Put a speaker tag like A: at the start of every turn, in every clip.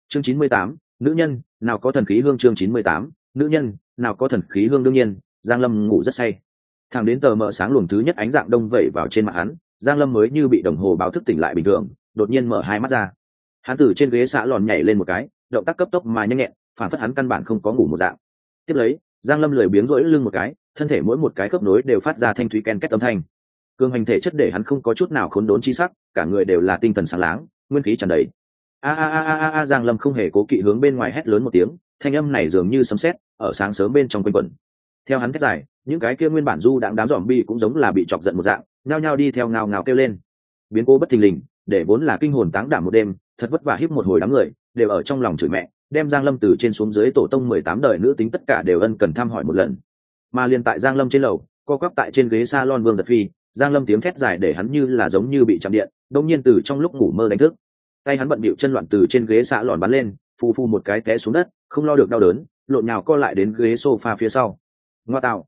A: Chương 98, nữ nhân nào có thần khí hương. Chương 98, nữ nhân nào có thần khí hương. Đương nhiên Giang Lâm ngủ rất say, thẳng đến tờ mờ sáng luồng thứ nhất ánh dạng đông vẩy vào trên mặt hắn, Giang Lâm mới như bị đồng hồ báo thức tỉnh lại bình thường, đột nhiên mở hai mắt ra. Hắn từ trên ghế xạ lòn nhảy lên một cái, động tác cấp tốc mà nhanh nhẹn, phản phất hắn căn bản không có ngủ một dạng. Tiếp lấy Giang Lâm lười biếng rỗi lưng một cái, thân thể mỗi một cái khớp nối đều phát ra thanh thúy ken két âm thanh. Cường hành thể chất để hắn không có chút nào khốn đốn chi sắc, cả người đều là tinh thần sáng láng, nguyên khí tràn đầy. A Giang Lâm không hề cố kỵ hướng bên ngoài hét lớn một tiếng, thanh âm này dường như sấm sét ở sáng sớm bên trong quanh quẩn. Theo hắn thét dài, những cái kia nguyên bản du đãng đám zombie cũng giống là bị chọc giận một dạng, nhao nhao đi theo ngao ngao kêu lên. Biến cố bất thình lình, để vốn là kinh hồn táng đảm một đêm, thật vất vả híp một hồi đám người, đều ở trong lòng chửi mẹ, đem Giang Lâm từ trên xuống dưới tổ tông 18 đời nữ tính tất cả đều ân cần thăm hỏi một lần. Mà liền tại Giang Lâm trên lầu, co quắp tại trên ghế salon Vương Giật Phi, Giang Lâm tiếng thét dài để hắn như là giống như bị chạm điện, đột nhiên từ trong lúc ngủ mơ đánh thức. Tay hắn bận bịu chân loạn từ trên ghế xạ lòn bắn lên, phù phù một cái té xuống đất, không lo được đau đớn, lộn nhào co lại đến ghế sofa phía sau. Ngoa tạo,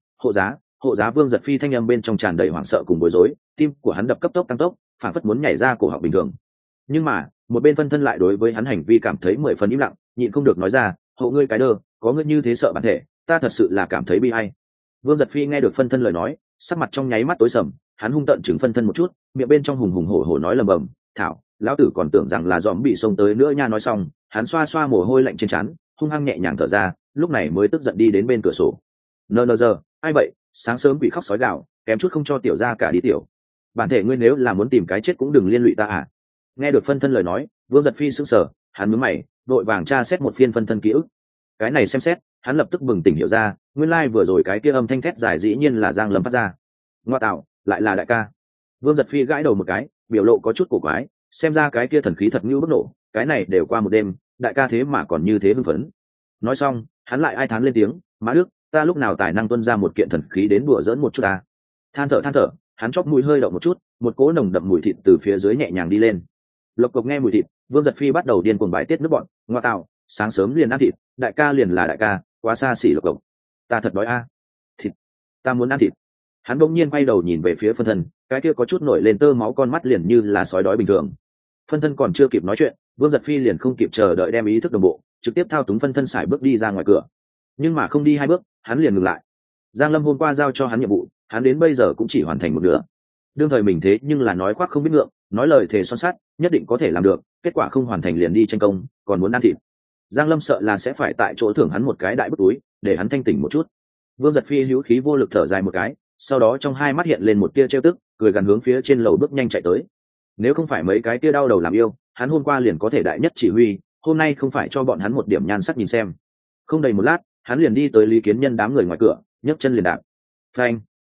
A: hộ giá Vương Giật Phi thanh âm bên trong tràn đầy hoảng sợ cùng bối rối, tim của hắn đập cấp tốc tăng tốc, phản phất muốn nhảy ra cổ họng bình thường. Nhưng mà một bên phân thân lại đối với hắn hành vi cảm thấy 10 phần im lặng, nhịn không được nói ra, hộ ngươi cái đơ, có ngươi như thế sợ bản thể, ta thật sự là cảm thấy bi ai. Vương Giật Phi nghe được phân thân lời nói, sắc mặt trong nháy mắt tối sầm, hắn hung tợn chừng phân thân một chút, miệng bên trong hùng hùng hổ hổ nói lầm bầm, thảo, lão tử còn tưởng rằng là dòm bị xông tới nữa nha. Nói xong hắn xoa xoa mồ hôi lạnh trên trán, hung hăng nhẹ nhàng thở ra, lúc này mới tức giận đi đến bên cửa sổ. Nờ giờ ai vậy, sáng sớm bị khóc sói gạo, kém chút không cho tiểu ra cả đi tiểu. Bản thể ngươi nếu là muốn tìm cái chết cũng đừng liên lụy ta à. Nghe được phân thân lời nói, Vương Giật Phi sững sờ, hắn nhướng mày, vội vàng tra xét một phiên phân thân ký ức. Cái này xem xét, hắn lập tức bừng tỉnh hiểu ra, nguyên lai vừa rồi cái kia âm thanh thét dài dĩ nhiên là Giang Lâm phát ra. Ngoa tạo, lại là đại ca. Vương Giật Phi gãi đầu một cái, biểu lộ có chút cổ quái, xem ra cái kia thần khí thật như bức nổ, cái này đều qua một đêm, đại ca thế mà còn như thế hưng phấn. Nói xong hắn lại ai thán lên tiếng, má đức, ta lúc nào tài năng tuân ra một kiện thần khí đến đùa giỡn một chút ta. Than thở, hắn chóp mũi hơi động một chút, một cỗ nồng đậm mùi thịt từ phía dưới nhẹ nhàng đi lên. Lộc cộc nghe mùi thịt, Vương Giật Phi bắt đầu điên cuồng bãi tiết nước bọn, ngoa tạo, sáng sớm liền ăn thịt, đại ca liền là đại ca, quá xa xỉ. Lộc cộc, ta thật đói a. Thịt, ta muốn ăn thịt. Hắn bỗng nhiên quay đầu nhìn về phía phân thân, cái kia có chút nổi lên tơ máu con mắt liền như là sói đói bình thường. Phân thân còn chưa kịp nói chuyện, Vương Giật Phi liền không kịp chờ đợi đem ý thức đồng bộ, trực tiếp thao túng phân thân sải bước đi ra ngoài cửa. Nhưng mà không đi 2 bước, hắn liền ngừng lại. Giang Lâm hôm qua giao cho hắn nhiệm vụ, hắn đến bây giờ cũng chỉ hoàn thành một nửa. Đương thời mình thế nhưng là nói khoác không biết ngượng, nói lời thề son sắt, nhất định có thể làm được, kết quả không hoàn thành liền đi tranh công, còn muốn ăn thịt. Giang Lâm sợ là sẽ phải tại chỗ thưởng hắn một cái đại bức túi, để hắn thanh tỉnh một chút. Vương Giật Phi hữu khí vô lực thở dài một cái, sau đó trong hai mắt hiện lên một tia trêu tức, cười gần hướng phía trên lầu bước nhanh chạy tới. Nếu không phải mấy cái tia đau đầu làm yêu, hắn hôm qua liền có thể đại nhất chỉ huy, hôm nay không phải cho bọn hắn một điểm nhan sắc nhìn xem. Không đầy một lát, hắn liền đi tới Lý Kiến Nhân đám người ngoài cửa, nhấc chân liền đạp. Phanh!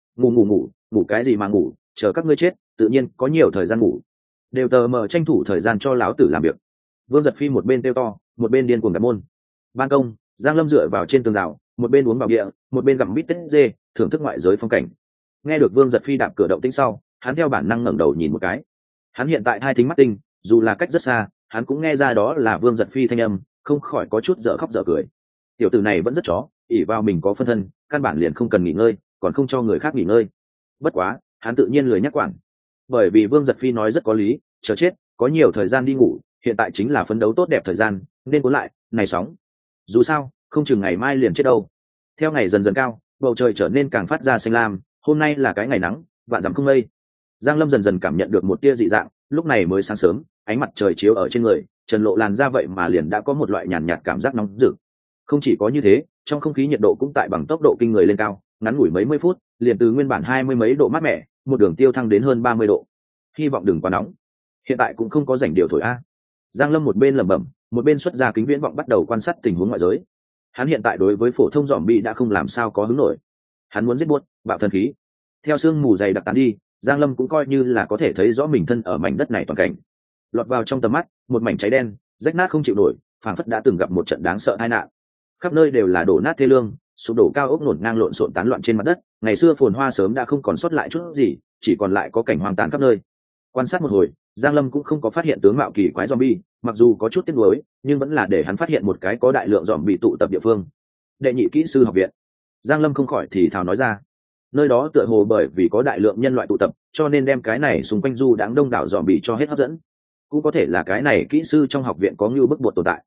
A: Ngủ cái gì mà ngủ, chờ các ngươi chết, tự nhiên có nhiều thời gian ngủ. Đều tờ mờ tranh thủ thời gian cho lão tử làm việc. Vương Giật Phi một bên kêu to, một bên điên cuồng đạp môn. Ban công, Giang Lâm dựa vào trên tường rào, một bên uống vào bia, một bên gặm bít tết dê, thưởng thức ngoại giới phong cảnh. Nghe được Vương Giật Phi đạp cửa động tĩnh sau, hắn theo bản năng ngẩng đầu nhìn một cái. Hắn hiện tại hai thính mắt tinh, dù là cách rất xa, hắn cũng nghe ra đó là Vương Giật Phi thanh âm, không khỏi có chút dở khóc dở cười. Tiểu tử này vẫn rất chó, ỷ vào mình có phân thân, căn bản liền không cần nghỉ ngơi, còn không cho người khác nghỉ ngơi. Bất quá, hắn tự nhiên lười nhắc quản, bởi vì Vương Giật Phi nói rất có lý, chờ chết, có nhiều thời gian đi ngủ, hiện tại chính là phấn đấu tốt đẹp thời gian, nên cuốn lại, này sóng. Dù sao, không chừng ngày mai liền chết đâu. Theo ngày dần dần cao, bầu trời trở nên càng phát ra xanh lam, hôm nay là cái ngày nắng, vạn dặm không mây. Giang Lâm dần dần cảm nhận được một tia dị dạng, lúc này mới sáng sớm, ánh mặt trời chiếu ở trên người, trần lộ làn da vậy mà liền đã có một loại nhàn nhạt cảm giác nóng rực. Không chỉ có như thế, trong không khí nhiệt độ cũng tại bằng tốc độ kinh người lên cao, ngắn ngủi mấy mươi phút, liền từ nguyên bản 20 mấy độ mát mẻ, một đường tiêu thăng đến hơn 30 độ. Hy vọng đừng quá nóng. Hiện tại cũng không có rảnh điều thổi a. Giang Lâm một bên lẩm bẩm, một bên xuất ra kính viễn vọng bắt đầu quan sát tình huống ngoại giới. Hắn hiện tại đối với phổ thông zombie đã không làm sao có hứng nổi. Hắn muốn giết buốt, bạo thần khí. Theo sương mù dày đặc tán đi, Giang Lâm cũng coi như là có thể thấy rõ mình thân ở mảnh đất này toàn cảnh. Lọt vào trong tầm mắt, một mảnh cháy đen, rách nát không chịu nổi, phảng phất đã từng gặp một trận đáng sợ tai nạn. Khắp nơi đều là đổ nát thê lương, sụp đổ cao ốc ngổn ngang lộn xộn tán loạn trên mặt đất, ngày xưa phồn hoa sớm đã không còn sót lại chút gì, chỉ còn lại có cảnh hoang tàn khắp nơi. Quan sát một hồi, Giang Lâm cũng không có phát hiện tướng mạo kỳ quái zombie, mặc dù có chút tiếc nuối, nhưng vẫn là để hắn phát hiện một cái có đại lượng zombie tụ tập địa phương. Đệ nhị kỹ sư học viện. Giang Lâm không khỏi thì thào nói ra. Nơi đó tựa hồ bởi vì có đại lượng nhân loại tụ tập, cho nên đem cái này xung quanh du đãng đông đảo zombie cho hết hấp dẫn. Cũng có thể là cái này kỹ sư trong học viện có ngưu bức bột tồn tại.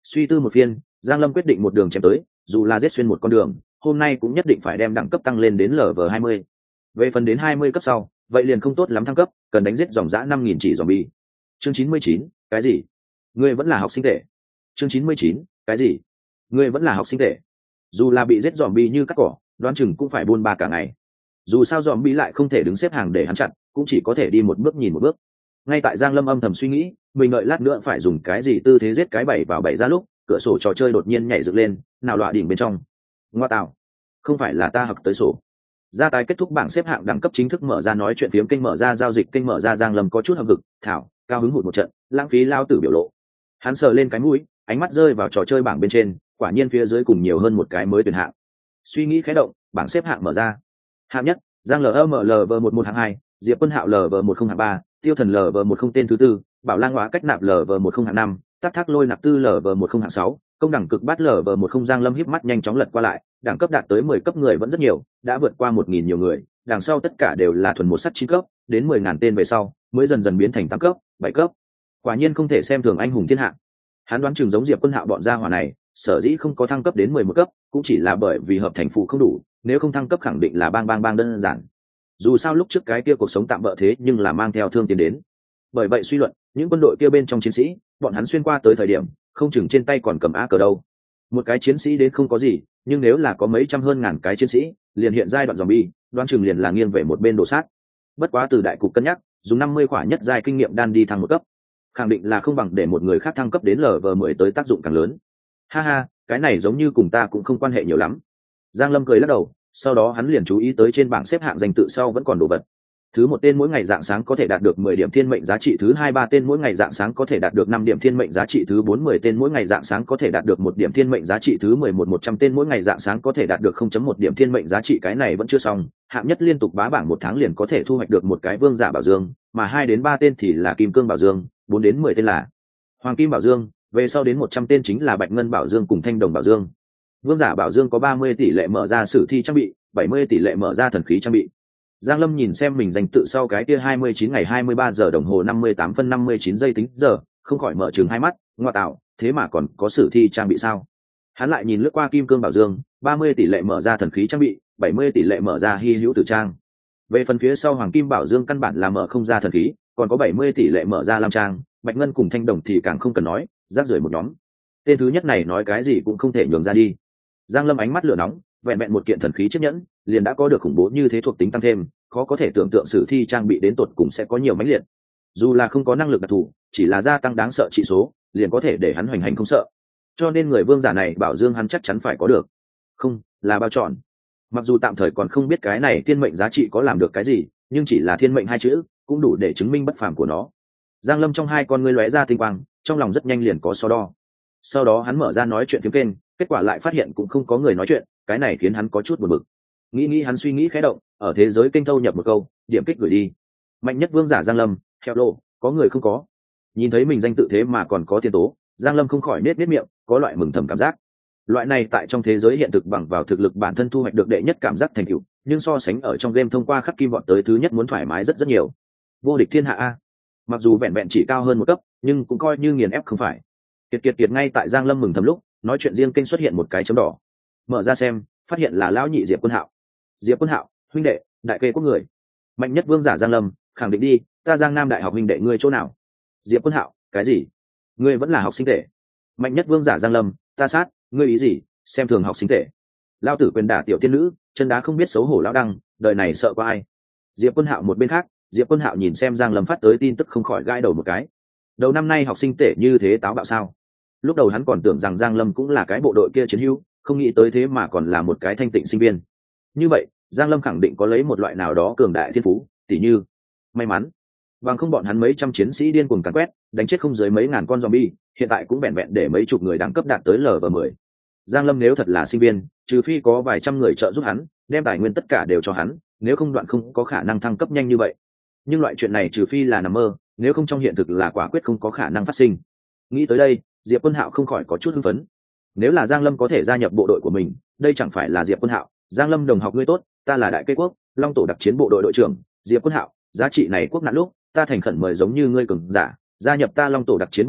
A: Suy tư một phiên, Giang Lâm quyết định một đường chém tới, dù là giết xuyên một con đường, hôm nay cũng nhất định phải đem đẳng cấp tăng lên đến LV20. Về phần đến 20 cấp sau, vậy liền không tốt lắm thăng cấp, cần đánh giết dòng dã 5000 chỉ zombie. Chương 99, cái gì? Ngươi vẫn là học sinh tệ. Chương 99, cái gì? Ngươi vẫn là học sinh tệ. Dù là bị giết zombie như cắt cỏ, đoán chừng cũng phải buôn ba cả ngày. Dù sao zombie lại không thể đứng xếp hàng để hắn chặn, cũng chỉ có thể đi một bước nhìn một bước. Ngay tại Giang Lâm âm thầm suy nghĩ, mình đợi lát nữa phải dùng cái gì tư thế giết cái 7 vào 7 ra lúc, cửa sổ trò chơi đột nhiên nhảy dựng lên, nào loạ đỉnh bên trong. Ngoa tạo, không phải là ta học tới sổ. Gia tài kết thúc bảng xếp hạng đẳng cấp chính thức mở ra, nói chuyện phiếm kênh mở ra, giao dịch kênh mở ra. Giang Lâm có chút hậm hực, thảo, cao hứng hụt một trận, lãng phí lao tử biểu lộ. Hắn sờ lên cái mũi, ánh mắt rơi vào trò chơi bảng bên trên, quả nhiên phía dưới cùng nhiều hơn một cái mới tuyển hạng. Suy nghĩ khẽ động, bảng xếp hạng mở ra. Hạng nhất, Giang LMLV11 hạng 2, Diệp Quân Hạo LV10 hạng 3, Tiêu Thần LV10 tên thứ 4, Bảo Lang Hóa cách nạp LV10 hạng 5, Tắc Thác Lôi nạp tư LV10 hạng 6, công đẳng cực bát LV10. Giang Lâm híp mắt nhanh chóng lật qua lại, đẳng cấp đạt tới 10 cấp người vẫn rất nhiều, đã vượt qua 1000 nhiều người, đằng sau tất cả đều là thuần một sắt 9 cấp, đến 10000 tên về sau, mới dần dần biến thành 8 cấp, 7 cấp. Quả nhiên không thể xem thường anh hùng thiên hạ. Hắn đoán chừng giống Diệp Quân Hạo bọn gia hỏa này, sở dĩ không có thăng cấp đến 11 cấp, cũng chỉ là bởi vì hợp thành phụ không đủ, nếu không thăng cấp khẳng định là bang đơn giản. Dù sao lúc trước cái kia cuộc sống tạm bỡ thế nhưng là mang theo thương tiến đến. Bởi vậy suy luận, những quân đội kia bên trong chiến sĩ, bọn hắn xuyên qua tới thời điểm, không chừng trên tay còn cầm á cờ đâu. Một cái chiến sĩ đến không có gì, nhưng nếu là có mấy trăm hơn ngàn cái chiến sĩ, liền hiện giai đoạn zombie, đoán chừng liền là nghiêng về một bên đổ sát. Bất quá từ đại cục cân nhắc, dùng 50 khỏa nhất giai kinh nghiệm đan đi thăng một cấp, khẳng định là không bằng để một người khác thăng cấp đến LV10 tới tác dụng càng lớn. Ha ha, cái này giống như cùng ta cũng không quan hệ nhiều lắm. Giang Lâm cười lắc đầu, sau đó hắn liền chú ý tới trên bảng xếp hạng danh tự sau vẫn còn đồ vật. Thứ một tên mỗi ngày dạng sáng có thể đạt được 10 điểm thiên mệnh giá trị, thứ 2-3 tên mỗi ngày dạng sáng có thể đạt được 5 điểm thiên mệnh giá trị, thứ 4-10 tên mỗi ngày dạng sáng có thể đạt được 1 điểm thiên mệnh giá trị, thứ 11-100 tên mỗi ngày dạng sáng có thể đạt được 0.1 điểm thiên mệnh giá trị. Cái này vẫn chưa xong, hạng nhất liên tục bá bảng một tháng liền có thể thu hoạch được một cái vương giả bảo dương, mà 2-3 tên thì là kim cương bảo dương, 4-10 tên là hoàng kim bảo dương, về sau đến 100 tên chính là bạch ngân bảo dương cùng thanh đồng bảo dương. Vương giả bảo dương có 30 tỷ lệ mở ra sử thi trang bị, 70 tỷ lệ mở ra thần khí trang bị. Giang Lâm nhìn xem mình danh tự sau cái kia 29 ngày 23 giờ đồng hồ 58 phân 59 giây tính giờ, không khỏi mở trừng hai mắt, ngoa tạo, thế mà còn có sử thi trang bị sao? Hắn lại nhìn lướt qua kim cương bảo dương, 30 tỷ lệ mở ra thần khí trang bị, 70 tỷ lệ mở ra hy hữu tử trang. Về phần phía sau hoàng kim bảo dương căn bản là mở không ra thần khí, còn có 70 tỷ lệ mở ra lam trang, bạch ngân cùng thanh đồng thì càng không cần nói, rác rưởi một nhóm. Tên thứ nhất này nói cái gì cũng không thể nhường ra đi. Giang Lâm ánh mắt lửa nóng, vẹn vẹn một kiện thần khí chiếc nhẫn, liền đã có được khủng bố như thế thuộc tính tăng thêm, khó có thể tưởng tượng sử thi trang bị đến tột cùng sẽ có nhiều mãnh liệt. Dù là không có năng lực đặc thù, chỉ là gia tăng đáng sợ trị số, liền có thể để hắn hoành hành không sợ. Cho nên người vương giả này bảo dương hắn chắc chắn phải có được. Không, là bao trọn. Mặc dù tạm thời còn không biết cái này thiên mệnh giá trị có làm được cái gì, nhưng chỉ là thiên mệnh hai chữ, cũng đủ để chứng minh bất phàm của nó. Giang Lâm trong hai con ngươi lóe ra tinh quang, trong lòng rất nhanh liền có so đo. Sau đó hắn mở ra nói chuyện phiếm kênh, kết quả lại phát hiện cũng không có người nói chuyện, cái này khiến hắn có chút buồn bực. Nghĩ hắn suy nghĩ khẽ động, ở thế giới kênh thâu nhập một câu, điểm kích gửi đi. Mạnh nhất vương giả Giang Lâm, theo lô, có người không có. Nhìn thấy mình danh tự thế mà còn có tiền tố, Giang Lâm không khỏi nết miệng, có loại mừng thầm cảm giác. Loại này tại trong thế giới hiện thực bằng vào thực lực bản thân thu hoạch được đệ nhất cảm giác thành tựu, nhưng so sánh ở trong game thông qua khắc kim vọt tới thứ nhất muốn thoải mái rất nhiều. Vô địch thiên hạ a. Mặc dù vẹn vẹn chỉ cao hơn một cấp, nhưng cũng coi như nghiền ép không phải. Kiệt ngay tại Giang Lâm mừng thầm lúc, nói chuyện riêng kênh xuất hiện một cái chấm đỏ. Mở ra xem, phát hiện là lão nhị Diệp Quân Hạo. Diệp Quân Hạo, huynh đệ, đại kê quốc người. Mạnh nhất vương giả Giang Lâm, khẳng định đi, ta Giang Nam đại học huynh đệ ngươi chỗ nào? Diệp Quân Hạo, cái gì? Ngươi vẫn là học sinh tệ. Mạnh nhất vương giả Giang Lâm, ta sát, ngươi ý gì? Xem thường học sinh tệ. Lão tử quyền đả tiểu tiên nữ, chân đá không biết xấu hổ lão đăng, đời này sợ qua ai? Diệp Quân Hạo một bên khác, Diệp Quân Hạo nhìn xem Giang Lâm phát tới tin tức không khỏi gãi đầu một cái. Đầu năm nay học sinh tệ như thế táo bạo sao? Lúc đầu hắn còn tưởng rằng Giang Lâm cũng là cái bộ đội kia chiến hữu, không nghĩ tới thế mà còn là một cái thanh tịnh sinh viên. Như vậy, Giang Lâm khẳng định có lấy một loại nào đó cường đại thiên phú, tỉ như may mắn. Bằng không bọn hắn mấy trăm chiến sĩ điên cuồng càn quét, đánh chết không dưới mấy ngàn con zombie, hiện tại cũng vẹn vẹn để mấy chục người đẳng cấp đạt tới LV10. Giang Lâm nếu thật là sinh viên, trừ phi có vài trăm người trợ giúp hắn, đem tài nguyên tất cả đều cho hắn, nếu không đoạn không có khả năng thăng cấp nhanh như vậy. Nhưng loại chuyện này trừ phi là nằm mơ, nếu không trong hiện thực là quả quyết không có khả năng phát sinh. Nghĩ tới đây, Diệp Quân Hạo không khỏi có chút hưng phấn. Nếu là Giang Lâm có thể gia nhập bộ đội của mình, đây chẳng phải là Diệp Quân Hạo, Giang Lâm đồng học ngươi tốt, ta là đại cây quốc, Long tổ đặc chiến bộ đội đội trưởng, Diệp Quân Hạo, giá trị này quốc nạn lúc, ta thành khẩn mời giống như ngươi cường giả, gia nhập ta Long tổ đặc chiến bộ đội,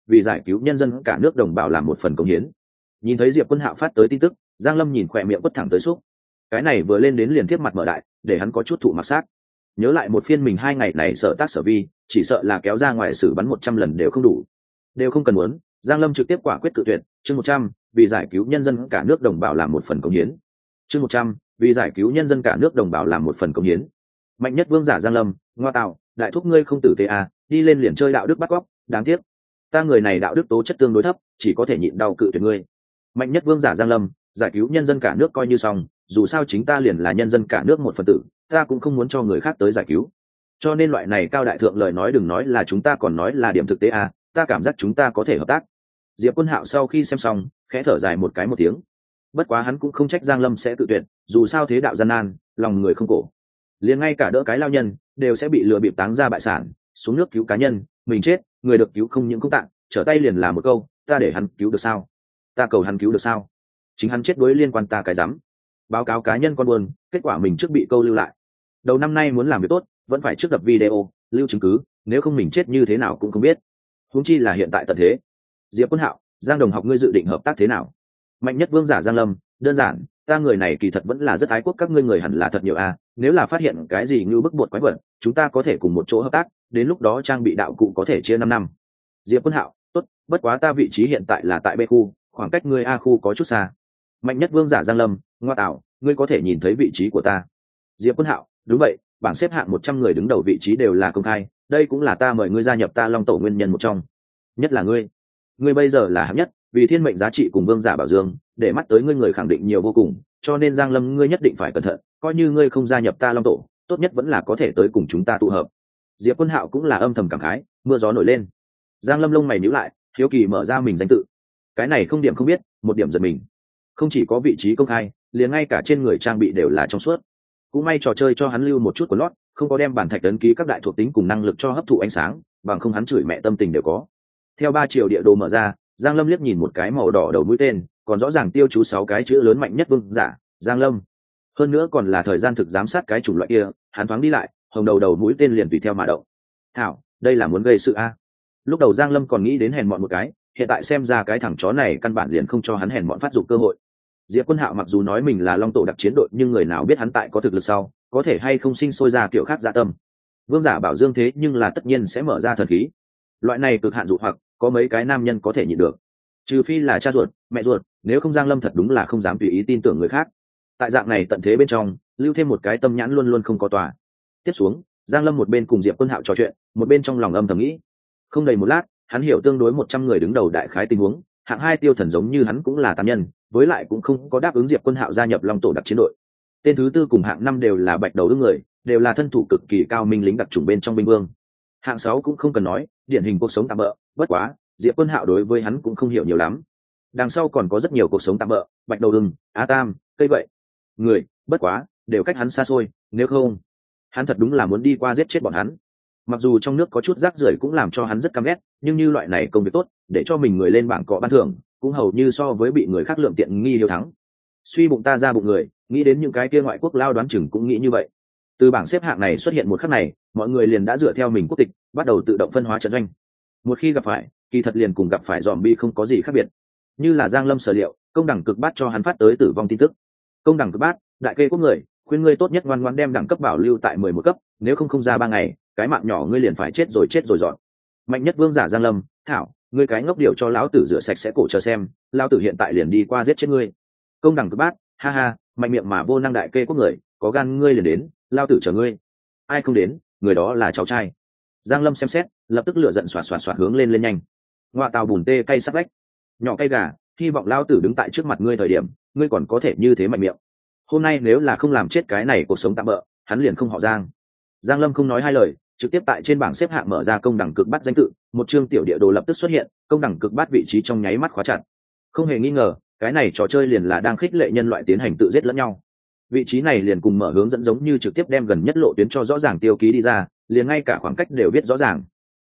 A: vì giải cứu nhân dân cả nước đồng bào làm một phần công hiến. Nhìn thấy Diệp Quân Hạo phát tới tin tức, Giang Lâm nhìn khỏe miệng quất thẳng tới xúc. Cái này vừa lên đến liền tiếp mặt mở đại, để hắn có chút thụ mặc sát. Nhớ lại một phiên mình 2 ngày này sở tác sở vi, chỉ sợ là kéo ra ngoài xử bắn 100 lần đều không đủ. Đều không cần muốn, Giang Lâm trực tiếp quả quyết cự tuyệt, chương 100, vì giải cứu nhân dân cả nước đồng bào làm một phần công hiến. Chương 100, vì giải cứu nhân dân cả nước đồng bào làm một phần công hiến. Mạnh nhất vương giả Giang Lâm, ngoa tạo, đại thúc ngươi không tử tế à, đi lên liền chơi đạo đức bắt cóc, đáng tiếc. Ta người này đạo đức tố chất tương đối thấp, chỉ có thể nhịn đau cự tuyệt ngươi. Mạnh nhất vương giả Giang Lâm, giải cứu nhân dân cả nước coi như xong, dù sao chính ta liền là nhân dân cả nước một phần tử, ta cũng không muốn cho người khác tới giải cứu. Cho nên loại này cao đại thượng lời nói đừng nói là chúng ta còn nói là điểm thực tế à, ta cảm giác chúng ta có thể hợp tác. Diệp Quân Hạo sau khi xem xong, khẽ thở dài một tiếng. Bất quá hắn cũng không trách Giang Lâm sẽ tự tuyệt, dù sao thế đạo gian nan, lòng người không cổ. Liền ngay cả đỡ cái lao nhân đều sẽ bị lừa bịp táng ra bại sản, xuống nước cứu cá nhân, mình chết, người được cứu không những không tặng, trở tay liền là một câu, ta để hắn cứu được sao? Ta cầu hắn cứu được sao? Chính hắn chết đối liên quan ta cái rắm. Báo cáo cá nhân con buồn, kết quả mình trước bị câu lưu lại. Đầu năm nay muốn làm việc tốt, vẫn phải trước đập video, lưu chứng cứ, nếu không mình chết như thế nào cũng không biết. Huống chi là hiện tại tận thế. Diệp Quân Hạo, Giang đồng học ngươi dự định hợp tác thế nào? Mạnh nhất vương giả Giang Lâm, đơn giản, ta người này kỳ thật vẫn là rất ái quốc, các ngươi người hẳn là thật nhiều à, nếu là phát hiện cái gì như bức bột quái vật, chúng ta có thể cùng một chỗ hợp tác, đến lúc đó trang bị đạo cụ có thể chia 5 năm. Diệp Quân Hạo, tốt, bất quá ta vị trí hiện tại là tại B khu, khoảng cách ngươi A khu có chút xa. Mạnh nhất vương giả Giang Lâm, ngoa tạo, ngươi có thể nhìn thấy vị trí của ta. Diệp Quân Hạo, đúng vậy, bảng xếp hạng 100 người đứng đầu vị trí đều là công khai, đây cũng là ta mời ngươi gia nhập ta Long Tổ nguyên nhân một trong. Nhất là ngươi bây giờ là hạng nhất, vì thiên mệnh giá trị cùng vương giả bảo dương, để mắt tới ngươi người khẳng định nhiều vô cùng, cho nên Giang Lâm ngươi nhất định phải cẩn thận, coi như ngươi không gia nhập ta Long Tổ, tốt nhất vẫn là có thể tới cùng chúng ta tụ hợp. Diệp Quân Hạo cũng là âm thầm cảm khái, mưa gió nổi lên. Giang Lâm lông mày nhíu lại, hiếu kỳ mở ra mình danh tự. Cái này không điểm không biết, một điểm giật mình. Không chỉ có vị trí công khai, liền ngay cả trên người trang bị đều là trong suốt. Cũng may trò chơi cho hắn lưu một chút của lót, không có đem bản thạch ấn ký các đại thuộc tính cùng năng lực cho hấp thụ ánh sáng, bằng không hắn chửi mẹ tâm tình đều có. Theo 3 triệu địa đồ mở ra, Giang Lâm liếc nhìn một cái màu đỏ đầu mũi tên, còn rõ ràng tiêu chú 6 cái chữ lớn mạnh nhất vương giả, Giang Lâm. Hơn nữa còn là thời gian thực giám sát cái chủng loại kia, hắn thoáng đi lại, hồng đầu mũi tên liền tùy theo mà động. Thảo, đây là muốn gây sự a. Lúc đầu Giang Lâm còn nghĩ đến hèn mọn một cái, hiện tại xem ra cái thằng chó này căn bản liền không cho hắn hèn mọn phát dụng cơ hội. Diệp Quân Hạo mặc dù nói mình là Long Tổ đặc chiến đội, nhưng người nào biết hắn tại có thực lực sau, có thể hay không sinh sôi ra kiểu khác dạ tâm. Vương giả bảo dương thế nhưng là tất nhiên sẽ mở ra thần khí. Loại này cực hạn dụ hoặc, có mấy cái nam nhân có thể nhịn được. Trừ phi là cha ruột, mẹ ruột, nếu không Giang Lâm thật đúng là không dám tùy ý tin tưởng người khác. Tại dạng này tận thế bên trong, lưu thêm một cái tâm nhãn luôn luôn không có tòa. Tiếp xuống, Giang Lâm một bên cùng Diệp Quân Hạo trò chuyện, một bên trong lòng âm thầm nghĩ. Không đầy một lát, hắn hiểu tương đối 100 người đứng đầu đại khái tình huống, hạng 2 tiêu thần giống như hắn cũng là tàn nhân, với lại cũng không có đáp ứng Diệp Quân Hạo gia nhập Long Tổ đặc chiến đội. Tên thứ 4 cùng hạng 5 đều là bạch đầu đương người, đều là thân thủ cực kỳ cao minh lính đặc chủng bên trong binh vương. Hạng 6 cũng không cần nói, điển hình cuộc sống tạm bợ, bất quá, Diệp Quân Hạo đối với hắn cũng không hiểu nhiều lắm. Đằng sau còn có rất nhiều cuộc sống tạm bợ, bạch đầu đương, á tam, cây vậy. Người, bất quá, đều cách hắn xa xôi, nếu không, hắn thật đúng là muốn đi qua giết chết bọn hắn. Mặc dù trong nước có chút rác rưởi cũng làm cho hắn rất căm ghét, nhưng như loại này công việc tốt, để cho mình người lên bảng cọ ban thưởng, cũng hầu như so với bị người khác lượng tiện nghi hiếu thắng. Suy bụng ta ra bụng người, nghĩ đến những cái kia ngoại quốc lao đoán chừng cũng nghĩ như vậy. Từ bảng xếp hạng này xuất hiện một khắc này, mọi người liền đã dựa theo mình quốc tịch, bắt đầu tự động phân hóa trận doanh. Một khi gặp phải, kỳ thật liền cùng gặp phải zombie không có gì khác biệt. Như là Giang Lâm sở liệu, công đẳng cực bát cho hắn phát tới tử vong tin tức. Công đẳng cực bát, đại kê quốc người, khuyên ngươi tốt nhất ngoan ngoãn đem đẳng cấp bảo lưu tại 11 cấp, nếu không ra 3 ngày, cái mạng nhỏ ngươi liền phải chết rồi dọn. Mạnh nhất vương giả Giang Lâm, thảo, ngươi cái ngốc điều cho lão tử rửa sạch sẽ cổ chờ xem, lão tử hiện tại liền đi qua giết chết ngươi. Công đẳng cực bát, ha ha, mạnh miệng mà vô năng đại kê quốc người, có gan ngươi liền đến, lão tử chờ ngươi. Ai không đến, người đó là cháu trai. Giang Lâm xem xét, lập tức lửa giận xoạt hướng lên nhanh. Ngoạ tàu bùn tê cay sắc vách, nhỏ cay gà, hy vọng lão tử đứng tại trước mặt ngươi thời điểm, ngươi còn có thể như thế mạnh miệng. Hôm nay nếu là không làm chết cái này cuộc sống tạm bợ, hắn liền không họ Giang. Giang Lâm không nói hai lời, trực tiếp tại trên bảng xếp hạng mở ra công đẳng cực bát danh tự, một chương tiểu địa đồ lập tức xuất hiện, công đẳng cực bát vị trí trong nháy mắt khóa chặt. Không hề nghi ngờ, cái này trò chơi liền là đang khích lệ nhân loại tiến hành tự giết lẫn nhau. Vị trí này liền cùng mở hướng dẫn giống như trực tiếp đem gần nhất lộ tuyến cho rõ ràng tiêu ký đi ra, liền ngay cả khoảng cách đều viết rõ ràng.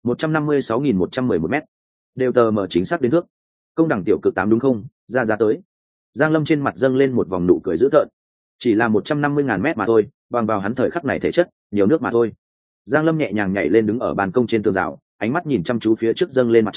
A: 156.111 m, đều tờ mở chính xác đến thước. Công đẳng tiểu cực 8 đúng không? Ra tới. Giang Lâm trên mặt dâng lên một vòng nụ cười dữ tợn. Chỉ là 150.000 mét mà thôi, bằng vào hắn thời khắc này thể chất, nhiều nước mà thôi. Giang Lâm nhẹ nhàng nhảy lên đứng ở ban công trên tường rào, ánh mắt nhìn chăm chú phía trước dâng lên mặt trời,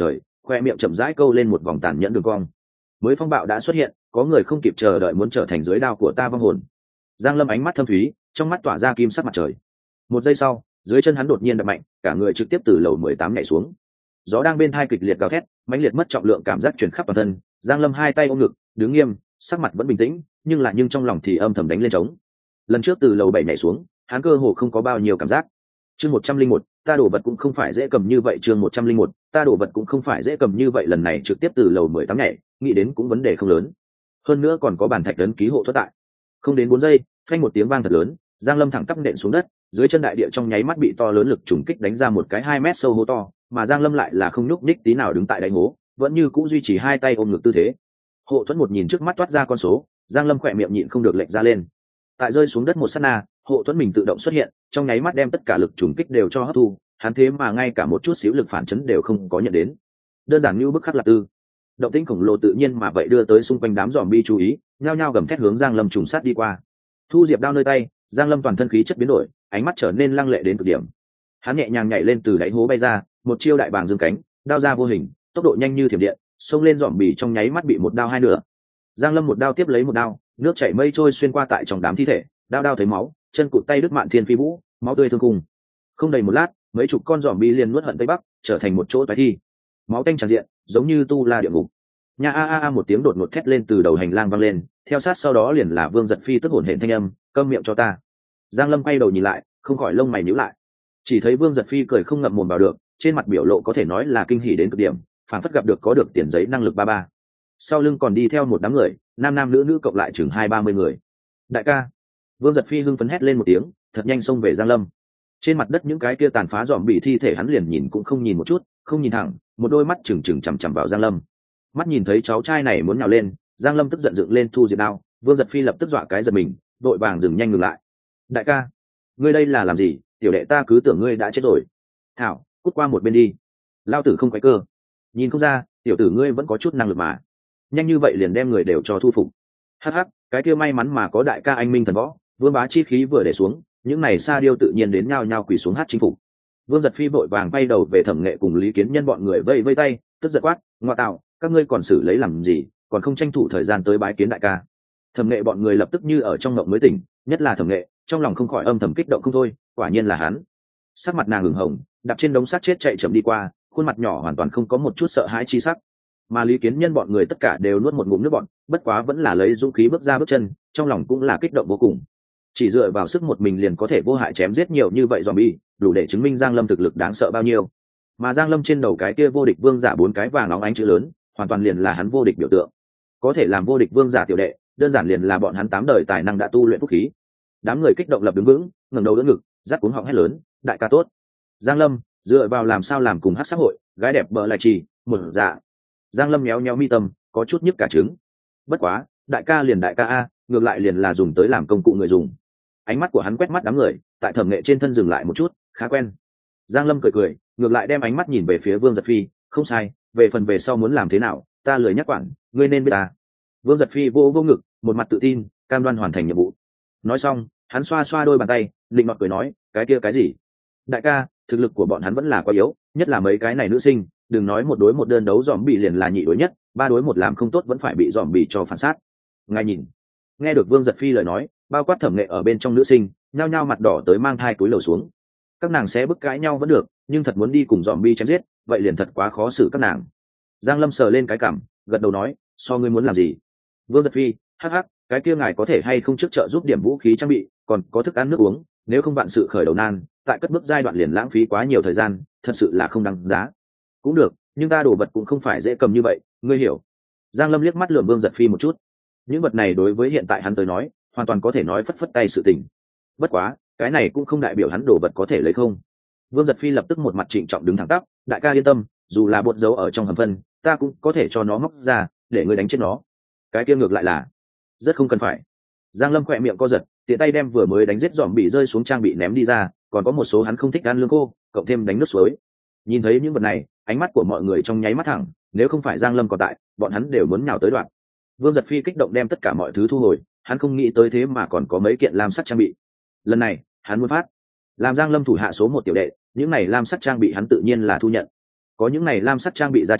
A: khoe miệng chậm rãi câu lên một vòng tàn nhẫn đường cong. Mới phong bạo đã xuất hiện, có người không kịp chờ đợi muốn trở thành dưới đao của ta vong hồn. Giang Lâm ánh mắt thâm thúy, trong mắt tỏa ra kim sắc mặt trời. Một giây sau, dưới chân hắn đột nhiên đập mạnh, cả người trực tiếp từ lầu 18 nhảy xuống. Gió đang bên thai kịch liệt gào thét, mãnh liệt mất trọng lượng cảm giác truyền khắp toàn thân. Giang Lâm hai tay ôm ngực, đứng nghiêm, sắc mặt vẫn bình tĩnh, nhưng trong lòng thì âm thầm đánh lên trống. Lần trước từ lầu 7 nhảy xuống, hắn cơ hồ không có bao nhiêu cảm giác. Chương 101, ta đổ vật cũng không phải dễ cầm như vậy. Chương 101, ta đổ vật cũng không phải dễ cầm như vậy. Lần này trực tiếp từ lầu 18 nhảy, nghĩ đến cũng vấn đề không lớn. Hơn nữa còn có bàn thạch ấn ký hộ thoát tại. Không đến 4 giây, phanh một tiếng vang thật lớn, Giang Lâm thẳng tắp nện xuống đất, dưới chân đại địa trong nháy mắt bị to lớn lực trùng kích đánh ra một cái 2 mét sâu hố to, mà Giang Lâm lại là không nhúc nhích tí nào đứng tại đáy hố, vẫn như cũ duy trì hai tay ôm ngực tư thế. Hộ thuẫn một nhìn trước mắt toát ra con số, Giang Lâm khỏe miệng nhịn không được lệch ra lên. Tại rơi xuống đất một sát na, hộ thuẫn mình tự động xuất hiện, trong nháy mắt đem tất cả lực trùng kích đều cho hấp thu, hắn thế mà ngay cả một chút xíu lực phản chấn đều không có nhận đến. Đơn giản như bức khắc lập tư. Động tĩnh khổng lồ tự nhiên mà vậy đưa tới xung quanh đám giòm bi chú ý, nhao nhao gầm thét hướng Giang Lâm trùng sát đi qua. Thu diệp đao nơi tay, Giang Lâm toàn thân khí chất biến đổi, ánh mắt trở nên lăng lệ đến cực điểm. Hắn nhẹ nhàng nhảy lên từ đáy hố bay ra, một chiêu đại bàng dương cánh, đao ra vô hình, tốc độ nhanh như thiểm điện, xông lên giòm bì trong nháy mắt bị một đao hai nửa. Giang Lâm một đao tiếp lấy một đao, nước chảy mây trôi xuyên qua tại trong đám thi thể, đao đao thấy máu, chân cụt tay đứt mạn thiên phi vũ, máu tươi thương cùng. Không đầy một lát, mấy chục con giòm bì liền nuốt hận tây bắc, trở thành một chỗ toái thi. Máu tanh tràn diện, giống như tu la địa ngục. Nha a một tiếng đột ngột thét lên từ đầu hành lang vang lên, theo sát sau đó liền là Vương Giật Phi tức hổn hển thanh âm, câm miệng cho ta. Giang Lâm quay đầu nhìn lại, không khỏi lông mày nhíu lại. Chỉ thấy Vương Giật Phi cười không ngậm mồm vào được, trên mặt biểu lộ có thể nói là kinh hỉ đến cực điểm, phản phất gặp được có được tiền giấy năng lực ba ba. Sau lưng còn đi theo một đám người, nam nam nữ nữ cộng lại chừng 20-30 người. Đại ca! Vương Giật Phi hưng phấn hét lên một tiếng, thật nhanh xông về Giang Lâm. Trên mặt đất những cái kia tàn phá dòm bị thi thể hắn liền nhìn cũng không nhìn một chút, không nhìn thẳng, một đôi mắt trừng trừng chằm chằm vào Giang Lâm. Mắt nhìn thấy cháu trai này muốn nhào lên, Giang Lâm tức giận dựng lên thu diệt đao, Vương Giật Phi lập tức dọa cái giật mình, đội vàng dừng nhanh ngừng lại. Đại ca, ngươi đây là làm gì? Tiểu đệ ta cứ tưởng ngươi đã chết rồi. Thảo, cút qua một bên đi. Lao tử không quấy cơ. Nhìn không ra, tiểu tử ngươi vẫn có chút năng lực mà. Nhanh như vậy liền đem người đều cho thu phục. Hắc hắc, cái kia may mắn mà có đại ca anh minh thần võ, Vương Bá chi khí vừa để xuống, những này sa điêu tự nhiên đến nhao nhao quỳ xuống hát chính phục. Vương Giật Phi vội vàng bay đầu về Thẩm Nghệ cùng Lý Kiến Nhân bọn người vây vây tay, tức giận quát, ngoa tạo, các ngươi còn xử lấy làm gì, còn không tranh thủ thời gian tới bái kiến đại ca. Thẩm Nghệ bọn người lập tức như ở trong mộng mới tỉnh, nhất là Thẩm Nghệ, trong lòng không khỏi âm thầm kích động không thôi, quả nhiên là hắn. Sắc mặt nàng ửng hồng, đạp trên đống xác chết chạy chậm đi qua, khuôn mặt nhỏ hoàn toàn không có một chút sợ hãi chi sắc. Mà Lý Kiến Nhân bọn người tất cả đều nuốt một ngụm nước bọt, bất quá vẫn là lấy dũng khí bước ra bước chân, trong lòng cũng là kích động vô cùng. Chỉ dựa vào sức một mình liền có thể vô hại chém giết nhiều như vậy zombie, đủ để chứng minh Giang Lâm thực lực đáng sợ bao nhiêu. Mà Giang Lâm trên đầu cái kia vô địch vương giả 4 cái vàng óng ánh chữ lớn, hoàn toàn liền là hắn vô địch biểu tượng. Có thể làm vô địch vương giả tiểu đệ, đơn giản liền là bọn hắn 8 đời tài năng đã tu luyện vũ khí. Đám người kích động lập đứng vững, ngẩng đầu đỡ ngực, rát cuống họng hét lớn, đại ca tốt. Giang Lâm dựa vào làm sao làm cùng hát xã hội, gái đẹp bợ lại trì, một dạ. Giang Lâm méo méo mi tâm, có chút nhức cả trứng. Bất quá, đại ca liền đại ca a, ngược lại liền là dùng tới làm công cụ người dùng. Ánh mắt của hắn quét mắt đám người, tại Thẩm Nghệ trên thân dừng lại một chút, khá quen. Giang Lâm cười cười, ngược lại đem ánh mắt nhìn về phía Vương Giật Phi, không sai, về phần về sau muốn làm thế nào, ta lười nhắc quản, ngươi nên biết ta. Vương Giật Phi vô ngực, một mặt tự tin, cam đoan hoàn thành nhiệm vụ. Nói xong, hắn xoa xoa đôi bàn tay, định mặt cười nói, cái kia cái gì? Đại ca, thực lực của bọn hắn vẫn là quá yếu, nhất là mấy cái này nữ sinh, đừng nói một đối một đơn đấu dòm bị liền là nhị đối nhất, 3 đối 1 làm không tốt vẫn phải bị dòm bị cho phản sát. Ngài nhìn. Nghe được Vương Giật Phi lời nói, bao quát Thẩm Nghệ ở bên trong nữ sinh, nhao nhao mặt đỏ tới mang thai túi lầu xuống. Các nàng sẽ bức cãi nhau vẫn được, nhưng thật muốn đi cùng dòm bi chém giết, vậy liền thật quá khó xử các nàng. Giang Lâm sờ lên cái cằm, gật đầu nói, so ngươi muốn làm gì? Vương Giật Phi, hắc hắc, cái kia ngài có thể hay không trước trợ giúp điểm vũ khí trang bị, còn có thức ăn nước uống, nếu không vạn sự khởi đầu nan, tại cất bước giai đoạn liền lãng phí quá nhiều thời gian, thật sự là không đáng giá. Cũng được, nhưng ta đồ vật cũng không phải dễ cầm như vậy, ngươi hiểu. Giang Lâm liếc mắt lườm Vương Giật Phi một chút. Những vật này đối với hiện tại hắn tới nói, hoàn toàn có thể nói phất phất tay sự tình. Bất quá, cái này cũng không đại biểu hắn đồ vật có thể lấy không. Vương Giật Phi lập tức một mặt trịnh trọng đứng thẳng tắp, đại ca yên tâm, dù là bột dấu ở trong hầm phân, ta cũng có thể cho nó móc ra, để ngươi đánh chết nó. Cái kia ngược lại là rất không cần phải. Giang Lâm khỏe miệng co giật, tiện tay đem vừa mới đánh giết dòm bị rơi xuống trang bị ném đi ra, còn có một số hắn không thích ăn lương khô, cộng thêm đánh nước suối. Nhìn thấy những vật này, ánh mắt của mọi người trong nháy mắt thẳng, nếu không phải Giang Lâm còn tại, bọn hắn đều muốn nhào tới đoạn. Vương Giật Phi kích động đem tất cả mọi thứ thu hồi, hắn không nghĩ tới thế mà còn có mấy kiện lam sắt trang bị. Lần này, hắn muốn phát. Làm Giang Lâm thủ hạ số 1 tiểu đệ, những này lam sắt trang bị hắn tự nhiên là thu nhận. Có những này lam sắt trang bị gia trì,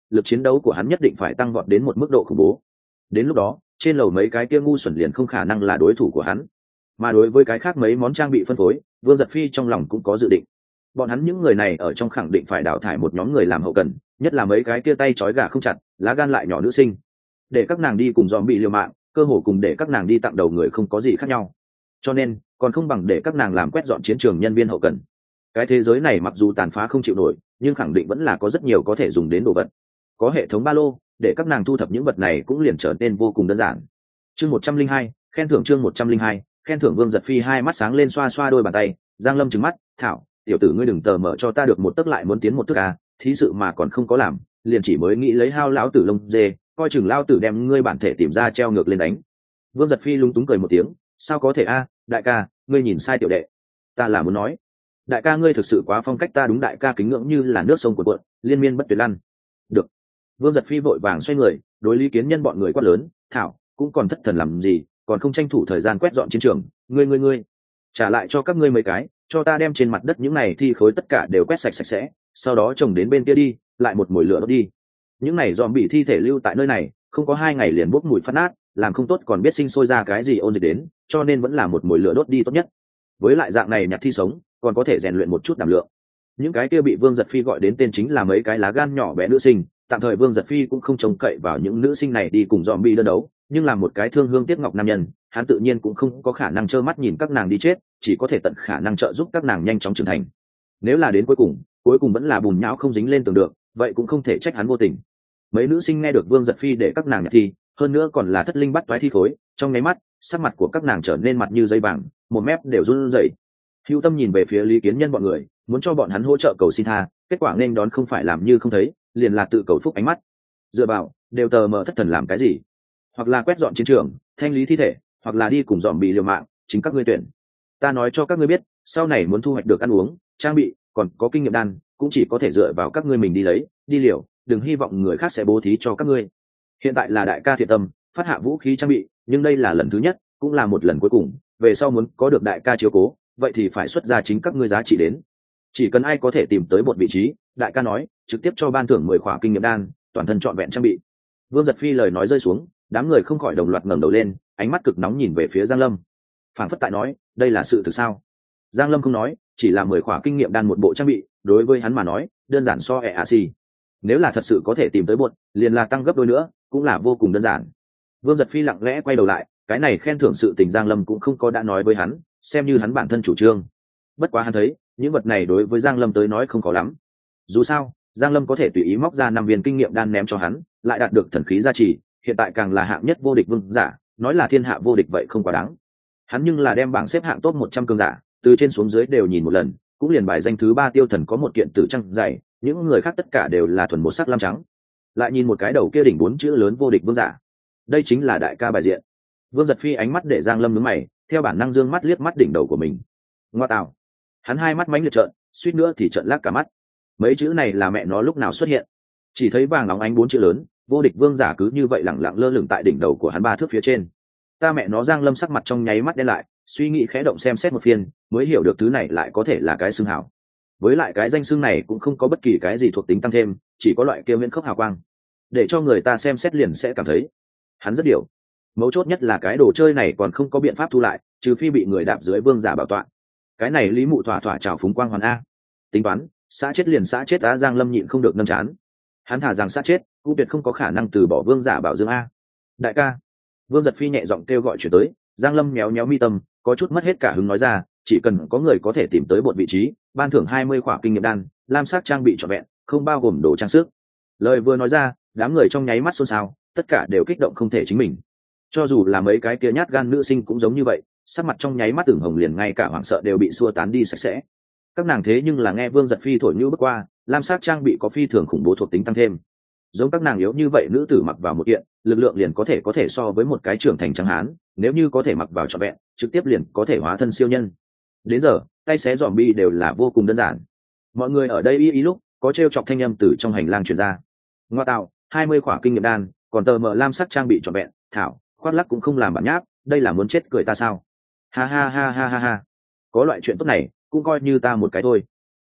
A: lực chiến đấu của hắn nhất định phải tăng vọt đến một mức độ khủng bố. Đến lúc đó trên lầu mấy cái kia ngu xuẩn liền không khả năng là đối thủ của hắn. Mà đối với cái khác mấy món trang bị phân phối, Vương Giật Phi trong lòng cũng có dự định. Bọn hắn những người này ở trong khẳng định phải đào thải một nhóm người làm hậu cần, nhất là mấy cái kia tay trói gà không chặt, lá gan lại nhỏ nữ sinh, để các nàng đi cùng dòm bị liều mạng, cơ hồ cùng để các nàng đi tặng đầu người không có gì khác nhau. Cho nên còn không bằng để các nàng làm quét dọn chiến trường nhân viên hậu cần. Cái thế giới này mặc dù tàn phá không chịu nổi, nhưng khẳng định vẫn là có rất nhiều có thể dùng đến đồ vật. Có hệ thống ba lô, để các nàng thu thập những vật này cũng liền trở nên vô cùng đơn giản. Chương 102, khen thưởng chương 102, khen thưởng. Vương Giật Phi hai mắt sáng lên xoa xoa đôi bàn tay, Giang Lâm trừng mắt, "Thảo, tiểu tử ngươi đừng tờ mở cho ta được một tấc lại muốn tiến một thước à, thí sự mà còn không có làm, liền chỉ mới nghĩ lấy hao lão tử lông dê, coi chừng lao tử đem ngươi bản thể tìm ra treo ngược lên đánh." Vương Giật Phi lúng túng cười một tiếng, "Sao có thể a, đại ca, ngươi nhìn sai tiểu đệ. Ta là muốn nói, đại ca ngươi thực sự quá phong cách ta đúng đại ca kính ngưỡng như là nước sông cuộn cuộn, liên miên bất tuyệt lăn." Được. Vương Giật Phi vội vàng xoay người, đối Lý Kiến Nhân bọn người quát lớn, "Thảo, cũng còn thất thần làm gì, còn không tranh thủ thời gian quét dọn chiến trường, ngươi trả lại cho các ngươi mấy cái, cho ta đem trên mặt đất những này thi khối tất cả đều quét sạch sạch sẽ, sau đó trồng đến bên kia đi, lại một mồi lửa đốt đi. Những này dòm bị thi thể lưu tại nơi này, không có 2 ngày liền bốc mùi phát nát, làm không tốt còn biết sinh sôi ra cái gì ôn dịch đến, cho nên vẫn là một mồi lửa đốt đi tốt nhất. Với lại dạng này nhặt thi sống, còn có thể rèn luyện một chút đảm lượng." Những cái kia bị Vương Giật Phi gọi đến tên chính là mấy cái lá gan nhỏ bé nữ sinh, tạm thời Vương Giật Phi cũng không trông cậy vào những nữ sinh này đi cùng dòm bị đơn đấu, nhưng làm một cái thương hương tiếc ngọc nam nhân, hắn tự nhiên cũng không có khả năng trơ mắt nhìn các nàng đi chết, chỉ có thể tận khả năng trợ giúp các nàng nhanh chóng trưởng thành. Nếu là đến cuối cùng vẫn là bùn nhão không dính lên tường được, vậy cũng không thể trách hắn vô tình. Mấy nữ sinh nghe được Vương Giật Phi để các nàng nhặt thi, hơn nữa còn là thất linh bắt toái thi khối, trong nháy mắt sắc mặt của các nàng trở nên mặt như dây vàng, một mép đều run rẩy. Hữu Tâm nhìn về phía Lý Kiến Nhân bọn người, muốn cho bọn hắn hỗ trợ cầu xin tha, kết quả nên đón không phải làm như không thấy, liền là tự cầu phúc ánh mắt. Dựa vào, đều tờ mờ thất thần làm cái gì? Hoặc là quét dọn chiến trường, thanh lý thi thể, hoặc là đi cùng dòm bị liều mạng, chính các ngươi tuyển. Ta nói cho các ngươi biết, sau này muốn thu hoạch được ăn uống, trang bị, còn có kinh nghiệm đan, cũng chỉ có thể dựa vào các ngươi mình đi lấy, đi liều, đừng hy vọng người khác sẽ bố thí cho các ngươi. Hiện tại là đại ca thiện tâm, phát hạ vũ khí trang bị, nhưng đây là lần thứ nhất, cũng là một lần cuối cùng, về sau muốn có được đại ca chiếu cố, vậy thì phải xuất ra chính các ngươi giá trị đến. Chỉ cần ai có thể tìm tới một vị trí, đại ca nói, trực tiếp cho ban thưởng 10 khỏa kinh nghiệm đan, toàn thân trọn vẹn trang bị. Vương Giật Phi lời nói rơi xuống, đám người không khỏi đồng loạt ngẩng đầu lên, ánh mắt cực nóng nhìn về phía Giang Lâm. Phản phất tại nói, đây là sự thực sao? Giang Lâm không nói, chỉ là 10 khỏa kinh nghiệm đan một bộ trang bị, đối với hắn mà nói, đơn giản so EAC. Nếu là thật sự có thể tìm tới buột, liền là tăng gấp đôi nữa, cũng là vô cùng đơn giản. Vương Giật Phi lặng lẽ quay đầu lại, cái này khen thưởng sự tình Giang Lâm cũng không có đã nói với hắn, xem như hắn bản thân chủ trương. Bất quá hắn thấy, những vật này đối với Giang Lâm tới nói không có lắm. Dù sao, Giang Lâm có thể tùy ý móc ra 5 viên kinh nghiệm đan ném cho hắn, lại đạt được thần khí gia trì, hiện tại càng là hạng nhất vô địch vương giả, nói là thiên hạ vô địch vậy không quá đáng. Hắn nhưng là đem bảng xếp hạng top 100 cường giả, từ trên xuống dưới đều nhìn một lần, cũng liền bài danh thứ 3 tiêu thần có một kiện tử trăng dày, những người khác tất cả đều là thuần một sắc lam trắng. Lại nhìn một cái đầu kia đỉnh 4 chữ lớn vô địch vương giả. Đây chính là đại ca bài diện. Vương Giật Phi ánh mắt để Giang Lâm nhướng mày, theo bản năng dương mắt liếc mắt đỉnh đầu của mình. Ngoa tạo. Hắn hai mắt mánh liệt trợn, suýt nữa thì trợn lác cả mắt. Mấy chữ này là mẹ nó lúc nào xuất hiện? Chỉ thấy vàng nóng ánh 4 chữ lớn, vô địch vương giả cứ như vậy lẳng lặng lơ lửng tại đỉnh đầu của hắn 3 thước phía trên. Ta mẹ nó. Giang Lâm sắc mặt trong nháy mắt đen lại, suy nghĩ khẽ động xem xét một phiên, mới hiểu được thứ này lại có thể là cái xưng hào. Với lại cái danh xưng này cũng không có bất kỳ cái gì thuộc tính tăng thêm, chỉ có loại kia viễn khốc hào quang, để cho người ta xem xét liền sẽ cảm thấy hắn rất điều. Mấu chốt nhất là cái đồ chơi này còn không có biện pháp thu lại, trừ phi bị người đạp dưới vương giả bảo tọa. Cái này Lý Mụ thỏa thỏa trào phúng quang hoàn a. Tính toán, xã chết liền xã chết á. Giang Lâm nhịn không được nâm chán. Hắn thả rằng xã chết, cũng tuyệt không có khả năng từ bỏ vương giả bảo dương a. Đại ca. Vương Giật Phi nhẹ giọng kêu gọi chuyển tới. Giang Lâm méo méo mi tâm, có chút mất hết cả hứng nói ra, chỉ cần có người có thể tìm tới một vị trí, ban thưởng 20 khỏa kinh nghiệm đan, lam sắc trang bị trọn vẹn, không bao gồm đồ trang sức. Lời vừa nói ra, đám người trong nháy mắt xôn xao, tất cả đều kích động không thể chính mình. Cho dù là mấy cái kia nhát gan nữ sinh cũng giống như vậy, sắc mặt trong nháy mắt ửng hồng, liền ngay cả hoảng sợ đều bị xua tán đi sạch sẽ. Các nàng thế nhưng là nghe Vương Giật Phi thổi như bước qua, lam sắc trang bị có phi thường khủng bố thuộc tính tăng thêm. Giống các nàng yếu như vậy nữ tử mặc vào một kiện, lực lượng liền có thể so với một cái trưởng thành trắng hán, nếu như có thể mặc vào trọn vẹn, trực tiếp liền có thể hóa thân siêu nhân. Đến giờ, tay xé zombie đều là vô cùng đơn giản. Mọi người ở đây ý lúc, có trêu chọc thanh âm từ trong hành lang truyền ra. Ngoa tạo, 20 khỏa kinh nghiệm đan, còn tờ mờ lam sắc trang bị trọn vẹn, thảo, khoác lắc cũng không làm bản nháp, đây là muốn chết cười ta sao? Ha ha ha ha ha ha. Có loại chuyện tốt này, cũng coi như ta một cái thôi.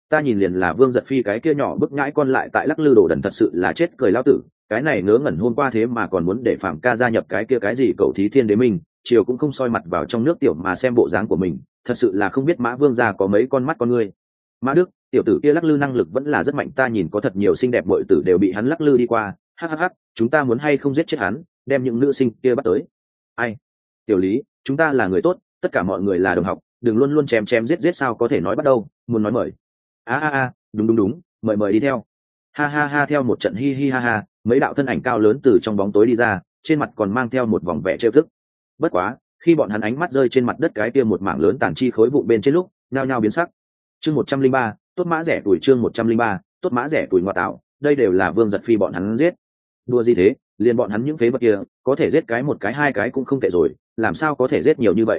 A: ta nhìn liền là Vương Giật Phi cái kia nhỏ bức nhãi con lại tại lắc lư đồ đần, thật sự là chết cười lao tử. Cái này ngớ ngẩn hôm qua thế mà còn muốn để Phạm ca gia nhập cái kia cái gì cậu thí thiên đế minh, chiều cũng không soi mặt vào trong nước tiểu mà xem bộ dáng của mình, thật sự là không biết Mã Vương gia có mấy con mắt con ngươi. Mã Đức, tiểu tử kia lắc lư năng lực vẫn là rất mạnh, ta nhìn có thật nhiều xinh đẹp bội tử đều bị hắn lắc lư đi qua. Hắc, chúng ta muốn hay không giết chết hắn, đem những nữ sinh kia bắt tới. Ai? Tiểu Lý, chúng ta là người tốt, tất cả mọi người là đồng học, đừng luôn luôn chém chém giết giết, sao có thể nói bắt đầu, muốn nói mời. Đúng, mời đi theo. Ha, theo một trận hi ha, mấy đạo thân ảnh cao lớn từ trong bóng tối đi ra, trên mặt còn mang theo một vòng vẻ trêu tức. Bất quá, khi bọn hắn ánh mắt rơi trên mặt đất cái kia một mảng lớn tàn chi khối vụn bên trên lúc, nhao nhao biến sắc. Chương 103, tốt mã rẻ tuổi, chương 103, tốt mã rẻ tuổi ngoại tạo, đây đều là Vương Giật Phi bọn hắn giết. Đùa gì thế, liền bọn hắn những phế vật kia, có thể giết cái một cái hai cái cũng không tệ rồi, làm sao có thể giết nhiều như vậy?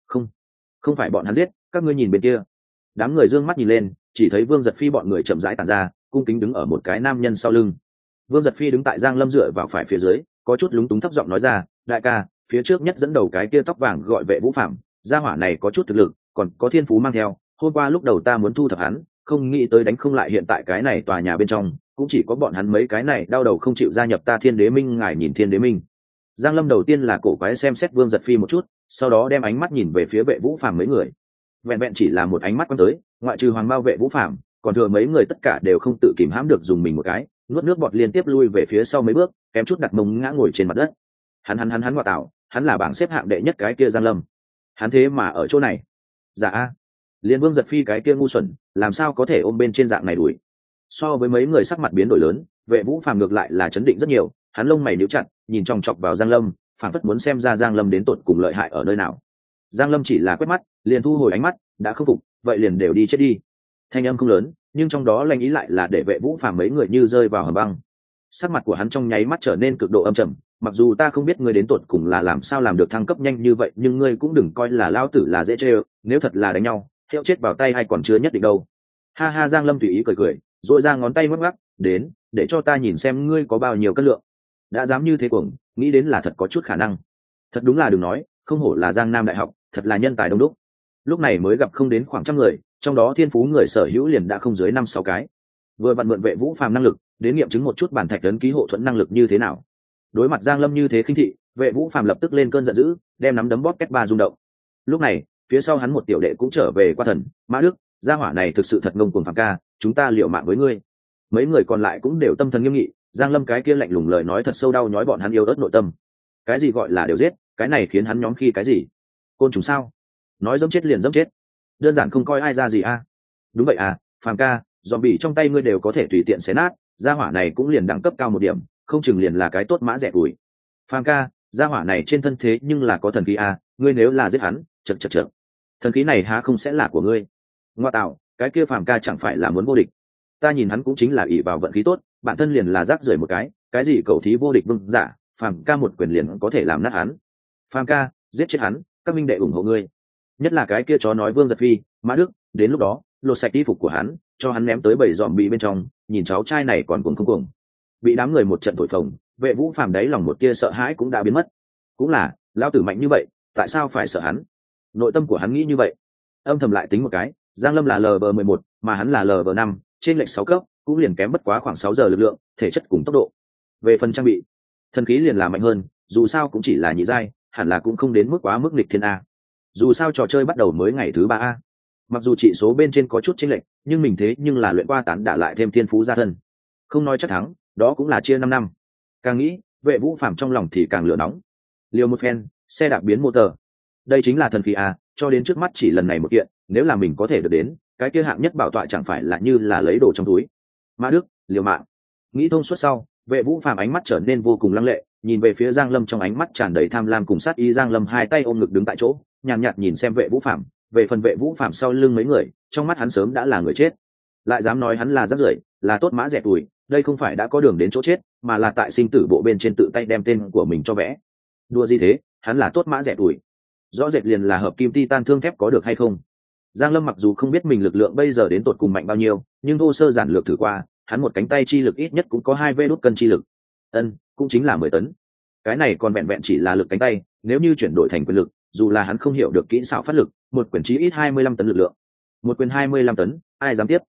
A: Không phải bọn hắn giết, các ngươi nhìn bên kia. Đám người dương mắt nhìn lên, chỉ thấy Vương Giật Phi bọn người chậm rãi tản ra, cung kính đứng ở một cái nam nhân sau lưng. Vương Giật Phi đứng tại Giang Lâm dựa vào phải phía dưới, có chút lúng túng thấp giọng nói ra, đại ca, phía trước nhất dẫn đầu cái kia tóc vàng gọi Vệ Vũ Phạm, gia hỏa này có chút thực lực, còn có thiên phú mang theo, hôm qua lúc đầu ta muốn thu thập hắn, không nghĩ tới đánh không lại, hiện tại cái này tòa nhà bên trong cũng chỉ có bọn hắn mấy cái này đau đầu không chịu gia nhập ta Thiên Đế Minh. Ngài nhìn Thiên Đế Minh. Giang Lâm đầu tiên là cổ quái xem xét Vương Giật Phi một chút, sau đó đem ánh mắt nhìn về phía Vệ Vũ Phạm mấy người. Vẹn vẹn chỉ là một ánh mắt quan tới, ngoại trừ Hoàng Bao Vệ Vũ Phạm, còn thừa mấy người tất cả đều không tự kìm hãm được dùng mình một cái, nuốt nước bọt liên tiếp lui về phía sau mấy bước, kém chút đặt mông ngã ngồi trên mặt đất. Hắn ngoại tạo, hắn là bảng xếp hạng đệ nhất cái kia Giang Lâm, hắn thế mà ở chỗ này. Dạ a, liên Vương Giật Phi cái kia ngu xuẩn, làm sao có thể ôm bên trên dạng này đuổi. So với mấy người sắc mặt biến đổi lớn, Vệ Vũ Phàm ngược lại là chấn định rất nhiều, hắn lông mày nhíu chặt, nhìn chòng chọc vào Giang Lâm, phảng phất muốn xem ra Giang Lâm đến tột cùng lợi hại ở nơi nào. Giang Lâm chỉ là quét mắt, liền thu hồi ánh mắt, đã không phục, vậy liền đều đi chết đi. Thanh âm không lớn, nhưng trong đó lanh ý lại là để Vệ Vũ Phàm mấy người như rơi vào hầm băng. Sắc mặt của hắn trong nháy mắt trở nên cực độ âm trầm, mặc dù ta không biết ngươi đến tột cùng là làm sao làm được thăng cấp nhanh như vậy, nhưng ngươi cũng đừng coi là lao tử là dễ chơi, nếu thật là đánh nhau, hiệu chết vào tay hay còn chưa nhất định đâu. Ha, Giang Lâm tùy ý cười, rồi ra ngón tay ngoắc ngoắc, đến, để cho ta nhìn xem ngươi có bao nhiêu cân lượng. Đã dám như thế cuồng, nghĩ đến là thật có chút khả năng. Thật đúng là đừng nói, không hổ là Giang Nam đại học, thật là nhân tài đông đúc. Lúc này mới gặp không đến khoảng trăm người, trong đó thiên phú người sở hữu liền đã không dưới 5-6 cái. Vừa vặn mượn Vệ Vũ Phàm năng lực, đến nghiệm chứng một chút bản thạch ấn ký hộ thuẫn năng lực như thế nào. Đối mặt Giang Lâm như thế khinh thị, Vệ Vũ Phàm lập tức lên cơn giận dữ, đem nắm đấm bóp két ba rung động. Lúc này, phía sau hắn một tiểu đệ cũng trở về qua thần, Mã Đức, gia hỏa này thực sự thật ngông cuồng Phàm ca, chúng ta liều mạng với ngươi. Mấy người còn lại cũng đều tâm thần nghiêm nghị, Giang Lâm cái kia lạnh lùng lời nói thật sâu đau nhói bọn hắn yêu ớt nội tâm. Cái gì gọi là đều giết, cái này khiến hắn nhóm khi cái gì? Côn trùng sao? Nói dẫm chết liền dẫm chết, đơn giản không coi ai ra gì a. Đúng vậy à, Phàm ca, zombie trong tay ngươi đều có thể tùy tiện xé nát, gia hỏa này cũng liền đẳng cấp cao một điểm, không chừng liền là cái tốt mã rẻ tuổi. Phàm ca, gia hỏa này trên thân thế nhưng là có thần khí a, ngươi nếu là giết hắn, chật, thần khí này há không sẽ là của ngươi. Ngoa tạo, cái kia Phàm ca chẳng phải là muốn vô địch. Ta nhìn hắn cũng chính là ỷ vào vận khí tốt, bản thân liền là rác rưởi một cái gì cầu thí vô địch vương giả, Phàm ca một quyền liền có thể làm nát hắn. Phàm ca, giết chết hắn, các minh đệ ủng hộ ngươi. Nhất là cái kia chó nói Vương Giật Phi, Mã Đức, đến lúc đó lột sạch y phục của hắn, cho hắn ném tới bầy dòm bị bên trong, nhìn cháu trai này còn cuồng không cuồng. Bị đám người một trận thổi phồng, Vệ Vũ Phàm đáy lòng một tia sợ hãi cũng đã biến mất. Cũng là, lão tử mạnh như vậy, tại sao phải sợ hắn? Nội tâm của hắn nghĩ như vậy. Âm thầm lại tính một cái, Giang Lâm là LV11, mà hắn là LV5, trên lệch 6 cấp, cũng liền kém bất quá khoảng 6 giờ lực lượng, thể chất cùng tốc độ. Về phần trang bị, thần khí liền là mạnh hơn, dù sao cũng chỉ là nhị giai, hẳn là cũng không đến mức quá mức nghịch thiên a. Dù sao trò chơi bắt đầu mới ngày thứ 3 a. Mặc dù chỉ số bên trên có chút chênh lệch, nhưng mình thế nhưng là luyện qua tán đả lại thêm thiên phú gia thân, không nói chắc thắng, đó cũng là chia 5 năm. Càng nghĩ, Vệ Vũ Phàm trong lòng thì càng lửa nóng. Liều một phen, xe đạp biến motor. Đây chính là thần khí a, cho đến trước mắt chỉ lần này một kiện, nếu là mình có thể được đến, cái kia hạng nhất bảo tọa chẳng phải là như là lấy đồ trong túi. Mã Đức, liều mạng. Nghĩ thông suốt sau, Vệ Vũ Phàm ánh mắt trở nên vô cùng lăng lệ, nhìn về phía Giang Lâm trong ánh mắt tràn đầy tham lam cùng sát ý. Giang Lâm hai tay ôm ngực đứng tại chỗ, nhàn nhạt nhìn xem Vệ Vũ Phàm. Về phần Vệ Vũ Phàm sau lưng mấy người, trong mắt hắn sớm đã là người chết, lại dám nói hắn là rác rưởi, là tốt mã rẻ tuổi, đây không phải đã có đường đến chỗ chết, mà là tại sinh tử bộ bên trên tự tay đem tên của mình cho vẽ. Đùa gì thế, hắn là tốt mã rẻ tuổi, rõ rệt liền là hợp kim titan thương thép, có được hay không? Giang Lâm mặc dù không biết mình lực lượng bây giờ đến tột cùng mạnh bao nhiêu, nhưng thô sơ giản lược thử qua, hắn một cánh tay chi lực ít nhất cũng có 2 vê đốt cân chi lực, cũng chính là 10 tấn. Cái này còn vẹn vẹn chỉ là lực cánh tay, nếu như chuyển đổi thành quyền lực, dù là hắn không hiểu được kỹ xảo phát lực, một quyền chí ít 25 tấn lực lượng. Một quyền 25 tấn, ai dám tiếp?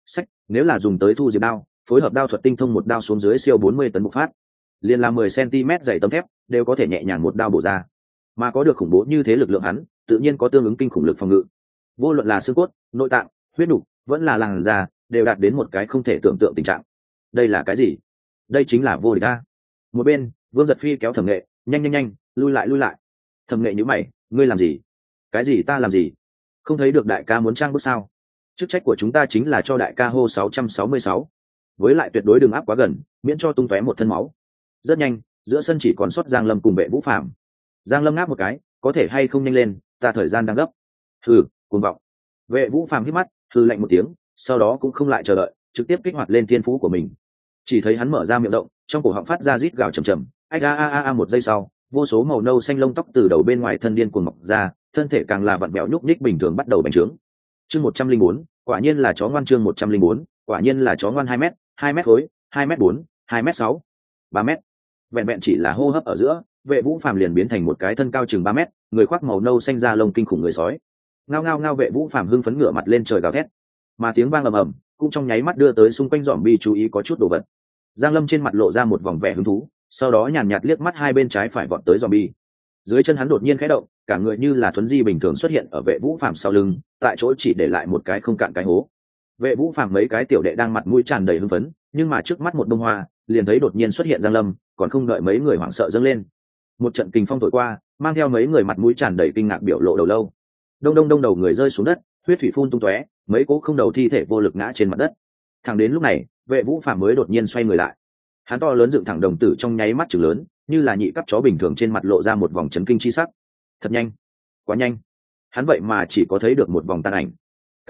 A: Sách, nếu là dùng tới thu diệp đao, phối hợp đao thuật tinh thông một đao xuống dưới siêu 40 tấn bộc phát, liền là 10 cm dày tấm thép đều có thể nhẹ nhàng một đao bổ ra. Mà có được khủng bố như thế lực lượng hắn, tự nhiên có tương ứng kinh khủng lực phòng ngự. Vô luận là xương cốt, nội tạng, huyết nục, vẫn là làn da, đều đạt đến một cái không thể tưởng tượng tình trạng. Đây là cái gì? Đây chính là vô địch a. Một bên, Vương Giật Phi kéo Thẩm Nghệ, nhanh nhanh nhanh, lui lại. Thẩm Nghệ nhíu mày, ngươi làm gì? Cái gì ta làm gì? Không thấy được đại ca muốn trang bước sao? Chức trách của chúng ta chính là cho đại ca hô 666. Với lại tuyệt đối đừng áp quá gần, miễn cho tung tóe một thân máu. Rất nhanh, giữa sân chỉ còn sót Giang Lâm cùng Vệ Vũ Phạm. Giang Lâm ngáp một cái, có thể hay không nhanh lên, ta thời gian đang gấp. Hừ, cuồng vọng. Vệ Vũ Phạm hít mắt, hừ lạnh một tiếng, sau đó cũng không lại chờ đợi, trực tiếp kích hoạt lên thiên phú của mình. Chỉ thấy hắn mở ra miệng rộng, trong cổ họng phát ra rít gào trầm trầm, a một giây sau, vô số màu nâu xanh lông tóc từ đầu bên ngoài thân điên cuồng mọc ra, thân thể càng là vặn vẹo nhúc nhích bình thường bắt đầu bành trướng. Chương 104, quả nhiên là chó ngoan. Chương 104, quả nhiên là chó ngoan. 2 mét, 2 mét khối, 2 mét 4, 2 mét 6, 3 mét. Vẹn vẹn chỉ là hô hấp ở giữa, Vệ Vũ Phàm liền biến thành một cái thân cao chừng 3 mét, người khoác màu nâu xanh da lông kinh khủng người sói. Ngao ngao ngao, Vệ Vũ Phàm hưng phấn ngửa mặt lên trời gào thét. Mà tiếng vang ầm ầm cũng trong nháy mắt đưa tới xung quanh dòm bi chú ý có chút đồ vật. Giang Lâm trên mặt lộ ra một vòng vẻ hứng thú, sau đó nhàn nhạt liếc mắt hai bên trái phải vọt tới dòm bi. Dưới chân hắn đột nhiên khẽ động, cả người như là thuấn di bình thường xuất hiện ở Vệ Vũ Phàm sau lưng, tại chỗ chỉ để lại một cái không cạn cái hố. Vệ Vũ Phàm mấy cái tiểu đệ đang mặt mũi tràn đầy hưng phấn, nhưng mà trước mắt một bông hoa, liền thấy đột nhiên xuất hiện Giang Lâm, còn không đợi mấy người hoảng sợ dâng lên. Một trận kình phong thổi qua, mang theo mấy người mặt mũi tràn đầy kinh ngạc biểu lộ đầu lâu. Đông đông đông, đầu người rơi xuống đất, huyết thủy phun tung tóe, mấy cố không đầu thi thể vô lực ngã trên mặt đất. Thẳng đến lúc này, Vệ Vũ Phàm mới đột nhiên xoay người lại. Hắn to lớn dựng thẳng đồng tử trong nháy mắt chừng lớn, như là nhị cấp chó bình thường, trên mặt lộ ra một vòng chấn kinh chi sắc. Thật nhanh, quá nhanh. Hắn vậy mà chỉ có thấy được một vòng tàn ảnh.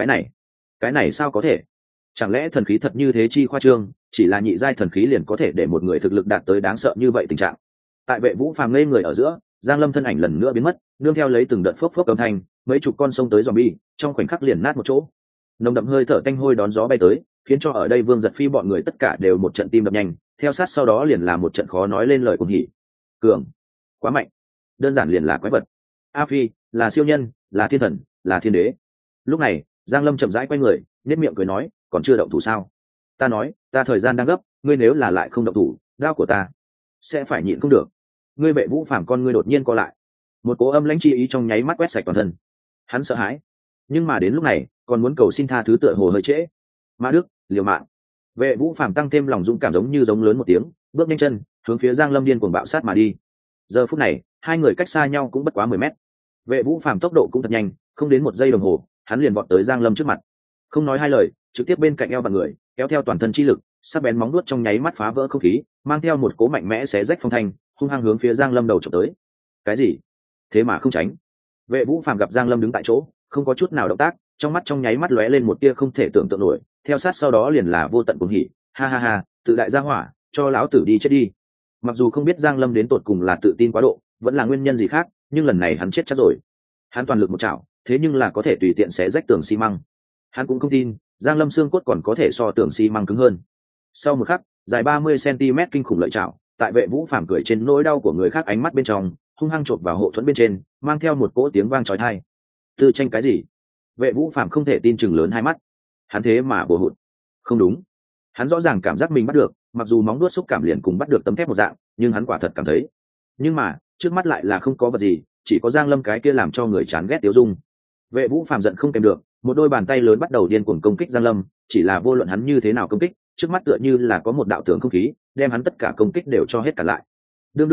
A: Cái này sao có thể? Chẳng lẽ thần khí thật như thế chi khoa trương, chỉ là nhị giai thần khí liền có thể để một người thực lực đạt tới đáng sợ như vậy tình trạng? Tại Vệ Vũ Phàm ngây người ở giữa, Giang Lâm thân ảnh lần nữa biến mất, nương theo lấy từng đợt phốc phốc âm thanh, mấy chục con sông tới zombie, trong khoảnh khắc liền nát một chỗ. Nồng đậm hơi thở tanh hôi đón gió bay tới, khiến cho ở đây Vương Giật Phi bọn người tất cả đều một trận tim đập nhanh, theo sát sau đó liền là một trận khó nói lên lời cuồng hỉ. Cường, quá mạnh, đơn giản liền là quái vật. A Phi, là siêu nhân, là thiên thần, là thiên đế. Lúc này, Giang Lâm chậm rãi quay người, nhếch miệng cười nói, còn chưa động thủ sao? Ta nói, ta thời gian đang gấp, ngươi nếu là lại không động thủ, đao của ta sẽ phải nhịn không được. Ngươi Vệ Vũ Phàm con ngươi đột nhiên co lại, một cố âm lãnh chi ý trong nháy mắt quét sạch toàn thân. Hắn sợ hãi, nhưng mà đến lúc này, còn muốn cầu xin tha thứ tựa hồ hơi trễ. Mã Đức, liều mạng. Vệ Vũ Phàm tăng thêm lòng dũng cảm, giống như giống lớn một tiếng, bước nhanh chân hướng phía Giang Lâm điên cuồng bạo sát mà đi. Giờ phút này, hai người cách xa nhau cũng bất quá 10 mét. Vệ Vũ Phàm tốc độ cũng thật nhanh, không đến 1 giây đồng hồ, hắn liền vọt tới Giang Lâm trước mặt. Không nói hai lời, trực tiếp bên cạnh eo bằng người, kéo theo toàn thân chi lực, sắc bén móng vuốt trong nháy mắt phá vỡ không khí, mang theo một cỗ mạnh mẽ xé rách phong thanh, hung hăng hướng phía Giang Lâm đầu chụp tới. Cái gì? Thế mà không tránh. Vệ Vũ Phàm gặp Giang Lâm đứng tại chỗ, không có chút nào động tác, trong mắt trong nháy mắt lóe lên một tia không thể tưởng tượng nổi, theo sát sau đó liền là vô tận cuồng hỉ. Ha ha ha, tự đại gia hỏa, cho lão tử đi chết đi. Mặc dù không biết Giang Lâm đến tột cùng là tự tin quá độ, vẫn là nguyên nhân gì khác, nhưng lần này hắn chết chắc rồi. Hắn toàn lực một chảo, thế nhưng là có thể tùy tiện xé rách tường xi măng. Hắn cũng không tin Giang Lâm xương cốt còn có thể so tường xi măng cứng hơn. Sau một khắc, dài 30 cm kinh khủng lợi chảo, tại Vệ Vũ Phàm cười trên nỗi đau của người khác ánh mắt bên trong, hung hăng chộp vào hộ thuẫn bên trên, mang theo một cỗ tiếng vang chói tai. Tư tranh cái gì? Vệ Vũ Phàm không thể tin chừng lớn hai mắt. Hắn thế mà bổ hụt. Không đúng. Hắn rõ ràng cảm giác mình bắt được, mặc dù móng vuốt xúc cảm liền cùng bắt được tấm thép một dạng, nhưng hắn quả thật cảm thấy. Nhưng mà, trước mắt lại là không có vật gì, chỉ có Giang Lâm cái kia làm cho người chán ghét tiêu dung. Vệ Vũ Phàm giận không kèm được, một đôi bàn tay lớn bắt đầu điên cuồng công kích Giang Lâm, chỉ là vô luận hắn như thế nào công kích, trước mắt tựa như là có một đạo tường không khí, đem hắn tất cả công kích đều cho hết cả lại. Đương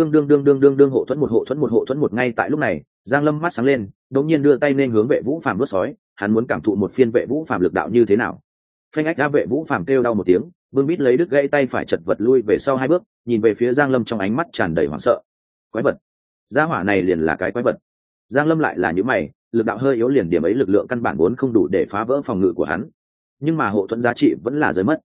A: hộ thuẫn một, ngay tại lúc này, Giang Lâm mắt sáng lên, đống nhiên đưa tay nên hướng Vệ Vũ Phàm vớt sói, hắn muốn cảm thụ một phiên Vệ Vũ Phàm lực đạo như thế nào. Phanh ách ra, Vệ Vũ Phàm kêu đau một tiếng, vương bít lấy đứt gãy tay phải chật vật lui về sau 2 bước, nhìn về phía Giang Lâm trong ánh mắt tràn đầy hoảng sợ. Quái vật, gia hỏa này liền là cái quái vật. Giang Lâm lại là những mày, lực đạo hơi yếu, liền điểm ấy lực lượng căn bản vốn không đủ để phá vỡ phòng ngự của hắn, nhưng mà hộ thuẫn giá trị vẫn là rơi mất.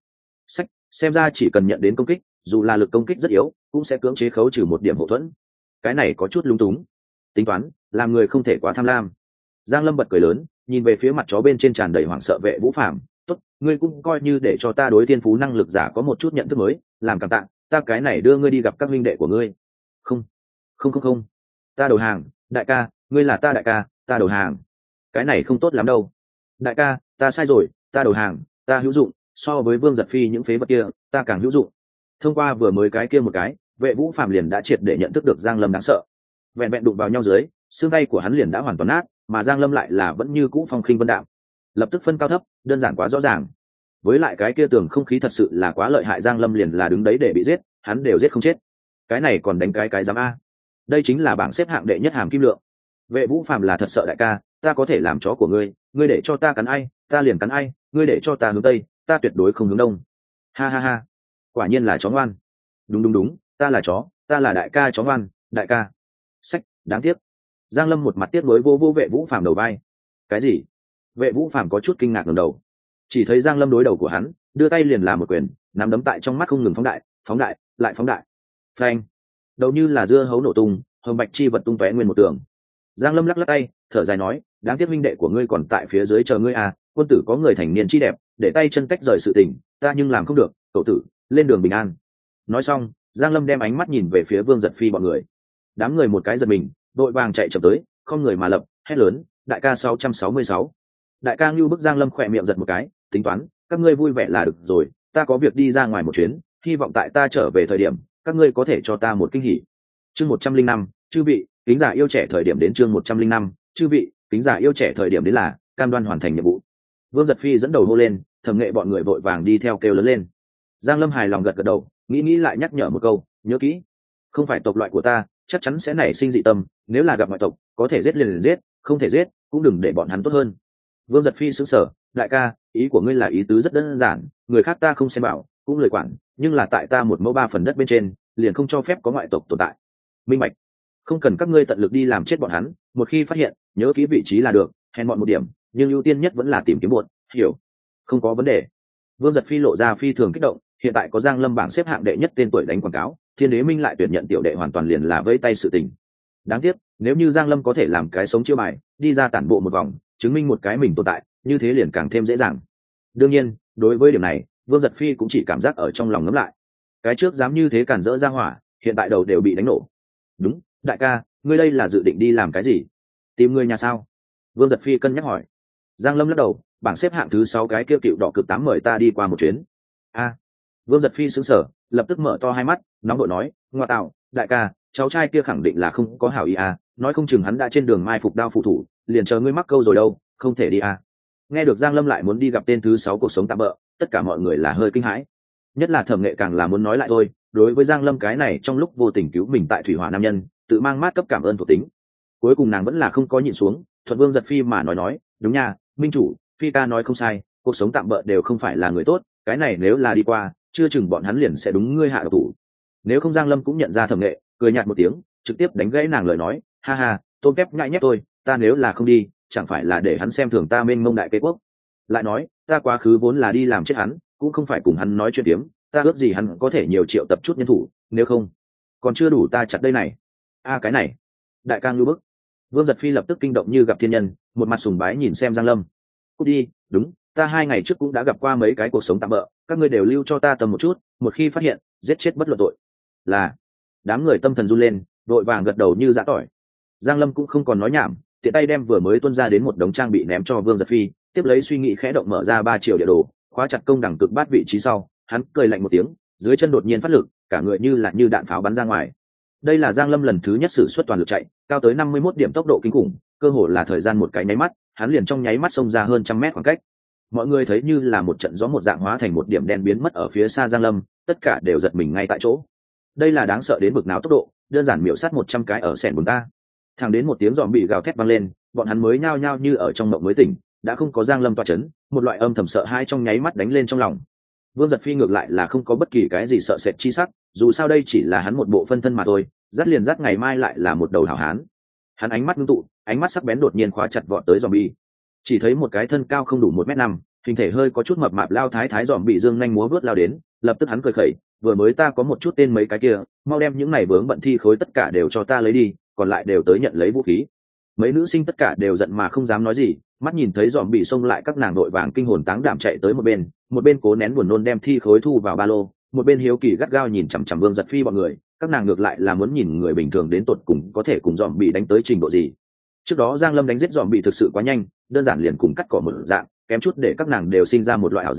A: Xem ra chỉ cần nhận đến công kích, dù là lực công kích rất yếu, cũng sẽ cưỡng chế khấu trừ 1 điểm hộ thuẫn. Cái này có chút lung túng. Tính toán, làm người không thể quá tham lam. Giang Lâm bật cười lớn, nhìn về phía mặt chó bên trên tràn đầy hoảng sợ Vệ Vũ Phàm. Tốt, ngươi cũng coi như để cho ta đối thiên phú năng lực giả có một chút nhận thức mới, làm cảm tạ, ta cái này đưa ngươi đi gặp các huynh đệ của ngươi. Không, ta đầu hàng, đại ca, ngươi là ta đại ca, ta đầu hàng. Cái này không tốt lắm đâu. Đại ca, ta sai rồi, ta đầu hàng, ta hữu dụng, so với Vương Giật Phi những phế vật kia ta càng hữu dụng. Thông qua vừa mới cái kia một cái, Vệ Vũ Phàm liền đã triệt để nhận thức được Giang Lâm đáng sợ. Vẹn vẹn đụng vào nhau dưới, xương tay của hắn liền đã hoàn toàn nát, mà Giang Lâm lại là vẫn như cũ phong khinh vân đạm. Lập tức phân cao thấp, đơn giản quá rõ ràng. Với lại cái kia tường không khí thật sự là quá lợi hại, Giang Lâm liền là đứng đấy để bị giết, hắn đều giết không chết. Cái này còn đánh cái dám a. Đây chính là bảng xếp hạng đệ nhất hàm kim lượng. Vệ Vũ Phàm là thật sợ đại ca, ta có thể làm chó của ngươi, ngươi để cho ta cắn ai, ta liền cắn ai, ngươi để cho ta hướng tây, ta tuyệt đối không hướng đông. Ha ha ha, quả nhiên là chó ngoan. Đúng, ta là chó, ta là đại ca chó ngoan, đại ca. Sách, đáng tiếc. Giang Lâm một mặt tiếc nuối vô Vệ Vũ Phàm đầu vai. Cái gì? Vệ Vũ Phàm có chút kinh ngạc ngẩng đầu. Chỉ thấy Giang Lâm đối đầu của hắn, đưa tay liền làm một quyền, nắm đấm tại trong mắt không ngừng phóng đại, lại phóng đại. Phanh. Đầu như là dưa hấu nổ tung, hồng bạch chi vật tung tóe nguyên một tường. Giang Lâm lắc lắc tay, thở dài nói, đáng tiếc minh đệ của ngươi còn tại phía dưới chờ ngươi à, quân tử có người thành niên chi đẹp, để tay chân tách rời sự tình, ta nhưng làm không được, cậu tử, lên đường bình an. Nói xong, Giang Lâm đem ánh mắt nhìn về phía Vương Giật Phi bọn người. Đám người một cái giật mình, đội vàng chạy chậm tới, không người mà lập, hét lớn, đại ca 666. Đại ca Ngưu bức Giang Lâm khỏe miệng giật một cái, tính toán, các ngươi vui vẻ là được rồi, ta có việc đi ra ngoài một chuyến, hy vọng tại ta trở về thời điểm, các ngươi có thể cho ta một kinh hỉ. Chương 105, chư vị, kính giả yêu trẻ thời điểm đến. Chương 105, chư vị, kính giả yêu trẻ thời điểm đến là cam đoan hoàn thành nhiệm vụ. Vương Giật Phi dẫn đầu hô lên, Thẩm Nghệ bọn người vội vàng đi theo kêu lớn lên. Giang Lâm hài lòng gật gật đầu, nghĩ lại nhắc nhở một câu, nhớ kỹ, không phải tộc loại của ta, chắc chắn sẽ nảy sinh dị tâm, nếu là gặp ngoại tộc, có thể giết liền giết, không thể giết, cũng đừng để bọn hắn tốt hơn. Vương Giật Phi sững sờ, đại ca, ý của ngươi là ý tứ rất đơn giản, người khác ta không xem bảo, cũng lời quản, nhưng là tại ta 1/3 đất bên trên, liền không cho phép có ngoại tộc tồn tại. Minh bạch. Không cần các ngươi tận lực đi làm chết bọn hắn, một khi phát hiện, nhớ kỹ vị trí là được, hèn bọn một điểm, nhưng ưu tiên nhất vẫn là tìm kiếm bọn, hiểu? Không có vấn đề. Vương Giật Phi lộ ra phi thường kích động, hiện tại có Giang Lâm bảng xếp hạng đệ nhất tên tuổi đánh quảng cáo, Thiên Đế Minh lại tuyển nhận tiểu đệ hoàn toàn liền là vây tay sự tình. Đáng tiếc, nếu như Giang Lâm có thể làm cái sống chiêu bài, đi ra tản bộ một vòng, chứng minh một cái mình tồn tại, như thế liền càng thêm dễ dàng. Đương nhiên, đối với điểm này, Vương Giật Phi cũng chỉ cảm giác ở trong lòng ngấm lại. Cái trước dám như thế cản rỡ ra hỏa, hiện tại đầu đều bị đánh nổ. Đúng, đại ca, ngươi đây là dự định đi làm cái gì? Tìm người nhà sao? Vương Giật Phi cân nhắc hỏi. Giang Lâm lắc đầu, bảng xếp hạng thứ 6 cái kia cựu đỏ cực 8 mời ta đi qua một chuyến. A. Vương Giật Phi sững sờ, lập tức mở to hai mắt, nóng vội nói, ngoa tạo, đại ca, cháu trai kia khẳng định là không có hảo ý à, nói không chừng hắn đã trên đường mai phục đao phụ thủ, liền chờ ngươi mắc câu rồi đâu, không thể đi à. Nghe được Giang Lâm lại muốn đi gặp tên thứ 6 cuộc sống tạm bỡ, tất cả mọi người là hơi kinh hãi. Nhất là Thẩm Nghệ càng là muốn nói lại thôi, đối với Giang Lâm cái này trong lúc vô tình cứu mình tại thủy hỏa nam nhân, tự mang mát cấp cảm ơn thuộc tính. Cuối cùng nàng vẫn là không có nhịn xuống, thuận Vương Giật Phi mà nói, đúng nha, minh chủ, Phi ca nói không sai, cuộc sống tạm bỡ đều không phải là người tốt, cái này nếu là đi qua, chưa chừng bọn hắn liền sẽ đúng ngươi hạ độc thủ. Nếu không Giang Lâm cũng nhận ra Thẩm Nghệ, cười nhạt một tiếng, trực tiếp đánh gãy nàng lời nói, ha ha, tôm kép ngại nhép tôi, ta nếu là không đi, chẳng phải là để hắn xem thường ta mênh mông đại kế quốc. Lại nói, ta quá khứ vốn là đi làm chết hắn, cũng không phải cùng hắn nói chuyện tiếm, ta ước gì hắn có thể nhiều triệu tập chút nhân thủ, nếu không, còn chưa đủ ta chặt đây này. A cái này, đại ca ngưu bức. Vương Giật Phi lập tức kinh động như gặp thiên nhân, một mặt sùng bái nhìn xem Giang Lâm. Cút đi, đúng, ta 2 ngày trước cũng đã gặp qua mấy cái cuộc sống tạm bỡ, các ngươi đều lưu cho ta tầm một chút, một khi phát hiện, giết chết bất luận tội. Là. Đám người tâm thần run lên, đội vàng gật đầu như giã tỏi. Giang Lâm cũng không còn nói nhảm, tiện tay đem vừa mới tuôn ra đến một đống trang bị ném cho Vương Giật Phi, tiếp lấy suy nghĩ khẽ động mở ra 3 triệu địa đồ, khóa chặt công đẳng cực bát vị trí sau, hắn cười lạnh một tiếng, dưới chân đột nhiên phát lực, cả người như đạn pháo bắn ra ngoài. Đây là Giang Lâm lần thứ nhất sử xuất toàn lực chạy, cao tới 51 điểm tốc độ kinh khủng, cơ hồ là thời gian một cái nháy mắt, hắn liền trong nháy mắt xông ra hơn 100 mét khoảng cách. Mọi người thấy như là một trận gió một dạng hóa thành một điểm đen biến mất ở phía xa Giang Lâm, tất cả đều giật mình ngay tại chỗ. Đây là đáng sợ đến bực nào tốc độ, đơn giản miểu sát 100 cái ở sẹn bùn ta. Thẳng đến một tiếng giòm bị gào thét vang lên, bọn hắn mới nhao nhao như ở trong mộng mới tỉnh, đã không có Giang Lâm tọa chấn, một loại âm thầm sợ hãi trong nháy mắt đánh lên trong lòng. Vương Giật Phi ngược lại là không có bất kỳ cái gì sợ sệt chi sắc, dù sao đây chỉ là hắn một bộ phân thân mà thôi, dắt liền dắt ngày mai lại là một đầu hảo hán. Hắn ánh mắt ngưng tụ, ánh mắt sắc bén đột nhiên khóa chặt vọt tới zombie. Chỉ thấy một cái thân cao không đủ 1m5, hình thể hơi có chút mập mạp lao thái zombie dương nhanh múa vớt lao đến, lập tức hắn cười khẩy, vừa mới ta có một chút tên mấy cái kia, mau đem những này vướng bận thi khối tất cả đều cho ta lấy đi, còn lại đều tới nhận lấy vũ khí. Mấy nữ sinh tất cả đều giận mà không dám nói gì, mắt nhìn thấy zombie xông lại các nàng đội vàng kinh hồn táng đảm chạy tới một bên cố nén buồn nôn đem thi khối thu vào ba lô, một bên hiếu kỳ gắt gao nhìn chằm chằm Vương Giật Phi bọn người, các nàng ngược lại là muốn nhìn người bình thường đến tột cùng có thể cùng zombie đánh tới trình độ gì. Trước đó Giang Lâm đánh giết zombie thực sự quá nhanh, đơn giản liền cùng cắt cỏ một dạng, kém chút để các nàng đều sinh ra một loại ảo giác,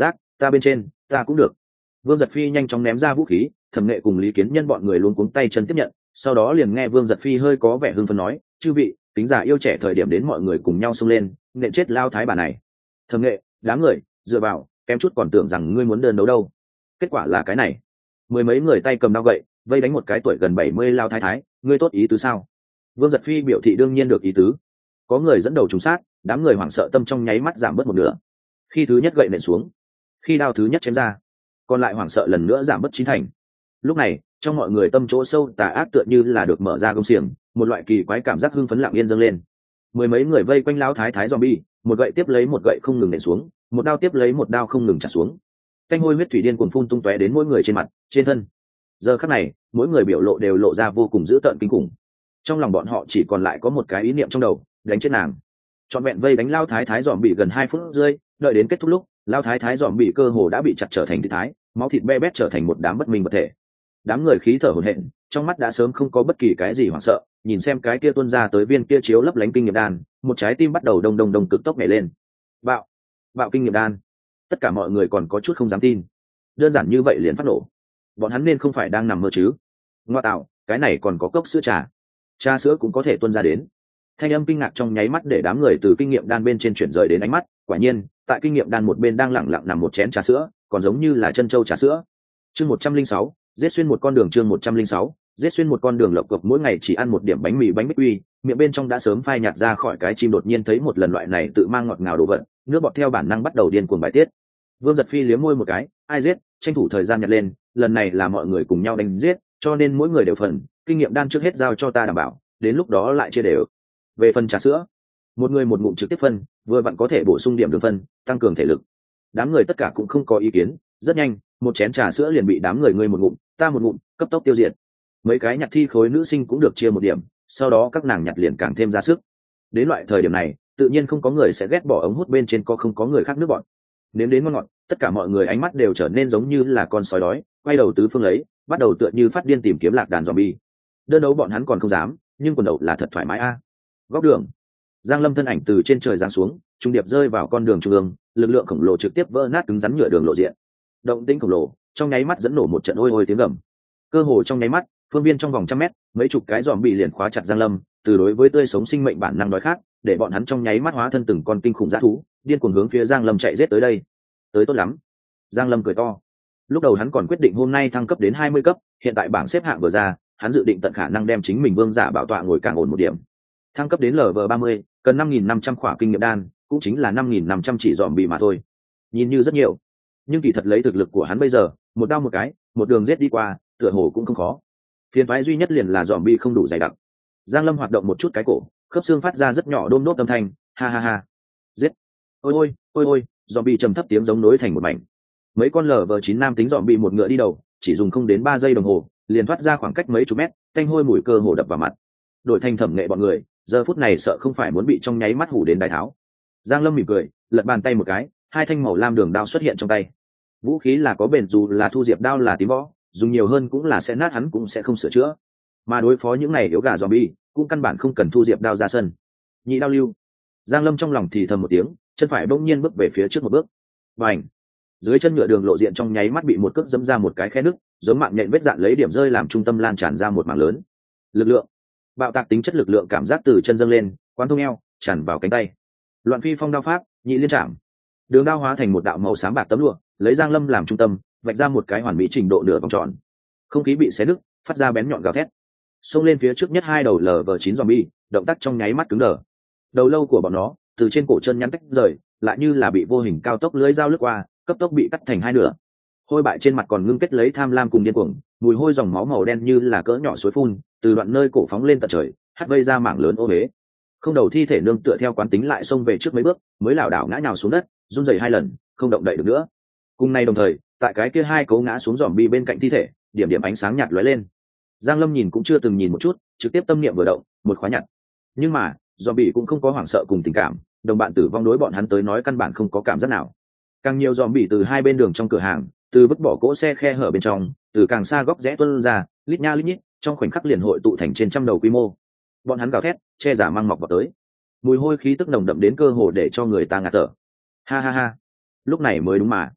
A: ta bên trên, ta cũng được. Vương Giật Phi nhanh chóng ném ra vũ khí, Thẩm Nghệ cùng Lý Kiến Nhân bọn người luôn cuống tay chân tiếp nhận, sau đó liền nghe Vương Giật Phi hơi có vẻ hưng phấn nói, chư vị, tính giả yêu trẻ thời điểm đến mọi người cùng nhau xông lên, nện chết lao thái bà này. Thẩm Nghệ, đám người dựa vào, kém chút còn tưởng rằng ngươi muốn đơn đấu đâu. Kết quả là cái này. Mười mấy người tay cầm dao gậy, vây đánh một cái tuổi gần 70 lao thái thái, ngươi tốt ý tứ sao? Vương Giật Phi biểu thị đương nhiên được ý tứ. Có người dẫn đầu trùng sát, đám người hoảng sợ tâm trong nháy mắt giảm bớt một nửa. Khi thứ nhất gậy nện xuống, khi đao thứ nhất chém ra, còn lại hoảng sợ lần nữa giảm bớt chín thành. Lúc này, trong mọi người tâm chỗ sâu tà ác tựa như là được mở ra công xiềng, một loại kỳ quái cảm giác hưng phấn lặng yên dâng lên. Mười mấy người vây quanh lão thái thái zombie, một gậy tiếp lấy một gậy không ngừng nện xuống, một đao tiếp lấy một đao không ngừng chặt xuống. Canh hôi huyết thủy điên cuồng phun tung tóe đến mỗi người trên mặt, trên thân. Giờ khắc này, mỗi người biểu lộ đều lộ ra vô cùng dữ tợn kinh khủng. Trong lòng bọn họ chỉ còn lại có một cái ý niệm trong đầu, đánh chết nàng. Trọn vẹn vây đánh lao thái thái dòm bị gần 2 phút rơi, đợi đến kết thúc lúc, lao thái thái dòm bị cơ hồ đã bị chặt trở thành thịt thái, máu thịt be bét trở thành một đám bất minh vật thể. Đám người khí thở hổn hển, trong mắt đã sớm không có bất kỳ cái gì hoảng sợ, nhìn xem cái kia tuôn ra tới viên kia chiếu lấp lánh kinh nghiệm đan, một trái tim bắt đầu đông đông đông cực tốc nhảy lên. Bạo, bạo kinh nghiệm đan. Tất cả mọi người còn có chút không dám tin. Đơn giản như vậy liền phát nổ. Bọn hắn nên không phải đang nằm mơ chứ? Ngoa tạo, cái này còn có cốc sữa trà. Trà sữa cũng có thể tuôn ra đến. Thanh âm kinh ngạc trong nháy mắt để đám người từ kinh nghiệm đan bên trên chuyển rời đến ánh mắt, quả nhiên, tại kinh nghiệm đan một bên đang lẳng lặng nằm một chén trà sữa, còn giống như là chân châu trà sữa. Chương 106, giết xuyên một con đường. Chương 106, giết xuyên một con đường. Lộc Cộc mỗi ngày chỉ ăn một điểm bánh mì bánh bích quy, miệng bên trong đã sớm phai nhạt ra khỏi cái chim, đột nhiên thấy một lần loại này tự mang ngọt ngào đồ vật, nước bọt theo bản năng bắt đầu điên cuồng bài tiết. Vương Giật Phi liếm môi một cái, ai giết, tranh thủ thời gian nhặt lên, lần này là mọi người cùng nhau đánh giết, cho nên mỗi người đều phần, kinh nghiệm đan trước hết giao cho ta đảm bảo, đến lúc đó lại chia đều. Về phần trà sữa, một người một ngụm trực tiếp phân, vừa vặn có thể bổ sung điểm đường phân, tăng cường thể lực. Đám người tất cả cũng không có ý kiến, rất nhanh, một chén trà sữa liền bị đám người ngươi một ngụm, ta một ngụm, cấp tốc tiêu diệt. Mấy cái nhặt thi khối nữ sinh cũng được chia một điểm, sau đó các nàng nhặt liền càng thêm ra sức. Đến loại thời điểm này, tự nhiên không có người sẽ ghét bỏ ống hút bên trên không có người khác nước bọn. Nếm đến ngon ngọt, tất cả mọi người ánh mắt đều trở nên giống như là con sói đói, quay đầu tứ phương lấy, bắt đầu tựa như phát điên tìm kiếm lạc đàn zombie. Đơn đấu bọn hắn còn không dám, nhưng quần đầu là thật thoải mái a. Góc đường, Giang Lâm thân ảnh từ trên trời giáng xuống, trung điệp rơi vào con đường trung ương, lực lượng khổng lồ trực tiếp vỡ nát cứng rắn nhựa đường lộ diện. Động tĩnh khổng lồ, trong nháy mắt dẫn nổ một trận ôi ôi tiếng gầm. Cơ hồ trong nháy mắt, phương viên trong vòng trăm mét, mấy chục cái zombie liền khóa chặt Giang Lâm, từ đối với tươi sống sinh mệnh bản năng đói khát, để bọn hắn trong nháy mắt hóa thân từng con kinh khủng dã thú, điên cuồng hướng phía Giang Lâm chạy giết tới đây. Tới tốt lắm. Giang Lâm cười to. Lúc đầu hắn còn quyết định hôm nay thăng cấp đến 20 cấp, hiện tại bảng xếp hạng vừa ra, hắn dự định tận khả năng đem chính mình vương giả bảo tọa ngồi càng ổn một điểm. Thăng cấp đến LV30, cần 5.500 khỏa kinh nghiệm đan, cũng chính là 5.500 chỉ zombie mà thôi. Nhìn như rất nhiều, nhưng kỳ thật lấy thực lực của hắn bây giờ, một đao một cái, một đường giết đi qua, tựa hồ cũng không khó. Phiền toái duy nhất liền là zombie không đủ dày đặc. Giang Lâm hoạt động một chút cái cổ, khớp xương phát ra rất nhỏ đôm đốp âm thanh, ha ha ha. Giết. Ôi ôi, ôi ôi, zombie trầm thấp tiếng giống nối thành một mảnh. Mấy con LV9 nam tính zombie một ngựa đi đầu, chỉ dùng không đến 3 giây đồng hồ, liền thoát ra khoảng cách mấy chục mét, tanh hôi mùi cơ hồ đập vào mặt. Đổi thành Thẩm Nghệ bọn người, giờ phút này sợ không phải muốn bị trong nháy mắt hủ đến đái tháo. Giang Lâm mỉm cười, lật bàn tay một cái, hai thanh màu lam đường đao xuất hiện trong tay. Vũ khí là có bền, dù là thu diệp đao là tím võ, dùng nhiều hơn cũng là sẽ nát, hắn cũng sẽ không sửa chữa. Mà đối phó những này yếu gà zombie, cũng căn bản không cần thu diệp đao ra sân. Nhị đao lưu. Giang Lâm trong lòng thì thầm một tiếng, chân phải bỗng nhiên bước về phía trước một bước. Bành! Dưới chân nhựa đường lộ diện trong nháy mắt bị một cước dẫm ra một cái khe nứt, giống mạng nhện vết dạn lấy điểm rơi làm trung tâm lan tràn ra một mảng lớn. Lực lượng, bạo tạc tính chất lực lượng cảm giác từ chân dâng lên, quán thông eo, tràn vào cánh tay. Loạn phi phong đao pháp, nhị liên trảm. Đường đao hóa thành một đạo màu xám bạc tấm lụa, lấy Giang Lâm làm trung tâm, vạch ra một cái hoàn mỹ trình độ nửa vòng tròn. Không khí bị xé nứt, phát ra bén nhọn gào thét. Xông lên phía trước nhất hai đầu LV9 zombie, động tác trong nháy mắt cứng đờ. Đầu lâu của bọn nó từ trên cổ chân nhắn tách rời, lại như là bị vô hình cao tốc lưỡi dao lướt qua, cấp tốc bị cắt thành hai nửa. Hôi bại trên mặt còn ngưng kết lấy tham lam cùng điên cuồng, mùi hôi dòng máu màu đen như là cỡ nhỏ suối phun, từ đoạn nơi cổ phóng lên tận trời, hắt vây ra mảng lớn ô uế. Không đầu thi thể nương tựa theo quán tính lại xông về trước mấy bước, mới lảo đảo ngã nhào xuống đất, run rẩy hai lần, không động đậy được nữa. Cùng nay đồng thời, tại cái kia hai cấu ngã xuống zombie bên cạnh thi thể, điểm điểm ánh sáng nhạt lóe lên. Giang Lâm nhìn cũng chưa từng nhìn một chút, trực tiếp tâm niệm vừa động, một khóa nhặt. Nhưng mà, zombie cũng không có hoảng sợ cùng tình cảm, đồng bạn tử vong đối bọn hắn tới nói căn bản không có cảm giác nào. Càng nhiều zombie từ hai bên đường trong cửa hàng, từ vứt bỏ cỗ xe khe hở bên trong, từ càng xa góc rẽ tuôn ra, lít nha lít nhít, trong khoảnh khắc liền hội tụ thành trên trăm đầu quy mô. Bọn hắn gào thét, che giả mang mọc vào tới. Mùi hôi khí tức nồng đậm đến cơ hồ để cho người ta ngạt thở. Ha ha ha, lúc này mới đúng mà.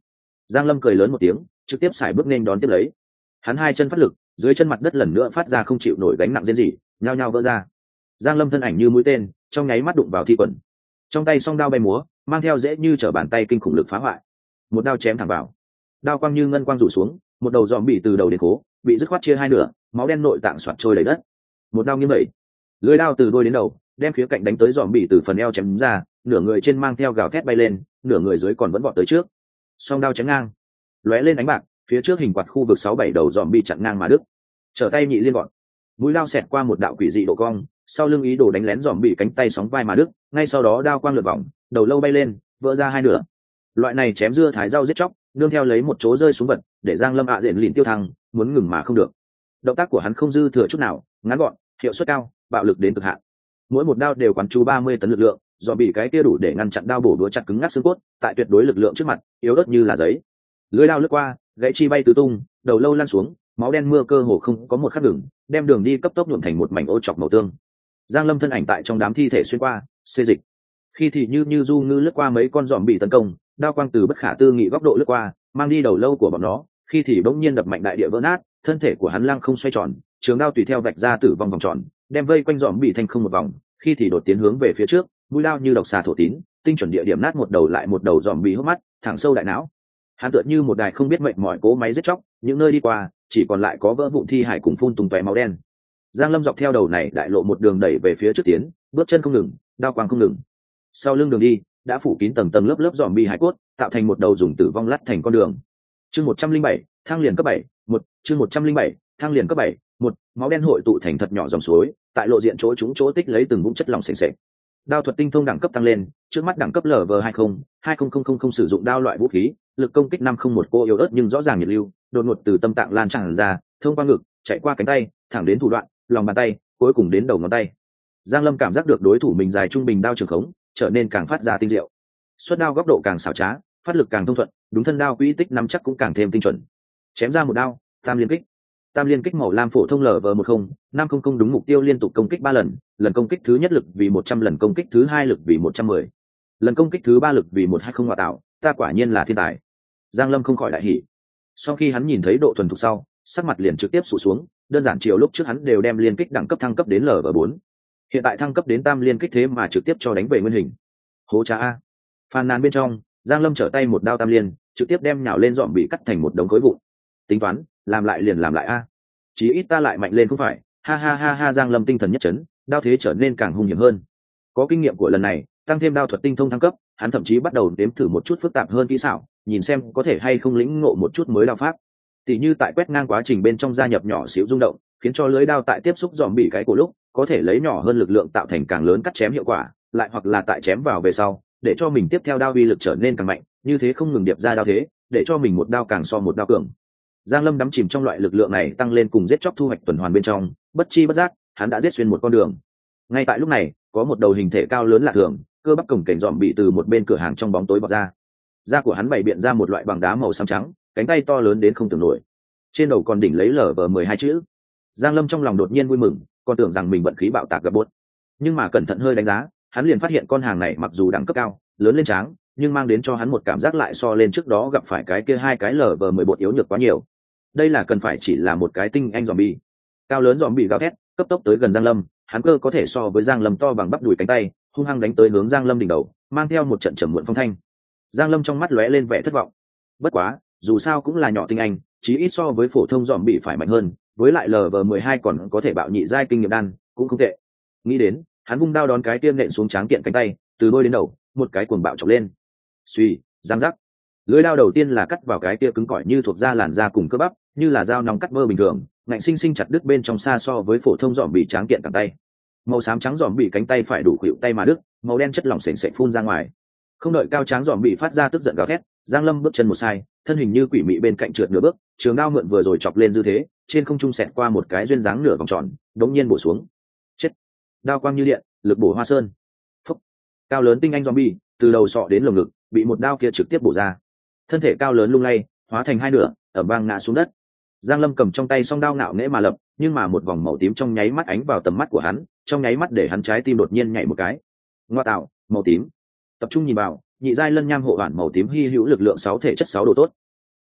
A: Giang Lâm cười lớn một tiếng, trực tiếp xài bước nên đón tiếp lấy. Hắn hai chân phát lực, dưới chân mặt đất lần nữa phát ra không chịu nổi gánh nặng riêng gì, nhao nhao vỡ ra. Giang Lâm thân ảnh như mũi tên, trong nháy mắt đụng vào thi quần. Trong tay song đao bay múa, mang theo dễ như trở bàn tay kinh khủng lực phá hoại. Một đao chém thẳng vào. Đao quang như ngân quang rủ xuống, một đầu giòm bị từ đầu đến cố, bị dứt khoát chia hai nửa, máu đen nội tạng xoạt trôi đầy đất. Một đao nghiêng đẩy, lưỡi đao từ đuôi đến đầu, đem khía cạnh đánh tới giòm bị từ phần eo chém ra, nửa người trên mang theo gào thét bay lên, nửa người dưới còn vẫn vọt tới trước. Song đao chém ngang, lóe lên ánh bạc, phía trước hình quạt khu vực 6-7 đầu giòm bị chặn ngang mà đứt. Trở tay nhị liên gọn, mũi đao xẹt qua một đạo quỷ dị độ cong, sau lưng ý đồ đánh lén giòm bị cánh tay sóng vai mà đứt, ngay sau đó đao quang lượn vòng, đầu lâu bay lên, vỡ ra hai nửa. Loại này chém dưa thái rau giết chóc, nương theo lấy một chỗ rơi xuống vật, để Giang Lâm diện lìn tiêu thăng, muốn ngừng mà không được. Động tác của hắn không dư thừa chút nào, ngắn gọn, hiệu suất cao, bạo lực đến cực hạn. Mỗi một đao đều quán chú 30 tấn lực lượng, do bị cái kia đủ để ngăn chặn đao bổ đũa chặt cứng ngắc xương cốt, tại tuyệt đối lực lượng trước mặt, yếu ớt như là giấy. Lưỡi đao lướt qua, gãy chi bay tứ tung, đầu lâu lăn xuống, máu đen mưa cơ hồ không có một khắc ngừng, đem đường đi cấp tốc nhuộm thành một mảnh ô chọc màu tương. Giang Lâm thân ảnh tại trong đám thi thể xuyên qua, xê dịch. Khi thì như du ngư lướt qua mấy con giòm bị tấn công, đao quang từ bất khả tư nghị góc độ lướt qua, mang đi đầu lâu của bọn nó, khi thì bỗng nhiên đập mạnh đại địa vỡ nát, thân thể của hắn lăng không xoay tròn, trường đao tùy theo vạch ra tử vong vòng tròn, đem vây quanh giòm bị thành không một vòng, khi thì đột tiến hướng về phía trước, mũi đao như độc xà thổ tín, tinh chuẩn địa điểm nát một đầu lại một đầu giòm bị hốc mắt, thẳng sâu đại não. Hắn tựa như một đài không biết mệnh mỏi cố máy giết chóc, những nơi đi qua, chỉ còn lại có vỡ vụn thi hải cùng phun tung tóe máu đen. Giang Lâm dọc theo đầu này đại lộ một đường đẩy về phía trước tiến, bước chân không ngừng, đao quang không ngừng. Sau lưng đường đi đã phủ kín tầng tầng lớp lớp giòm bị hải cốt, tạo thành một đầu dùng tử vong lắt thành con đường. Chương 107, thang liền cấp 7, 1, chương 107, thang liền cấp 7, 1, máu đen hội tụ thành thật nhỏ dòng suối, tại lộ diện chỗ chúng chỗ tích lấy từng vũng chất lỏng sền sệt. Đao thuật tinh thông đẳng cấp tăng lên, trước mắt đẳng cấp LV20, 20000 sử dụng đao loại vũ khí, lực công kích 501 cô yếu ớt nhưng rõ ràng nhiệt lưu, đột ngột từ tâm tạng lan tràn ra, thông qua ngực, chạy qua cánh tay, thẳng đến thủ đoạn, lòng bàn tay, cuối cùng đến đầu ngón tay. Giang Lâm cảm giác được đối thủ mình dài trung bình đao trường khống, trở nên càng phát ra tinh diệu. Xuất đao góc độ càng xảo trá, phát lực càng thông thuận, đúng thân đao quỹ tích nắm chắc cũng càng thêm tinh chuẩn. Chém ra một đao, tam liên kích. Tam liên kích màu lam phổ thông LV10, 500 đúng mục tiêu liên tục công kích 3 lần, lần công kích thứ nhất lực vì 100, lần công kích thứ hai lực vì 110. Lần công kích thứ ba lực vì 120 ngoại tạo, ta quả nhiên là thiên tài. Giang Lâm không khỏi đại hỉ. Sau khi hắn nhìn thấy độ thuần thục sau, sắc mặt liền trực tiếp sụt xuống, đơn giản chiều lúc trước hắn đều đem liên kích đẳng cấp thăng cấp đến LV4. Hiện tại thăng cấp đến tam liên kích thế mà trực tiếp cho đánh về nguyên hình. Hố cha a. Phàn nàn bên trong, Giang Lâm trở tay một đao tam liên, trực tiếp đem nhào lên dọn bị cắt thành một đống khối vụn. Tính toán, làm lại liền làm lại a. Chí ít ta lại mạnh lên không phải? Ha ha ha ha, Giang Lâm tinh thần nhất chấn, đao thế trở nên càng hung hiểm hơn. Có kinh nghiệm của lần này, tăng thêm đao thuật tinh thông thăng cấp, hắn thậm chí bắt đầu đếm thử một chút phức tạp hơn kỹ xảo, nhìn xem có thể hay không lĩnh ngộ một chút mới đao pháp. Tỷ như tại quét ngang quá trình bên trong gia nhập nhỏ xíu rung động, khiến cho lưới đao tại tiếp xúc dòm bị cái cổ lúc có thể lấy nhỏ hơn lực lượng tạo thành càng lớn cắt chém hiệu quả, lại hoặc là tại chém vào về sau để cho mình tiếp theo đao uy lực trở nên càng mạnh, như thế không ngừng điệp ra đao thế, để cho mình một đao càng so một đao cường. Giang Lâm đắm chìm trong loại lực lượng này tăng lên cùng giết chóc thu hoạch tuần hoàn bên trong, bất chi bất giác hắn đã giết xuyên một con đường. Ngay tại lúc này, có một đầu hình thể cao lớn lạ thường, cơ bắp cồng kềnh dòm bị từ một bên cửa hàng trong bóng tối bọc ra. Da của hắn bày biện ra một loại bằng đá màu xám trắng, cánh tay to lớn đến không tưởng nổi, trên đầu còn đỉnh lấy LV12 chữ. Giang Lâm trong lòng đột nhiên vui mừng, còn tưởng rằng mình vận khí bạo tạc gặp bốt, nhưng mà cẩn thận hơi đánh giá, hắn liền phát hiện con hàng này mặc dù đẳng cấp cao, lớn lên tráng, nhưng mang đến cho hắn một cảm giác lại so lên trước đó gặp phải cái kia hai cái LV10 bột yếu nhược quá nhiều. Đây là cần phải chỉ là một cái tinh anh zombie. Cao lớn zombie gào thét, cấp tốc tới gần Giang Lâm, hắn cơ có thể so với Giang Lâm to bằng bắp đùi cánh tay, hung hăng đánh tới hướng Giang Lâm đỉnh đầu, mang theo một trận trầm muộn phong thanh. Giang Lâm trong mắt lóe lên vẻ thất vọng. Bất quá, dù sao cũng là nhỏ tinh anh, chí ít so với phổ thông zombie phải mạnh hơn, với lại LV12 còn có thể bạo nhị giai kinh nghiệm đan, cũng không tệ. Nghĩ đến, hắn vung đao đón cái tiêm nện xuống tráng kiện cánh tay, từ đôi đến đầu, một cái cuồng bạo chọc lên. Suy, giang giác. Lưỡi đao đầu tiên là cắt vào cái tia cứng cỏi như thuộc da làn da cùng cơ bắp, như là dao nóng cắt bơ bình thường, ngạnh sinh sinh chặt đứt bên trong xa so với phổ thông dòm bị tráng kiện cẳng tay. Màu xám trắng dòm bị cánh tay phải đủ khuỵu tay mà đứt, màu đen chất lỏng sền sệt phun ra ngoài. Không đợi cao tráng dòm bị phát ra tức giận gào thét, Giang Lâm bước chân một sai, thân hình như quỷ mị bên cạnh trượt nửa bước, trường đao mượn vừa rồi chọc lên dư thế, trên không trung xẹt qua một cái duyên dáng nửa vòng tròn, đống nhiên bổ xuống. Chết! Đao quang như điện, lực bổ hoa sơn. Phúc! Cao lớn tinh anh zombie, từ đầu sọ đến lồng ngực, bị một đao kia trực tiếp bổ ra. Thân thể cao lớn lung lay, hóa thành hai nửa, ở bang ngã xuống đất. Giang Lâm cầm trong tay song đao ngạo nghễ mà lập, nhưng mà một vòng màu tím trong nháy mắt ánh vào tầm mắt của hắn, trong nháy mắt để hắn trái tim đột nhiên nhảy một cái. Ngoa tạo, màu tím. Tập trung nhìn vào, nhị giai lân nham hộ bản màu tím hy hữu lực lượng 6 thể chất 6 độ tốt.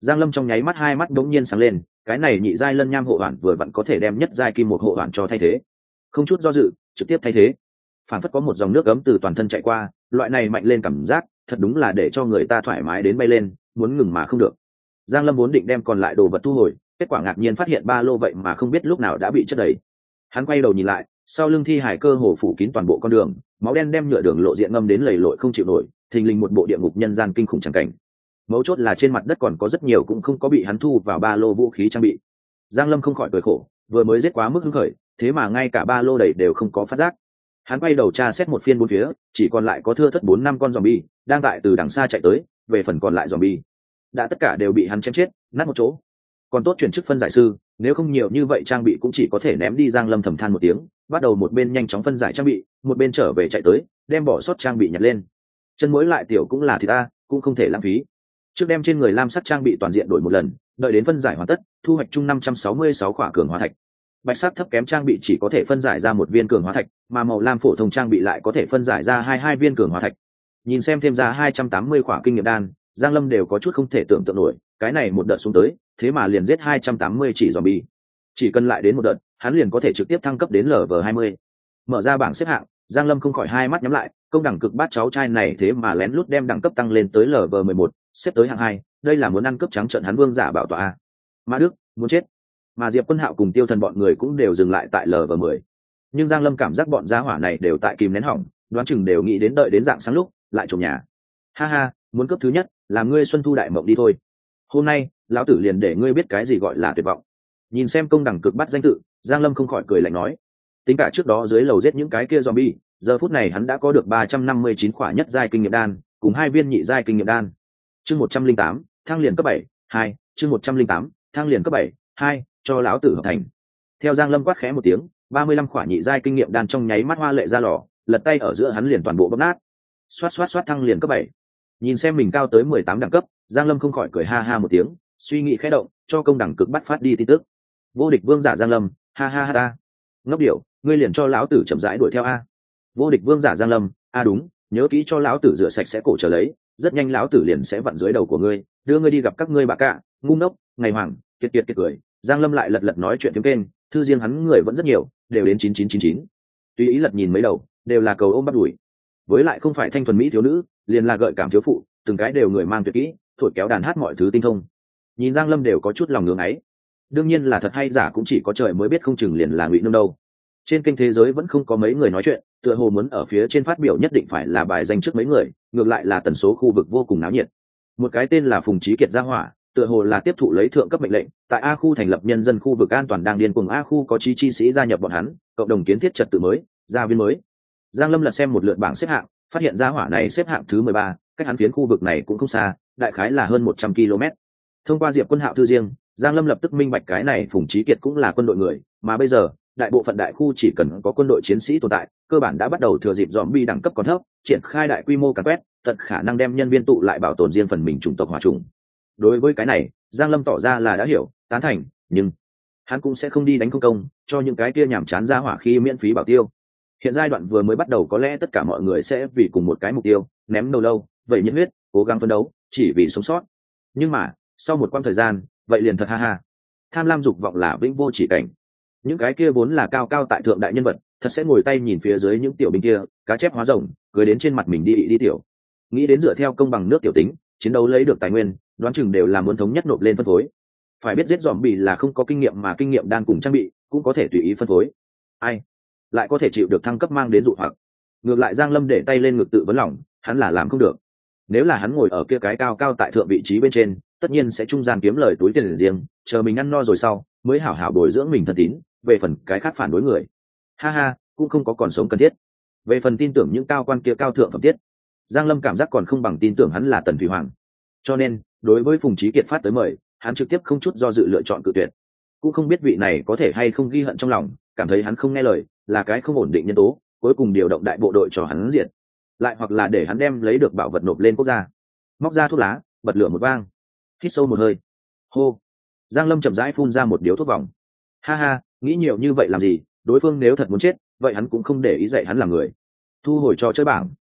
A: Giang Lâm trong nháy mắt hai mắt đống nhiên sáng lên, cái này nhị giai lân nham hộ hoàn vừa vặn có thể đem nhất giai kim một hộ hoàn cho thay thế. Không chút do dự, trực tiếp thay thế. Phản phất có một dòng nước ấm từ toàn thân chạy qua, loại này mạnh lên cảm giác, thật đúng là để cho người ta thoải mái đến bay lên, muốn ngừng mà không được. Giang Lâm vốn định đem còn lại đồ vật thu hồi, kết quả ngạc nhiên phát hiện ba lô vậy mà không biết lúc nào đã bị chất đầy. Hắn quay đầu nhìn lại, sau lưng thi hải cơ hồ phủ kín toàn bộ con đường, máu đen đem nhựa đường lộ diện ngâm đến lầy lội không chịu nổi, thình lình một bộ địa ngục nhân gian kinh khủng chẳng cảnh. Mấu chốt là trên mặt đất còn có rất nhiều cũng không có bị hắn thu vào ba lô vũ khí trang bị. Giang Lâm không khỏi cười khổ, vừa mới giết quá mức hứng khởi, thế mà ngay cả ba lô đầy đều không có phát giác. Hắn quay đầu tra xét một phiên bốn phía, chỉ còn lại có thưa thất 4-5 con zombie đang tại từ đằng xa chạy tới, về phần còn lại zombie đã tất cả đều bị hắn chém chết nát một chỗ. Còn tốt chuyển chức phân giải sư, nếu không nhiều như vậy trang bị cũng chỉ có thể ném đi. Giang Lâm thầm than một tiếng, bắt đầu một bên nhanh chóng phân giải trang bị, một bên trở về chạy tới đem bỏ sót trang bị nhặt lên. Chân mũi lại tiểu cũng là thì ta cũng không thể lãng phí, trước đem trên người lam sắc trang bị toàn diện đổi một lần, đợi đến phân giải hoàn tất thu hoạch chung 566 khỏa cường hóa thạch. Bạch sắc thấp kém trang bị chỉ có thể phân giải ra một viên cường hóa thạch, mà màu lam phổ thông trang bị lại có thể phân giải ra 22 viên cường hóa thạch. Nhìn xem thêm ra 280 khỏa kinh nghiệm đan, Giang Lâm đều có chút không thể tưởng tượng nổi, cái này một đợt xuống tới, thế mà liền giết 280 chỉ zombie. Chỉ cần lại đến một đợt, hắn liền có thể trực tiếp thăng cấp đến Lv20. Mở ra bảng xếp hạng, Giang Lâm không khỏi hai mắt nhắm lại, công đẳng cực bát cháu trai này thế mà lén lút đem đẳng cấp tăng lên tới Lv11, xếp tới hạng 2, đây là muốn ăn cướp trắng trợn hắn vương giả bảo tọa a. Mã Đức, muốn chết. Mà Diệp Quân Hạo cùng Tiêu Thần bọn người cũng đều dừng lại tại Lv10. Nhưng Giang Lâm cảm giác bọn gia hỏa này đều tại kìm nén hỏng, đoán chừng đều nghĩ đến đợi đến dạng sáng lúc lại trộm nhà. Ha ha, muốn cấp thứ nhất, làm ngươi xuân thu đại mộng đi thôi. Hôm nay, lão tử liền để ngươi biết cái gì gọi là tuyệt vọng. Nhìn xem công đẳng cực bắt danh tự, Giang Lâm không khỏi cười lạnh nói, tính cả trước đó dưới lầu giết những cái kia zombie, giờ phút này hắn đã có được 359 khỏa nhất giai kinh nghiệm đan, cùng 2 viên nhị giai kinh nghiệm đan. Chương 108, thăng liền cấp 7, 2, chương 108, thăng liền cấp 7, 2, cho lão tử hợp thành. Theo Giang Lâm quát khẽ một tiếng, 35 khỏa nhị giai kinh nghiệm đan trong nháy mắt hoa lệ ra lò, lật tay ở giữa hắn liền toàn bộ bóp nát. Xoát xoát xoát thăng liền cấp 7. Nhìn xem mình cao tới 18 đẳng cấp, Giang Lâm không khỏi cười ha ha một tiếng, suy nghĩ khẽ động, cho công đẳng cực bắt phát đi tin tức. Vô địch vương giả Giang Lâm, ha ha ha ta. Ngốc điểu, ngươi liền cho lão tử chậm rãi đuổi theo a. Vô địch vương giả Giang Lâm, a đúng, nhớ kỹ cho lão tử rửa sạch sẽ cổ trở lấy, rất nhanh lão tử liền sẽ vặn dưới đầu của ngươi, đưa ngươi đi gặp các ngươi bà cạ, ngu ngốc, ngày hoàng, kiệt kiệt kiệt cười. Giang Lâm lại lật nói chuyện tiếng kênh, thư riêng hắn người vẫn rất nhiều, đều đến 9999. Tùy ý lật nhìn mấy đầu, đều là cầu ôm bắt đuổi. Với lại không phải thanh thuần mỹ thiếu nữ, liền là gợi cảm thiếu phụ, từng cái đều người mang tuyệt kỹ, thổi kéo đàn hát mọi thứ tinh thông. Nhìn Giang Lâm đều có chút lòng ngưỡng ấy. Đương nhiên là thật hay giả cũng chỉ có trời mới biết, không chừng liền là ngụy nương đâu. Trên kênh thế giới vẫn không có mấy người nói chuyện, tựa hồ muốn ở phía trên phát biểu nhất định phải là bài danh trước mấy người, ngược lại là tần số khu vực vô cùng náo nhiệt. Một cái tên là Phùng Chí Kiệt gia hỏa, tựa hồ là tiếp thụ lấy thượng cấp mệnh lệnh, tại A khu thành lập nhân dân khu vực an toàn đang điên cuồng. A khu có chi sĩ gia nhập bọn hắn, cộng đồng kiến thiết trật tự mới, gia viên mới. Giang Lâm lật xem một lượt bảng xếp hạng, phát hiện gia hỏa này xếp hạng thứ 13, cách hắn phiến khu vực này cũng không xa, đại khái là hơn 100 km. Thông qua Diệp Quân Hạo thư riêng, Giang Lâm lập tức minh bạch cái này Phùng Chí Kiệt cũng là quân đội người, mà bây giờ, đại bộ phận đại khu chỉ cần có quân đội chiến sĩ tồn tại, cơ bản đã bắt đầu thừa dịp zombie đẳng cấp còn thấp, triển khai đại quy mô càn quét, tận khả năng đem nhân viên tụ lại bảo tồn riêng phần mình chủng tộc hòa chủng. Đối với cái này, Giang Lâm tỏ ra là đã hiểu, tán thành, nhưng hắn cũng sẽ không đi đánh không công, cho những cái kia nhảm chán ra hỏa khi miễn phí bảo tiêu. Hiện giai đoạn vừa mới bắt đầu có lẽ tất cả mọi người sẽ vì cùng một cái mục tiêu, ném đầu lâu, vậy nhiệt huyết, cố gắng phấn đấu, chỉ vì sống sót. Nhưng mà, sau một quãng thời gian, vậy liền thật ha ha. Tham lam dục vọng là vĩnh vô chỉ cảnh. Những cái kia vốn là cao cao tại thượng đại nhân vật, thật sẽ ngồi tay nhìn phía dưới những tiểu binh kia, cá chép hóa rồng, cười đến trên mặt mình đi tiểu. Nghĩ đến dựa theo công bằng nước tiểu tính, chiến đấu lấy được tài nguyên, đoán chừng đều là muốn thống nhất nộp lên phân phối. Phải biết giết zombie là không có kinh nghiệm, mà kinh nghiệm đan cùng trang bị cũng có thể tùy ý phân phối. Ai lại có thể chịu được thăng cấp mang đến dụ hoặc? Ngược lại Giang Lâm để tay lên ngực tự vấn lòng, hắn là làm không được. Nếu là hắn ngồi ở kia cái cao cao tại thượng vị trí bên trên, tất nhiên sẽ trung gian kiếm lời túi tiền riêng, chờ mình ăn no rồi sau mới hảo hảo bồi dưỡng mình thân tín, về phần cái khác phản đối người, ha ha, cũng không có còn sống cần thiết. Về phần tin tưởng những cao quan kia cao thượng phẩm tiết, Giang Lâm cảm giác còn không bằng tin tưởng hắn là Tần Thủy Hoàng. Cho nên đối với Phùng Chí Kiệt phát tới mời, hắn trực tiếp không chút do dự lựa chọn cự tuyệt. Cũng không biết vị này có thể hay không ghi hận trong lòng, cảm thấy hắn không nghe lời là cái không ổn định nhân tố, cuối cùng điều động đại bộ đội cho hắn diệt, lại hoặc là để hắn đem lấy được bảo vật nộp lên quốc gia. Móc ra thuốc lá, bật lửa một vang, hít sâu một hơi, hô. Giang Lâm chậm rãi phun ra một điếu thuốc vòng. Ha ha, nghĩ nhiều như vậy làm gì, đối phương nếu thật muốn chết, vậy hắn cũng không để ý dạy hắn làm người. Thu hồi trò chơi bảng,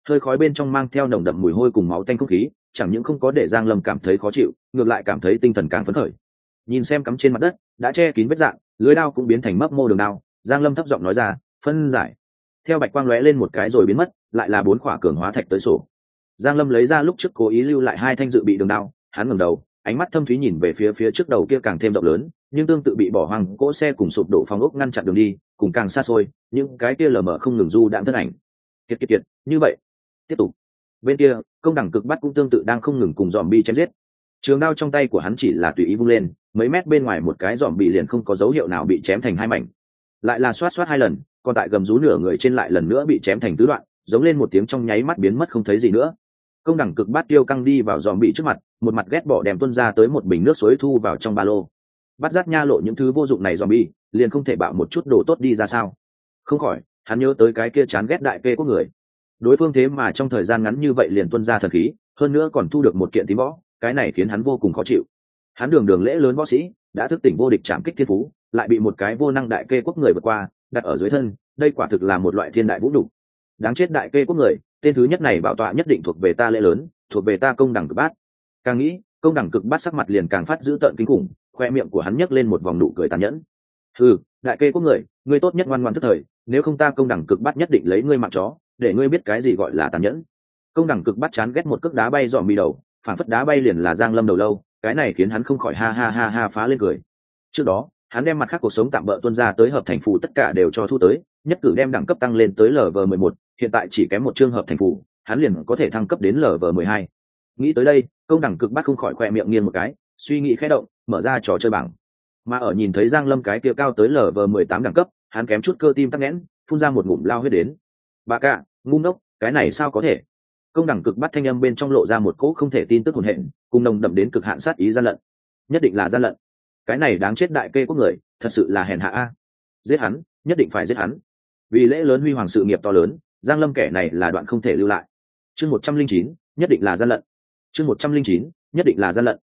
A: hơi khói bên trong mang theo nồng đậm mùi hôi cùng máu tanh không khí, chẳng những không có để Giang Lâm cảm thấy khó chịu, ngược lại cảm thấy tinh thần càng phấn khởi. Nhìn xem cắm trên mặt đất đã che kín vết rạn, lưới đao cũng biến thành mấp mô đường đao, Giang Lâm thấp giọng nói ra, phân giải. Theo bạch quang lóe lên một cái rồi biến mất, lại là 4 khỏa cường hóa thạch tới sổ. Giang Lâm lấy ra lúc trước cố ý lưu lại 2 thanh dự bị đường đao, hắn ngẩng đầu, ánh mắt thâm thúy nhìn về phía trước đầu kia càng thêm rộng lớn, nhưng tương tự bị bỏ hoang cỗ xe cùng sụp đổ phong ốc ngăn chặn đường đi, cùng càng xa xôi, những cái kia lờ mờ không ngừng du đãng thân ảnh. Kiệt, như vậy, tiếp tục. Bên kia, công đẳng cực bắt cũng tương tự đang không ngừng cùng zombie chém giết. Trường đao trong tay của hắn chỉ là tùy ý vung lên, mấy mét bên ngoài một cái zombie liền không có dấu hiệu nào bị chém thành 2 mảnh. Lại là xoát 2 lần, còn tại gầm rú nửa người trên lại lần nữa bị chém thành tứ đoạn, giống lên một tiếng trong nháy mắt biến mất không thấy gì nữa. Công đẳng cực bát tiêu căng đi vào zombie trước mặt, một mặt ghét bỏ đem tuôn ra tới một bình nước suối thu vào trong ba lô. Bắt giác nha lộ những thứ vô dụng này zombie, liền không thể bạo một chút đồ tốt đi ra sao? Không khỏi, hắn nhớ tới cái kia chán ghét đại kê của người. Đối phương thế mà trong thời gian ngắn như vậy liền tuôn ra thần khí, hơn nữa còn thu được một kiện tím võ, cái này khiến hắn vô cùng khó chịu. Hắn đường lễ lớn võ sĩ, đã thức tỉnh vô địch trảm kích thiên phú, lại bị một cái vô năng đại kê quốc người vượt qua, đặt ở dưới thân, đây quả thực là một loại thiên đại vũ nhục. Đáng chết đại kê quốc người, tên thứ nhất này bảo tọa nhất định thuộc về ta lễ lớn, thuộc về ta công đẳng cực bát. Càng nghĩ, công đẳng cực bát sắc mặt liền càng phát dữ tợn kinh khủng, khoe miệng của hắn nhấc lên một vòng nụ cười tàn nhẫn. Ừ, đại kê quốc người, ngươi tốt nhất ngoan ngoãn thức thời, nếu không ta công đẳng cực bát nhất định lấy ngươi mạng chó, để ngươi biết cái gì gọi là tàn nhẫn. Công đẳng cực bát chán ghét một cước đá bay dòm bị đầu, phản phất đá bay liền là Giang Lâm đầu lâu, cái này khiến hắn không khỏi ha phá lên cười. Trước đó, hắn đem mặt khác cuộc sống tạm bỡ tuân ra tới hợp thành phù tất cả đều cho thu tới, nhất cử đem đẳng cấp tăng lên tới LV11, hiện tại chỉ kém một chương hợp thành phù, hắn liền có thể thăng cấp đến LV12. Nghĩ tới đây, công đẳng cực bắt không khỏi khoe miệng nghiêng một cái, suy nghĩ khẽ động, mở ra trò chơi bảng. Mà ở nhìn thấy Giang Lâm cái kia cao tới LV18 đẳng cấp, hắn kém chút cơ tim tắc nghẽn, phun ra một ngụm lao huyết đến. Bà cả, ngu ngốc, cái này sao có thể? Công đẳng cực bắt thanh âm bên trong lộ ra một cỗ không thể tin tức hồn hện, cùng nồng đậm đến cực hạn sát ý gian lận. Nhất định là gian lận. Cái này đáng chết đại kê quốc người, thật sự là hèn hạ a. Giết hắn, nhất định phải giết hắn. Vì lễ lớn huy hoàng sự nghiệp to lớn, Giang Lâm kẻ này là đoạn không thể lưu lại. Chương 109, nhất định là gian lận. Chương 109, nhất định là gian lận.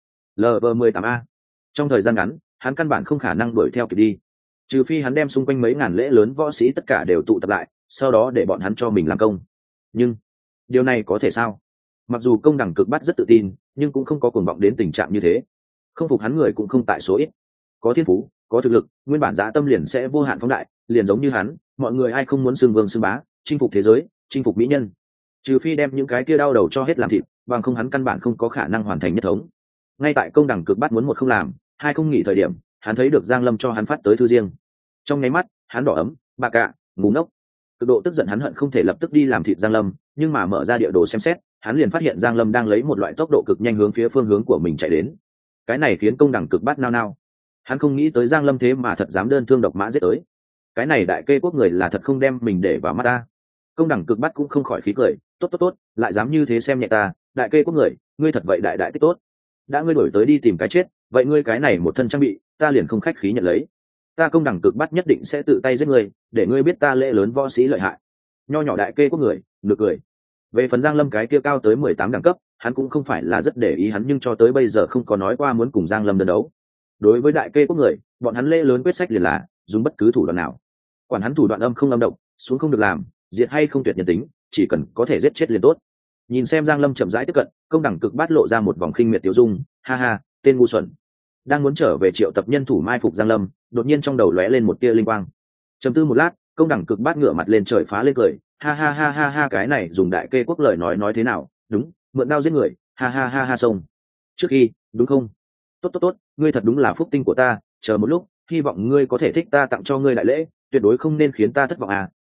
A: LV18A. Trong thời gian ngắn, hắn căn bản không khả năng đuổi theo kịp đi. Trừ phi hắn đem xung quanh mấy ngàn lễ lớn võ sĩ tất cả đều tụ tập lại, sau đó để bọn hắn cho mình làm công. Nhưng, điều này có thể sao? Mặc dù công đẳng cực bắt rất tự tin, nhưng cũng không có cuồng vọng đến tình trạng như thế. Không phục hắn người cũng không tại số ít. Có thiên phú, có thực lực, nguyên bản dã tâm liền sẽ vô hạn phóng đại, liền giống như hắn, mọi người ai không muốn xưng vương xưng bá, chinh phục thế giới, chinh phục mỹ nhân. Trừ phi đem những cái kia đau đầu cho hết làm thịt, bằng không hắn căn bản không có khả năng hoàn thành nhất thống. Ngay tại công đẳng cực bắt muốn một không làm, hai không nghỉ thời điểm, hắn thấy được Giang Lâm cho hắn phát tới thư riêng. Trong nháy mắt, hắn đỏ ấm, bà cạ, ngu ngốc. Cực độ tức giận hắn hận không thể lập tức đi làm thịt Giang Lâm, nhưng mà mở ra địa đồ xem xét, hắn liền phát hiện Giang Lâm đang lấy một loại tốc độ cực nhanh hướng phía phương hướng của mình chạy đến. Cái này khiến công đẳng cực bắt nao nao. Hắn không nghĩ tới Giang Lâm thế mà thật dám đơn thương độc mã giết tới. Cái này đại kê quốc người là thật không đem mình để vào mắt ta. Công đẳng cực bắt cũng không khỏi khí cười, tốt, lại dám như thế xem nhẹ ta, đại kê quốc người, ngươi thật vậy đại tích tốt. Đã ngươi đổi tới đi tìm cái chết, vậy ngươi cái này một thân trang bị, ta liền không khách khí nhận lấy. Ta công đẳng cực bắt nhất định sẽ tự tay giết ngươi, để ngươi biết ta lễ lớn võ sĩ lợi hại. Nho nhỏ đại kê quốc người, nực cười. Về phần Giang Lâm cái kia cao tới 18 đẳng cấp, hắn cũng không phải là rất để ý hắn, nhưng cho tới bây giờ không có nói qua muốn cùng Giang Lâm đơn đấu. Đối với đại kê quốc người, bọn hắn lễ lớn quyết sách liền là dùng bất cứ thủ đoạn nào. Quản hắn thủ đoạn âm không âm động, xuống không được làm, diệt hay không tuyệt nhân tính, chỉ cần có thể giết chết liền tốt. Nhìn xem Giang Lâm chậm rãi tiếp cận, công đẳng cực bát lộ ra một vòng khinh miệt tiêu dung, ha, tên ngu xuẩn. Đang muốn trở về triệu tập nhân thủ mai phục Giang Lâm, đột nhiên trong đầu lóe lên một tia linh quang. Trầm tư một lát, công đẳng cực bát ngửa mặt lên trời phá lên cười, ha, cái này dùng đại kê quốc lời nói thế nào, đúng, mượn đao giết người, ha sông. Trước khi, đúng không? Tốt, ngươi thật đúng là phúc tinh của ta, chờ một lúc, hy vọng ngươi có thể thích ta tặng cho ngươi đại lễ, tuyệt đối không nên khiến ta thất vọng à,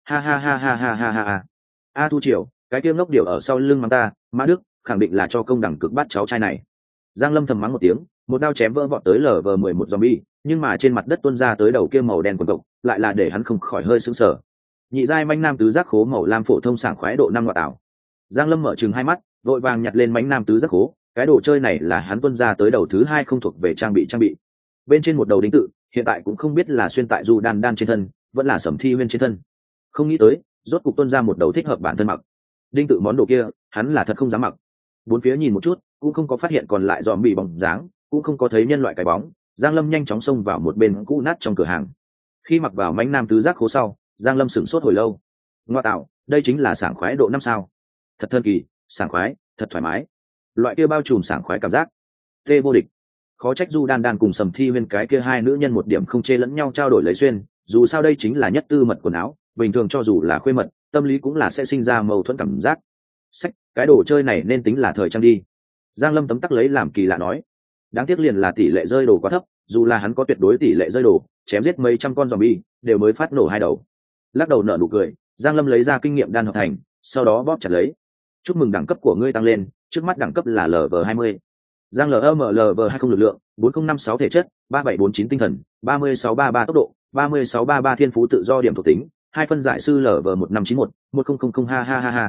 A: ha. A Thu Triều, cái kia ngốc điều ở sau lưng mắng ta, Mã Đức, khẳng định là cho công đẳng cực bắt cháu trai này. Giang Lâm thầm mắng một tiếng, một đao chém vỡ vọt tới LV11 zombie, nhưng mà trên mặt đất tuôn ra tới đầu kia màu đen quần cộc, lại là để hắn không khỏi hơi sững sờ. Nhị giai mãnh nam tứ giác khố màu lam phổ thông sảng khoái độ 5 ngoại ảo. Giang Lâm mở trừng hai mắt, vội vàng nhặt lên mãnh nam tứ giác khố, cái đồ chơi này là hắn tuân ra tới đầu thứ hai không thuộc về trang bị. Bên trên một đầu đính tự, hiện tại cũng không biết là xuyên tại du đan trên thân, vẫn là sẩm thi huyên trên thân. Không nghĩ tới, rốt cục tuân ra một đầu thích hợp bản thân mặc. Đinh tự món đồ kia, hắn là thật không dám mặc. Bốn phía nhìn một chút, cũng không có phát hiện còn lại dòm bị bóng dáng, cũng không có thấy nhân loại cái bóng. Giang Lâm nhanh chóng xông vào một bên cũ nát trong cửa hàng. Khi mặc vào mãnh nam tứ giác khố sau, Giang Lâm sửng sốt hồi lâu. Ngoa tạo, đây chính là sảng khoái độ 5 sao. Thật thần kỳ, sảng khoái, thật thoải mái. Loại kia bao trùm sảng khoái cảm giác, tê vô địch. Khó trách Du Đan Đan cùng Sầm Thi Huyên cái kia hai nữ nhân một điểm không chê lẫn nhau trao đổi lấy xuyên, dù sao đây chính là nhất tư mật quần áo, bình thường cho dù là khuê mật, tâm lý cũng là sẽ sinh ra mâu thuẫn cảm giác. Sách, cái đồ chơi này nên tính là thời trang đi. Giang Lâm tấm tắc lấy làm kỳ lạ nói. Đáng tiếc liền là tỷ lệ rơi đồ quá thấp, dù là hắn có tuyệt đối tỷ lệ rơi đồ, chém giết mấy trăm con zombie, đều mới phát nổ hai đầu. Lắc đầu nở nụ cười, Giang Lâm lấy ra kinh nghiệm đan hợp thành, sau đó bóp chặt lấy. Chúc mừng đẳng cấp của ngươi tăng lên, trước mắt đẳng cấp là LV20. Giang LMLV20 lực lượng, 4056 thể chất, 3749 tinh thần, 3633 tốc độ, 3633 thiên phú tự do điểm thuộc tính, hai phân giải sư LV1591, 1000 ha ha ha ha.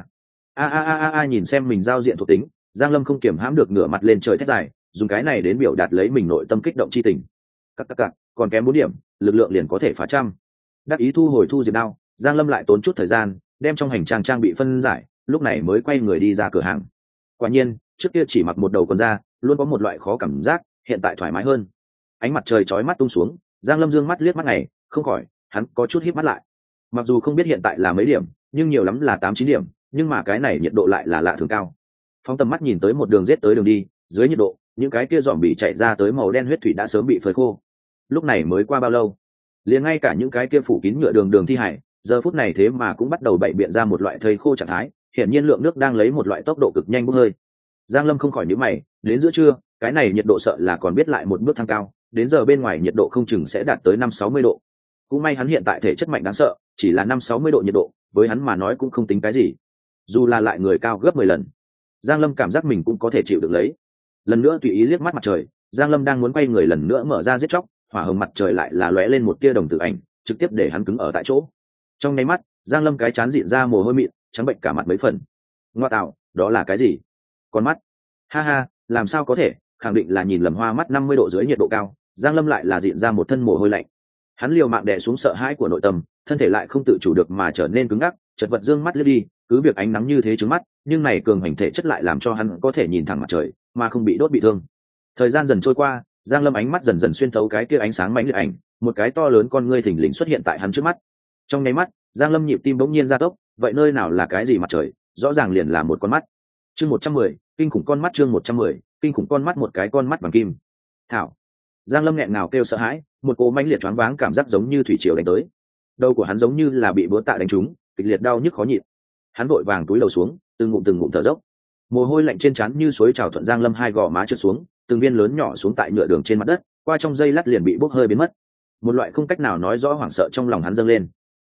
A: A nhìn xem mình giao diện thuộc tính, Giang Lâm không kiểm hãm được ngửa mặt lên trời thét dài, dùng cái này đến biểu đạt lấy mình nội tâm kích động chi tình. Các, còn kém 4 điểm, lực lượng liền có thể phá trăm. Đắc ý thu hồi thu diệt đao, Giang Lâm lại tốn chút thời gian, đem trong hành trang trang bị phân giải, lúc này mới quay người đi ra cửa hàng. Quả nhiên, trước kia chỉ mặc một đầu quần da, luôn có một loại khó cảm giác, hiện tại thoải mái hơn. Ánh mặt trời chói mắt tung xuống, Giang Lâm dương mắt liếc mắt này, không khỏi, hắn có chút híp mắt lại. Mặc dù không biết hiện tại là mấy điểm, nhưng nhiều lắm là 8-9 điểm, nhưng mà cái này nhiệt độ lại là lạ thường cao. Phóng tầm mắt nhìn tới một đường giết tới đường đi, dưới nhiệt độ, những cái kia giòm bị chạy ra tới màu đen huyết thủy đã sớm bị phơi khô. Lúc này mới qua bao lâu, liền ngay cả những cái kia phủ kín nhựa đường thi hải, giờ phút này thế mà cũng bắt đầu bậy biện ra một loại thây khô trạng thái, hiển nhiên lượng nước đang lấy một loại tốc độ cực nhanh bốc hơi. Giang Lâm không khỏi nhíu mày, đến giữa trưa, cái này nhiệt độ sợ là còn biết lại một bước thăng cao, đến giờ bên ngoài nhiệt độ không chừng sẽ đạt tới 5-60 độ. Cũng may hắn hiện tại thể chất mạnh đáng sợ, chỉ là 5-60 độ nhiệt độ, với hắn mà nói cũng không tính cái gì. Dù là lại người cao gấp 10 lần, Giang Lâm cảm giác mình cũng có thể chịu được lấy. Lần nữa tùy ý liếc mắt mặt trời, Giang Lâm đang muốn quay người lần nữa mở ra giết chóc, hỏa hồng mặt trời lại là lóe lên một tia đồng tử ảnh, trực tiếp để hắn cứng ở tại chỗ. Trong nháy mắt, Giang Lâm cái chán rịn ra mồ hôi mịn, trắng bệnh cả mặt mấy phần. Ngoa tạo, đó là cái gì? Con mắt? Ha ha, làm sao có thể, khẳng định là nhìn lầm hoa mắt 50 độ dưới nhiệt độ cao. Giang Lâm lại là rịn ra một thân mồ hôi lạnh. Hắn liều mạng đè xuống sợ hãi của nội tâm, thân thể lại không tự chủ được mà trở nên cứng ngắc, chật vật dương mắt lướt đi, cứ việc ánh nắng như thế trướng mắt, nhưng này cường hành thể chất lại làm cho hắn có thể nhìn thẳng mặt trời, mà không bị đốt bị thương. Thời gian dần trôi qua, Giang Lâm ánh mắt dần dần xuyên thấu cái kia ánh sáng mãnh liệt ảnh, một cái to lớn con ngươi thình lình xuất hiện tại hắn trước mắt. Trong nháy mắt, Giang Lâm nhịp tim bỗng nhiên gia tốc, vậy nơi nào là cái gì mặt trời, rõ ràng liền là một con mắt. Chương 110, kinh khủng con mắt. Chương 110, kinh khủng con mắt. Một cái con mắt bằng kim. Thảo. Giang Lâm nghẹn ngào kêu sợ hãi, một cỗ mãnh liệt choáng váng cảm giác giống như thủy triều đánh tới. Đầu của hắn giống như là bị búa tạ đánh trúng, kịch liệt đau nhức khó nhịn. Hắn vội vàng túi đầu xuống, từng ngụm thở dốc. Mồ hôi lạnh trên trán như suối trào thuận Giang Lâm hai gò má trượt xuống, từng viên lớn nhỏ xuống tại nhựa đường trên mặt đất, qua trong giây lát liền bị bốc hơi biến mất. Một loại không cách nào nói rõ hoảng sợ trong lòng hắn dâng lên.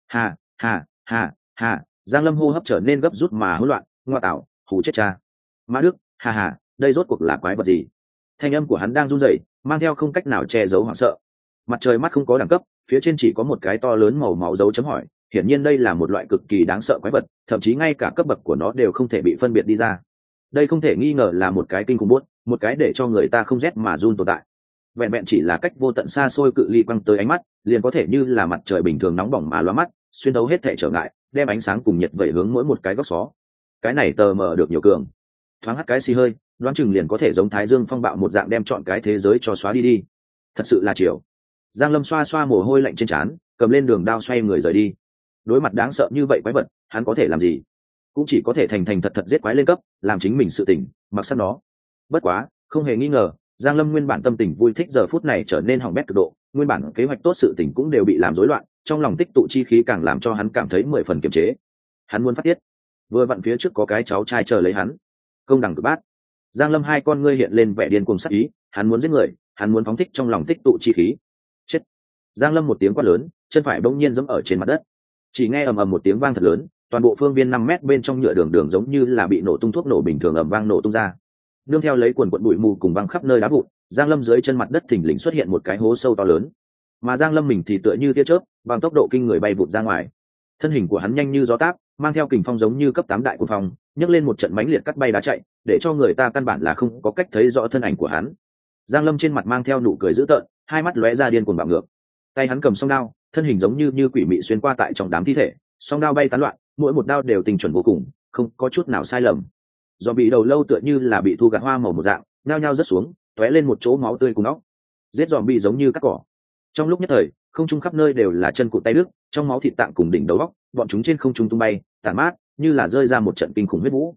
A: Hà, Giang Lâm hô hấp trở nên gấp rút mà hỗn loạn, ngoa tạo, hù chết cha. Mã Đức, hà, đây rốt cuộc là quái vật gì? Thanh âm của hắn đang run rẩy, mang theo không cách nào che giấu hoảng sợ. Mặt trời mắt không có đẳng cấp, phía trên chỉ có một cái to lớn màu máu dấu chấm hỏi, hiển nhiên đây là một loại cực kỳ đáng sợ quái vật, thậm chí ngay cả cấp bậc của nó đều không thể bị phân biệt đi ra. Đây không thể nghi ngờ là một cái kinh khủng bút, một cái để cho người ta không rét mà run tồn tại. Vẹn vẹn chỉ là cách vô tận xa xôi cự ly quăng tới ánh mắt, liền có thể như là mặt trời bình thường nóng bỏng mà lóa mắt, xuyên thấu hết thảy trở ngại, đem ánh sáng cùng nhiệt vẩy hướng mỗi một cái góc xó. Cái này tờ mờ được nhiều cường, thoáng hắt cái xì hơi, đoán chừng liền có thể giống Thái Dương phong bạo một dạng đem chọn cái thế giới cho xóa đi đi. Thật sự là chiều. Giang Lâm xoa xoa mồ hôi lạnh trên trán, cầm lên đường đao xoay người rời đi. Đối mặt đáng sợ như vậy quái vật, hắn có thể làm gì? Cũng chỉ có thể thành thật giết quái lên cấp, làm chính mình sự tỉnh, mặc sắt nó. Bất quá, không hề nghi ngờ, Giang Lâm nguyên bản tâm tình vui thích giờ phút này trở nên hỏng bét cực độ, nguyên bản kế hoạch tốt sự tình cũng đều bị làm rối loạn, trong lòng tích tụ chi khí càng làm cho hắn cảm thấy 10 phần kiềm chế. Hắn muốn phát tiết. Vừa vặn phía trước có cái cháu trai chờ lấy hắn. Công đẳng cực bát. Giang Lâm hai con ngươi hiện lên vẻ điên cuồng sát ý, hắn muốn giết người, hắn muốn phóng thích trong lòng tích tụ chi khí. Chết. Giang Lâm một tiếng quát lớn, chân phải bỗng nhiên giẫm ở trên mặt đất. Chỉ nghe ầm ầm một tiếng vang thật lớn, toàn bộ phương viên 5 mét bên trong nhựa đường giống như là bị nổ tung thuốc nổ bình thường ầm vang nổ tung ra. Nương theo lấy quần quần bụi mù cùng văng khắp nơi đá vụn, Giang Lâm dưới chân mặt đất thình lình xuất hiện một cái hố sâu to lớn. Mà Giang Lâm mình thì tựa như tia chớp, bằng tốc độ kinh người bay vụt ra ngoài. Thân hình của hắn nhanh như gió táp, mang theo kình phong giống như cấp 8 đại cuồng phong, nhấc lên một trận mãnh liệt cắt bay đá chạy, để cho người ta căn bản là không có cách thấy rõ thân ảnh của hắn. Giang Lâm trên mặt mang theo nụ cười dữ tợn, hai mắt lóe ra điên cuồng bạo ngược. Tay hắn cầm song đao, thân hình giống như quỷ mị xuyên qua tại trong đám thi thể, song đao bay tán loạn, mỗi một đao đều tình chuẩn vô cùng, không có chút nào sai lầm. Do bị đầu lâu tựa như là bị thu gặt hoa màu một dạng, nhao nhao rớt xuống, tóe lên một chỗ máu tươi cùng óc. Giết dòm bị giống như cắt cỏ. Trong lúc nhất thời, không trung khắp nơi đều là chân cụt tay đứt, trong máu thịt tạng cùng đỉnh đầu óc, bọn chúng trên không trung tung bay, tản mát, như là rơi ra một trận kinh khủng huyết vũ,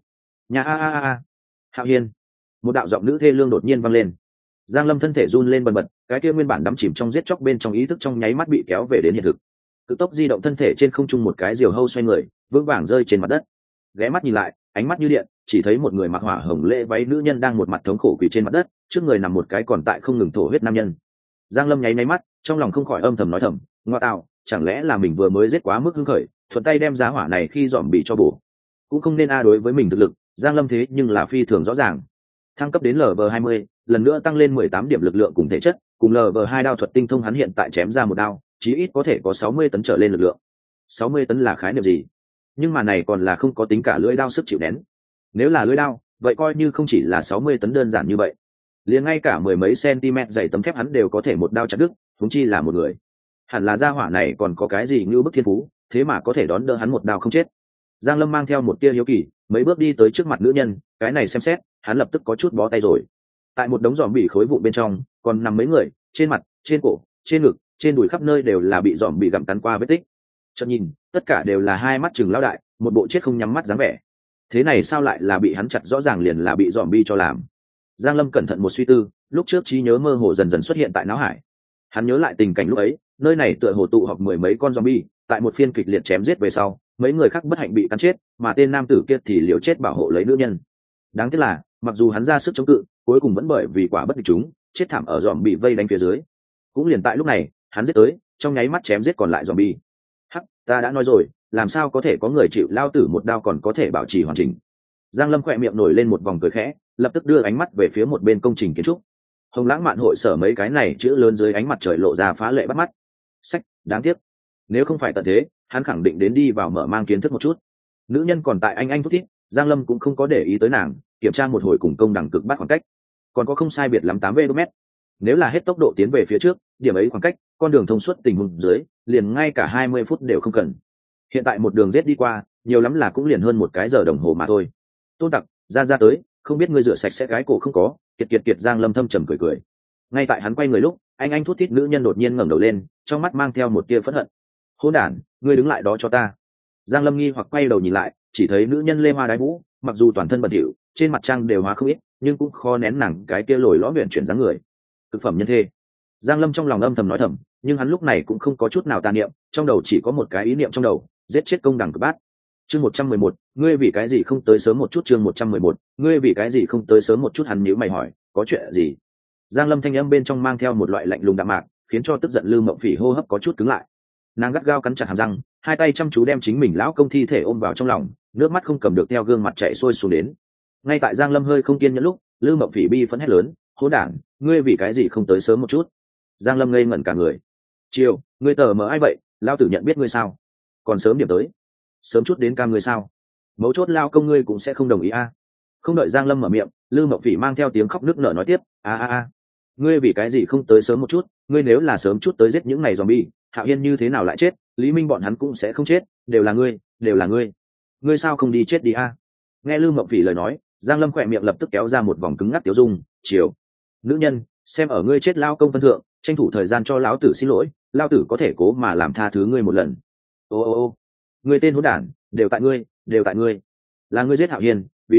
A: Nhà a. Hạo Hiên. Một đạo giọng nữ thê lương đột nhiên vang lên. Giang Lâm thân thể run lên bần bật, cái kia nguyên bản đắm chìm trong giết chóc bên trong ý thức trong nháy mắt bị kéo về đến hiện thực. Cực tốc di động thân thể trên không trung một cái diều hâu xoay người, vững vàng rơi trên mặt đất. Ghé mắt nhìn lại, ánh mắt như điện, chỉ thấy một người mặc hỏa hồng lễ váy nữ nhân đang một mặt thống khổ quỳ trên mặt đất, trước người nằm một cái còn tại không ngừng thổ huyết nam nhân. Giang Lâm nháy máy mắt, trong lòng không khỏi âm thầm nói thầm, ngoa tạo, chẳng lẽ là mình vừa mới giết quá mức hưng khởi, thuận tay đem giá hỏa này khi dòm bị cho bổ. Cũng không nên đối với mình thực lực, Giang Lâm thế nhưng là phi thường rõ ràng. Thăng cấp đến LV20, lần nữa tăng lên 18 điểm lực lượng cùng thể chất, cùng LV2 đao thuật tinh thông hắn hiện tại chém ra một đao, chí ít có thể có 60 tấn trở lên lực lượng. 60 tấn là khái niệm gì? Nhưng mà này còn là không có tính cả lưỡi đao sức chịu nén. Nếu là lưỡi đao, vậy coi như không chỉ là 60 tấn đơn giản như vậy. Liền ngay cả mười mấy cm dày tấm thép hắn đều có thể một đao chặt đứt, huống chi là một người. Hẳn là gia hỏa này còn có cái gì như bức thiên phú, thế mà có thể đón đỡ hắn một đao không chết. Giang Lâm mang theo một tia hiếu kỳ, mấy bước đi tới trước mặt nữ nhân, cái này xem xét, hắn lập tức có chút bó tay rồi. Tại một đống giòm bị khối vụn bên trong, còn nằm mấy người, trên mặt, trên cổ, trên ngực, trên đùi khắp nơi đều là bị giòm bị gặm cắn qua vết tích. Chợt nhìn, tất cả đều là hai mắt trừng lão đại, một bộ chết không nhắm mắt dáng vẻ. Thế này sao lại là bị hắn chặt, rõ ràng liền là bị giòm bi cho làm. Giang Lâm cẩn thận một suy tư, lúc trước trí nhớ mơ hồ dần dần xuất hiện tại não hải. Hắn nhớ lại tình cảnh lúc ấy, nơi này tựa hồ tụ họp mười mấy con zombie, tại một phiên kịch liệt chém giết về sau, mấy người khác bất hạnh bị cắn chết, mà tên nam tử kia thì liều chết bảo hộ lấy nữ nhân. Đáng tiếc là, mặc dù hắn ra sức chống cự, cuối cùng vẫn bởi vì quả bất địch chúng, chết thảm ở dòm bị vây đánh phía dưới. Cũng liền tại lúc này, hắn giết tới, trong nháy mắt chém giết còn lại zombie. Hắc, ta đã nói rồi, làm sao có thể có người chịu lao tử một đao còn có thể bảo trì hoàn chỉnh. Giang Lâm khỏe miệng nổi lên một vòng cười khẽ, lập tức đưa ánh mắt về phía một bên công trình kiến trúc. Hồng Lãng Mạn Hội Sở mấy cái này chữ lớn dưới ánh mặt trời lộ ra phá lệ bắt mắt. Sách, đáng tiếc. Nếu không phải tận thế, hắn khẳng định đến đi vào mở mang kiến thức một chút. Nữ nhân còn tại anh thút thít, Giang Lâm cũng không có để ý tới nàng, kiểm tra một hồi cùng công đẳng cực bắt khoảng cách. Còn có không sai biệt lắm 8 km. Nếu là hết tốc độ tiến về phía trước, điểm ấy khoảng cách, con đường thông suốt tình huống dưới, liền ngay cả 20 phút đều không cần. Hiện tại một đường giết đi qua, nhiều lắm là cũng liền hơn một cái giờ đồng hồ mà thôi. Tôn Tặc, ra tới, không biết ngươi rửa sạch sẽ gái cổ không có. Kiệt Giang Lâm thâm trầm cười. Ngay tại hắn quay người lúc, anh thút thít nữ nhân đột nhiên ngẩng đầu lên, trong mắt mang theo một tia phẫn hận. Hỗn đản, ngươi đứng lại đó cho ta. Giang Lâm nghi hoặc quay đầu nhìn lại, chỉ thấy nữ nhân lê hoa đái vũ, mặc dù toàn thân bẩn thỉu, trên mặt trang đều hóa không ít, nhưng cũng khó nén nàng cái kia lồi lõm luyện chuyển dáng người. Cực phẩm nhân thê. Giang Lâm trong lòng âm thầm nói thầm, nhưng hắn lúc này cũng không có chút nào tà niệm, trong đầu chỉ có một cái ý niệm trong đầu, giết chết công đẳng cực bát. Chương 111, ngươi vì cái gì không tới sớm một chút. Chương 111, ngươi vì cái gì không tới sớm một chút. Hắn nhíu mày hỏi, có chuyện gì? Giang Lâm thanh âm bên trong mang theo một loại lạnh lùng đạm mạc, khiến cho tức giận Lư Mộng Phỉ hô hấp có chút cứng lại. Nàng gắt gao cắn chặt hàm răng, hai tay chăm chú đem chính mình lão công thi thể ôm vào trong lòng, nước mắt không cầm được theo gương mặt chảy xuôi xuống đến. Ngay tại Giang Lâm hơi không kiên nhẫn lúc, Lư Mộng Phỉ bi phẫn hét lớn, hỗn đản, ngươi vì cái gì không tới sớm một chút? Giang Lâm ngây ngẩn cả người. Chiều, ngươi tờ mờ ai vậy? Lão tử nhận biết ngươi sao? Còn sớm điểm tới, sớm chút đến cam ngươi sao? Mấu chốt lao công ngươi cũng sẽ không đồng ý a. Không đợi Giang Lâm mở miệng, Lư Mộng Phỉ mang theo tiếng khóc nức nở nói tiếp, a, ngươi vì cái gì không tới sớm một chút? Ngươi nếu là sớm chút tới giết những này zombie, Hạo Hiên như thế nào lại chết? Lý Minh bọn hắn cũng sẽ không chết, đều là ngươi. Ngươi sao không đi chết đi a? Nghe Lư Mộng Phỉ lời nói, Giang Lâm khỏe miệng lập tức kéo ra một vòng cứng ngắc tiêu dung. Chiều, nữ nhân, xem ở ngươi chết lao công phân thượng, tranh thủ thời gian cho lão tử xin lỗi, lão tử có thể cố mà làm tha thứ ngươi một lần. Ô, ngươi tên hỗn đản, đều tại ngươi, là ngươi giết Hạo Hiên, vì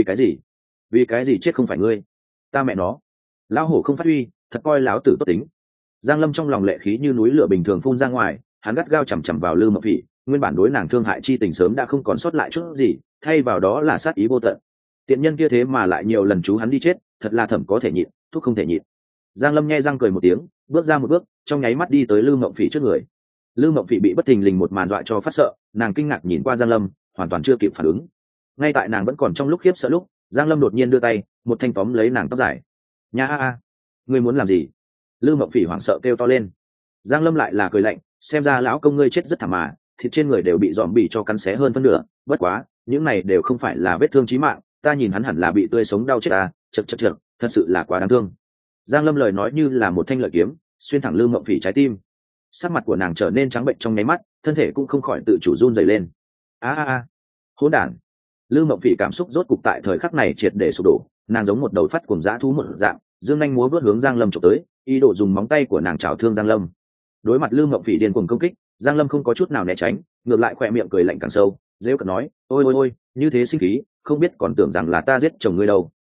A: cái gì chết không phải ngươi? Ta mẹ nó, lão hổ không phát huy, thật coi lão tử tốt tính. Giang Lâm trong lòng lệ khí như núi lửa bình thường phun ra ngoài, hắn gắt gao chằm chằm vào Lư Mộng Phỉ, nguyên bản đối nàng thương hại chi tình sớm đã không còn sót lại chút gì, thay vào đó là sát ý vô tận. Tiện nhân kia thế mà lại nhiều lần chú hắn đi chết, thật là thẩm có thể nhịn, thuốc không thể nhịn. Giang Lâm nhe răng cười một tiếng, bước ra một bước, trong nháy mắt đi tới Lư Mộng Phỉ trước người. Lư Mộng Phỉ bị bất thình lình một màn dọa cho phát sợ, nàng kinh ngạc nhìn qua Giang Lâm, hoàn toàn chưa kịp phản ứng. Ngay tại nàng vẫn còn trong lúc khiếp sợ lúc, Giang Lâm đột nhiên đưa tay, một thanh tóm lấy nàng tóc dài. Nha, ngươi muốn làm gì? Lư Mộng Phỉ hoảng sợ kêu to lên. Giang Lâm lại là cười lạnh, xem ra lão công ngươi chết rất thảm mà, thịt trên người đều bị dòm bì cho cắn xé hơn phân nửa, bất quá, những này đều không phải là vết thương chí mạng, ta nhìn hắn hẳn là bị tươi sống đau chết à, chậc, thật sự là quá đáng thương. Giang Lâm lời nói như là một thanh lợi kiếm, xuyên thẳng Lư Mộng Phỉ trái tim. Sắc mặt của nàng trở nên trắng bệnh trong nháy mắt, thân thể cũng không khỏi tự chủ run rẩy lên. A, hỗn đản. Lư Mộng Phỉ cảm xúc rốt cục tại thời khắc này triệt để sụp đổ, nàng giống một đầu phát cuồng dã thú một dạng, dương nhanh múa vớt hướng Giang Lâm chụp tới, ý đồ dùng móng tay của nàng chảo thương Giang Lâm. Đối mặt Lư Mộng Phỉ điên cuồng công kích, Giang Lâm không có chút nào né tránh, ngược lại khỏe miệng cười lạnh càng sâu, giễu cợt nói, ôi, như thế sinh khí, không biết còn tưởng rằng là ta giết chồng ngươi đâu.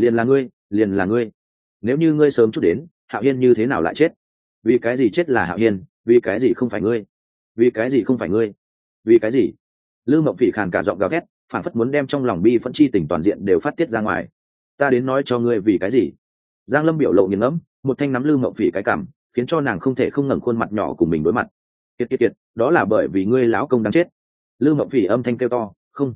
A: Liền là ngươi, nếu như ngươi sớm chút đến, Hạo Hiên như thế nào lại chết? Vì cái gì chết là Hạo Hiên, vì cái gì không phải ngươi? Vì cái gì không phải ngươi? Vì cái gì? Lư Mộng Phỉ khàn cả giọng gào thét, phản phất muốn đem trong lòng bi phẫn chi tình toàn diện đều phát tiết ra ngoài. Ta đến nói cho ngươi vì cái gì? Giang Lâm biểu lộ nghiền ngẫm, một thanh nắm Lư Mộng Phỉ cái cằm, khiến cho nàng không thể không ngẩng khuôn mặt nhỏ cùng mình đối mặt. Kiệt, đó là bởi vì ngươi lão công đáng chết. Lư Mộng Phỉ âm thanh kêu to, không,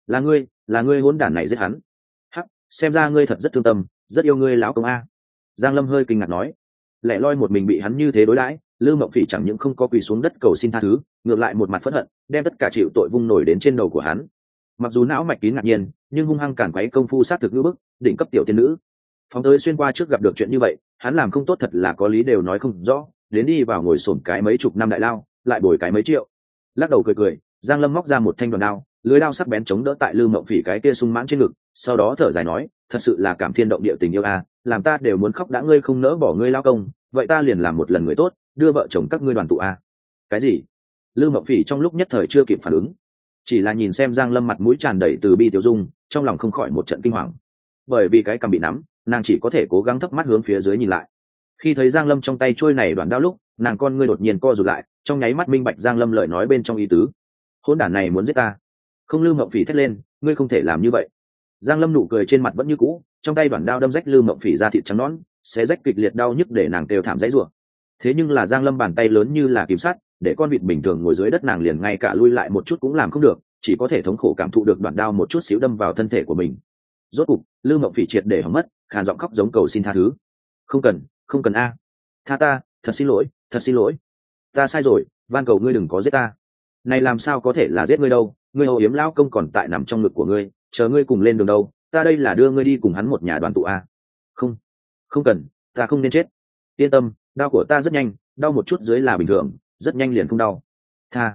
A: là ngươi hỗn đản này giết hắn. Hắc, xem ra ngươi thật rất thương tâm, rất yêu ngươi lão công a. Giang Lâm hơi kinh ngạc nói, lẻ loi một mình bị hắn như thế đối đãi, Lư Mộng Phỉ chẳng những không có quỳ xuống đất cầu xin tha thứ, ngược lại một mặt phẫn hận, đem tất cả chịu tội vung nổi đến trên đầu của hắn. Mặc dù não mạch kín ngạc nhiên, nhưng hung hăng cản quấy công phu sát thực ngữ bức, đỉnh cấp tiểu tiên nữ. Phóng tới xuyên qua trước gặp được chuyện như vậy, hắn làm không tốt thật là có lý đều nói không rõ, đến đi vào ngồi xổm cái mấy chục năm đại lao, lại bồi cái mấy triệu. Lắc đầu cười, Giang Lâm móc ra một thanh đoàn đao, lưới đao sắc bén chống đỡ tại Lư Mộng Phỉ cái kia sung mãn trên ngực, sau đó thở dài nói, thật sự là cảm thiên động địa tình yêu a, làm ta đều muốn khóc đã, ngươi không nỡ bỏ ngươi lao công, vậy ta liền làm một lần người tốt, đưa vợ chồng các ngươi đoàn tụ a. Cái gì? Lư Mộng Phỉ trong lúc nhất thời chưa kịp phản ứng, chỉ là nhìn xem Giang Lâm mặt mũi tràn đầy từ bi tiêu dung, trong lòng không khỏi một trận kinh hoàng. Bởi vì cái cằm bị nắm, nàng chỉ có thể cố gắng thấp mắt hướng phía dưới nhìn lại. Khi thấy Giang Lâm trong tay trôi này đoạn đao lúc, nàng con ngươi đột nhiên co rụt lại, trong nháy mắt minh bạch Giang Lâm lời nói bên trong ý tứ. Hỗn đản này muốn giết ta. Không. Lư Mộng Phỉ thét lên, ngươi không thể làm như vậy. Giang Lâm nụ cười trên mặt vẫn như cũ, trong tay đoạn đao đâm rách Lư Mộng Phỉ ra thịt trắng nõn, xé rách kịch liệt đau nhức để nàng kêu thảm dãy rủa. Thế nhưng là Giang Lâm bàn tay lớn như là kìm sắt, để con vịt bình thường ngồi dưới đất nàng liền ngay cả lui lại một chút cũng làm không được, chỉ có thể thống khổ cảm thụ được đoạn đao một chút xíu đâm vào thân thể của mình. Rốt cục, Lư Mộng Phỉ triệt để hỏng mất, khàn giọng khóc giống cầu xin tha thứ. Không cần a, tha ta, thật xin lỗi, ta sai rồi, van cầu ngươi đừng có giết ta. Này làm sao có thể là giết ngươi đâu, ngươi âu yếm lão công còn tại nằm trong ngực của ngươi, chờ ngươi cùng lên đường đâu, ta đây là đưa ngươi đi cùng hắn một nhà đoàn tụ a. Không cần, ta không nên chết. Yên tâm, đau của ta rất nhanh, đau một chút dưới là bình thường, rất nhanh liền không đau. Tha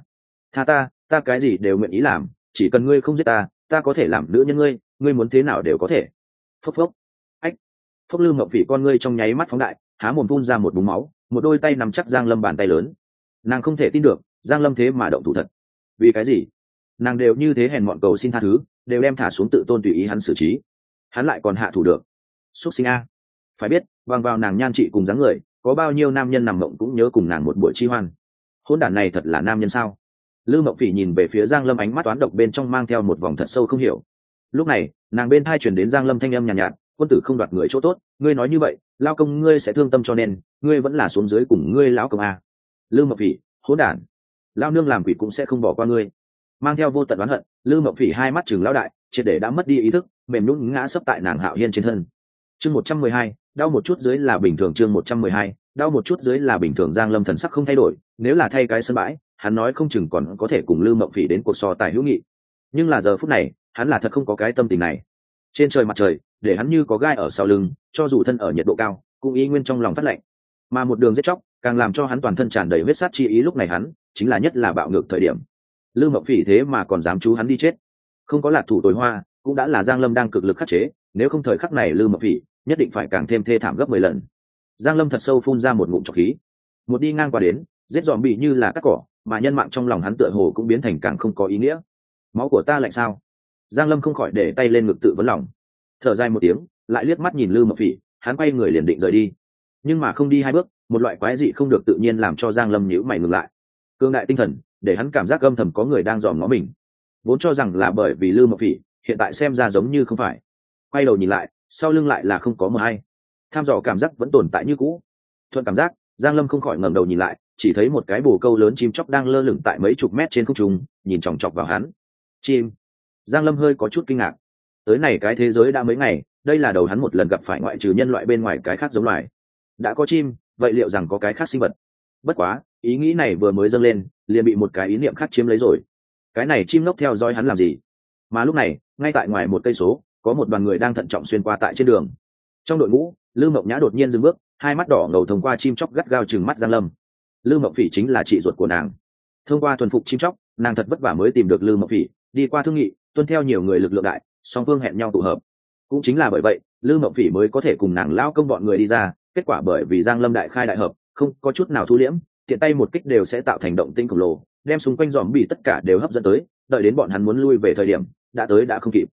A: ta cái gì đều nguyện ý làm, chỉ cần ngươi không giết ta, ta có thể làm nữ nhân ngươi muốn thế nào đều có thể. Phốc. Ách. Phốc. Lư Mộng Phỉ con ngươi trong nháy mắt phóng đại, há mồm phun ra một búng máu, một đôi tay nắm chắc Giang Lâm bàn tay lớn. Nàng không thể tin được, Giang Lâm thế mà động thủ thật. Vì cái gì? Nàng đều như thế hèn mọn cầu xin tha thứ, đều đem thả xuống tự tôn tùy ý hắn xử trí, hắn lại còn hạ thủ được. Súc sinh a. Phải biết, bằng vào nàng nhan trị cùng dáng người, có bao nhiêu nam nhân nằm mộng cũng nhớ cùng nàng một buổi chi hoan. Hôn đản này thật là nam nhân sao? Lư Mộng Phỉ nhìn về phía Giang Lâm, ánh mắt toán độc bên trong mang theo một vòng thật sâu không hiểu. Lúc này, nàng bên tai truyền đến Giang Lâm thanh âm nhàn nhạt, quân tử không đoạt người chỗ tốt, ngươi nói như vậy, lao công ngươi sẽ thương tâm cho nên, ngươi vẫn là xuống dưới cùng ngươi lão công a. Lư Mộng Phỉ, hỗn đản, lao nương làm quỷ cũng sẽ không bỏ qua ngươi. Mang theo vô tận oán hận, Lư Mộng Phỉ hai mắt trừng lão đại, triệt để đã mất đi ý thức, mềm nhũn ngã sấp tại nàng Hạo Hiên trên thân. Chương 112, đau một chút dưới là bình thường. Chương 112, đau một chút dưới là bình thường. Giang Lâm thần sắc không thay đổi, nếu là thay cái sân bãi, hắn nói không chừng còn có thể cùng Lư Mộng Phỉ đến cuộc so tài hữu nghị. Nhưng là giờ phút này, hắn là thật không có cái tâm tình này. Trên trời mặt trời, để hắn như có gai ở sau lưng, cho dù thân ở nhiệt độ cao, cũng ý nguyên trong lòng phát lạnh. Mà một đường giết chóc, càng làm cho hắn toàn thân tràn đầy huyết sát chi ý, lúc này hắn, chính là nhất là bạo ngược thời điểm. Lư Mộng Phỉ thế mà còn dám chú hắn đi chết. Không có lạc thủ tối hoa, cũng đã là Giang Lâm đang cực lực khắc chế, nếu không thời khắc này Lư Mộng Phỉ nhất định phải càng thêm thê thảm gấp 10 lần. Giang Lâm thật sâu phun ra một ngụm trọc khí. Một đi ngang qua đến, giết dòm bị như là cắt cỏ, mà nhân mạng trong lòng hắn tựa hồ cũng biến thành càng không có ý nghĩa. Máu của ta lạnh sao? Giang Lâm không khỏi để tay lên ngực tự vấn lòng. Thở dài một tiếng, lại liếc mắt nhìn Lư Mộng Phỉ, hắn quay người liền định rời đi. Nhưng mà không đi hai bước, một loại quái dị không được tự nhiên làm cho Giang Lâm nhíu mày ngừng lại. Cương đại tinh thần, để hắn cảm giác âm thầm có người đang dòm ngó mình. Vốn cho rằng là bởi vì Lư Mộng Phỉ, hiện tại xem ra giống như không phải. Quay đầu nhìn lại, sau lưng lại là không có mờ hay. Tham dò cảm giác vẫn tồn tại như cũ. Thuận cảm giác, Giang Lâm không khỏi ngẩng đầu nhìn lại, chỉ thấy một cái bồ câu lớn chim chóc đang lơ lửng tại mấy chục mét trên không trung, nhìn chòng chọc vào hắn. Chim. Giang Lâm hơi có chút kinh ngạc. Tới này cái thế giới đã mấy ngày, đây là đầu hắn một lần gặp phải ngoại trừ nhân loại bên ngoài cái khác giống loài. Đã có chim, vậy liệu rằng có cái khác sinh vật? Bất quá, ý nghĩ này vừa mới dâng lên, liền bị một cái ý niệm khác chiếm lấy rồi. Cái này chim ngốc theo dõi hắn làm gì? Mà lúc này, ngay tại ngoài một cây số, có một đoàn người đang thận trọng xuyên qua tại trên đường. Trong đội ngũ, Lư Mộng Nhã đột nhiên dừng bước, hai mắt đỏ ngầu thông qua chim chóc gắt gao trừng mắt Giang Lâm. Lư Mộng Phỉ chính là chị ruột của nàng. Thông qua thuần phục chim chóc, nàng thật vất vả mới tìm được Lư Mộng Phỉ, đi qua thương nghị, tuân theo nhiều người lực lượng đại, song phương hẹn nhau tụ hợp. Cũng chính là bởi vậy, Lư Mộng Phỉ mới có thể cùng nàng lao công bọn người đi ra, kết quả bởi vì Giang Lâm đại khai đại hợp, không có chút nào thu liễm, tiện tay một kích đều sẽ tạo thành động tĩnh khổng lồ, đem xung quanh giòm bị tất cả đều hấp dẫn tới, đợi đến bọn hắn muốn lui về thời điểm, đã tới đã không kịp.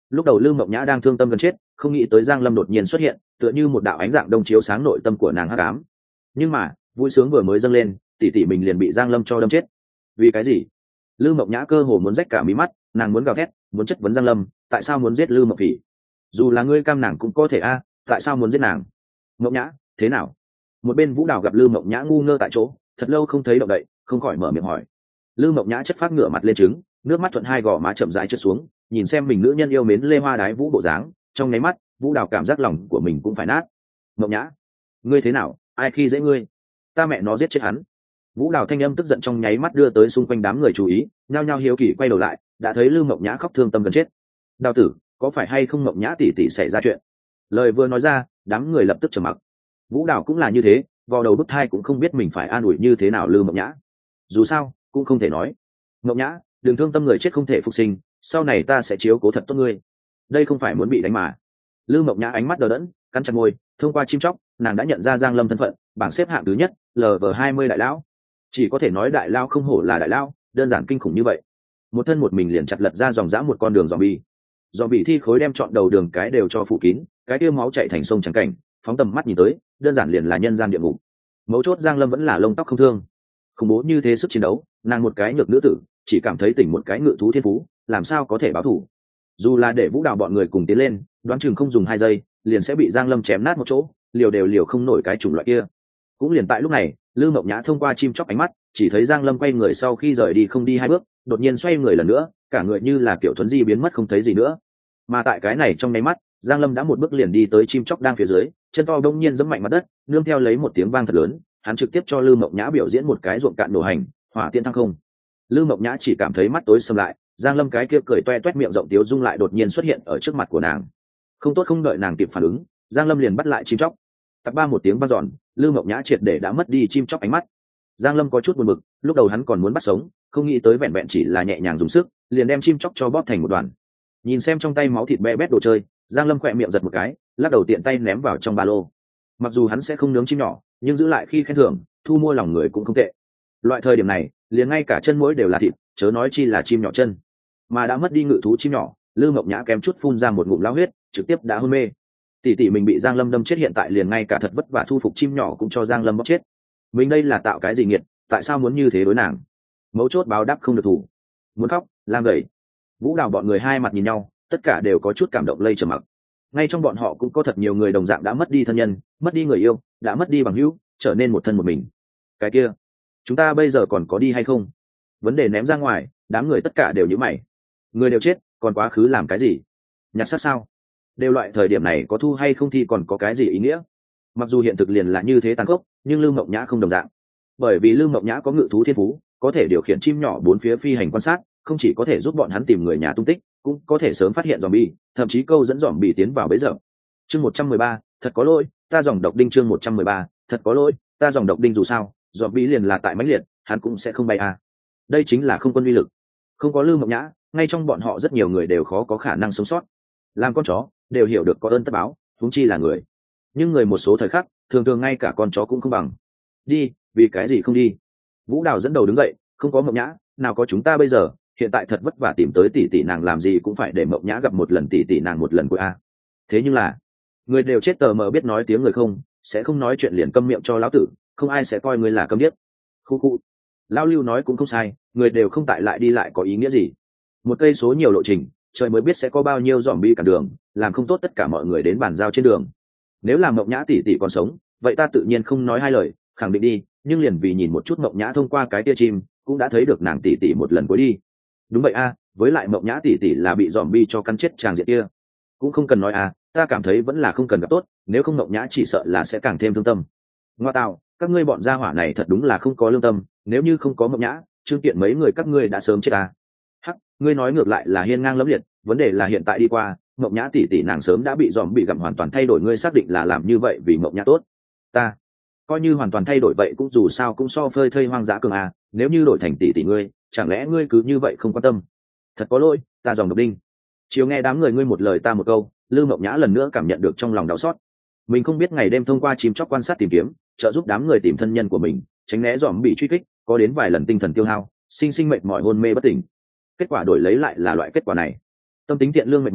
A: Lúc đầu Lư Mộng Nhã đang thương tâm gần chết, không nghĩ tới Giang Lâm đột nhiên xuất hiện, tựa như một đạo ánh dạng đông chiếu sáng nội tâm của nàng hắc ám. Nhưng mà vui sướng vừa mới dâng lên, tỷ tỷ mình liền bị Giang Lâm cho đâm chết. Vì cái gì? Lư Mộng Nhã cơ hồ muốn rách cả mí mắt, nàng muốn gào thét, muốn chất vấn Giang Lâm, tại sao muốn giết Lư Mộng Phỉ? Dù là ngươi cam nàng cũng có thể a, tại sao muốn giết nàng? Mộng Nhã, thế nào? Một bên Vũ Đào gặp Lư Mộng Nhã ngu ngơ tại chỗ, thật lâu không thấy động đậy, không khỏi mở miệng hỏi. Lư Mộng Nhã chất phát ngửa mặt lên trứng, nước mắt thuận hai gò má chậm rãi trượt xuống, nhìn xem mình nữ nhân yêu mến lê hoa đái vũ bộ dáng, trong nháy mắt Vũ Đào cảm giác lòng của mình cũng phải nát. Mộng Nhã, ngươi thế nào? Ai khi dễ ngươi? Ta mẹ nó giết chết hắn! Vũ Đào thanh âm tức giận trong nháy mắt đưa tới xung quanh đám người chú ý, nhao nhao hiếu kỳ quay đầu lại, đã thấy Lư Mộng Nhã khóc thương tâm gần chết. Đào tử, có phải hay không Mộng Nhã tỷ tỷ xảy ra chuyện? Lời vừa nói ra, đám người lập tức trầm mặc. Vũ Đào cũng là như thế, vào đầu bức thai cũng không biết mình phải an ủi như thế nào Lư Mộng Nhã. Dù sao cũng không thể nói, Mộng Nhã, đừng thương tâm, người chết không thể phục sinh, sau này ta sẽ chiếu cố thật tốt ngươi. Đây không phải muốn bị đánh mà. Lư Mộng Nhã ánh mắt đờ đẫn, cắn chặt môi, thông qua chim chóc nàng đã nhận ra Giang Lâm thân phận, bảng xếp hạng thứ nhất, LV20 đại lão. Chỉ có thể nói đại lao không hổ là đại lao, đơn giản kinh khủng như vậy. Một thân một mình liền chặt lật ra dòng dã một con đường zombie. Zombie thi khối đem chọn đầu đường cái đều cho phủ kín, cái kia máu chảy thành sông trắng cảnh, phóng tầm mắt nhìn tới, đơn giản liền là nhân gian địa ngục. Mấu chốt Giang Lâm vẫn là lông tóc không thương. Khủng bố như thế sức chiến đấu, nàng một cái nhược nữ tử, chỉ cảm thấy tỉnh một cái ngự thú thiên phú, làm sao có thể báo thủ. Dù là để Vũ Đào bọn người cùng tiến lên, đoán chừng không dùng 2 giây, liền sẽ bị Giang Lâm chém nát một chỗ, liều đều liều không nổi cái chủng loại kia. Cũng liền tại lúc này, Lư Mộng Nhã thông qua chim chóc ánh mắt, chỉ thấy Giang Lâm quay người sau khi rời đi không đi 2 bước, đột nhiên xoay người lần nữa, cả người như là kiểu thuấn di biến mất không thấy gì nữa. Mà tại cái này trong nháy mắt, Giang Lâm đã một bước liền đi tới chim chóc đang phía dưới, chân to đông nhiên giẫm mạnh mặt đất, nương theo lấy một tiếng vang thật lớn, hắn trực tiếp cho Lư Mộng Nhã biểu diễn một cái ruộng cạn nổ hành, hỏa tiễn thăng không. Lư Mộng Nhã chỉ cảm thấy mắt tối sầm lại, Giang Lâm cái kia cười toe toét miệng rộng tiếu dung lại đột nhiên xuất hiện ở trước mặt của nàng. Không tốt, không đợi nàng kịp phản ứng, Giang Lâm liền bắt lại chim chóc. Tập ba một tiếng vang dọn, Lư Mộng Nhã triệt để đã mất đi chim chóc ánh mắt. Giang Lâm có chút buồn bực, lúc đầu hắn còn muốn bắt sống, không nghĩ tới vẹn vẹn chỉ là nhẹ nhàng dùng sức, liền đem chim chóc cho bóp thành một đoàn. Nhìn xem trong tay máu thịt bè bét đồ chơi, Giang Lâm khỏe miệng giật một cái, lắc đầu tiện tay ném vào trong ba lô. Mặc dù hắn sẽ không nướng chim nhỏ, nhưng giữ lại khi khen thưởng, thu mua lòng người cũng không tệ. Loại thời điểm này, liền ngay cả chân mũi đều là thịt, chớ nói chi là chim nhỏ chân. Mà đã mất đi ngự thú chim nhỏ, Lư Mộng Nhã kém chút phun ra một ngụm lao huyết, trực tiếp đã hôn mê. Tỷ tỷ mình bị Giang Lâm đâm chết, hiện tại liền ngay cả thật vất vả thu phục chim nhỏ cũng cho Giang Lâm bóp chết. Mình đây là tạo cái gì nghiệt, tại sao muốn như thế đối nàng? Mấu chốt báo đáp không được thủ. Muốn khóc, lang gầy. Vũ Đào bọn người hai mặt nhìn nhau, tất cả đều có chút cảm động lây trầm mặc. Ngay trong bọn họ cũng có thật nhiều người đồng dạng đã mất đi thân nhân, mất đi người yêu, đã mất đi bằng hữu, trở nên một thân một mình. Cái kia, chúng ta bây giờ còn có đi hay không? Vấn đề ném ra ngoài, đám người tất cả đều nhíu mày. Người đều chết, còn quá khứ làm cái gì? Nhặt xác sao? Đều loại thời điểm này có thu hay không thì còn có cái gì ý nghĩa? Mặc dù hiện thực liền là như thế tàn khốc, nhưng Lư Mộng Nhã không đồng dạng. Bởi vì Lư Mộng Nhã có ngự thú thiên phú, có thể điều khiển chim nhỏ bốn phía phi hành quan sát, không chỉ có thể giúp bọn hắn tìm người nhà tung tích, cũng có thể sớm phát hiện zombie, thậm chí câu dẫn zombie tiến vào bẫy dập. Chương 113, thật có lỗi, ta dòng độc đinh. Chương 113, thật có lỗi, ta dòng độc đinh. Dù sao, zombie liền là tại mãnh liệt, hắn cũng sẽ không bay à. Đây chính là không quân uy lực. Không có Lư Mộng Nhã, ngay trong bọn họ rất nhiều người đều khó có khả năng sống sót. Làm con chó, đều hiểu được có ơn tất báo, huống chi là người. Nhưng người một số thời khắc, thường thường ngay cả con chó cũng không bằng. Đi, vì cái gì không đi? Vũ Đào dẫn đầu đứng dậy, không có Mộng Nhã, nào có chúng ta bây giờ, hiện tại thật vất vả tìm tới tỷ tỷ nàng, làm gì cũng phải để Mộng Nhã gặp một lần tỷ tỷ nàng một lần của a. Thế nhưng là, người đều chết tờ mờ biết nói tiếng người không, sẽ không nói chuyện liền câm miệng cho lão tử, không ai sẽ coi ngươi là câm điếc. Khu khu. Lão Lưu nói cũng không sai, người đều không tại lại đi lại có ý nghĩa gì? Một cây số nhiều lộ trình, trời mới biết sẽ có bao nhiêu zombie cản đường, làm không tốt tất cả mọi người đến bàn giao trên đường. Nếu là Mộng Nhã tỷ tỷ còn sống, vậy ta tự nhiên không nói hai lời, khẳng định đi, nhưng liền vì nhìn một chút Mộng Nhã thông qua cái tia chim, cũng đã thấy được nàng tỷ tỷ một lần cuối đi. Đúng vậy a, với lại Mộng Nhã tỷ tỷ là bị zombie cho cắn chết tràng diện kia. Cũng không cần nói a, ta cảm thấy vẫn là không cần gặp tốt, nếu không Mộng Nhã chỉ sợ là sẽ càng thêm thương tâm. Ngoa tạo, các ngươi bọn gia hỏa này thật đúng là không có lương tâm, nếu như không có Mộng Nhã, Trương Kiện mấy người các ngươi đã sớm chết à. Hắc, ngươi nói ngược lại là hiên ngang lẫm liệt, vấn đề là hiện tại đi qua, Mộng Nhã tỷ tỷ nàng sớm đã bị zombie gặm hoàn toàn thay đổi, ngươi xác định là làm như vậy vì Mộng Nhã tốt? Ta coi như hoàn toàn thay đổi vậy cũng dù sao cũng so phơi thây hoang dã cường à, nếu như đổi thành tỷ tỷ ngươi, chẳng lẽ ngươi cứ như vậy không quan tâm? Thật có lỗi, ta dòng độc đinh. Chiều nghe đám người ngươi một lời ta một câu, Lư Mộng Nhã lần nữa cảm nhận được trong lòng đau xót. Mình không biết ngày đêm thông qua chim chóc quan sát tìm kiếm, trợ giúp đám người tìm thân nhân của mình, tránh né dòm bị truy kích, có đến vài lần tinh thần tiêu hao, sinh mệt mỏi hôn mê bất tỉnh. Kết quả đổi lấy lại là loại kết quả này. Tâm tính thiện lương mệt mỏi,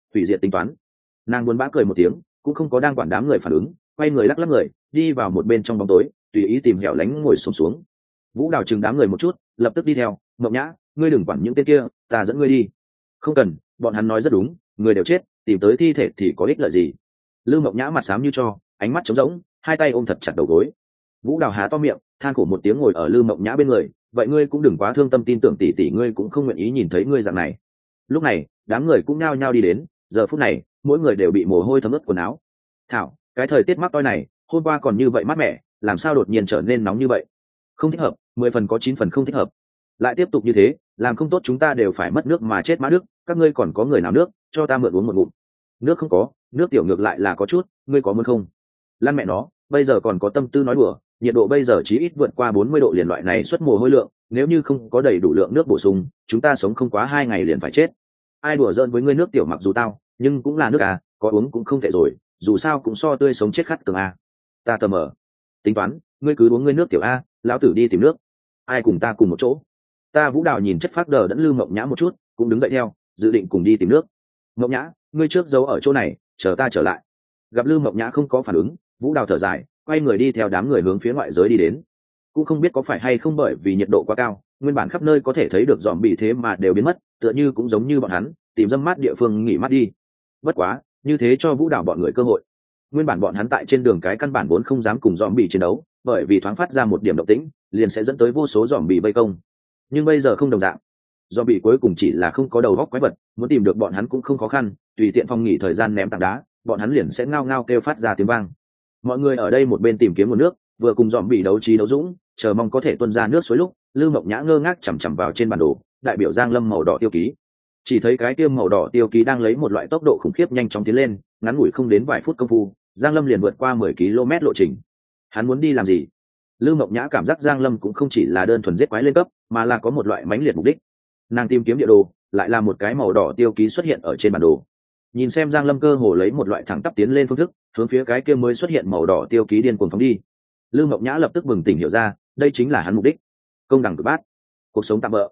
A: hủy diệt tính toán. Nàng buồn bã cười một tiếng, cũng không có đang quản đám người phản ứng, quay người lắc lắc người đi vào một bên trong bóng tối, tùy ý tìm hẻo lánh ngồi xổm xuống. Vũ Đào chừng đám người một chút, lập tức đi theo. Mộng Nhã, ngươi đừng quản những tên kia, ta dẫn ngươi đi. Không cần, bọn hắn nói rất đúng, người đều chết, tìm tới thi thể thì có ích lợi gì. Lư Mộng Nhã mặt xám như tro, ánh mắt trống rỗng, hai tay ôm thật chặt đầu gối. Vũ Đào há to miệng, than khổ một tiếng ngồi ở Lư Mộng Nhã bên người. Vậy ngươi cũng đừng quá thương tâm, tin tưởng tỷ tỷ ngươi cũng không nguyện ý nhìn thấy ngươi dạng này. Lúc này đám người cũng nhao nhao đi đến, giờ phút này mỗi người đều bị mồ hôi thấm ướt quần áo. Thảo, cái thời tiết mắc toi này, hôm qua còn như vậy mát mẻ, làm sao đột nhiên trở nên nóng như vậy? Không thích hợp, 10 phần có 9 phần không thích hợp. Lại tiếp tục như thế, làm không tốt chúng ta đều phải mất nước mà chết mã nước. Các ngươi còn có người nào nước, cho ta mượn uống một ngụm. Nước không có, nước tiểu ngược lại là có chút, ngươi có muốn không? Lan mẹ nó, bây giờ còn có tâm tư nói đùa, nhiệt độ bây giờ chí ít vượt qua 40 độ liền loại này xuất mồ hôi lượng, nếu như không có đầy đủ lượng nước bổ sung, chúng ta sống không quá 2 ngày liền phải chết. Ai đùa giỡn với ngươi, nước tiểu mặc dù tao, nhưng cũng là nước à, có uống cũng không tệ rồi, dù sao cũng so tươi sống chết khát cường a. Ta tờ mờ. Tính toán, ngươi cứ uống ngươi nước tiểu a, lão tử đi tìm nước. Ai cùng ta cùng một chỗ? Ta Vũ Đào nhìn chất phác đờ đẫn Lư Mộng Nhã một chút, cũng đứng dậy theo, dự định cùng đi tìm nước. Mộng Nhã, ngươi trước giấu ở chỗ này, chờ ta trở lại. Gặp Lư Mộng Nhã không có phản ứng, Vũ Đào thở dài, quay người đi theo đám người hướng phía ngoại giới đi đến. Cũng không biết có phải hay không bởi vì nhiệt độ quá cao, nguyên bản khắp nơi có thể thấy được dòm bị thế mà đều biến mất, tựa như cũng giống như bọn hắn tìm dâm mát địa phương nghỉ mát đi. Bất quá, như thế cho Vũ Đào bọn người cơ hội. Nguyên bản bọn hắn tại trên đường cái căn bản vốn không dám cùng dòm bị chiến đấu, bởi vì thoáng phát ra một điểm động tĩnh, liền sẽ dẫn tới vô số dòm bị vây công. Nhưng bây giờ không đồng dạng, dòm bị cuối cùng chỉ là không có đầu óc quái vật, muốn tìm được bọn hắn cũng không khó khăn, tùy tiện phong nghỉ thời gian ném tảng đá, bọn hắn liền sẽ ngao ngao kêu phát ra tiếng vang. Mọi người ở đây một bên tìm kiếm nguồn nước, vừa cùng dòm bị đấu trí đấu dũng, chờ mong có thể tuôn ra nước suối lúc Lư Mộng Nhã ngơ ngác chằm chằm vào trên bản đồ đại biểu Giang Lâm màu đỏ tiêu ký. Chỉ thấy cái kia màu đỏ tiêu ký đang lấy một loại tốc độ khủng khiếp nhanh chóng tiến lên, ngắn ngủi không đến vài phút công phu, Giang Lâm liền vượt qua 10 km lộ trình. Hắn muốn đi làm gì? Lư Mộng Nhã cảm giác Giang Lâm cũng không chỉ là đơn thuần giết quái lên cấp, mà là có một loại mãnh liệt mục đích. Nàng tìm kiếm địa đồ, lại là một cái màu đỏ tiêu ký xuất hiện ở trên bản đồ. Nhìn xem Giang Lâm cơ hồ lấy một loại thẳng tắp tiến lên phương thức, hướng phía cái kia mới xuất hiện màu đỏ tiêu ký điên cuồng phóng đi. Lư Mộng Nhã lập tức bừng tỉnh hiểu ra, đây chính là hắn mục đích. Công đẳng cực bát, cuộc sống tạm bỡ.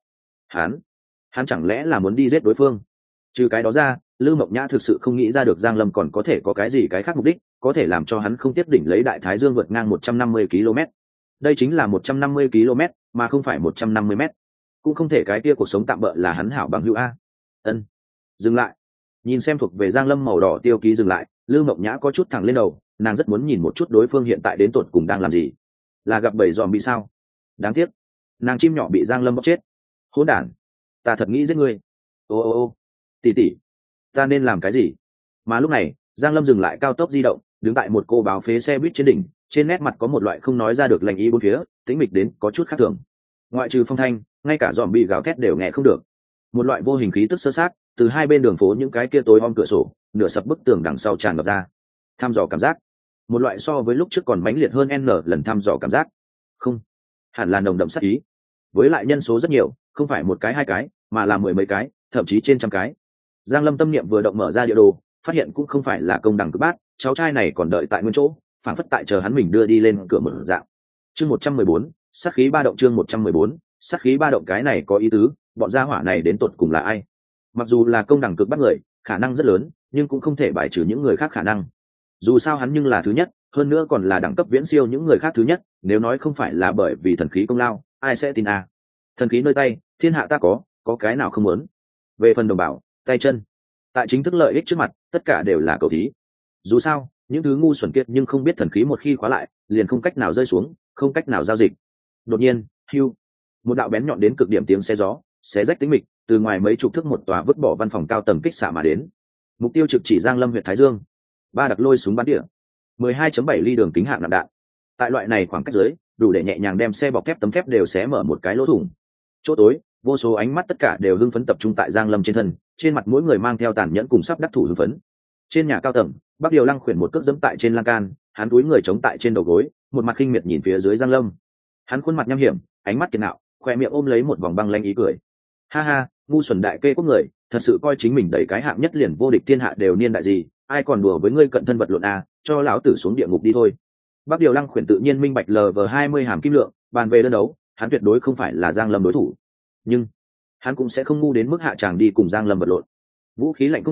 A: Hắn chẳng lẽ là muốn đi giết đối phương? Trừ cái đó ra, Lư Mộng Nhã thực sự không nghĩ ra được Giang Lâm còn có thể có cái gì cái khác mục đích, có thể làm cho hắn không tiếp đỉnh lấy Đại Thái Dương vượt ngang 150 km. Đây chính là 150 km, mà không phải 150 m. Cũng không thể cái kia cuộc sống tạm bỡ là hắn hảo bằng hữu a. Ân. Dừng lại. Nhìn xem thuộc về Giang Lâm màu đỏ tiêu ký dừng lại, Lư Mộng Nhã có chút thẳng lên đầu, nàng rất muốn nhìn một chút đối phương hiện tại đến tột cùng đang làm gì. Là gặp bầy dòm bị sao? Đáng tiếc, nàng chim nhỏ bị Giang Lâm bóp chết. Hỗn đản, ta thật nghĩ giết ngươi. Ô, tỷ tỷ, ta nên làm cái gì? Mà lúc này, Giang Lâm dừng lại cao tốc di động, đứng tại một cô báo phế xe buýt trên đỉnh, trên nét mặt có một loại không nói ra được lạnh ý bốn phía, tĩnh mịch đến có chút khác thường. Ngoại trừ phong thanh, ngay cả dòm bị gào thét đều nghe không được. Một loại vô hình khí tức sơ sát từ hai bên đường phố những cái kia tối om cửa sổ, nửa sập bức tường đằng sau tràn ngập ra. Thăm dò cảm giác, một loại so với lúc trước còn mãnh liệt hơn n lần thăm dò cảm giác. Không, hẳn là nồng đậm sát ý. Với lại nhân số rất nhiều, không phải một cái hai cái, mà là mười mấy cái, thậm chí trên trăm cái. Giang Lâm tâm niệm vừa động mở ra địa đồ, phát hiện cũng không phải là công đẳng cực bát, cháu trai này còn đợi tại nguyên chỗ, phản phất tại chờ hắn mình đưa đi lên cửa mở dạng. Chương 114, sát khí ba động. Chương 114, sát khí ba động. Cái này có ý tứ, bọn gia hỏa này đến tột cùng là ai? Mặc dù là công đẳng cực bắt người, khả năng rất lớn, nhưng cũng không thể bài trừ những người khác khả năng. Dù sao hắn nhưng là thứ nhất, hơn nữa còn là đẳng cấp viễn siêu những người khác thứ nhất, nếu nói không phải là bởi vì thần khí công lao, ai sẽ tin à? Thần khí nơi tay, thiên hạ ta có cái nào không muốn. Về phần đồng bào, tay chân, tại chính thức lợi ích trước mặt, tất cả đều là cầu thí. Dù sao, những thứ ngu xuẩn kiệt nhưng không biết thần khí một khi khóa lại, liền không cách nào rơi xuống, không cách nào giao dịch. Đột nhiên, hưu, một đạo bén nhọn đến cực điểm tiếng xe gió, xé rách tĩnh mịch, từ ngoài mấy chục thước một tòa vứt bỏ văn phòng cao tầng kích xạ mà đến. Mục tiêu trực chỉ Giang Lâm huyện Thái Dương. Ba đặc lôi súng bắn tỉa, 12.7 ly đường kính hạng nặng đạn. Tại loại này khoảng cách dưới, đủ để nhẹ nhàng đem xe bọc thép tấm thép đều xé mở một cái lỗ thủng. Chỗ tối, vô số ánh mắt tất cả đều hưng phấn tập trung tại Giang Lâm trên thân, trên mặt mỗi người mang theo tàn nhẫn cùng sắp đắc thủ hưng phấn. Trên nhà cao tầng, Bắc Điều Lăng khuyển một cước dẫm tại trên lan can, hắn cúi người chống tại trên đầu gối, một mặt khinh miệt nhìn phía dưới Giang Lâm. Hắn khuôn mặt nham hiểm, ánh mắt kiệt ngạo, khoe miệng ôm lấy một vòng băng lanh ý cười. Ha ha, ngu xuẩn đại kê quốc người, thật sự coi chính mình đẩy cái hạng nhất liền vô địch thiên hạ đều niên đại gì, ai còn đùa với ngươi cận thân vật lộn à, cho lão tử xuống địa ngục đi thôi. Bắc Điều Lăng khuyển tự nhiên minh bạch LV20 hàm kim lượng, bàn về đơn đấu, hắn tuyệt đối không phải là Giang Lâm đối thủ. Nhưng hắn cũng sẽ không ngu đến mức hạ tràng đi cùng Giang Lâm vật lộn. Vũ khí lạnh không được,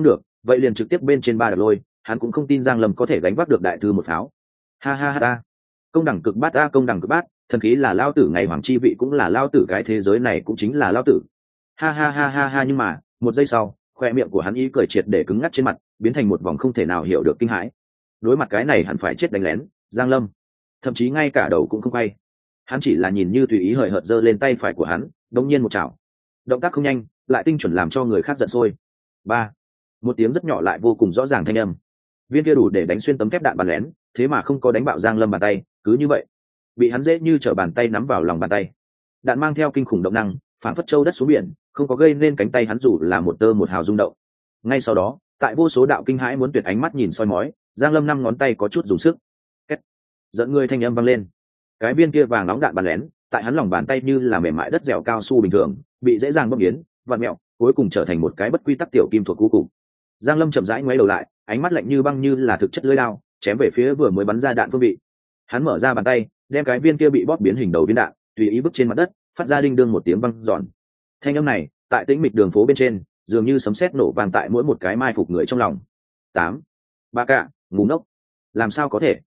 A: vậy liền trực tiếp bên trên ba đập lôi, hắn cũng không tin Giang Lâm có thể gánh vác được đại thư một pháo. Ha ha ha ta, công đẳng cực bát a, công đẳng cực bát, thần khí là lao tử, ngày hoàng chi vị cũng là lao tử, cái thế giới này cũng chính là lao tử. Ha ha ha ha ha. Nhưng mà một giây sau, khoe miệng của hắn ý cười triệt để cứng ngắc trên mặt, biến thành một vòng không thể nào hiểu được kinh hãi. Đối mặt cái này hẳn phải chết đánh lén Giang Lâm, thậm chí ngay cả đầu cũng không quay, hắn chỉ là nhìn như tùy ý hời hợt giơ lên tay phải của hắn, đống nhiên một chảo, động tác không nhanh lại tinh chuẩn làm cho người khác giận sôi. Ba, một tiếng rất nhỏ lại vô cùng rõ ràng thanh âm, viên kia đủ để đánh xuyên tấm thép đạn bắn lén thế mà không có đánh bạo Giang Lâm bàn tay, cứ như vậy bị hắn dễ như trở bàn tay nắm vào lòng bàn tay. Đạn mang theo kinh khủng động năng, phản phất châu đất xuống biển, không có gây nên cánh tay hắn dù là một tơ một hào rung động. Ngay sau đó, tại vô số đạo kinh hãi muốn tuyệt ánh mắt nhìn soi mói, Giang Lâm năm ngón tay có chút dùng sức, két, dẫn người thanh âm vang lên. Cái viên kia vàng nóng đạn bắn lén tại hắn lòng bàn tay như là mềm mại đất dẻo cao su bình thường, bị dễ dàng bóp biến vặn mẹo, cuối cùng trở thành một cái bất quy tắc tiểu kim thuộc cũ cục. Giang Lâm chậm rãi ngoái đầu lại, ánh mắt lạnh như băng như là thực chất lưỡi dao chém về phía vừa mới bắn ra đạn phương vị. Hắn mở ra bàn tay, đem cái viên kia bị bóp biến hình đầu viên đạn tùy ý vứt trên mặt đất, phát ra đinh đương một tiếng vang giòn. Thanh âm này tại tĩnh mịch đường phố bên trên dường như sấm sét nổ vang tại mỗi một cái mai phục người trong lòng. Tám, ba cạ, ngu ngốc, làm sao có thể?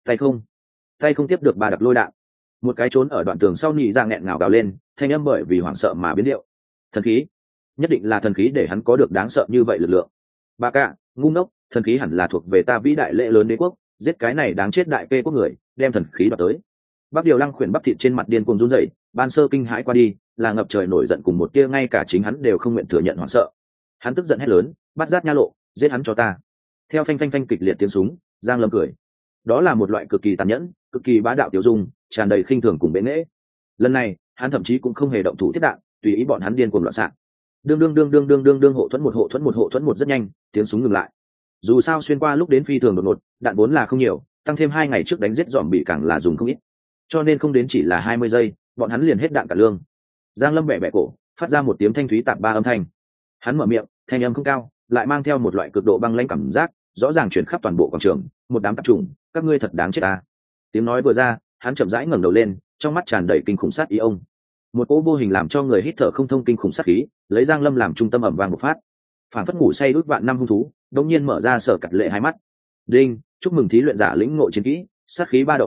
A: Tay không tiếp được ba đập lôi đạn. Một cái trốn ở đoạn tường sau nhị ra nghẹn ngào gào lên, thanh âm bởi vì hoảng sợ mà biến điệu. Thần khí, nhất định là thần khí để hắn có được đáng sợ như vậy lực lượng. Ba cạ, ngu ngốc, thần khí hẳn là thuộc về ta vĩ đại lễ lớn đế quốc, giết cái này đáng chết đại kê quốc người, đem thần khí đoạt tới. Bắc Điều Lăng khuyển bắp thịt trên mặt điên cuồng run rẩy, ban sơ kinh hãi qua đi, là ngập trời nổi giận cùng một tia ngay cả chính hắn đều không nguyện thừa nhận hoảng sợ. Hắn tức giận hét lớn, bắt giác nha lộ, giết hắn cho ta. Theo phanh phanh phanh kịch liệt tiếng súng, Giang Lâm cười. Đó là một loại cực kỳ tàn nhẫn, cực kỳ bá đạo tiểu dung, tràn đầy khinh thường cùng bệ nghệ. Lần này, hắn thậm chí cũng không hề động thủ thiết đạn, tùy ý bọn hắn điên cuồng loạn xạ. Đương hộ thuẫn một rất nhanh, tiếng súng ngừng lại. Dù sao xuyên qua lúc đến phi thường đột ngột, đạn vốn là không nhiều, tăng thêm 2 ngày trước đánh giết dòm bị càng là dùng không ít, cho nên không đến chỉ là 20 giây, bọn hắn liền hết đạn cả lương. Giang Lâm bẻ bẻ cổ, phát ra một tiếng thanh thúy tạp ba âm thanh. Hắn mở miệng, thanh âm không cao, lại mang theo một loại cực độ băng lãnh cảm giác, rõ ràng truyền khắp toàn bộ quảng trường. Một đám tạp chủng, các ngươi thật đáng chết ta. Tiếng nói vừa ra, hắn chậm rãi ngẩng đầu lên, trong mắt tràn đầy kinh khủng sát ý ông. Một cỗ vô hình làm cho người hít thở không thông kinh khủng sát khí, lấy Giang Lâm làm trung tâm ầm vang một phát. Phản phất ngủ say ước vạn năm hung thú, đột nhiên mở ra sở cật lệ hai mắt. Đinh, chúc mừng thí luyện giả lĩnh ngộ chiến kỹ, sát khí ba động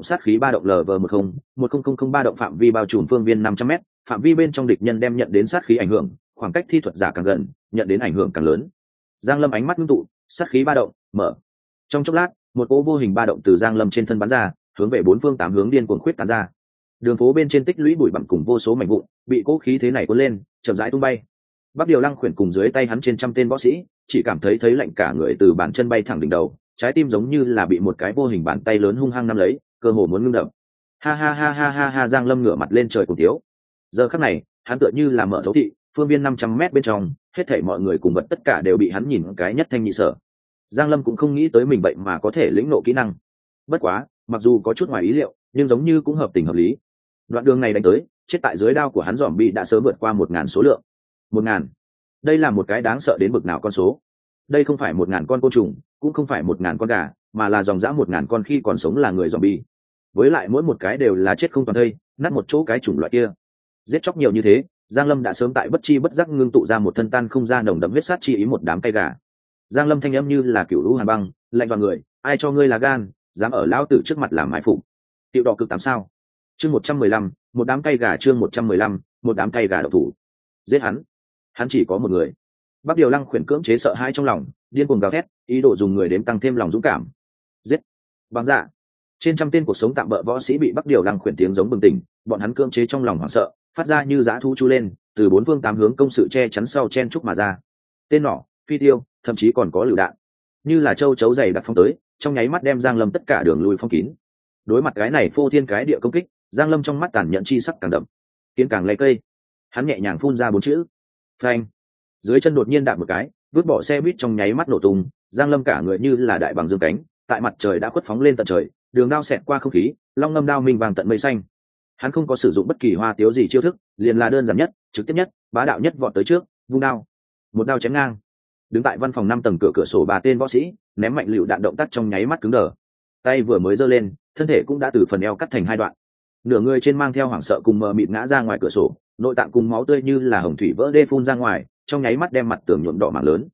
A: LV10 ba động phạm vi bao trùm phương viên 500m, phạm vi bên trong địch nhân đem nhận đến sát khí ảnh hưởng, khoảng cách thi thuật giả càng gần, nhận đến ảnh hưởng càng lớn. Giang Lâm ánh mắt ngưng tụ, sát khí ba động mở. Trong chốc lát, một cỗ vô hình ba động từ Giang Lâm trên thân bắn ra, hướng về 4 phương 8 hướng điên cuồng khuyết tán ra. Đường phố bên trên tích lũy bụi bặm cùng vô số mảnh vụn, bị cỗ khí thế này cuốn lên, chậm rãi tung bay. Bắc Điều Lăng khuyển cùng dưới tay hắn trên trăm tên võ sĩ, chỉ cảm thấy lạnh cả người từ bàn chân bay thẳng đỉnh đầu, trái tim giống như là bị một cái vô hình bàn tay lớn hung hăng nắm lấy, cơ hồ muốn ngưng đập. Ha ha ha ha ha ha, Giang Lâm ngửa mặt lên trời cùng tiếu. Giờ khắc này, hắn tựa như là mở thấu thị, phương viên 500m bên trong, hết thảy mọi người cùng vật tất cả đều bị hắn nhìn cái nhất thanh nhị sở. Giang Lâm cũng không nghĩ tới mình vậy mà có thể lĩnh ngộ kỹ năng. Bất quá, mặc dù có chút ngoài ý liệu, nhưng giống như cũng hợp tình hợp lý. Đoạn đường này đánh tới, chết tại dưới đao của hắn zombie đã sớm vượt qua 1000 số lượng. 1000. Đây là một cái đáng sợ đến bực nào con số. Đây không phải 1000 con côn trùng, cũng không phải 1000 con gà, mà là dòng dã 1000 con khi còn sống là người zombie. Với lại mỗi một cái đều là chết không toàn thây, nát một chỗ cái chủng loại kia. Giết chóc nhiều như thế, Giang Lâm đã sớm tại bất chi bất giác ngưng tụ ra một thân tan không ra nồng đậm huyết sát chi ý một đám cay gà. Giang Lâm thanh âm như là cửu lũ hàn băng, lạnh vào người, ai cho ngươi là gan, dám ở lão tử trước mặt làm mại phụ. Tiểu đỏ cực 8 sao? Chương 115, một đám cay gà, chương 115, một đám cay gà độc thủ. Giết hắn. Hắn chỉ có một người. Bắc Điều Lăng khuyển cưỡng chế sợ hãi trong lòng, điên cuồng gào thét, ý đồ dùng người đếm tăng thêm lòng dũng cảm. Giết. Bằng dạ. Trên trăm tên cuộc sống tạm bỡ võ sĩ bị Bắc Điều Lăng khuyển tiếng giống bừng tỉnh, bọn hắn cưỡng chế trong lòng hoảng sợ, phát ra như dã thú chu lên, từ 4 phương 8 hướng công sự che chắn sau chen trúc mà ra. Tên nỏ, phi tiêu, thậm chí còn có lựu đạn, như là châu chấu dày đặc phong tới, trong nháy mắt đem Giang Lâm tất cả đường lui phong kín. Đối mặt cái này phô thiên cái địa công kích, Giang Lâm trong mắt tàn nhẫn chi sắc càng đậm, kiến càng lấy cây. Hắn nhẹ nhàng phun ra 4 chữ: phanh. Dưới chân đột nhiên đạp một cái, vứt bỏ xe buýt trong nháy mắt nổ tung, Giang Lâm cả người như là đại bằng dương cánh, tại mặt trời đã khuất phóng lên tận trời, đường đao xẹt qua không khí, long ngâm đao minh vàng tận mây xanh. Hắn không có sử dụng bất kỳ hoa tiếu gì chiêu thức, liền là đơn giản nhất, trực tiếp nhất, bá đạo nhất vọt tới trước, vung đao, một đao chém ngang. Đứng tại văn phòng 5 tầng cửa sổ 3 tên võ sĩ, ném mạnh lựu đạn động tác trong nháy mắt cứng đờ. Tay vừa mới giơ lên, thân thể cũng đã từ phần eo cắt thành 2 đoạn. Nửa người trên mang theo hoảng sợ cùng mờ mịt ngã ra ngoài cửa sổ, nội tạng cùng máu tươi như là hồng thủy vỡ đê phun ra ngoài, trong nháy mắt đem mặt tường nhuộm đỏ mảng lớn.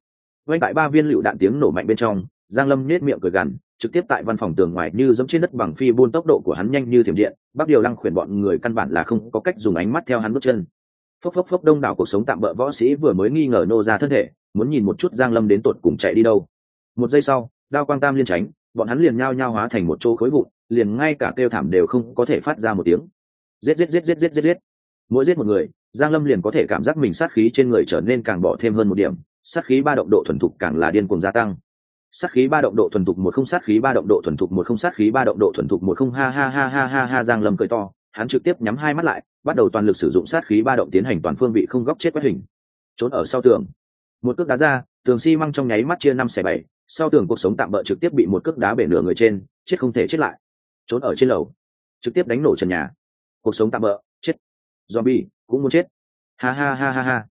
A: Vang tại 3 viên lựu đạn tiếng nổ mạnh bên trong, Giang Lâm nhếch miệng cười gằn, trực tiếp tại văn phòng tường ngoài như giống trên đất bằng phi buôn, tốc độ của hắn nhanh như thiểm điện, Bắc Điều Lăng khuyển bọn người căn bản là không có cách dùng ánh mắt theo hắn bước chân. Phốc phốc phốc, đông đảo cuộc sống tạm bỡ võ sĩ vừa mới nghi ngờ nô ra thân thể, muốn nhìn một chút Giang Lâm đến tột cùng chạy đi đâu. Một giây sau, đao quang tam liên tránh, bọn hắn liền nhao nhao hóa thành một chỗ khối vụn, liền ngay cả kêu thảm đều không có thể phát ra một tiếng. Giết giết giết giết giết giết giết. Mỗi giết một người, Giang Lâm liền có thể cảm giác mình sát khí trên người trở nên càng bỏ thêm hơn một điểm, sát khí ba động độ thuần thục càng là điên cuồng gia tăng. Sát khí ba động độ thuần thục 10, sát khí ba động độ thuần thục 10, sát khí ba động độ thuần thục 10, ha ha ha ha ha ha. Giang Lâm cười to, hắn trực tiếp nhắm hai mắt lại, bắt đầu toàn lực sử dụng sát khí ba động tiến hành toàn phương vị không góc chết quét hình. Trốn ở sau tường, một cước đá ra, tường xi măng trong nháy mắt chia 5/7, sau tường cuộc sống tạm bỡ trực tiếp bị một cước đá bể nửa người trên, chết không thể chết lại. Trốn ở trên lầu, trực tiếp đánh nổ trần nhà. Cuộc sống tạm bỡ, chết. Zombie cũng muốn chết. Ha ha ha ha ha.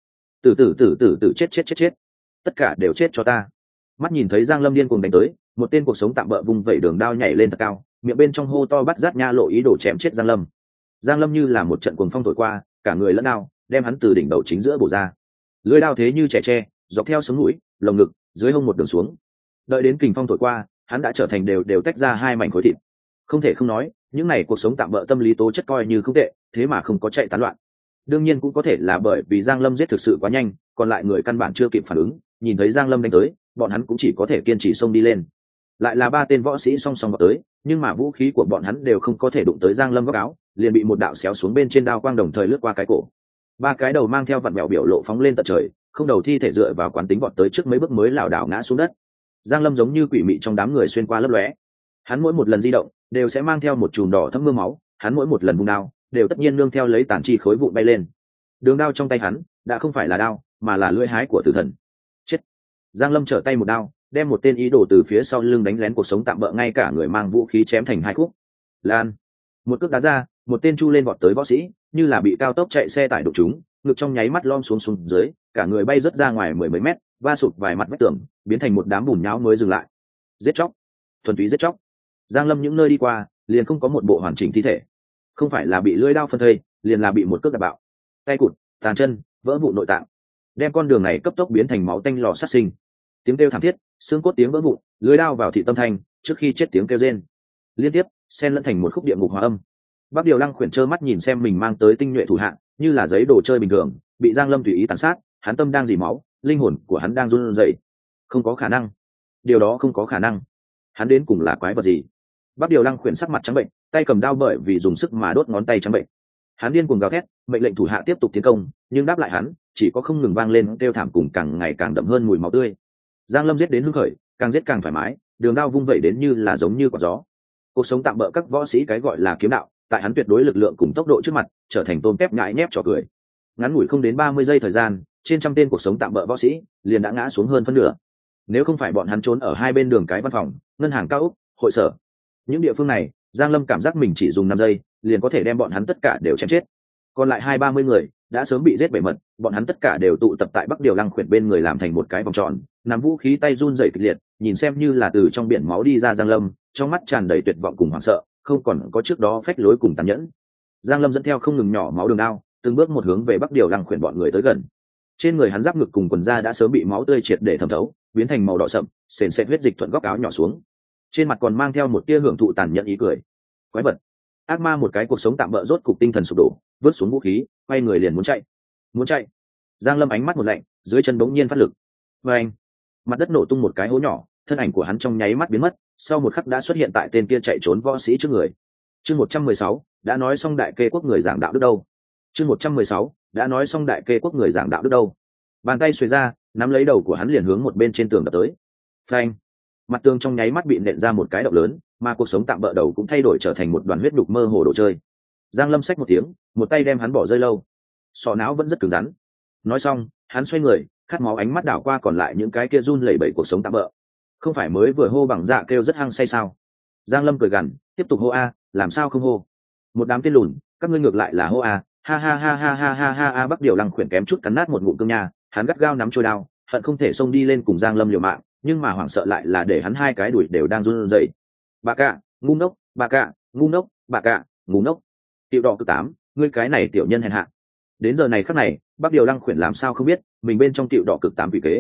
A: Tử chết chết chết chết. Tất cả đều chết cho ta. Mắt nhìn thấy Giang Lâm điên cuồng đánh tới, một tên cuộc sống tạm bỡ vung vẩy đường đao nhảy lên thật cao, miệng bên trong hô to bắt rát nha lộ ý đồ chém chết Giang Lâm. Giang Lâm như là một trận cuồng phong thổi qua, cả người lẫn đao, đem hắn từ đỉnh đầu chính giữa bổ ra. Lưỡi đao thế như trẻ tre, dọc theo sống mũi, lồng ngực, dưới hông một đường xuống. Đợi đến kình phong thổi qua, hắn đã trở thành đều tách ra hai mảnh khối thịt. Không thể không nói, những này cuộc sống tạm bỡ tâm lý tố chất coi như không tệ, thế mà không có chạy tán loạn. Đương nhiên cũng có thể là bởi vì Giang Lâm giết thực sự quá nhanh, còn lại người căn bản chưa kịp phản ứng, nhìn thấy Giang Lâm đánh tới, bọn hắn cũng chỉ có thể kiên trì xông đi lên. Lại là 3 tên võ sĩ song song vào tới, nhưng mà vũ khí của bọn hắn đều không có thể đụng tới Giang Lâm góc áo, liền bị một đạo xéo xuống bên trên đao quang đồng thời lướt qua cái cổ. 3 cái đầu mang theo vặn vẹo biểu lộ phóng lên tận trời, không đầu thi thể dựa vào quán tính vọt tới trước mấy bước mới lảo đảo ngã xuống đất. Giang Lâm giống như quỷ mị trong đám người xuyên qua lấp lóe. Hắn mỗi một lần di động đều sẽ mang theo một chùm đỏ thấm mưa máu, hắn mỗi một lần vung đao đều tất nhiên nương theo lấy tàn chi khối vụn bay lên. Đường đao trong tay hắn đã không phải là đao, mà là lưỡi hái của tử thần. Chết. Giang Lâm trở tay một đao, đem một tên ý đồ từ phía sau lưng đánh lén cuộc sống tạm bỡ ngay cả người mang vũ khí chém thành hai khúc. Lan. Một cước đá ra, một tên chu lên vọt tới võ sĩ, như là bị cao tốc chạy xe tải đụng trúng, ngực trong nháy mắt lom xuống xuống dưới, cả người bay rớt ra ngoài 10 mấy mét, va sụt vài mặt vách tường, biến thành một đám bùn nhão mới dừng lại. Giết chóc, thuần túy giết chóc. Giang Lâm những nơi đi qua, liền không có một bộ hoàn chỉnh thi thể. Không phải là bị lưỡi đao phân thây, liền là bị một cước đạp bạo. Tay cụt, tàn chân, vỡ vụn nội tạng, đem con đường này cấp tốc biến thành máu tanh lò sát sinh. Tiếng kêu thảm thiết, xương cốt tiếng vỡ vụn, lưỡi đao vào thị tâm thanh, trước khi chết tiếng kêu rên liên tiếp xen lẫn thành một khúc địa ngục hòa âm. Bắc Điều Lăng khuyển trơ mắt nhìn xem mình mang tới tinh nhuệ thủ hạng như là giấy đồ chơi bình thường bị Giang Lâm tùy ý tàn sát, hắn tâm đang dì máu, linh hồn của hắn đang run rẩy. Không có khả năng, điều đó không có khả năng. Hắn đến cùng là quái vật gì? Bắc Điều Lăng khuyển sắc mặt trắng bệnh, tay cầm đao bởi vì dùng sức mà đốt ngón tay trắng bệnh. Hắn điên cuồng gào thét, mệnh lệnh thủ hạ tiếp tục tiến công, nhưng đáp lại hắn chỉ có không ngừng vang lên kêu thảm cùng càng ngày càng đậm hơn mùi máu tươi. Giang Lâm giết đến hưng khởi, càng giết càng thoải mái, đường đao vung vẩy đến như là giống như quả gió. Cuộc sống tạm bỡ các võ sĩ cái gọi là kiếm đạo, tại hắn tuyệt đối lực lượng cùng tốc độ trước mặt, trở thành tôm tép nhãi nhép trò cười. Ngắn ngủi không đến 30 giây thời gian, trên trăm tên cuộc sống tạm bỡ võ sĩ liền đã ngã xuống hơn phân nửa. Nếu không phải bọn hắn trốn ở hai bên đường cái văn phòng, ngân hàng cao ốc, hội sở, những địa phương này, Giang Lâm cảm giác mình chỉ dùng 5 giây, liền có thể đem bọn hắn tất cả đều chém chết. Còn lại 20-30 người đã sớm bị giết bể mật, bọn hắn tất cả đều tụ tập tại Bắc Điều Lăng khuyển bên người làm thành một cái vòng tròn, nắm vũ khí tay run rẩy kịch liệt, nhìn xem như là từ trong biển máu đi ra Giang Lâm, trong mắt tràn đầy tuyệt vọng cùng hoảng sợ, không còn có trước đó phách lối cùng tàn nhẫn. Giang Lâm dẫn theo không ngừng nhỏ máu đường đao, từng bước một hướng về Bắc Điều Lăng khuyển bọn người tới gần. Trên người hắn giáp ngực cùng quần da đã sớm bị máu tươi triệt để thẩm thấu, biến thành màu đỏ sậm, sền sệt huyết dịch thuận góc áo nhỏ xuống. Trên mặt còn mang theo một tia hưởng thụ tàn nhẫn ý cười. Quái vật, ác ma một cái cuộc sống tạm bỡ rốt cục tinh thần sụp đổ, vứt xuống vũ khí, quay người liền muốn chạy. Muốn chạy. Giang Lâm ánh mắt một lạnh, dưới chân bỗng nhiên phát lực. Và anh, mặt đất nổ tung một cái hố nhỏ, thân ảnh của hắn trong nháy mắt biến mất, sau một khắc đã xuất hiện tại tên kia chạy trốn võ sĩ trước người. Chương 116, đã nói xong đại kê quốc người giảng đạo đức đâu. Chương 116, đã nói xong đại kê quốc người giảng đạo đức đâu. Bàn tay xuề ra, nắm lấy đầu của hắn liền hướng một bên trên tường đập tới. Phanh. Mặt tường trong nháy mắt bị nện ra một cái động lớn, mà cuộc sống tạm bỡ đầu cũng thay đổi trở thành một đoàn huyết đục mơ hồ đồ chơi. Giang Lâm xách một tiếng, một tay đem hắn bỏ rơi lâu. Sọ não vẫn rất cứng rắn. Nói xong, hắn xoay người, khát máu ánh mắt đảo qua còn lại những cái kia run lẩy bẩy cuộc sống tạm bỡ. Không phải mới vừa hô bằng dạ kêu rất hăng say sao? Giang Lâm cười gằn, tiếp tục hô a, làm sao không hô? Một đám tên lùn, các ngươi ngược lại là hô a, ha ha ha ha ha ha ha ha. Bắc Điều Lăng khuyển kém chút cắn nát một ngụm cương nha, hắn gắt gao nắm trôi đao, hận không thể xông đi lên cùng Giang Lâm liều mạng, nhưng mà hoảng sợ lại là để hắn hai cái đùi đều đang run rẩy. Bà cạ, ngu ngốc, bà cạ, ngu ngốc, bà cạ, ngu ngốc. Tiểu đỏ cực 8, ngươi cái này tiểu nhân hèn hạ. Đến giờ này khắc này, Bắc Điều Lăng khuyển làm sao không biết, mình bên trong tiểu đỏ cực 8 vị kế.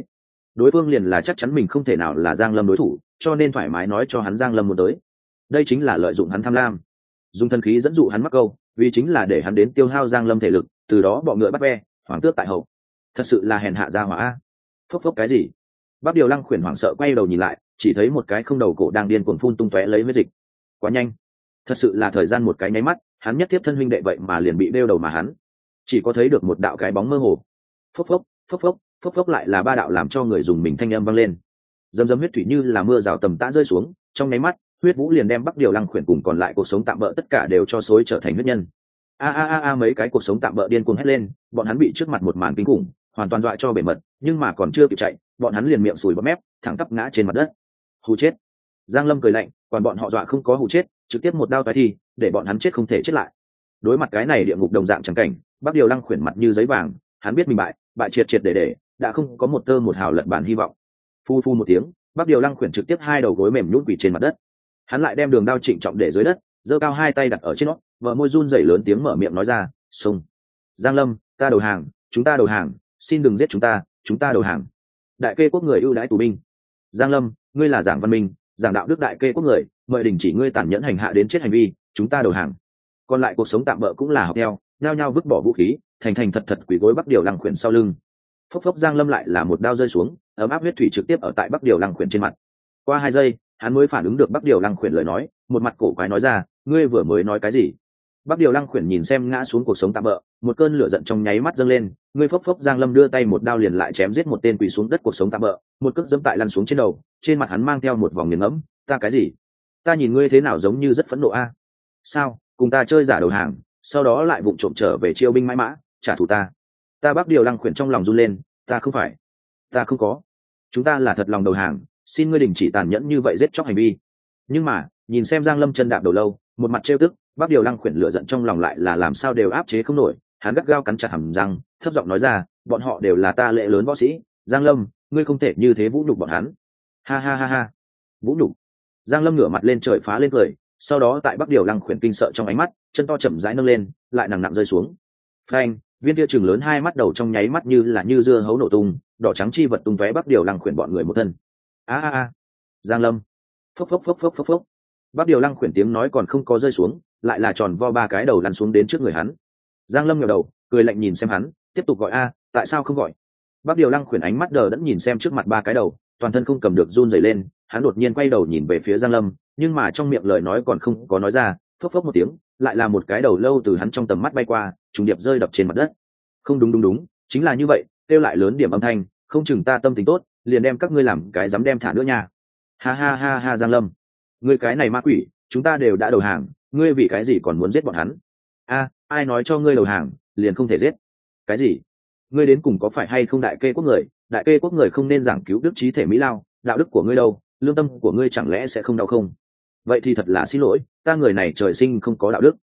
A: đối phương liền là chắc chắn mình không thể nào là Giang Lâm đối thủ, cho nên thoải mái nói cho hắn Giang Lâm muốn tới. Đây chính là lợi dụng hắn tham lam, dùng thần khí dẫn dụ hắn mắc câu, vì chính là để hắn đến tiêu hao Giang Lâm thể lực, từ đó bọ ngựa bắt ve, hoàng tước tại hậu. Thật sự là hèn hạ gia hỏa. Phốc phốc cái gì? Bắc Điều Lăng khuyển hoảng sợ quay đầu nhìn lại, chỉ thấy một cái không đầu cổ đang điên cuồng phun tung tóe lấy huyết dịch. Quá nhanh, thật sự là thời gian một cái nháy mắt, hắn nhất tiếp thân huynh đệ vậy mà liền bị đeo đầu mà hắn chỉ có thấy được một đạo cái bóng mơ hồ. Phốc phốc phốc phốc phốc phốc, lại là ba đạo làm cho người dùng mình thanh âm vang lên. Dầm dầm huyết thủy như là mưa rào tầm tã rơi xuống, trong nháy mắt huyết vũ liền đem Bắc Điều Lăng khuyển cùng còn lại cuộc sống tạm bỡ tất cả đều cho xối trở thành huyết nhân. A mấy cái cuộc sống tạm bỡ điên cuồng hét lên, bọn hắn bị trước mặt một màn kinh khủng hoàn toàn dọa cho bể mật, nhưng mà còn chưa kịp chạy, bọn hắn liền miệng sùi bọt mép thẳng tắp ngã trên mặt đất. Hù chết. Giang Lâm cười lạnh, còn bọn họ dọa không có hù chết, trực tiếp một đao tái thi, để bọn hắn chết không thể chết lại. Đối mặt cái này địa ngục đồng dạng chẳng cảnh, Bắc Điều Lăng khuyển mặt như giấy vàng, hắn biết mình bại triệt triệt để, đã không có một tơ một hào lật bản hy vọng. Phu phu một tiếng, Bắc Điều Lăng khuyển trực tiếp hai đầu gối mềm nhũn quỳ trên mặt đất. Hắn lại đem đường đao trịnh trọng để dưới đất, giơ cao hai tay đặt ở trên nó, vợ môi run rẩy lớn tiếng mở miệng nói ra, "Xông! Giang Lâm, ta đầu hàng, chúng ta đầu hàng, xin đừng giết chúng ta đầu hàng." Đại Kê quốc người ưu đãi tù binh. Giang Lâm, ngươi là giảng văn minh, giảng đạo đức Đại Kê quốc người, mời đình chỉ ngươi tàn nhẫn hành hạ đến chết hành vi, chúng ta đầu hàng. Còn lại cuộc sống tạm bỡ cũng là học theo, nhao nhao vứt bỏ vũ khí, thành thành thật thật quỳ gối Bắc Điều Lăng khuyển sau lưng. Phốc phốc, Giang Lâm lại là một đao rơi xuống, ấm áp huyết thủy trực tiếp ở tại Bắc Điều Lăng khuyển trên mặt. Qua 2 giây, hắn mới phản ứng được Bắc Điều Lăng khuyển lời nói, một mặt cổ quái nói ra, ngươi vừa mới nói cái gì? Bắc Điều Lăng khuyển nhìn xem ngã xuống cuộc sống tạm bỡ, một cơn lửa giận trong nháy mắt dâng lên, ngươi phốc phốc. Giang Lâm đưa tay một đao liền lại chém giết một tên quỳ xuống đất cuộc sống tạm bỡ, một cước giẫm tại lăn xuống trên đầu, trên mặt hắn mang theo một vòng nghiền ngẫm, ta cái gì? Ta nhìn ngươi thế nào giống như rất phẫn nộ a? Sao, cùng ta chơi giả đầu hàng, sau đó lại vụng trộm trở về chiêu binh mãi mã, trả thù ta? Ta Bắc Điều Lăng khuyển trong lòng run lên, ta không có, chúng ta là thật lòng đầu hàng, xin ngươi đình chỉ tàn nhẫn như vậy giết chóc hành vi. Nhưng mà nhìn xem Giang Lâm chân đạp đầu lâu, một mặt trêu tức, Bắc Điều Lăng khuyển lửa giận trong lòng lại là làm sao đều áp chế không nổi, hắn gắt gao cắn chặt hàm răng, thấp giọng nói ra, bọn họ đều là ta lệ lớn võ sĩ, Giang Lâm, ngươi không thể như thế vũ nhục bọn hắn. Ha ha ha ha. Vũ nhục. Giang Lâm ngửa mặt lên trời phá lên cười, sau đó tại Bắc Điều Lăng khuyển kinh sợ trong ánh mắt, chân to chậm rãi nâng lên, lại nặng nặng rơi xuống. Phanh, viên kia trừng lớn hai mắt đầu trong nháy mắt như là như dưa hấu nổ tung, đỏ trắng chi vật tung tóe Bắc Điều Lăng khuyển bọn người một thân. A. Giang Lâm. Phốc phốc phốc phốc phốc phốc. Bắc Điều Lăng khuyển tiếng nói còn không có rơi xuống, lại là tròn vo ba cái đầu lăn xuống đến trước người hắn. Giang Lâm ngẩng đầu, cười lạnh nhìn xem hắn, tiếp tục gọi a, tại sao không gọi? Bắc Điều Lăng khuyển ánh mắt đờ đẫn nhìn xem trước mặt ba cái đầu, toàn thân không cầm được run rẩy lên, hắn đột nhiên quay đầu nhìn về phía Giang Lâm, nhưng mà trong miệng lời nói còn không có nói ra, phốc phốc một tiếng, lại là một cái đầu lâu từ hắn trong tầm mắt bay qua, trùng điệp rơi đập trên mặt đất. Không đúng, chính là như vậy, kêu lại lớn điểm âm thanh, không chừng ta tâm tình tốt, liền đem các ngươi làm cái dám đem thả nữa nha. Ha, Giang Lâm, ngươi cái này ma quỷ, chúng ta đều đã đầu hàng, ngươi vì cái gì còn muốn giết bọn hắn? Ai nói cho ngươi đầu hàng liền không thể giết? Cái gì? Ngươi đến cùng có phải hay không Đại Kê quốc người? Đại Kê quốc người không nên giảng cứu đức trí thể mỹ lao, đạo đức của ngươi đâu, lương tâm của ngươi chẳng lẽ sẽ không đau không? Vậy thì thật là xin lỗi, ta người này trời sinh không có đạo đức.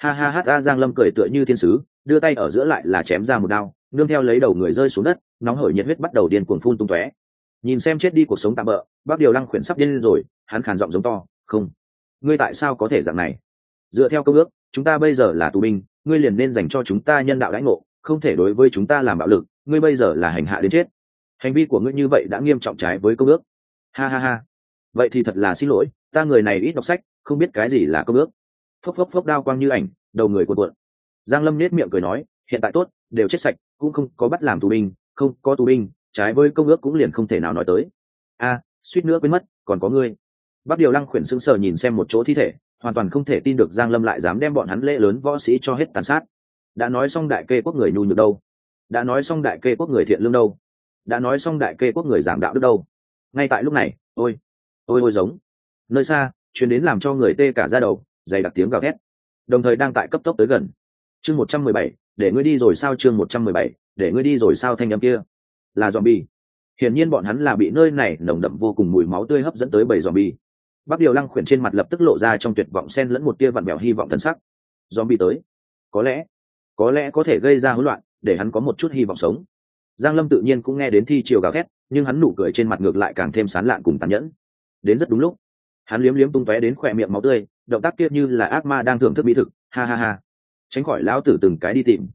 A: Ha, Giang Lâm cười tựa như thiên sứ, đưa tay ở giữa lại là chém ra một đao, nương theo lấy đầu người rơi xuống đất, nóng hổi nhiệt huyết bắt đầu điên cuồng phun tung tóe. Nhìn xem chết đi cuộc sống tạm bỡ, Bắc Điều Lăng khuyển sắp điên lên rồi, hắn khàn giọng giống to, không, ngươi tại sao có thể dạng này? Dựa theo công ước, chúng ta bây giờ là tù binh, ngươi liền nên dành cho chúng ta nhân đạo đãi ngộ, không thể đối với chúng ta làm bạo lực, ngươi bây giờ là hành hạ đến chết, hành vi của ngươi như vậy đã nghiêm trọng trái với công ước. Ha, vậy thì thật là xin lỗi, ta người này ít đọc sách, không biết cái gì là công ước. Phốc phốc, đao quang như ảnh, đầu người cuộn cuộn. Giang Lâm nét miệng cười nói, hiện tại tốt, đều chết sạch, cũng không có bắt làm tù binh, không có tù binh, trái với công ước cũng liền không thể nào nói tới. Suýt nữa quên mất, còn có ngươi. Bắc Điều Lăng khuyển sững sờ nhìn xem một chỗ thi thể, hoàn toàn không thể tin được Giang Lâm lại dám đem bọn hắn lễ lớn võ sĩ cho hết tàn sát. Đã nói xong Đại Kê quốc người nhu nhược đâu? Đã nói xong Đại Kê quốc người thiện lương đâu? Đã nói xong Đại Kê quốc người giảng đạo đức đâu? Ngay tại lúc này, ôi giống. Nơi xa, truyền đến làm cho người tê cả da đầu, dày đặc tiếng gào thét. Đồng thời đang tại cấp tốc tới gần. Chương 117, để ngươi đi rồi sao? Chương 117, để ngươi đi rồi sao? Thanh âm kia là zombie. Hiển nhiên bọn hắn là bị nơi này nồng đậm vô cùng mùi máu tươi hấp dẫn tới bầy zombie. Bắc Điều Lăng khuyển trên mặt lập tức lộ ra trong tuyệt vọng xen lẫn một tia vặn vẹo hy vọng thần sắc. Zombie tới, có lẽ có thể gây ra hỗn loạn, để hắn có một chút hy vọng sống. Giang Lâm tự nhiên cũng nghe đến thi chiều gào thét, nhưng hắn nụ cười trên mặt ngược lại càng thêm sán lạn cùng tàn nhẫn. Đến rất đúng lúc, hắn liếm tung tóe đến khỏe miệng máu tươi, động tác kia như là ác ma đang thưởng thức mỹ thực. Ha, tránh khỏi lão tử từng cái đi tìm.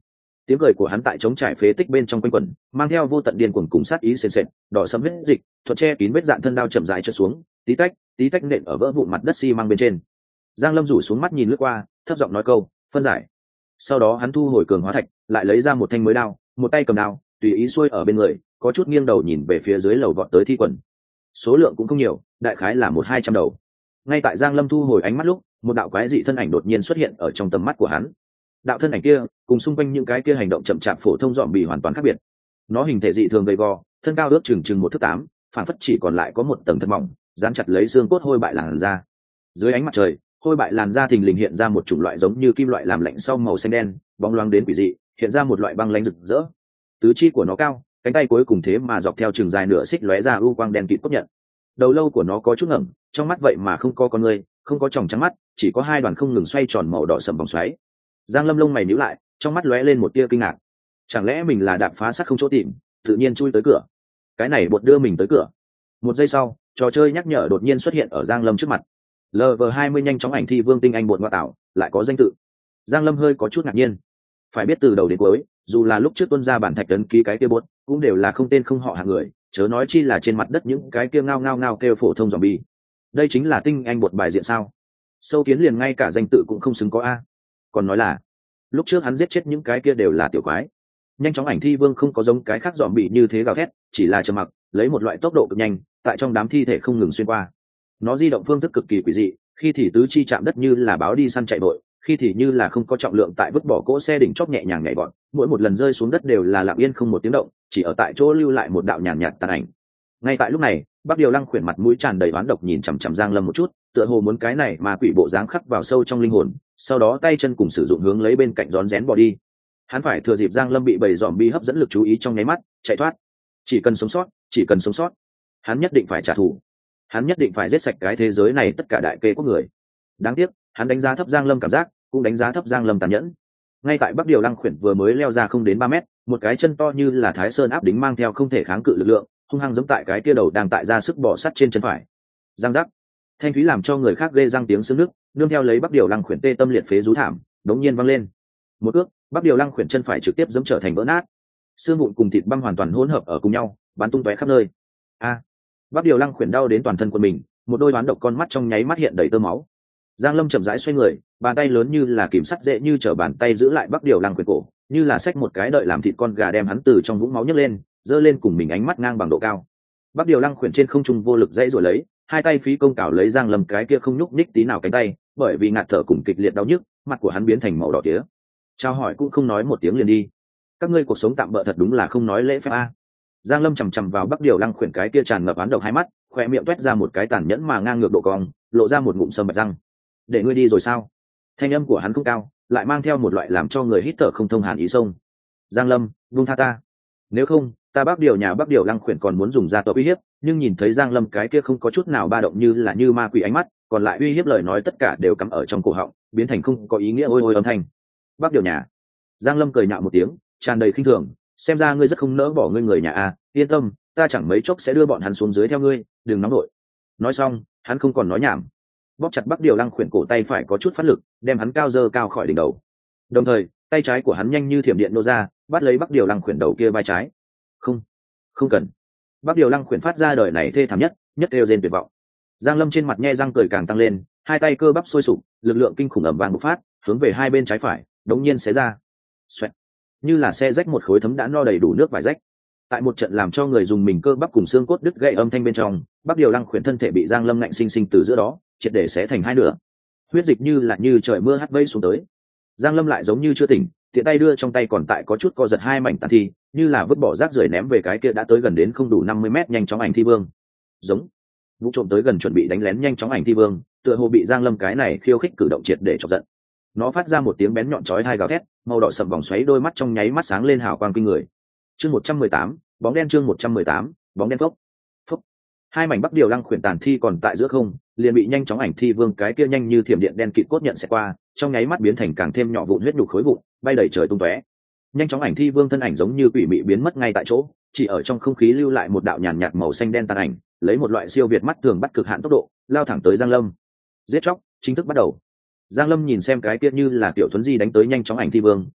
A: Tiếng cười của hắn tại trống trải phế tích bên trong quanh quẩn, mang theo vô tận điên cuồng cùng sát ý sền sệt, đỏ sẫm huyết dịch thuận che kín vết dạn thân đao chậm rãi trượt xuống, tí tách nện ở vỡ vụn mặt đất xi măng bên trên. Giang Lâm rủ xuống mắt nhìn lướt qua, thấp giọng nói câu phân giải. Sau đó hắn thu hồi cường hóa thạch, lại lấy ra một thanh mới đao, một tay cầm đao tùy ý xuôi ở bên người, có chút nghiêng đầu nhìn về phía dưới lầu vọt tới thi quần. Số lượng cũng không nhiều, đại khái là 100-200 đầu. Ngay tại Giang Lâm thu hồi ánh mắt lúc, một đạo quái dị thân ảnh đột nhiên xuất hiện ở trong tầm mắt của hắn. Đạo thân ảnh kia cùng xung quanh những cái kia hành động chậm chạp phổ thông dòm bị hoàn toàn khác biệt. Nó hình thể dị thường gầy gò, thân cao ước chừng 1 thước 8, phản phất chỉ còn lại có một tầng thật mỏng, dán chặt lấy xương cốt hôi bại làn da. Dưới ánh mặt trời, hôi bại làn da thình lình hiện ra một chủng loại giống như kim loại làm lạnh sau màu xanh đen, bóng loáng đến quỷ dị, hiện ra một loại băng lãnh rực rỡ. Tứ chi của nó cao, cánh tay cuối cùng thế mà dọc theo chừng dài nửa xích lóe ra u quang đen kịt cốt nhận. Đầu lâu của nó có chút ngẩng, trong mắt vậy mà không có con người, không có tròng trắng mắt, chỉ có hai đoàn không ngừng xoay tròn màu đỏ sẫm vòng xoáy. Giang Lâm lông mày nhíu lại, trong mắt lóe lên một tia kinh ngạc. Chẳng lẽ mình là đạp phá sắt không chỗ tìm, tự nhiên chui tới cửa? Cái này bột đưa mình tới cửa. Một giây sau, trò chơi nhắc nhở đột nhiên xuất hiện ở Giang Lâm trước mặt. LV20 nhanh chóng ảnh thi vương tinh anh bột ngoại tạo, lại có danh tự. Giang Lâm hơi có chút ngạc nhiên. Phải biết từ đầu đến cuối, dù là lúc trước tuân ra bản thạch ấn ký cái kia bột, cũng đều là không tên không họ hạng người, chớ nói chi là trên mặt đất những cái kia ngao ngao ngao kêu phổ thông zombie. Đây chính là tinh anh bột bài diện sao? Sâu kiến liền ngay cả danh tự cũng không xứng có a. Còn nói là, lúc trước hắn giết chết những cái kia đều là tiểu quái. Nhanh chóng ảnh thi vương không có giống cái khác zombie như thế gào thét, chỉ là trầm mặc, lấy một loại tốc độ cực nhanh, tại trong đám thi thể không ngừng xuyên qua. Nó di động phương thức cực kỳ quỷ dị, khi thì tứ chi chạm đất như là báo đi săn chạy vội, khi thì như là không có trọng lượng tại vứt bỏ cỗ xe đỉnh chóp nhẹ nhàng nhảy vọt, mỗi một lần rơi xuống đất đều là lặng yên không một tiếng động, chỉ ở tại chỗ lưu lại một đạo nhàn nhạt tàn ảnh. Ngay tại lúc này, Bắc Điều Lăng khuyển mặt mũi tràn đầy oán độc nhìn chằm chằm Giang Lâm một chút, tựa hồ muốn cái này mà quỷ bộ dáng khắc vào sâu trong linh hồn, sau đó tay chân cùng sử dụng hướng lấy bên cạnh rón rén bỏ đi. Hắn phải thừa dịp Giang Lâm bị bầy zombie hấp dẫn lực chú ý trong nháy mắt, chạy thoát. Chỉ cần sống sót, chỉ cần sống sót, hắn nhất định phải trả thù. Hắn nhất định phải giết sạch cái thế giới này tất cả đại kê quốc người. Đáng tiếc, hắn đánh giá thấp Giang Lâm cảm giác, cũng đánh giá thấp Giang Lâm tàn nhẫn. Ngay tại Bắc Điều Lăng khuyển vừa mới leo ra không đến 3 mét, một cái chân to như là Thái Sơn áp đính mang theo không thể kháng cự lực lượng, hung hăng giống tại cái kia đầu đang tại ra sức bỏ sắt trên chân phải. Giang giác. Thanh thúy làm cho người khác ghê răng tiếng xương nước, nương theo lấy Bắc Điều Lăng khuyển tê tâm liệt phế rú thảm, đống nhiên vang lên. Một ước, Bắc Điều Lăng khuyển chân phải trực tiếp giẫm trở thành vỡ nát. Xương vụn cùng thịt băm hoàn toàn hỗn hợp ở cùng nhau, bắn tung tóe khắp nơi. A. Bắc Điều Lăng khuyển đau đến toàn thân của mình, một đôi đoán độc con mắt trong nháy mắt hiện đầy tơ máu. Giang Lâm chậm rãi xoay người, bàn tay lớn như là kìm sắt dễ như trở bàn tay giữ lại Bắc Điều Lăng khuyển cổ, như là xách một cái đợi làm thịt con gà đem hắn từ trong vũng máu nhấc lên, giơ lên cùng mình ánh mắt ngang bằng độ cao. Bắc Điều Lăng khuyển trên không trung vô lực dãy rồi lấy, hai tay phí công cào lấy Giang Lâm cái kia không nhúc nhích tí nào cánh tay, bởi vì ngạt thở cùng kịch liệt đau nhức, mặt của hắn biến thành màu đỏ tía. Chào hỏi cũng không nói một tiếng liền đi. Các ngươi cuộc sống tạm bợ thật đúng là không nói lễ phép a. Giang Lâm chằm chằm vào Bắc Điều Lăng khuyển cái kia tràn ngập oán độc hai mắt, khóe miệng toét ra một cái tàn nhẫn mà ngang ngược độ cong, lộ ra một ngụm sâm bạch răng. Để ngươi đi rồi sao? Thanh âm của hắn không cao, lại mang theo một loại làm cho người hít thở không thông hàn ý sông. Giang Lâm, buông tha ta. Nếu không, ta Bắc Điều Lăng khuyển còn muốn dùng ra tòa uy hiếp, nhưng nhìn thấy Giang Lâm cái kia không có chút nào ba động như ma quỷ ánh mắt, còn lại uy hiếp lời nói tất cả đều cắm ở trong cổ họng, biến thành không có ý nghĩa ôi ôi âm thanh. Bắc Điều nhà. Giang Lâm cười nhạo một tiếng, tràn đầy khinh thường, xem ra ngươi rất không nỡ bỏ ngươi người nhà a, yên tâm, ta chẳng mấy chốc sẽ đưa bọn hắn xuống dưới theo ngươi, đừng nóng nổi. Nói xong, hắn không còn nói nhảm, bóp chặt Bắc Điều Lăng khuyển cổ tay phải có chút phát lực, đem hắn cao dơ cao khỏi đỉnh đầu. Đồng thời, tay trái của hắn nhanh như thiểm điện nô ra, bắt lấy Bắc Điều Lăng khuyển đầu kia vai trái. Không, không cần. Bắc Điều Lăng khuyển phát ra đời này thê thảm nhất đều rên tuyệt vọng. Giang Lâm trên mặt nhe răng cười càng tăng lên, hai tay cơ bắp sôi sục, lực lượng kinh khủng ầm vang bộc phát, hướng về hai bên trái phải, đống nhiên xé ra. Xoẹt. Như là xe rách một khối thấm đã no đầy đủ nước vải rách. Tại một trận làm cho người dùng mình cơ bắp cùng xương cốt đứt gãy âm thanh bên trong, Bắc Điều Lăng khuyển thân thể bị Giang Lâm ngạnh sinh sinh từ giữa đó triệt để xé thành hai nửa. Huyết dịch như trời mưa hắt vây xuống tới. Giang Lâm lại giống như chưa tỉnh, tiện tay đưa trong tay còn tại có chút co giật hai mảnh tàn thi, như là vứt bỏ rác rưởi ném về cái kia đã tới gần đến không đủ 50 mét nhanh chóng ảnh thi vương. Giống. Vũ trộm tới gần chuẩn bị đánh lén nhanh chóng ảnh thi vương, tựa hồ bị Giang Lâm cái này khiêu khích cử động triệt để chọc giận. Nó phát ra một tiếng bén nhọn chói tai gào thét, màu đỏ sậm vòng xoáy đôi mắt trong nháy mắt sáng lên hào quang kinh người. Chương 118, bóng đen chương 118, bóng đen phốc. Phốc. Hai mảnh Bắc Điều Lăng khuyển tàn thi còn tại giữa không, liền bị nhanh chóng ảnh thi vương cái kia nhanh như thiểm điện đen kịt cốt nhận sẽ qua, trong nháy mắt biến thành càng thêm nhỏ vụn huyết nhục khối vụn, bay đầy trời tung tóe. Nhanh chóng ảnh thi vương thân ảnh giống như quỷ mị biến mất ngay tại chỗ, chỉ ở trong không khí lưu lại một đạo nhàn nhạt màu xanh đen tàn ảnh, lấy một loại siêu việt mắt thường bắt cực hạn tốc độ, lao thẳng tới Giang Lâm. Giết chóc chính thức bắt đầu. Giang Lâm nhìn xem cái kia như là tiểu thuấn di đánh tới nhanh chóng ảnh thi vương,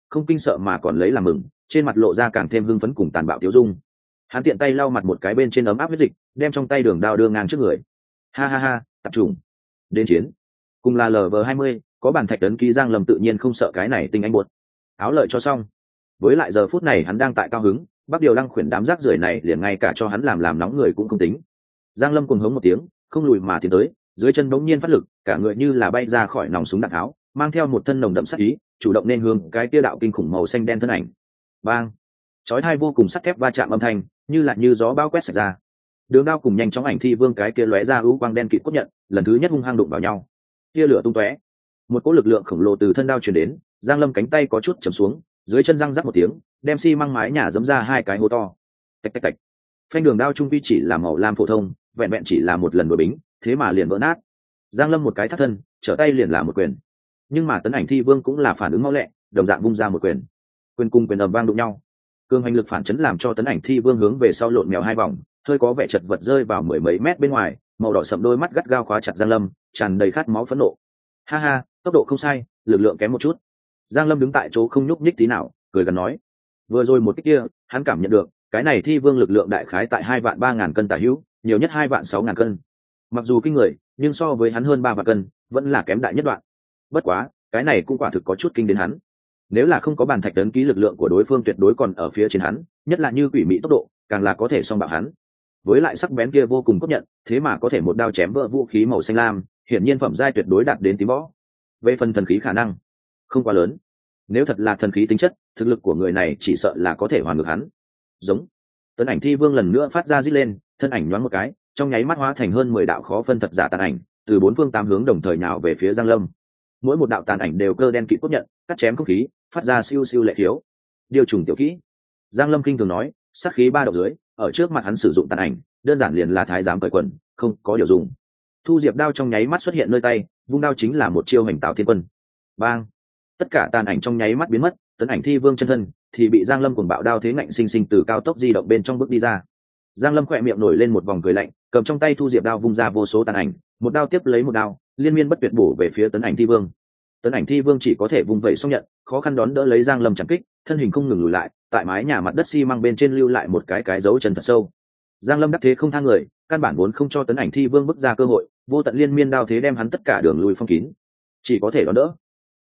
A: không kinh sợ mà còn lấy làm mừng, trên mặt lộ ra càng thêm hưng phấn cùng tàn bạo tiêu dung. Hắn tiện tay lau mặt một cái bên trên ấm áp huyết dịch, đem trong tay đường đao đưa ngang trước người. Ha ha ha, tập trung đến chiến. Cùng là LV20, có bản thạch tấn ký Giang Lâm tự nhiên không sợ cái này tinh anh buột. Áo lợi cho xong. Với lại giờ phút này hắn đang tại cao hứng, Bắc Điều Lăng khuyển đám rác rưởi này liền ngay cả cho hắn làm nóng người cũng không tính. Giang Lâm cuồng hống một tiếng, không lùi mà tiến tới, dưới chân bỗng nhiên phát lực, cả người như là bay ra khỏi nòng súng đạn tháo, mang theo một thân nồng đậm sát ý, chủ động nên hướng cái tia đạo kinh khủng màu xanh đen thân ảnh. Bang! Chói tai vô cùng sắt thép va chạm âm thanh, như gió bao quét sạch ra. Đường đao cùng nhanh chóng ảnh thi vương cái kia lóe ra ưu quang đen kịt cốt nhận, lần thứ nhất hung hăng đụng vào nhau. Tia lửa tung tóe. Một cỗ lực lượng khổng lồ từ thân đao truyền đến, Giang Lâm cánh tay có chút chầm xuống, dưới chân răng rắc một tiếng, đem xi măng mái nhà giẫm ra hai cái hố to. Tạch tạch tạch. Phanh đường đao trung vi chỉ là màu lam phổ thông, vẹn vẹn chỉ là một lần đuổi bính, thế mà liền vỡ nát. Giang Lâm một cái thắt thân, trở tay liền là một quyền. Nhưng mà tấn ảnh thi vương cũng là phản ứng mau lẹ, đồng dạng vung ra một quyền. Quyền cùng quyền ầm vang đụng nhau. Cương hành lực phản chấn làm cho tấn ảnh thi vương hướng về sau lộn mèo hai vòng, hơi có vẻ chật vật rơi vào mười mấy mét bên ngoài, màu đỏ sậm đôi mắt gắt gao khóa chặt Giang Lâm, tràn đầy khát máu phẫn nộ. Ha ha, tốc độ không sai, lực lượng kém một chút. Giang Lâm đứng tại chỗ không nhúc nhích tí nào, cười gần nói. Vừa rồi một cái kia, hắn cảm nhận được, cái này thi vương lực lượng đại khái tại 2.300.000 cân tả hữu, nhiều nhất 2.600.000 cân. Mặc dù kinh người, nhưng so với hắn hơn 3 vạn cân, vẫn là kém đại nhất đoạn. Bất quá, cái này cũng quả thực có chút kinh đến hắn. Nếu là không có bàn thạch tấn ký lực lượng của đối phương tuyệt đối còn ở phía trên hắn, nhất là như quỷ mị tốc độ, càng là có thể song bạo hắn. Với lại sắc bén kia vô cùng cốt nhận, thế mà có thể một đao chém vỡ vũ khí màu xanh lam, hiển nhiên phẩm giai tuyệt đối đạt đến tím võ. Về phần thần khí khả năng, không quá lớn. Nếu thật là thần khí tính chất, thực lực của người này chỉ sợ là có thể hoàn ngược hắn. Giống. Tấn ảnh thi vương lần nữa phát ra rít lên, thân ảnh nhoáng một cái, trong nháy mắt hóa thành hơn 10 đạo khó phân thật giả tàn ảnh, từ bốn phương tám hướng đồng thời nhào về phía Giang Lâm. Mỗi một đạo tàn ảnh đều cơ đen kịt cốt nhận, cắt chém không khí, phát ra siêu siêu lệ thiếu. Điều trùng tiểu kỹ. Giang Lâm kinh thường nói, sát khí ba độc dưới, ở trước mặt hắn sử dụng tàn ảnh, đơn giản liền là thái giám cởi quần, không có điều dùng. Thu diệp đao trong nháy mắt xuất hiện nơi tay, vung đao chính là một chiêu hành tạo thiên quân. Bang! Tất cả tàn ảnh trong nháy mắt biến mất, tấn ảnh thi vương chân thân thì bị Giang Lâm cuồng bạo đao thế ngạnh sinh sinh từ cao tốc di động bên trong bước đi ra. Giang Lâm khỏe miệng nổi lên một vòng cười lạnh, cầm trong tay thu diệp đao vung ra vô số tàn ảnh, một đao tiếp lấy một đao, liên miên bất tuyệt bổ về phía tấn ảnh thi vương. Tấn ảnh thi vương chỉ có thể vung vẩy xong nhận, khó khăn đón đỡ lấy Giang Lâm chẳng kích, thân hình không ngừng lùi lại, tại mái nhà mặt đất xi măng bên trên lưu lại một cái dấu chân thật sâu. Giang Lâm đắc thế không tha người, căn bản vốn không cho tấn ảnh thi vương bước ra cơ hội, vô tận liên miên đao thế đem hắn tất cả đường lùi phong kín, chỉ có thể đón đỡ.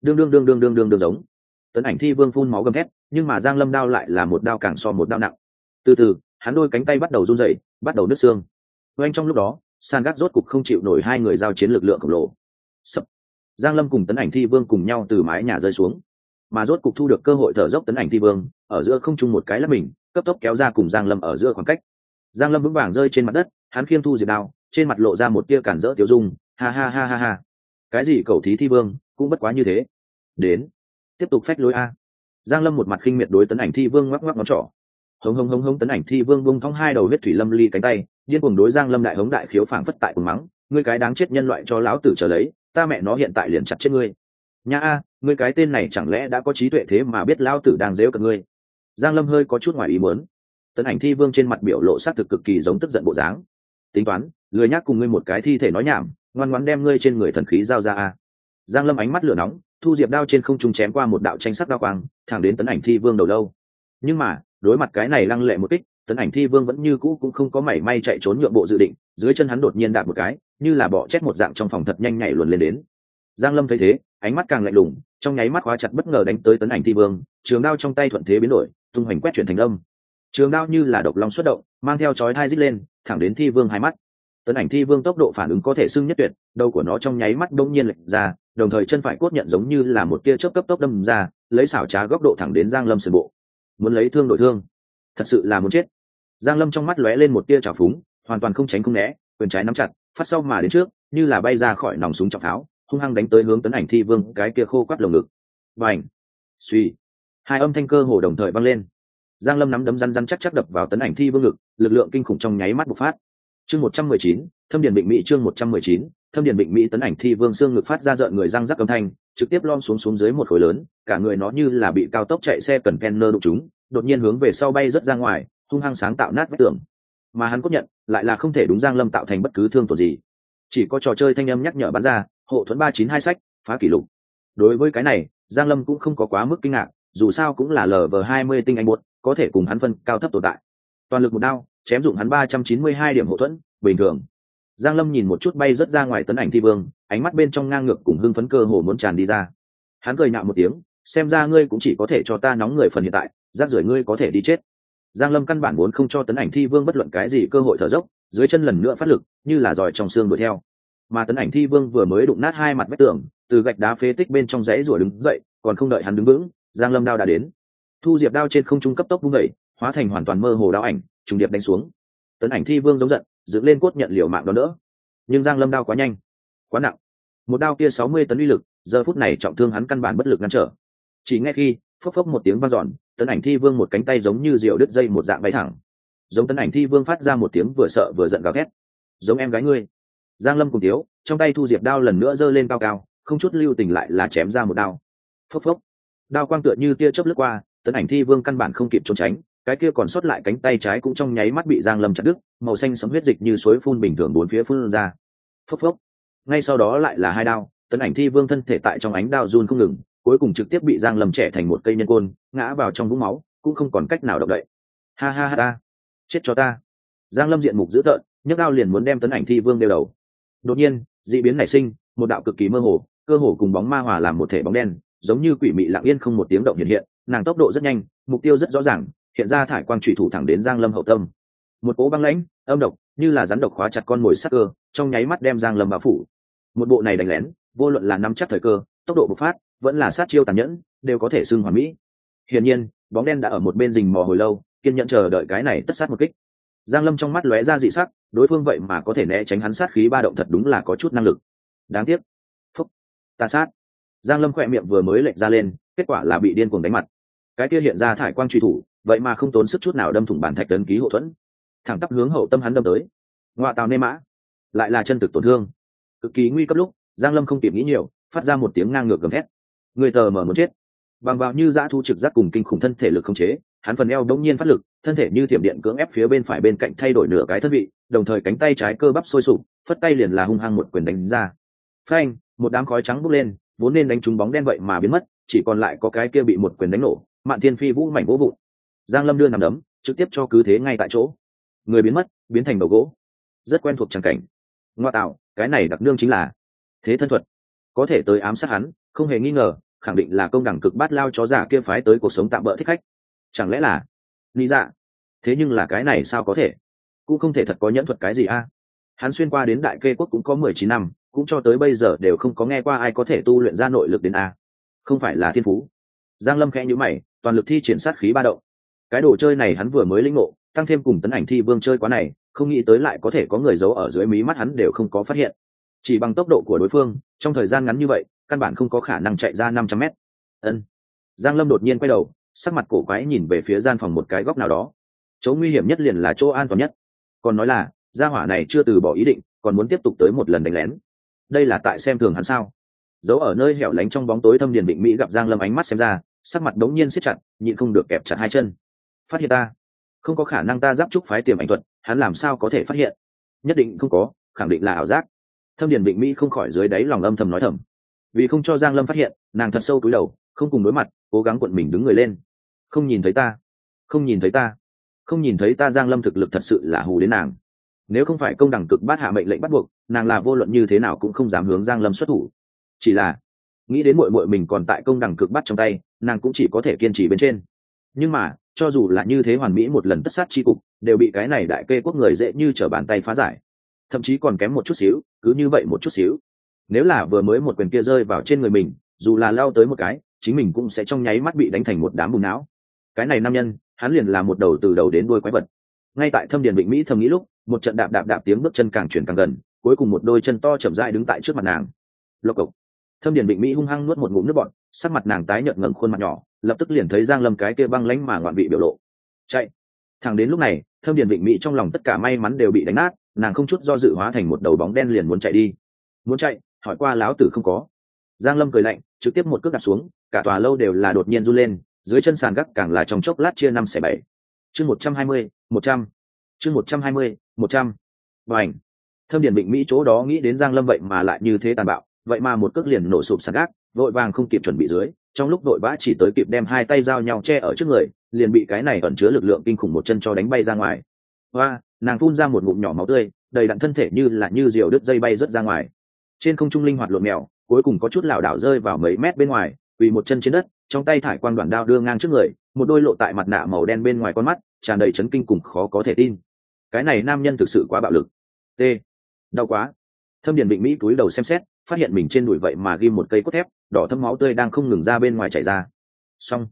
A: Đương giống. Tấn ảnh thi vương phun máu gầm thét, nhưng mà Giang Lâm đao lại là một đao càng so một đao nặng. Từ từ, hắn đôi cánh tay bắt đầu run rẩy, bắt đầu nứt xương. Oanh trong lúc đó, sàn gác rốt cục không chịu nổi hai người giao chiến lực lượng khổng lồ. Sập. Giang Lâm cùng tấn ảnh thi vương cùng nhau từ mái nhà rơi xuống, mà rốt cục thu được cơ hội thở dốc tấn ảnh thi vương, ở giữa không trung một cái lắp mình, cấp tốc kéo ra cùng Giang Lâm ở giữa khoảng cách. Giang Lâm vững vàng rơi trên mặt đất, hắn khiêng thu diệt đao, trên mặt lộ ra một tia cản rỡ tiêu dung, ha ha ha ha ha. Cái gì cầu thí thi vương, cũng bất quá như thế. Đến, tiếp tục phách lối a. Giang Lâm một mặt khinh miệt đối tấn ảnh thi vương ngoắc ngoắc ngón trỏ. Hống tấn ảnh thi vương bung thong hai đầu huyết thủy lâm ly cánh tay, điên cuồng đối Giang Lâm đại hống đại khiếu phảng phất tại cùng mắng, ngươi cái đáng chết nhân loại cho lão tử trở lấy, ta mẹ nó hiện tại liền chặt chết ngươi. Nha a, ngươi cái tên này chẳng lẽ đã có trí tuệ thế mà biết lão tử đang giễu cợt ngươi. Giang Lâm hơi có chút ngoài ý muốn. Tấn ảnh thi vương trên mặt biểu lộ sát thực cực kỳ giống tức giận bộ dáng. Tính toán, lười nhác cùng ngươi một cái thi thể nói nhảm, ngoan ngoãn đem ngươi trên người thần khí giao ra a. Giang Lâm ánh mắt lửa nóng, thu diệp đao trên không trung chém qua một đạo tranh sắc đao quang, thẳng đến tấn ảnh thi vương đầu lâu. Nhưng mà, đối mặt cái này lăng lệ một kích, tấn ảnh thi vương vẫn như cũ cũng không có mảy may chạy trốn nhượng bộ dự định, dưới chân hắn đột nhiên đạp một cái, như là bọ chết một dạng trong phòng thật nhanh nhảy luồn lên đến. Giang Lâm thấy thế, ánh mắt càng lạnh lùng, trong nháy mắt khóa chặt bất ngờ đánh tới tấn ảnh thi vương, trường đao trong tay thuận thế biến đổi, tung hoành quét chuyển thành âm. Trường đao như là độc long xuất động, mang theo chói tai rít lên, thẳng đến thi vương hai mắt. Tấn ảnh thi vương tốc độ phản ứng có thể xưng nhất tuyệt, đầu của nó trong nháy mắt bỗng nhiên lệch ra, đồng thời chân phải cốt nhận giống như là một tia chớp cấp tốc đâm ra, lấy xảo trá góc độ thẳng đến Giang Lâm sườn bộ. Muốn lấy thương đổi thương, thật sự là muốn chết. Giang Lâm trong mắt lóe lên một tia trào phúng, hoàn toàn không tránh không né, quyền trái nắm chặt, phát sau mà đến trước, như là bay ra khỏi nòng súng trọng tháo, hung hăng đánh tới hướng tấn ảnh thi vương cái kia khô quắt lồng ngực. Bành! Suy! Hai âm thanh cơ hồ đồng thời vang lên. Giang Lâm nắm đấm rắn chắc đập vào tấn ảnh thi vương ngực, lực lượng kinh khủng trong nháy mắt bộc phát. Chương 119, Thâm Điền Định Mỹ chương 119, Thâm Điền Định Mỹ tấn ảnh thi vương xương ngực phát ra rợn người răng rắc âm thanh, trực tiếp lom xuống dưới một khối lớn, cả người nó như là bị cao tốc chạy xe cần kenner đụng trúng, đột nhiên hướng về sau bay rất ra ngoài, hung hăng sáng tạo nát vách tường. Mà hắn cốt nhận lại là không thể đúng Giang Lâm tạo thành bất cứ thương tổn gì. Chỉ có trò chơi thanh âm nhắc nhở bắn ra, hộ thuẫn 392 sách, phá kỷ lục. Đối với cái này, Giang Lâm cũng không có quá mức kinh ngạc, dù sao cũng là LV20 tinh anh buốt, có thể cùng hắn phân cao thấp tồn tại. Toàn lực một đao chém dụng hắn 392 điểm hậu thuẫn, bình thường. Giang Lâm nhìn một chút bay rất ra ngoài Tấn Ảnh Thi Vương, ánh mắt bên trong ngang ngược cùng hưng phấn cơ hồ muốn tràn đi ra. Hắn cười nhạo một tiếng, xem ra ngươi cũng chỉ có thể cho ta nóng người phần hiện tại, rác rưởi ngươi có thể đi chết. Giang Lâm căn bản muốn không cho Tấn Ảnh Thi Vương bất luận cái gì cơ hội thở dốc, dưới chân lần nữa phát lực, như là giỏi trong xương đuổi theo. Mà Tấn Ảnh Thi Vương vừa mới đụng nát hai mặt vách tường, từ gạch đá phế tích bên trong rãy rủa đứng dậy, còn không đợi hắn đứng vững, Giang Lâm đao đã đến. Thu diệp đao trên không trung cấp tốc vung dậy, hóa thành hoàn toàn mơ hồ đao ảnh, trùng điệp đánh xuống. Tấn Ảnh Thi Vương giống giận, dựng lên cốt nhận liều mạng đón đỡ. Nhưng Giang Lâm đao quá nhanh, quá nặng. Một đao kia 60 tấn uy lực, giờ phút này trọng thương hắn căn bản bất lực ngăn trở. Chỉ nghe khi phốc phốc một tiếng vang dọn, Tấn Ảnh Thi Vương một cánh tay giống như diều đứt dây một dạng bay thẳng. Giống Tấn Ảnh Thi Vương phát ra một tiếng vừa sợ vừa giận gào thét. Giống em gái ngươi. Giang Lâm cùng thiếu, trong tay thu diệp đao lần nữa giơ lên cao cao, không chút lưu tình lại là chém ra một đao. Phốc phốc. Đao quang tựa như tia chớp lướt qua, Tấn Ảnh Thi Vương căn bản không kịp trốn tránh, cái kia còn sót lại cánh tay trái cũng trong nháy mắt bị Giang Lâm chặt đứt, màu xanh sẫm huyết dịch như suối phun bình thường bốn phía phun ra. Phốc phốc. Ngay sau đó lại là hai đao, Tấn Ảnh Thi Vương thân thể tại trong ánh đao run không ngừng, cuối cùng trực tiếp bị Giang Lâm chẻ thành một cây nhân côn, ngã vào trong vũng máu, cũng không còn cách nào động đậy. Ha ha ha ta, chết cho ta. Giang Lâm diện mục dữ tợn, nhấc đao liền muốn đem Tấn Ảnh Thi Vương đeo đầu. Đột nhiên, dị biến nảy sinh, một đạo cực kỳ mơ hồ, cơ hồ cùng bóng ma hòa làm một thể bóng đen, giống như quỷ mị lặng yên không một tiếng động hiện hiện, nàng tốc độ rất nhanh, mục tiêu rất rõ ràng, hiện ra thải quang chủy thủ thẳng đến Giang Lâm hậu tâm. Một cỗ băng lãnh, âm độc, như là rắn độc khóa chặt con mồi sắc cơ, trong nháy mắt đem Giang Lâm bao phủ. Một bộ này đánh lén, vô luận là nắm chắc thời cơ, tốc độ bộc phát, vẫn là sát chiêu tàn nhẫn, đều có thể xưng hoàn mỹ. Hiển nhiên, bóng đen đã ở một bên rình mò hồi lâu, kiên nhẫn chờ đợi cái này tất sát một kích. Giang Lâm trong mắt lóe ra dị sắc, đối phương vậy mà có thể né tránh hắn sát khí ba động thật đúng là có chút năng lực. Đáng tiếc. Phúc. Ta sát. Giang Lâm khỏe miệng vừa mới lệch ra lên, kết quả là bị điên cuồng đánh mặt. Cái kia hiện ra thải quang truy thủ, vậy mà không tốn sức chút nào đâm thủng bản thạch tấn ký hộ thuẫn, thẳng tắp hướng hậu tâm hắn đâm tới. Ngoại tào nê mã, lại là chân thực tổn thương. Cực kỳ nguy cấp lúc, Giang Lâm không kịp nghĩ nhiều, phát ra một tiếng ngang ngược gầm thét. Người tờ mở muốn chết. Bằng vào như dã thu trực giác cùng kinh khủng thân thể lực không chế, hắn phần eo đống nhiên phát lực, thân thể như thiểm điện cưỡng ép phía bên phải bên cạnh thay đổi nửa cái thân vị, đồng thời cánh tay trái cơ bắp sôi sục, phất tay liền là hung hăng một quyền đánh ra. Phanh, một đám khói trắng bốc lên, vốn nên đánh trúng bóng đen vậy mà biến mất, chỉ còn lại có cái kia bị một quyền đánh nổ, Mạn Thiên Phi vũ mảnh gỗ vụn. Giang Lâm đưa nằm đấm, trực tiếp cho cứ thế ngay tại chỗ. Người biến mất, biến thành đầu gỗ. Rất quen thuộc chẳng cảnh. Ngoa tạo, cái này đặc nương chính là thế thân thuật, có thể tới ám sát hắn, không hề nghi ngờ, khẳng định là công đẳng cực bát lao chó giả kia phái tới cuộc sống tạm bỡ thích khách. Chẳng lẽ là lý dạ? Thế nhưng là cái này sao có thể? Cũng không thể thật có nhẫn thuật cái gì a? Hắn xuyên qua đến Đại Kê quốc cũng có 19 năm, cũng cho tới bây giờ đều không có nghe qua ai có thể tu luyện ra nội lực đến a. Không phải là thiên phú. Giang Lâm khẽ nhíu mày, toàn lực thi triển sát khí ba động. Cái đồ chơi này hắn vừa mới lĩnh ngộ, tăng thêm cùng Tấn Ảnh Thi Vương chơi quá này, không nghĩ tới lại có thể có người giấu ở dưới mí mắt hắn đều không có phát hiện. Chỉ bằng tốc độ của đối phương, trong thời gian ngắn như vậy, căn bản không có khả năng chạy ra 500 mét. Ân. Giang Lâm đột nhiên quay đầu, sắc mặt cổ quái nhìn về phía gian phòng một cái góc nào đó. Chỗ nguy hiểm nhất liền là chỗ an toàn nhất. Còn nói là, gia hỏa này chưa từ bỏ ý định, còn muốn tiếp tục tới một lần đánh lén. Đây là tại xem thường hắn sao? Giấu ở nơi hẻo lánh trong bóng tối Thâm Điền Định Mỹ gặp Giang Lâm ánh mắt xem ra, sắc mặt đống nhiên siết chặt, nhịn không được kẹp chặt hai chân. Phát hiện ta? Không có khả năng, ta giáp trúc phái tiềm ảnh thuật, hắn làm sao có thể phát hiện? Nhất định không có, khẳng định là ảo giác. Thâm Điền Định Mỹ không khỏi dưới đáy lòng âm thầm nói thầm. Vì không cho Giang Lâm phát hiện, nàng thật sâu cúi đầu, không cùng đối mặt, cố gắng cuộn mình đứng người lên. Không nhìn thấy ta, không nhìn thấy ta, không nhìn thấy ta. Giang Lâm thực lực thật sự là hù đến nàng. Nếu không phải công đẳng cực bát hạ mệnh lệnh bắt buộc, nàng là vô luận như thế nào cũng không dám hướng Giang Lâm xuất thủ. Chỉ là nghĩ đến muội muội mình còn tại công đẳng cực bát trong tay, nàng cũng chỉ có thể kiên trì bên trên. Nhưng mà cho dù là như thế hoàn mỹ một lần tất sát chi cục, đều bị cái này Đại Kê quốc người dễ như trở bàn tay phá giải, thậm chí còn kém một chút xíu, cứ như vậy một chút xíu. Nếu là vừa mới một quyền kia rơi vào trên người mình, dù là lao tới một cái, chính mình cũng sẽ trong nháy mắt bị đánh thành một đám bùn não. Cái này nam nhân, hắn liền là một đầu từ đầu đến đuôi quái vật. Ngay tại Thâm Điền Vịnh Mỹ thầm nghĩ lúc, một trận đạp đạp đạp tiếng bước chân càng chuyển càng gần, cuối cùng một đôi chân to chậm rãi đứng tại trước mặt nàng. Lộc cộc. Thâm Điền Vịnh Mỹ hung hăng nuốt một ngụm nước bọt, sắc mặt nàng tái nhợt ngẩng khuôn mặt nhỏ, lập tức liền thấy Giang Lâm cái kia băng lãnh mà ngoạn vị biểu lộ. Chạy. Thẳng đến lúc này, Thâm Điền Vịnh Mỹ trong lòng tất cả may mắn đều bị đánh nát, nàng không chút do dự hóa thành một đầu bóng đen liền muốn chạy đi. Muốn chạy, hỏi qua láo tử không có. Giang Lâm cười lạnh, trực tiếp một cước đạp xuống, cả tòa lâu đều là đột nhiên run lên, dưới chân sàn gác càng là trong chốc lát chia 5/7. Chương 120, 100. Chương 120, 100. Bành. Thâm Điền Vịnh Mỹ chỗ đó nghĩ đến Giang Lâm vậy mà lại như thế tàn bạo, vậy mà một cước liền nổ sụp sàn gác, vội vàng không kịp chuẩn bị dưới, trong lúc đội vã chỉ tới kịp đem hai tay giao nhau che ở trước người, liền bị cái này ẩn chứa lực lượng kinh khủng một chân cho đánh bay ra ngoài. Hoa, nàng phun ra một ngụm nhỏ máu tươi, đầy đặn thân thể như diều đứt dây bay rớt ra ngoài. Trên không trung linh hoạt lộn mèo, cuối cùng có chút lảo đảo rơi vào mấy mét bên ngoài, quỳ một chân trên đất, trong tay thải quang đoạn đao đưa ngang trước người, một đôi lộ tại mặt nạ màu đen bên ngoài con mắt tràn đầy chấn kinh cùng khó có thể tin. Cái này nam nhân thực sự quá bạo lực. T. Đau quá. Thâm Điền Vịnh Mỹ cúi đầu xem xét, phát hiện mình trên đùi vậy mà ghim một cây cốt thép, đỏ thâm máu tươi đang không ngừng ra bên ngoài chảy ra. Xong.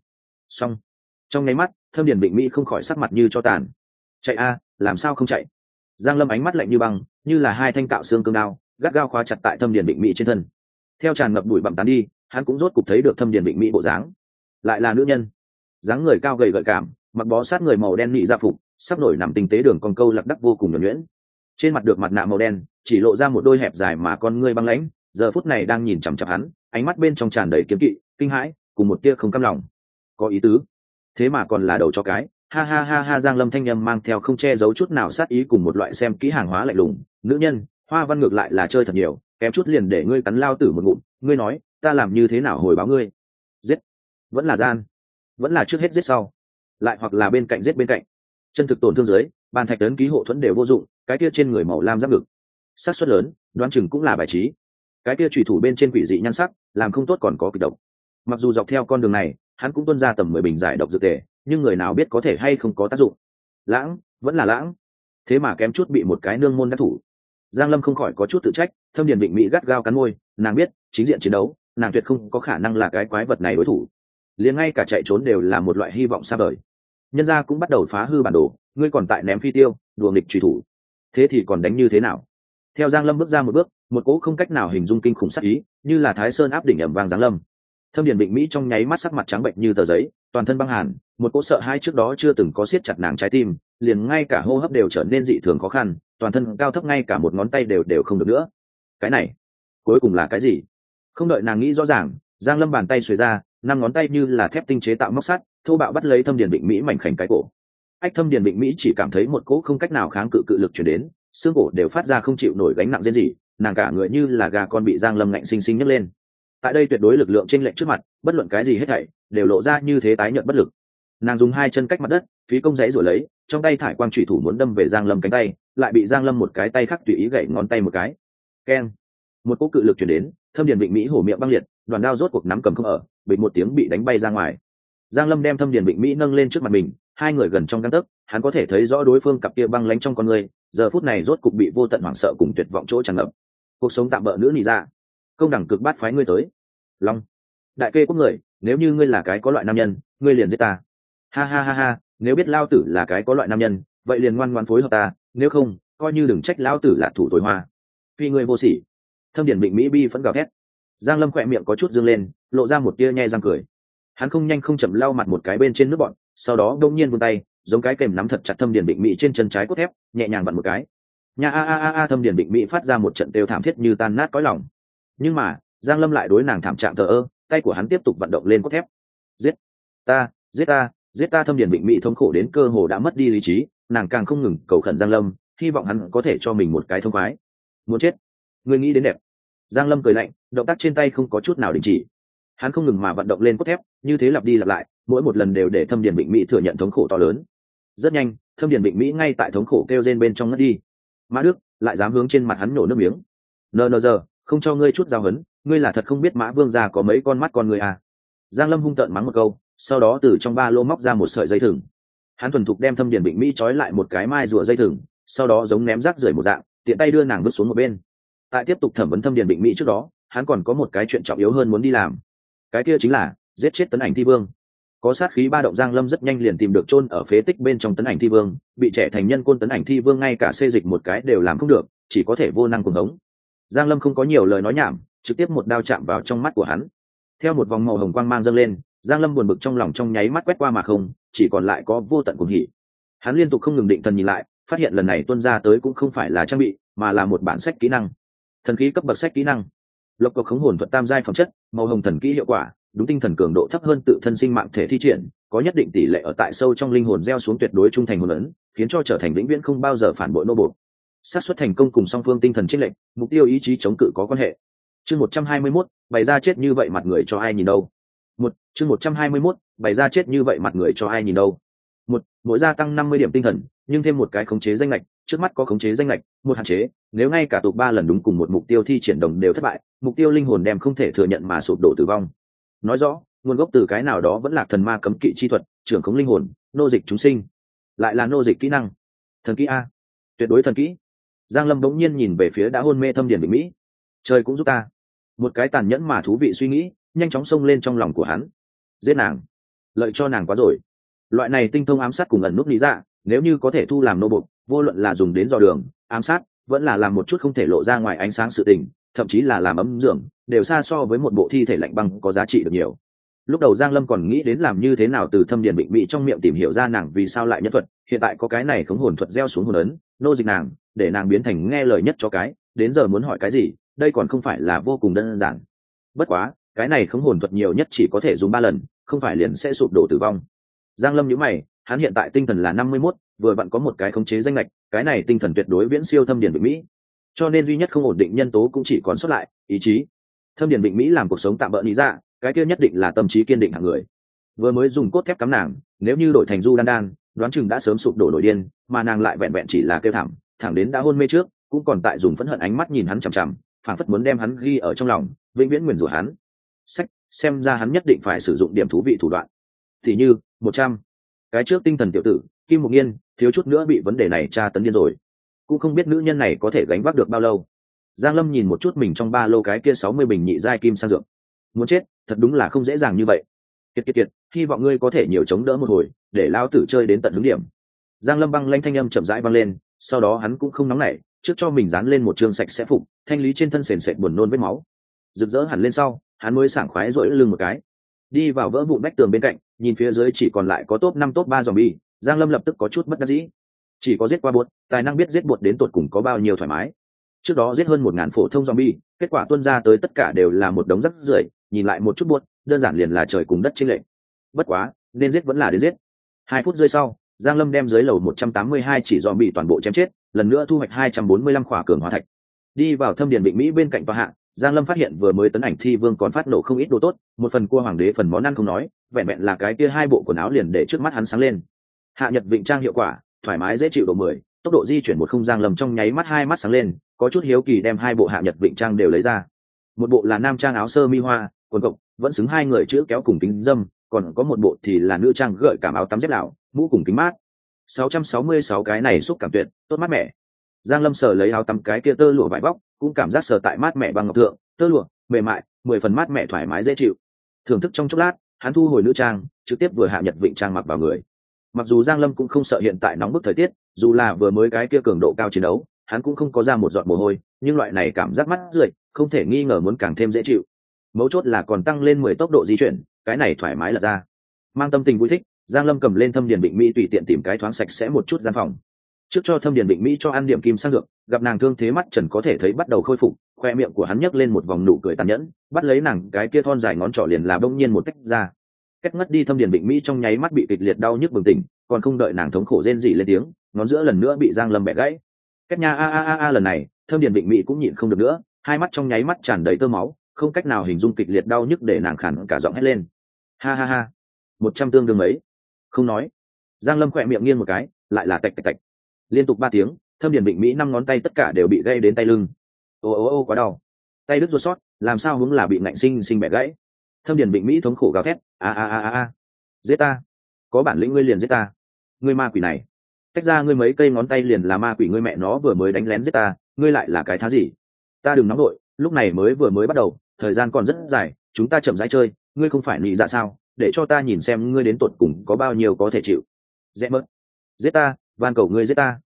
A: Trong nháy mắt, Thâm Điền Vịnh Mỹ không khỏi sắc mặt như cho tàn. Chạy a, làm sao không chạy? Giang Lâm ánh mắt lạnh như băng, như là hai thanh cạo xương cương đao, gắt gao khóa chặt tại Thâm Điền Vịnh Mỹ trên thân. Theo tràn ngập bụi bặm tán đi, hắn cũng rốt cục thấy được Thâm Điền Vịnh Mỹ bộ dáng. Lại là nữ nhân. Dáng người cao gầy gợi cảm, mặc bó sát người màu đen nị ra phục, sắp nổi nằm tinh tế đường con câu lạc đắc vô cùng nhuần nhuyễn. Trên mặt được mặt nạ màu đen, chỉ lộ ra một đôi hẹp dài mà con ngươi băng lãnh, giờ phút này đang nhìn chằm chằm hắn, ánh mắt bên trong tràn đầy kiếm kỵ, kinh hãi, cùng một tia không cam lòng. Có ý tứ, thế mà còn là đầu cho cái. Ha ha ha ha. Giang Lâm thanh âm mang theo không che giấu chút nào sát ý cùng một loại xem kỹ hàng hóa lạnh lùng. Nữ nhân, Hoa Văn ngược lại là chơi thật nhiều, kém chút liền để ngươi cắn lao tử một ngụm. Ngươi nói, ta làm như thế nào hồi báo ngươi? Giết, vẫn là gian, vẫn là trước hết giết sau, lại hoặc là bên cạnh giết bên cạnh. Chân thực tổn thương dưới, bàn thạch tấn ký hộ thuẫn đều vô dụng, cái kia trên người màu lam giáp ngực, xác suất lớn, đoán chừng cũng là bài trí. Cái kia chủy thủ bên trên quỷ dị nhan sắc, làm không tốt còn có kịch độc. Mặc dù dọc theo con đường này, hắn cũng tuôn ra tầm 10 bình giải độc dược tề, nhưng người nào biết có thể hay không có tác dụng. Lãng, vẫn là lãng. Thế mà kém chút bị một cái nương môn đắc thủ. Giang Lâm không khỏi có chút tự trách, Thâm Điền Vịnh Mỹ gắt gao cắn môi, nàng biết, chính diện chiến đấu, nàng tuyệt không có khả năng là cái quái vật này đối thủ. Liền ngay cả chạy trốn đều là một loại hy vọng xa vời. Nhân gia cũng bắt đầu phá hư bản đồ, ngươi còn tại ném phi tiêu, đùa nghịch truy thủ. Thế thì còn đánh như thế nào? Theo Giang Lâm bước ra một bước, một cỗ không cách nào hình dung kinh khủng sát ý, như là Thái Sơn áp đỉnh ầm vang giáng lâm. Thâm Điền Vịnh Mỹ trong nháy mắt sắc mặt trắng bệnh như tờ giấy, toàn thân băng hàn, một cỗ sợ hãi trước đó chưa từng có siết chặt nàng trái tim, liền ngay cả hô hấp đều trở nên dị thường khó khăn, toàn thân cao thấp ngay cả một ngón tay đều không được nữa. Cái này, cuối cùng là cái gì? Không đợi nàng nghĩ rõ ràng, Giang Lâm bàn tay xuề ra, năm ngón tay như là thép tinh chế tạo móc sắt, thô bạo bắt lấy Thâm Điền Vịnh Mỹ mảnh khảnh cái cổ. Thâm Điền Vịnh Mỹ chỉ cảm thấy một cỗ không cách nào kháng cự lực truyền đến, xương cổ đều phát ra không chịu nổi gánh nặng rên rỉ, nàng cả người như là gà con bị Giang Lâm ngạnh sinh sinh nhấc lên. Tại đây tuyệt đối lực lượng chênh lệch trước mặt, bất luận cái gì hết thảy đều lộ ra như thế tái nhợt bất lực. Nàng dùng hai chân cách mặt đất, phí công giấy rồi lấy, trong tay thải quang chủy thủ muốn đâm về Giang Lâm cánh tay, lại bị Giang Lâm một cái tay khác tùy ý gãy ngón tay một cái. Keng! Một cỗ cự lực truyền đến, Thâm Điền Vịnh Mỹ hổ miệng băng liệt, đoàn đao rốt cuộc nắm cầm không ở, bị một tiếng bị đánh bay ra ngoài. Giang Lâm đem Thâm Điền Vịnh Mỹ nâng lên trước mặt mình, hai người gần trong gang tấc, hắn có thể thấy rõ đối phương cặp kia băng lánh trong con người, giờ phút này rốt cục bị vô tận hoảng sợ cùng tuyệt vọng chỗ tràn ngập. Cuộc sống tạm bỡ nữ nị ra, công đẳng cực bát phái ngươi tới. Long, đại kê quốc người, nếu như ngươi là cái có loại nam nhân, ngươi liền giết ta. Ha ha ha ha, nếu biết lao tử là cái có loại nam nhân, vậy liền ngoan ngoãn phối hợp ta, nếu không, coi như đừng trách lao tử là thủ tối hoa. Phi ngươi vô sỉ. Thâm Điền Vịnh Mỹ bi phẫn gào thét. Giang Lâm khỏe miệng có chút dương lên, lộ ra một tia nhe răng cười. Hắn không nhanh không chậm lau mặt một cái bên trên nước bọn, sau đó đông nhiên vươn tay, giống cái kềm nắm thật chặt Thâm Điền Vịnh Mỹ trên chân trái cốt thép, nhẹ nhàng vặn một cái. Nha a. Thâm Điền Vịnh Mỹ phát ra một trận đều thảm thiết như tan nát cõi lòng. Nhưng mà, Giang Lâm lại đối nàng thảm trạng thờ ơ, tay của hắn tiếp tục vận động lên cốt thép. Giết ta. Thâm Điền Vịnh Mỹ thống khổ đến cơ hồ đã mất đi lý trí, nàng càng không ngừng cầu khẩn Giang Lâm, hy vọng hắn có thể cho mình một cái thông khoái. Muốn chết, ngươi nghĩ đến đẹp. Giang Lâm cười lạnh, động tác trên tay không có chút nào đình chỉ. Hắn không ngừng mà vận động lên cốt thép, như thế lặp đi lặp lại, mỗi một lần đều để Thâm Điền Vịnh Mỹ thừa nhận thống khổ to lớn. Rất nhanh, Thâm Điền Vịnh Mỹ ngay tại thống khổ kêu rên bên trong ngất đi. Mã Đức lại dám hướng trên mặt hắn nổ nước miếng. Nờ giờ, không cho ngươi chút giao hấn, ngươi là thật không biết Mã Vương gia có mấy con mắt con người à? Giang Lâm hung tợn mắng một câu, sau đó từ trong ba lô móc ra một sợi dây thừng. Hắn thuần thục đem Thâm Điền Vịnh Mỹ trói lại một cái mai rùa dây thừng, sau đó giống ném rác rưởi một dạng, tiện tay đưa nàng vứt xuống một bên. Tại tiếp tục thẩm vấn Thâm Điền Vịnh Mỹ trước đó, hắn còn có một cái chuyện trọng yếu hơn muốn đi làm. Cái kia chính là giết chết Tấn Ảnh Thi Vương. Có sát khí ba động, Giang Lâm rất nhanh liền tìm được chôn ở phế tích bên trong Tấn Ảnh Thi Vương, bị trẻ thành nhân côn Tấn Ảnh Thi Vương ngay cả xê dịch một cái đều làm không được, chỉ có thể vô năng cuồng hống. Giang Lâm không có nhiều lời nói nhảm, trực tiếp một đao chạm vào trong mắt của hắn. Theo một vòng màu hồng quang mang dâng lên, Giang Lâm buồn bực trong lòng trong nháy mắt quét qua mà không, chỉ còn lại có vô tận cuồng hỉ. Hắn liên tục không ngừng định thần nhìn lại, phát hiện lần này tuân ra tới cũng không phải là trang bị, mà là một bản sách kỹ năng. Thần khí cấp bậc sách kỹ năng. Lộc cộc khống hồn thuật tam giai phẩm chất, màu hồng thần kỹ hiệu quả, đúng tinh thần cường độ thấp hơn tự thân sinh mạng thể thi triển, có nhất định tỷ lệ ở tại sâu trong linh hồn gieo xuống tuyệt đối trung thành hồn ấn, khiến cho trở thành vĩnh viễn không bao giờ phản bội nô buộc. Xác suất thành công cùng song phương tinh thần chênh lệch, mục tiêu ý chí chống cự có quan hệ. Chương 121, bày ra chết như vậy mặt người cho ai nhìn đâu. chương 121, bày ra chết như vậy mặt người cho ai nhìn đâu. Mỗi gia tăng 50 điểm tinh thần, nhưng thêm một cái khống chế danh lệch, trước mắt có khống chế danh lệch, một hạn chế, nếu ngay cả tục 3 lần đúng cùng một mục tiêu thi triển đồng đều thất bại, mục tiêu linh hồn đem không thể thừa nhận mà sụp đổ tử vong. Nói rõ, nguồn gốc từ cái nào đó vẫn là thần ma cấm kỵ chi thuật, trưởng khống linh hồn, nô dịch chúng sinh. Lại là nô dịch kỹ năng. Thần kỹ a. Tuyệt đối thần kỹ. Giang Lâm bỗng nhiên nhìn về phía đã hôn mê Thâm Điền Bình Mỹ. Trời cũng giúp ta. Một cái tàn nhẫn mà thú vị suy nghĩ, nhanh chóng xông lên trong lòng của hắn. Giết nàng, lợi cho nàng quá rồi. Loại này tinh thông ám sát cùng ẩn nút lý dạ, nếu như có thể thu làm nô bộc, vô luận là dùng đến dò đường, ám sát, vẫn là làm một chút không thể lộ ra ngoài ánh sáng sự tình, thậm chí là làm ấm dưỡng, đều xa so với một bộ thi thể lạnh băng có giá trị được nhiều. Lúc đầu Giang Lâm còn nghĩ đến làm như thế nào từ Thâm Điền Bình Mỹ trong miệng tìm hiểu ra nàng vì sao lại nhất thuật, hiện tại có cái này khống hồn thuật gieo xuống hồn ấn, nô dịch nàng, để nàng biến thành nghe lời nhất cho cái, đến giờ muốn hỏi cái gì, đây còn không phải là vô cùng đơn giản. Bất quá, cái này khống hồn thuật nhiều nhất chỉ có thể dùng 3 lần, không phải liền sẽ sụp đổ tử vong. Giang Lâm nhíu mày, hắn hiện tại tinh thần là 51, vừa vặn có một cái khống chế danh lệch, cái này tinh thần tuyệt đối viễn siêu Thâm Điền Bình Mỹ. Cho nên duy nhất không ổn định nhân tố cũng chỉ còn sót lại ý chí. Thâm Điền Bình Mỹ làm cuộc sống tạm bỡ lý dạ, cái kia nhất định là tâm trí kiên định hạng người. Vừa mới dùng cốt thép cắm nàng, nếu như đổi thành Du Đan Đan, đoán chừng đã sớm sụp đổ nổi điên, mà nàng lại vẹn vẹn chỉ là kêu thảm, thẳng đến đã hôn mê trước, cũng còn tại dùng phẫn hận ánh mắt nhìn hắn chằm chằm, phảng phất muốn đem hắn ghi ở trong lòng, vĩnh viễn nguyền rủa hắn. Xem ra hắn nhất định phải sử dụng điểm thú vị thủ đoạn. Thì như 100. Cái trước tinh thần tiểu tử, Kim Mục Nghiên, thiếu chút nữa bị vấn đề này tra tấn điên rồi. Cũng không biết nữ nhân này có thể gánh vác được bao lâu. Giang Lâm nhìn một chút mình trong ba lô cái kia 60 bình nhị giai kim sang dược. Muốn chết, thật đúng là không dễ dàng như vậy. Kiệt, hy vọng ngươi có thể nhiều chống đỡ một hồi, để lao tử chơi đến tận hứng điểm. Giang Lâm băng lanh thanh âm chậm rãi vang lên, sau đó hắn cũng không nóng nảy, trước cho mình dán lên một trường sạch sẽ phục, thanh lý trên thân sền sệt buồn nôn vết máu. Rực rỡ hẳn lên sau, hắn mới sảng khoái rỗi lưng một cái, đi vào vỡ vụn vách tường bên cạnh, nhìn phía dưới chỉ còn lại có top 5 top 3 zombie, Giang Lâm lập tức có chút bất đắc dĩ. Chỉ có giết qua bột, tài năng biết giết bột đến tột cùng có bao nhiêu thoải mái. Trước đó giết hơn 1000 phổ thông zombie, kết quả tuôn ra tới tất cả đều là một đống rác rưởi, nhìn lại một chút bột, đơn giản liền là trời cùng đất chênh lệch. Bất quá, nên giết vẫn là đến giết. 2 phút rơi sau, Giang Lâm đem dưới lầu 182 chỉ zombie toàn bộ chém chết, lần nữa thu hoạch 245 khỏa cường hóa thạch. Đi vào Thâm Điền Bình Mỹ bên cạnh tòa hạ, Giang Lâm phát hiện vừa mới tấn ảnh thi vương còn phát nổ không ít đồ tốt, một phần cua hoàng đế phần món ăn không nói, vẹn vẹn là cái kia 2 bộ quần áo liền để trước mắt hắn sáng lên. Hạ Nhật Vịnh Trang hiệu quả, thoải mái dễ chịu độ 10, tốc độ di chuyển một không. Giang Lâm trong nháy mắt 2 mắt sáng lên, có chút hiếu kỳ đem 2 bộ Hạ Nhật Vịnh Trang đều lấy ra. Một bộ là nam trang áo sơ mi hoa, quần cộc, vẫn xứng 2 người chữ kéo cùng kính dâm, còn có một bộ thì là nữ trang gợi cảm áo tắm dép lão, mũ cùng kính mát. 666 cái này xúc cảm tuyệt, tốt mát mẻ. Giang Lâm sờ lấy áo tắm cái kia tơ lụa vải vóc, cũng cảm giác sờ tại mát mẻ bằng ngọc thượng, tơ lụa mềm mại, 10 phần mát mẻ thoải mái dễ chịu. Thưởng thức trong chốc lát, hắn thu hồi nữ trang, trực tiếp vừa Hạ Nhật Vịnh Trang mặc vào người. Mặc dù Giang Lâm cũng không sợ hiện tại nóng bức thời tiết, dù là vừa mới cái kia cường độ cao chiến đấu, hắn cũng không có ra một giọt mồ hôi, nhưng loại này cảm giác mát rượi, không thể nghi ngờ muốn càng thêm dễ chịu. Mấu chốt là còn tăng lên 10 tốc độ di chuyển, cái này thoải mái là ra. Mang tâm tình vui thích, Giang Lâm cầm lên Thâm Điền Bình Mỹ tùy tiện tìm cái thoáng sạch sẽ một chút gian phòng. Trước cho Thâm Điền Bình Mỹ cho ăn điểm kim sang dược, gặp nàng thương thế mắt trần có thể thấy bắt đầu khôi phục, khoe miệng của hắn nhấc lên một vòng nụ cười tàn nhẫn, bắt lấy nàng cái kia thon dài ngón trỏ liền là bỗng nhiên một tách ra. Cách ngất đi Thâm Điền Bình Mỹ trong nháy mắt bị kịch liệt đau nhức bừng tỉnh, còn không đợi nàng thống khổ rên rỉ lên tiếng, ngón giữa lần nữa bị Giang Lâm bẻ gãy. Cách nha a lần này, Thâm Điền Bình Mỹ cũng nhịn không được nữa, hai mắt trong nháy mắt tràn đầy tơ máu, không cách nào hình dung kịch liệt đau nhức để nàng khản cả giọng hét lên. Ha, 100 tương đương mấy? Không nói. Giang Lâm khỏe miệng nghiêng một cái, lại là tạch tạch tạch. Liên tục 3 tiếng, Thâm Điền Bình Mỹ 5 ngón tay tất cả đều bị gãy đến tay lưng. Ô quá đau. Tay đứt ruột sót, làm sao hướng là bị ngạnh sinh bẻ gãy. Thâm Điền Bình Mỹ thống khổ gào thét, a. Giết ta. Có bản lĩnh ngươi liền giết ta. Ngươi ma quỷ này. Tách ra ngươi mấy cây ngón tay liền là ma quỷ, ngươi mẹ nó vừa mới đánh lén giết ta, ngươi lại là cái thá gì? Ta đừng nóng đội, lúc này vừa mới bắt đầu, thời gian còn rất dài, chúng ta chậm rãi chơi, ngươi không phải nị dạ sao, để cho ta nhìn xem ngươi đến tột cùng có bao nhiêu có thể chịu. Dễ mất. Giết ta, van cầu ngươi giết ta.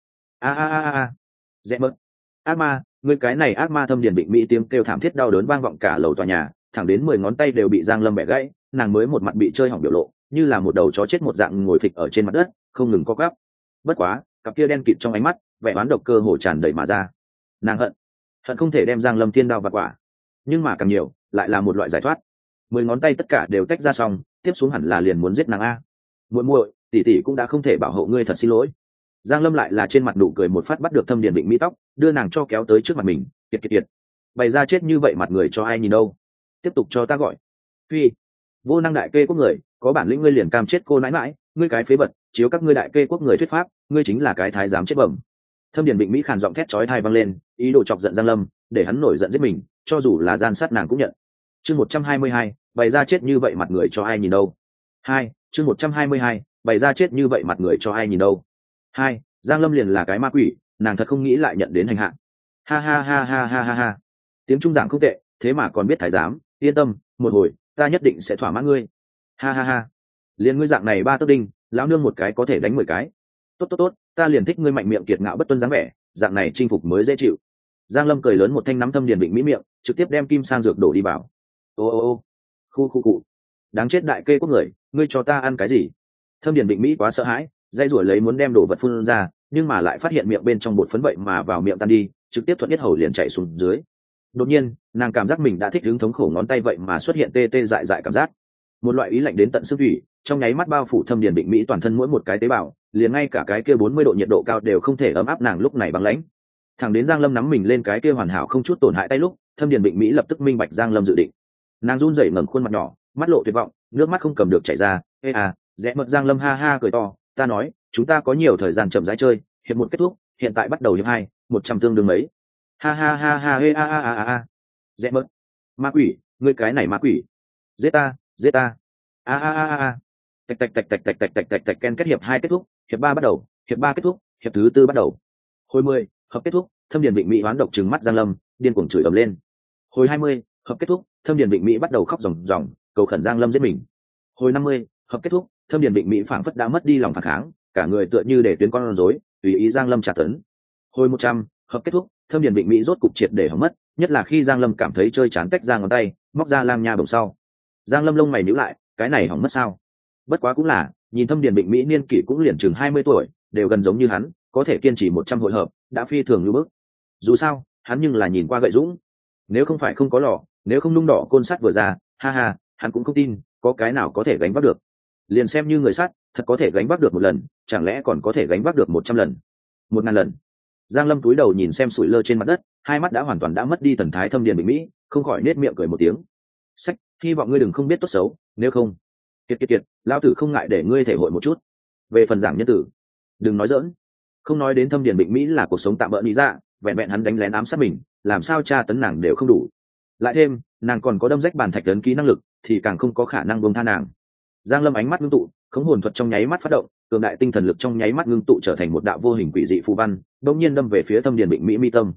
A: A. Dễ mất. Ác ma, ngươi cái này ác ma. Thâm Điền Bình Mỹ tiếng kêu thảm thiết đau đớn vang vọng cả lầu tòa nhà, thẳng đến 10 ngón tay đều bị Giang Lâm bẻ gãy, nàng mới một mặt bị chơi hỏng biểu lộ, như là một đầu chó chết một dạng ngồi phịch ở trên mặt đất, không ngừng co quắp. Bất quá, cặp kia đen kịt trong ánh mắt, vẻ oán độc cơ hồ tràn đầy mà ra. Nàng hận không thể đem Giang Lâm thiên đao vặt quả, nhưng mà càng nhiều, lại là một loại giải thoát. 10 ngón tay tất cả đều tách ra xong, tiếp xuống hẳn là liền muốn giết nàng a. Muội, tỷ cũng đã không thể bảo hộ ngươi, thật xin lỗi. Giang Lâm lại là trên mặt nụ cười một phát bắt được Thâm Điền Bình Mỹ tóc, đưa nàng cho kéo tới trước mặt mình, kiệt. Bày ra chết như vậy mặt người cho ai nhìn đâu. Tiếp tục cho ta gọi. Phi. Vô năng đại kê quốc người, có bản lĩnh ngươi liền cam chết cô nãi mãi, ngươi cái phế vật, chiếu các ngươi đại kê quốc người thuyết pháp, ngươi chính là cái thái giám chết bẩm. Thâm Điền Định Mỹ khàn giọng thét chói tai vang lên, ý đồ chọc giận Giang Lâm, để hắn nổi giận giết mình, cho dù là gian sát nàng cũng nhận. Chương 122, bày ra chết như vậy mặt người cho ai nhìn đâu. Chương 122, bày ra chết như vậy mặt người cho ai nhìn đâu. Giang Lâm liền là cái ma quỷ, nàng thật không nghĩ lại nhận đến hành hạ. Ha ha ha ha ha ha ha. Tiếng trung giảng không tệ, thế mà còn biết thái giám, yên tâm, một hồi, ta nhất định sẽ thỏa mãn ngươi. Ha ha ha. Liền ngươi dạng này ba tấc đinh, lão nương một cái có thể đánh 10 cái. Tốt, ta liền thích ngươi mạnh miệng kiệt ngạo bất tuân dáng vẻ, dạng này chinh phục mới dễ chịu. Giang Lâm cười lớn một thanh nắm Thâm Điền Định Mỹ miệng, trực tiếp đem kim sang dược đổ đi vào. Ô, khu cụ. Đáng chết đại kê quốc người, ngươi cho ta ăn cái gì? Thâm Điền Định Mỹ quá sợ hãi, dây rủa lấy muốn đem đồ vật phun ra, nhưng mà lại phát hiện miệng bên trong bột phấn vậy mà vào miệng tan đi, trực tiếp thuận yết hầu liền chảy xuống dưới. Đột nhiên, nàng cảm giác mình đã thích ứng thống khổ ngón tay vậy mà xuất hiện tê tê dại dại cảm giác. Một loại ý lạnh đến tận xương thủy, trong nháy mắt bao phủ Thâm Điền Định Mỹ toàn thân mỗi một cái tế bào, liền ngay cả cái kia 40 độ nhiệt độ cao đều không thể ấm áp nàng lúc này băng lãnh. Thẳng đến Giang Lâm nắm mình lên cái kia hoàn hảo không chút tổn hại tay lúc, Thâm Điền Định Mỹ lập tức minh bạch Giang Lâm dự định. Nàng run rẩy ngẩng khuôn mặt nhỏ, mắt lộ tuyệt vọng, nước mắt không cầm được chảy ra. Ê à, rẽ mật Giang Lâm ha ha cười to, ta nói, chúng ta có nhiều thời gian chậm rãi chơi, hiệp một kết thúc, hiện tại bắt đầu hiệp 2, 100 tương đương mấy. Ha ha ha ha ê a a a a. Rẽ mật, ma quỷ, ngươi cái này ma quỷ. Giết ta. A a a a. Tạch ken kết hiệp 2 kết thúc, hiệp 3 bắt đầu, hiệp 3 kết thúc, hiệp thứ 4 bắt đầu. Hồi 10, hợp kết thúc, Thâm Điền Định Mỹ hoán độc trừng mắt Giang Lâm, điên cuồng chửi ầm lên. Hồi 20, hợp kết thúc, Thâm Điền Định Mỹ bắt đầu khóc ròng ròng, cầu khẩn Giang Lâm giết mình. Hồi 50, hợp kết thúc, Thâm Điền Định Mỹ phảng phất đã mất đi lòng phản kháng, cả người tựa như để tuyến con rối, tùy ý Giang Lâm trả tấn. Hồi 100, hợp kết thúc, Thâm Điền Định Mỹ rốt cục triệt để hỏng mất, nhất là khi Giang Lâm cảm thấy chơi chán tách ra ngón tay, móc ra lang nha bổng sau. Giang Lâm lông mày nhíu lại, cái này hỏng mất sao? Bất quá cũng là, nhìn Thâm Điền Định Mỹ niên kỷ cũng liền chừng 20 tuổi, đều gần giống như hắn, có thể kiên trì 100 hội hợp, đã phi thường như bước. Dù sao, hắn nhưng là nhìn qua gậy dũng, nếu không phải không có lò, nếu không nung đỏ côn sắt vừa ra, ha ha, hắn cũng không tin có cái nào có thể gánh vác được. Liền xem như người sắt, thật có thể gánh vác được một lần, chẳng lẽ còn có thể gánh vác được 100 lần, 1000 lần? Giang Lâm cúi đầu nhìn xem sủi lơ trên mặt đất, hai mắt đã hoàn toàn đã mất đi thần thái Thâm Điền Định Mỹ, không khỏi nết miệng cười một tiếng. Sách, hy vọng ngươi đừng không biết tốt xấu, nếu không, kiệt, lão tử không ngại để ngươi thể hội một chút. Về phần giảng nhân tử, đừng nói dỡn. Không nói đến Thâm Điền Định Mỹ là cuộc sống tạm bỡ lý dạ, vẹn vẹn hắn đánh lén ám sát mình, làm sao tra tấn nàng đều không đủ. Lại thêm, nàng còn có đâm rách bàn thạch ấn ký năng lực, thì càng không có khả năng buông tha nàng. Giang Lâm ánh mắt ngưng tụ, khống hồn thuật trong nháy mắt phát động, cường đại tinh thần lực trong nháy mắt ngưng tụ trở thành một đạo vô hình quỷ dị phù văn, đột nhiên đâm về phía Thâm Điền Định Mỹ mi tâm.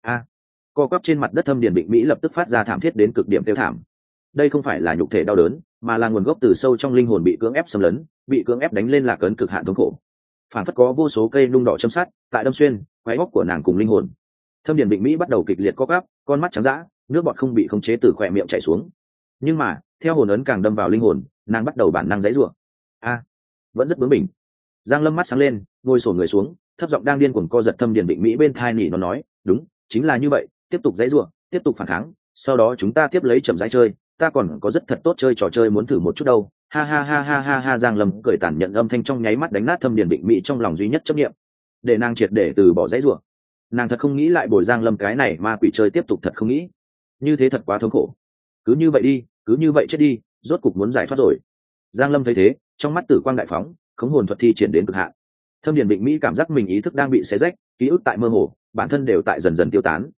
A: Co quắp trên mặt đất Thâm Điền Định Mỹ lập tức phát ra thảm thiết đến cực điểm tiêu thảm. Đây không phải là nhục thể đau đớn, mà là nguồn gốc từ sâu trong linh hồn bị cưỡng ép xâm lấn, bị cưỡng ép đánh lên lạc ấn cực hạn thống khổ. Phản phất có vô số cây nung đỏ châm sắt tại đâm xuyên quái góc của nàng cùng linh hồn. Thâm Điền Định Mỹ bắt đầu kịch liệt co quắp, con mắt trắng dã, nước bọt không bị khống chế từ khỏe miệng chảy xuống. Nhưng mà theo hồn ấn càng đâm vào linh hồn, nàng bắt đầu bản năng giãy giụa. Vẫn rất bướng bỉnh. Giang Lâm mắt sáng lên, ngồi xổm người xuống, thấp giọng đang điên cuồng co giật Thâm Điền Định Mỹ bên thai nỉ nó nói, đúng, chính là như vậy, tiếp tục giãy giụa, tiếp tục phản kháng, sau đó chúng ta tiếp lấy chậm rãi chơi, ta còn có rất thật tốt chơi trò chơi muốn thử một chút đâu. Ha ha ha ha ha ha. Giang Lâm cười tàn nhận âm thanh trong nháy mắt đánh nát Thâm Điền Định Mỹ trong lòng duy nhất chấp niệm, để nàng triệt để từ bỏ giãy giụa. Nàng thật không nghĩ lại bồi Giang Lâm cái này ma quỷ chơi tiếp tục, thật không nghĩ, như thế thật quá thống khổ. Cứ như vậy đi, cứ như vậy chết đi, rốt cục muốn giải thoát rồi. Giang Lâm thấy thế, trong mắt tử quang đại phóng, khống hồn thuật thi triển đến cực hạn. Thâm Điền Định Mỹ cảm giác mình ý thức đang bị xé rách, ký ức tại mơ hồ, bản thân đều tại dần dần tiêu tán.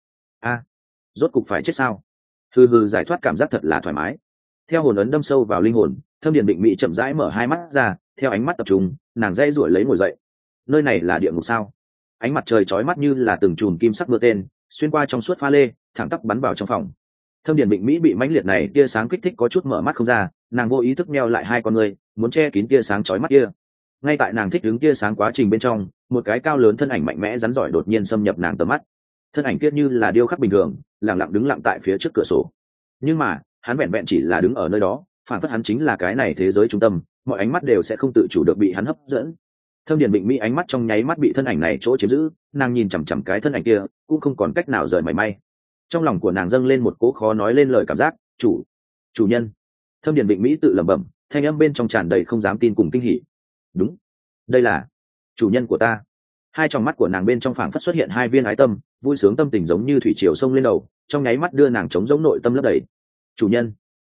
A: Rốt cục phải chết sao? Hừ, giải thoát cảm giác thật là thoải mái. Theo hồn ấn đâm sâu vào linh hồn, Thâm Điền Định Mỹ chậm rãi mở hai mắt ra, theo ánh mắt tập trung, nàng dây rủi lấy ngồi dậy. Nơi này là địa ngục sao? Ánh mặt trời chói mắt như là từng chùm kim sắc mưa tên, xuyên qua trong suốt pha lê, thẳng tắp bắn vào trong phòng. Thâm Điền Định Mỹ bị mãnh liệt này tia sáng kích thích có chút mở mắt không ra, nàng vô ý thức meo lại hai con ngươi, muốn che kín tia sáng chói mắt kia. Ngay tại nàng thích đứng tia sáng quá trình bên trong, một cái cao lớn thân ảnh mạnh mẽ rắn giỏi đột nhiên xâm nhập nàng tầm mắt. Thân ảnh kia như là điêu khắc bình thường, lặng lặng đứng lặng tại phía trước cửa sổ. Nhưng mà hắn vẹn vẹn chỉ là đứng ở nơi đó, phản phất hắn chính là cái này thế giới trung tâm, mọi ánh mắt đều sẽ không tự chủ được bị hắn hấp dẫn. Thâm Điền Định Mỹ ánh mắt trong nháy mắt bị thân ảnh này chỗ chiếm giữ, nàng nhìn chằm chằm cái thân ảnh kia, cũng không còn cách nào rời mảy may. Trong lòng của nàng dâng lên một cỗ khó nói lên lời cảm giác, chủ nhân. Thâm Điền Định Mỹ tự lẩm bẩm, thanh âm bên trong tràn đầy không dám tin cùng kinh hỉ. Đúng, đây là chủ nhân của ta. Hai tròng mắt của nàng bên trong phảng phất xuất hiện hai viên ái tâm, vui sướng tâm tình giống như thủy triều sông lên đầu, trong nháy mắt đưa nàng chống giống nội tâm lấp đầy. Chủ nhân.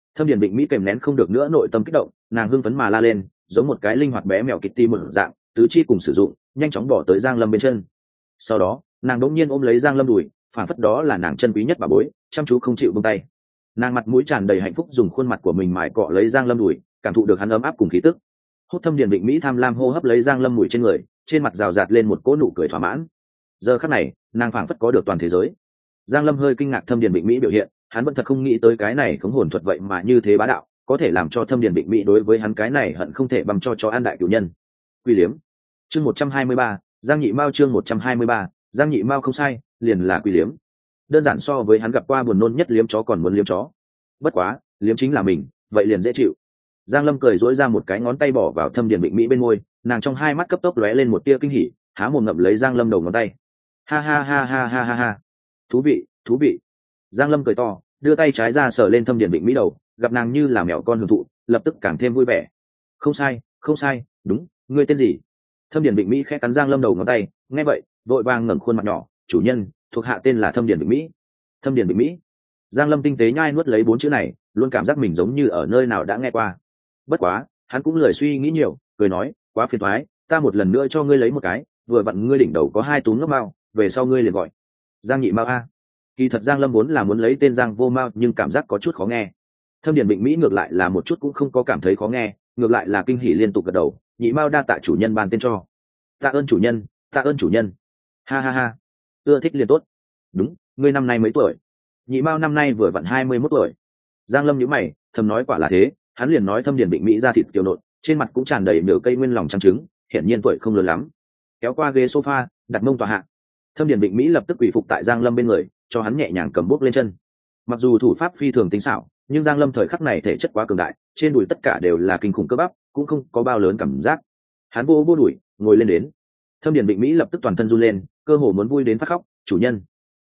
A: Thâm Điền Định Mỹ kèm nén không được nữa nội tâm kích động, nàng hưng phấn mà la lên, giống một cái linh hoạt bé mèo Kitty một dạng, tứ chi cùng sử dụng, nhanh chóng bỏ tới Giang Lâm bên chân. Sau đó, nàng đột nhiên ôm lấy Giang Lâm đùi, phản phất đó là nàng chân quý nhất bà bối, chăm chú không chịu buông tay. Nàng mặt mũi tràn đầy hạnh phúc dùng khuôn mặt của mình mài cọ lấy Giang Lâm đùi, cảm thụ được hắn ấm áp cùng khí tức. Hút Thâm Điền Định Mỹ tham lam hô hấp lấy Giang Lâm mùi trên người, trên mặt rào rạt lên một cỗ nụ cười thỏa mãn. Giờ khắc này, nàng phảng phất có được toàn thế giới. Giang Lâm hơi kinh ngạc Thâm Điền Định Mỹ biểu hiện, hắn vẫn thật không nghĩ tới cái này khống hồn thuật vậy mà như thế bá đạo, có thể làm cho Thâm Điền Định Mỹ đối với hắn cái này hận không thể băm cho an đại cửu nhân. Quy liếm. Chương 123, Giang Nhị Mao chương 123, Giang Nhị Mao không sai, liền là quy liếm. Đơn giản so với hắn gặp qua buồn nôn nhất liếm chó còn muốn liếm chó. Bất quá, liếm chính là mình, vậy liền dễ chịu. Giang Lâm cười duỗi ra một cái ngón tay bỏ vào Thâm Điền Định Mỹ bên môi, nàng trong hai mắt cấp tốc lóe lên một tia kinh hỉ, há mồm ngậm lấy Giang Lâm đầu ngón tay. Ha ha ha ha ha ha ha. Thú vị, thú vị. Giang Lâm cười to, đưa tay trái ra sờ lên Thâm Điền Định Mỹ đầu, gặp nàng như là mèo con hưởng thụ, lập tức càng thêm vui vẻ. Không sai, không sai, đúng, ngươi tên gì? Thâm Điền Định Mỹ khẽ cắn Giang Lâm đầu ngón tay, nghe vậy, vội vàng ngẩng khuôn mặt nhỏ, chủ nhân, thuộc hạ tên là Thâm Điền Định Mỹ. Thâm Điền Định Mỹ. Giang Lâm tinh tế nhai nuốt lấy 4 chữ này, luôn cảm giác mình giống như ở nơi nào đã nghe qua. Bất quá, hắn cũng lười suy nghĩ nhiều, cười nói, quá phiền toái, ta một lần nữa cho ngươi lấy một cái, vừa vặn ngươi đỉnh đầu có 2 túm nước mao, về sau ngươi liền gọi Giang Nhị Mao a. Kỳ thật Giang Lâm vốn là muốn lấy tên Giang Vô Mao, nhưng cảm giác có chút khó nghe. Thâm Điền Định Mỹ ngược lại là một chút cũng không có cảm thấy khó nghe, ngược lại là kinh hỉ liên tục gật đầu, Nhị Mao đa tạ chủ nhân ban tên cho. Tạ ơn chủ nhân, tạ ơn chủ nhân. Ha ha ha. Ưa thích liền tốt. Đúng, ngươi năm nay mấy tuổi? Nhị Mao năm nay vừa vặn 21 tuổi. Giang Lâm nhíu mày, thầm nói quả là thế, hắn liền nói Thâm Điền Định Mỹ ra thịt kiều nộn, trên mặt cũng tràn đầy nửa cây nguyên lòng trắng trứng, hiển nhiên tuổi không lớn lắm. Kéo qua ghế sofa, đặt mông tòa hạ. Thâm Điền Định Mỹ lập tức quỳ phục tại Giang Lâm bên người, cho hắn nhẹ nhàng cầm bút lên chân. Mặc dù thủ pháp phi thường tinh xảo, nhưng Giang Lâm thời khắc này thể chất quá cường đại, trên đùi tất cả đều là kinh khủng cơ bắp, cũng không có bao lớn cảm giác. Hắn vô đùi, ngồi lên đến. Thâm Điền Định Mỹ lập tức toàn thân run lên, cơ hồ muốn vui đến phát khóc, chủ nhân,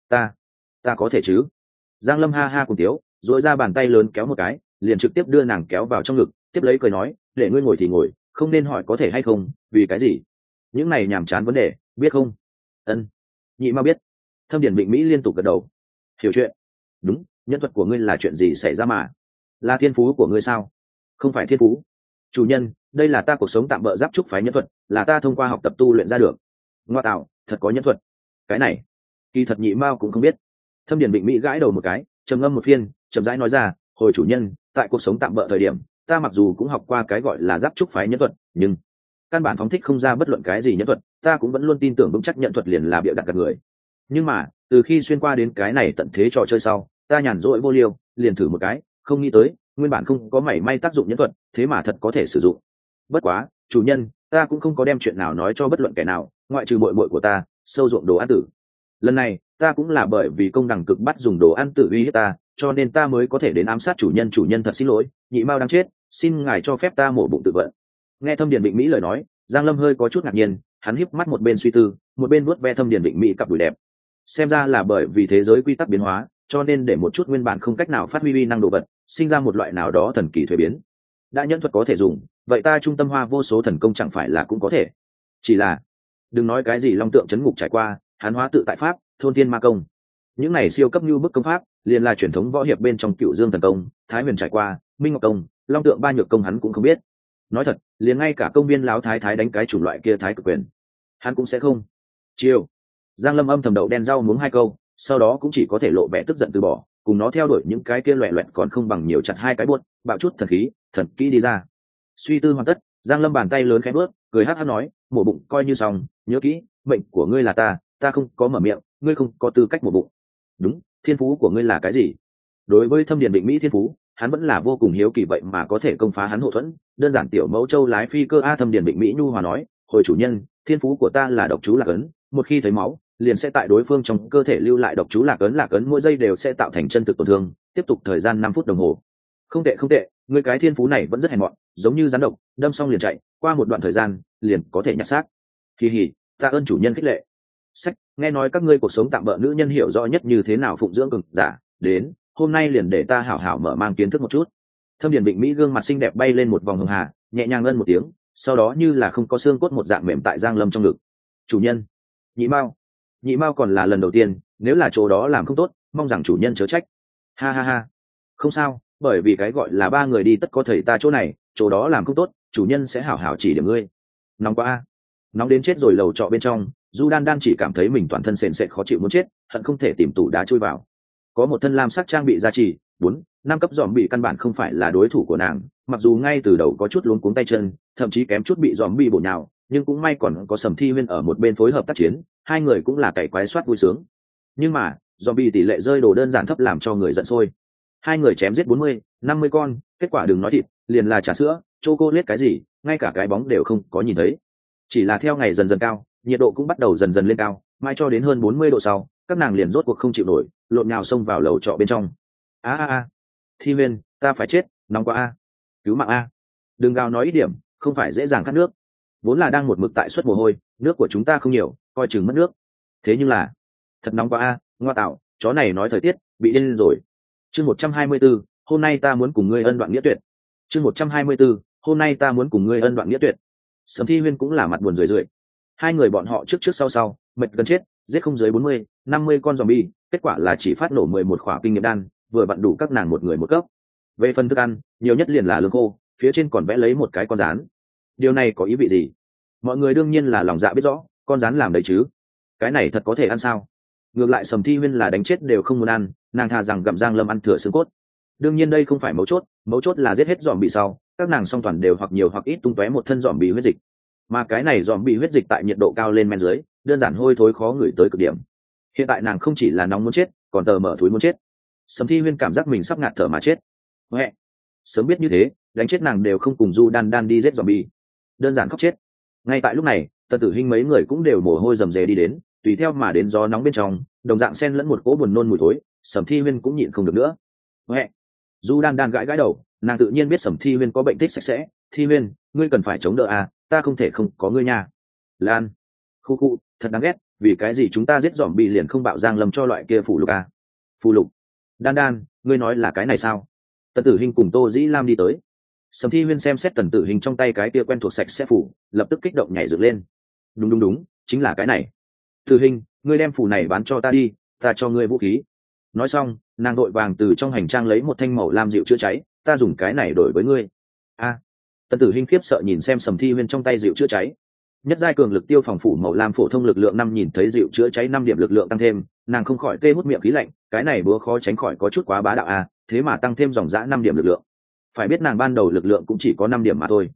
A: ta có thể chứ? Giang Lâm ha ha cùng tiếu, duỗi ra bàn tay lớn kéo một cái, liền trực tiếp đưa nàng kéo vào trong ngực, tiếp lấy cười nói, để ngươi ngồi thì ngồi, không nên hỏi có thể hay không, vì cái gì? Những này nhàm chán vấn đề, biết không? Ân. Nhị Mao biết. Thâm Điền Định Mỹ liên tục gật đầu. Hiểu chuyện. Đúng, nhân thuật của ngươi là chuyện gì xảy ra mà? Là thiên phú của ngươi sao? Không phải thiên phú. Chủ nhân, đây là ta cuộc sống tạm bợ giáp trúc phái nhân thuật, là ta thông qua học tập tu luyện ra được. Ngoa tạo, thật có nhân thuật. Cái này, kỳ thật Nhị Mao cũng không biết. Thâm Điền Định Mỹ gãi đầu một cái, trầm ngâm một phiên, chậm rãi nói ra, hồi chủ nhân, tại cuộc sống tạm bợ thời điểm, ta mặc dù cũng học qua cái gọi là giáp trúc phái nhân thuật, nhưng căn bản phóng thích không ra bất luận cái gì nhân thuật, ta cũng vẫn luôn tin tưởng vững chắc nhận thuật liền là bịa đặt gạt người. Nhưng mà, từ khi xuyên qua đến cái này tận thế trò chơi sau, ta nhàn rỗi vô liêu, liền thử một cái, không nghĩ tới, nguyên bản không có mảy may tác dụng nhân thuật, thế mà thật có thể sử dụng. Bất quá, chủ nhân, ta cũng không có đem chuyện nào nói cho bất luận kẻ nào, ngoại trừ muội muội của ta, sâu ruộng đồ an tử. Lần này, ta cũng là bởi vì công đẳng cực bắt dùng đồ ăn tử uy hiếp ta, cho nên ta mới có thể đến ám sát chủ nhân thật xin lỗi, Nhị Mao đang chết, xin ngài cho phép ta mổ bụng tự vận. Nghe Thâm Điền Định Mỹ lời nói, Giang Lâm hơi có chút ngạc nhiên, hắn híp mắt một bên suy tư, một bên vuốt ve Thâm Điền Định Mỹ cặp đùi đẹp. Xem ra là bởi vì thế giới quy tắc biến hóa, cho nên để một chút nguyên bản không cách nào phát huy uy năng đồ vật, sinh ra một loại nào đó thần kỳ thuế biến. Đã nhân thuật có thể dùng, vậy ta trung tâm hoa vô số thần công chẳng phải là cũng có thể? Chỉ là, đừng nói cái gì long tượng chấn ngục trải qua, hán hóa tự tại pháp, thôn thiên ma công, những này siêu cấp như bức công pháp, liền là truyền thống võ hiệp bên trong Cựu Dương thần công, Thái Huyền trải qua, Minh Ngọc công, Long tượng ba nhược công hắn cũng không biết. Nói thật, liền ngay cả công viên láo thái thái đánh cái chủng loại kia thái cực quyền, hắn cũng sẽ không. Chiều, Giang Lâm âm thầm đậu đen rau muống 2 câu, sau đó cũng chỉ có thể lộ vẻ tức giận từ bỏ, cùng nó theo đuổi những cái kia loẹt loẹt còn không bằng nhiều chặt 2 cái buốt, bạo chút thần khí, thần kỹ đi ra. Suy tư hoàn tất, Giang Lâm bàn tay lớn khẽ bước, cười hắc hắc nói, mổ bụng coi như xong, nhớ kỹ, mệnh của ngươi là ta không có mở miệng, ngươi không có tư cách mổ bụng. Đúng, thiên phú của ngươi là cái gì? Đối với Thâm Điền Định Mỹ thiên phú, hắn vẫn là vô cùng hiếu kỳ, vậy mà có thể công phá hắn hộ thuẫn, đơn giản tiểu mẫu châu lái phi cơ a. Thâm Điền Định Mỹ nhu hòa nói, hồi chủ nhân, thiên phú của ta là độc chú lạc ấn, một khi thấy máu, liền sẽ tại đối phương trong cơ thể lưu lại độc chú lạc ấn mỗi giây đều sẽ tạo thành chân thực tổn thương, tiếp tục thời gian 5 phút đồng hồ. Không tệ, ngươi cái thiên phú này vẫn rất hèn mọn, giống như rắn độc, đâm xong liền chạy, qua một đoạn thời gian, liền có thể nhặt xác. Kỳ hỉ, tạ ơn chủ nhân khích lệ. Sách, nghe nói các ngươi cuộc sống tạm bợ nữ nhân hiểu rõ nhất như thế nào phụng dưỡng cường giả, đến, hôm nay liền để ta hảo hảo mở mang kiến thức một chút. Thâm Điền Định Mỹ gương mặt xinh đẹp bay lên một vòng hường hà, nhẹ nhàng ân một tiếng, sau đó như là không có xương cốt một dạng mềm tại Giang Lâm trong ngực. Chủ nhân, Nhị Mao còn là lần đầu tiên, nếu là chỗ đó làm không tốt, mong rằng chủ nhân chớ trách. Ha ha ha, không sao, bởi vì cái gọi là ba người đi tất có thầy ta chỗ này, chỗ đó làm không tốt chủ nhân sẽ hảo hảo chỉ điểm ngươi. Nóng quá a, nóng đến chết rồi. Lầu trọ bên trong du đan đan chỉ cảm thấy mình toàn thân sền sệt khó chịu muốn chết, hận không thể tìm tủ đá chui vào. Có một thân lam sắc trang bị gia trì, 4-5 cấp dòm bị căn bản không phải là đối thủ của nàng, mặc dù ngay từ đầu có chút luống cuống tay chân, thậm chí kém chút bị dòm bị bổ nhào, nhưng cũng may còn có Sầm Thi Huyên ở một bên phối hợp tác chiến, hai người cũng là cày quái soát vui sướng. Nhưng mà dòm bị tỷ lệ rơi đồ đơn giản thấp làm cho người giận sôi. Hai người chém giết 40-50 con, kết quả đừng nói thịt, liền là trà sữa chocolate cái gì ngay cả cái bóng đều không có nhìn thấy. Chỉ là theo ngày dần dần cao, nhiệt độ cũng bắt đầu dần dần lên cao, mai cho đến hơn 40 độ sau, các nàng liền rốt cuộc không chịu nổi, lộn nhào xông vào lầu trọ bên trong. A, Thi Huyên, ta phải chết, nóng quá a, cứu mạng a. Đừng gào nói ít điểm, không phải dễ dàng khát nước. Vốn là đang một mực tại suất mồ hôi, nước của chúng ta không nhiều, coi chừng mất nước. Thế nhưng là, thật nóng quá a, ngoa tạo, chó này nói thời tiết, bị điên lên rồi. Chương 124, hôm nay ta muốn cùng ngươi ân đoạn nghĩa tuyệt. Chương 124, hôm nay ta muốn cùng ngươi ân đoạn nghĩa tuyệt. Sầm Thi Huyên cũng là mặt buồn rười rượi. Hai người bọn họ trước trước sau sau, mệt gần chết, giết không dưới 40-50 con zombie, kết quả là chỉ phát nổ 11 khỏa kinh nghiệm đan, vừa vặn đủ các nàng một người một cấp. Về phần thức ăn, nhiều nhất liền là lương khô, phía trên còn vẽ lấy một cái con rán. Điều này có ý vị gì? Mọi người đương nhiên là lòng dạ biết rõ, con rán làm đấy chứ. Cái này thật có thể ăn sao? Ngược lại Sầm Thi Huyên là đánh chết đều không muốn ăn, nàng thà rằng gặm Giang Lâm ăn thừa xương cốt. Đương nhiên đây không phải mấu chốt là giết hết dòm bị sau, các nàng song toàn đều hoặc nhiều hoặc ít tung tóe một thân dòm bị huyết dịch. Mà cái này dòm bị huyết dịch tại nhiệt độ cao lên men dưới, đơn giản hôi thối khó ngửi tới cực điểm. Hiện tại nàng không chỉ là nóng muốn chết, còn tờ mở thúi muốn chết. Sầm Thi Huyên cảm giác mình sắp ngạt thở mà chết. Mẹ, sớm biết như thế, đánh chết nàng đều không cùng Du Đan Đan đi giết dòm bị, đơn giản khóc chết. Ngay tại lúc này, Tần Tử Hinh mấy người cũng đều mồ hôi rầm rề đi đến, tùy theo mà đến gió nóng bên trong, đồng dạng xen lẫn một cỗ buồn nôn mùi thối. Sầm Thi Huyên cũng nhịn không được nữa. Mẹ, Du Đan Đan gãi gãi đầu, nàng tự nhiên biết Sầm Thi Huyên có bệnh thích sạch sẽ. Thi Huyên, ngươi cần phải chống đỡ à, ta không thể không có ngươi nha. Lan, khu, thật đáng ghét, vì cái gì chúng ta giết dòm bị liền không bạo Giang Lâm cho loại kia phụ lục à? Phụ lục? Đan Đan, ngươi nói là cái này sao? Tần Tử Hinh cùng Tô Dĩ Lam đi tới. Sầm Thi Huyên xem xét Tần Tử Hinh trong tay cái kia quen thuộc sạch sẽ phủ, lập tức kích động nhảy dựng lên. Đúng, chính là cái này. Tử Hinh, ngươi đem phủ này bán cho ta đi, ta cho ngươi vũ khí. Nói xong, nàng đội vàng từ trong hành trang lấy một thanh màu lam dịu chữa cháy, ta dùng cái này đổi với ngươi. A. Tần Tử Hinh khiếp sợ nhìn xem Sầm Thi Huyên trong tay dịu chữa cháy. Nhất giai cường lực tiêu phòng phủ màu lam phổ thông lực lượng 5 nhìn thấy dịu chữa cháy 5 điểm lực lượng tăng thêm, nàng không khỏi tê hút miệng khí lạnh, cái này búa khó tránh khỏi có chút quá bá đạo a, thế mà tăng thêm dòng dã 5 điểm lực lượng. Phải biết nàng ban đầu lực lượng cũng chỉ có 5 điểm mà thôi.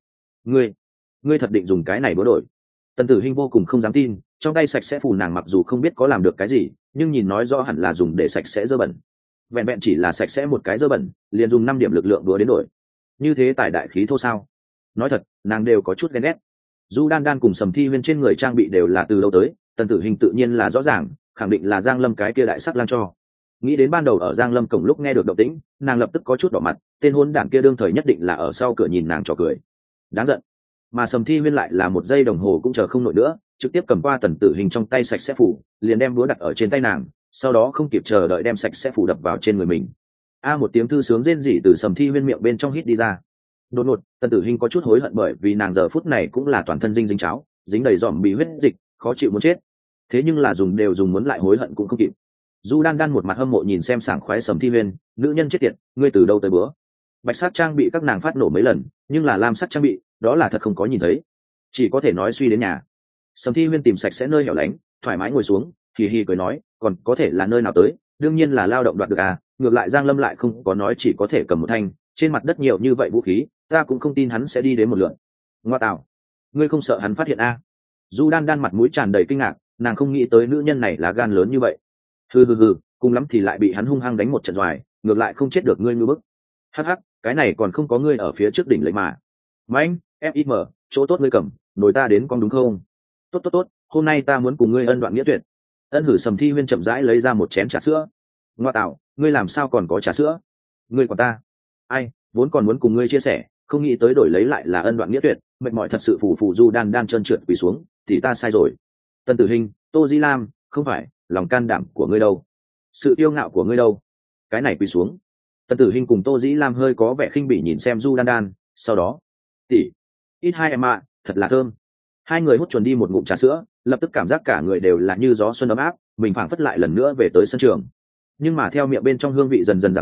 A: Ngươi thật định dùng cái này búa đổi? Tần Tử Hinh vô cùng không dám tin, trong tay sạch sẽ phủ nàng mặc dù không biết có làm được cái gì, nhưng nhìn nói rõ hẳn là dùng để sạch sẽ dơ bẩn. Vẹn vẹn chỉ là sạch sẽ một cái dơ bẩn, liền dùng 5 điểm lực lượng đúa đến đổi. Như thế tài đại khí thô sao? Nói thật, nàng đều có chút ghen ghét. Du Đan Đan cùng Sầm Thi Huyên trên người trang bị đều là từ đâu tới, Tần Tử Hinh tự nhiên là rõ ràng, khẳng định là Giang Lâm cái kia đại sắc lang cho. Nghĩ đến ban đầu ở Giang Lâm cổng lúc nghe được động tĩnh, nàng lập tức có chút đỏ mặt, tên hôn đảng kia đương thời nhất định là ở sau cửa nhìn nàng trò cười. Đáng giận. Mà Sầm Thi Huyên lại là một giây đồng hồ cũng chờ không nổi nữa, trực tiếp cầm qua Tần Tử Hinh trong tay sạch sẽ phủ, liền đem búa đặt ở trên tay nàng, sau đó không kịp chờ đợi đem sạch sẽ phủ đập vào trên người mình. Một tiếng thư sướng rên rỉ từ Sầm Thi Huyên miệng bên trong hít đi ra. Đột ngột, Tần Tử Hinh có chút hối hận bởi vì nàng giờ phút này cũng là toàn thân dính cháo, dính đầy dòm bị huyết dịch, khó chịu muốn chết. Thế nhưng là dùng muốn lại hối hận cũng không kịp. Du Đan Đan một mặt hâm mộ nhìn xem sảng khoái Sầm Thi Huyên, nữ nhân chết tiệt, ngươi từ đâu tới bữa? Bạch sắc trang bị các nàng phát nổ mấy lần, nhưng là lam sắc trang bị, đó là thật không có nhìn thấy, chỉ có thể nói suy đến nhà. Sầm Thi Huyên tìm sạch sẽ nơi hẻo lánh, thoải mái ngồi xuống, hì hì cười nói, còn có thể là nơi nào tới, đương nhiên là lao động đoạt được à, ngược lại Giang Lâm lại không có nói chỉ có thể cầm một thanh, trên mặt đất nhiều như vậy vũ khí, ta cũng không tin hắn sẽ đi đến một lượt. Ngoa tạo, ngươi không sợ hắn phát hiện à? Du Đan Đan mặt mũi tràn đầy kinh ngạc, nàng không nghĩ tới nữ nhân này là gan lớn như vậy. Hừ, cùng lắm thì lại bị hắn hung hăng đánh một trận doài, ngược lại không chết được ngươi ngư bức. Hắc, cái này còn không có ngươi ở phía trước đỉnh lấy mà. Mãnh, FIM, chỗ tốt ngươi cầm, nổi ta đến con đúng không? Tốt, hôm nay ta muốn cùng ngươi ân đoạn nghĩa tuyệt. Ân hử. Sầm Thi Huyên chậm rãi lấy ra một chén trà sữa. Ngoa tạo, ngươi làm sao còn có trà sữa? Ngươi còn ta? Ai, vốn còn muốn cùng ngươi chia sẻ, không nghĩ tới đổi lấy lại là ân đoạn nghĩa tuyệt, mệt mỏi thật sự. Phủ Du Đan Đan trơn trượt quỳ xuống, thì ta sai rồi. Tần Tử Hinh, Tô Di Lam, không phải, lòng can đảm của ngươi đâu? Sự yêu ngạo của ngươi đâu? Cái này quỳ xuống. Tần Tử Hinh cùng Tô Dĩ Lam hơi có vẻ khinh bỉ nhìn xem Du Đan Đan, sau đó, tỷ, ít hai em ạ, thật là thơm. Hai người hút chuẩn đi một ngụm trà sữa, lập tức cảm giác cả người đều là như gió xuân ấm áp, mình phảng phất lại lần nữa về tới sân trường. Nhưng mà theo miệng bên trong hương vị dần dần giảm đi,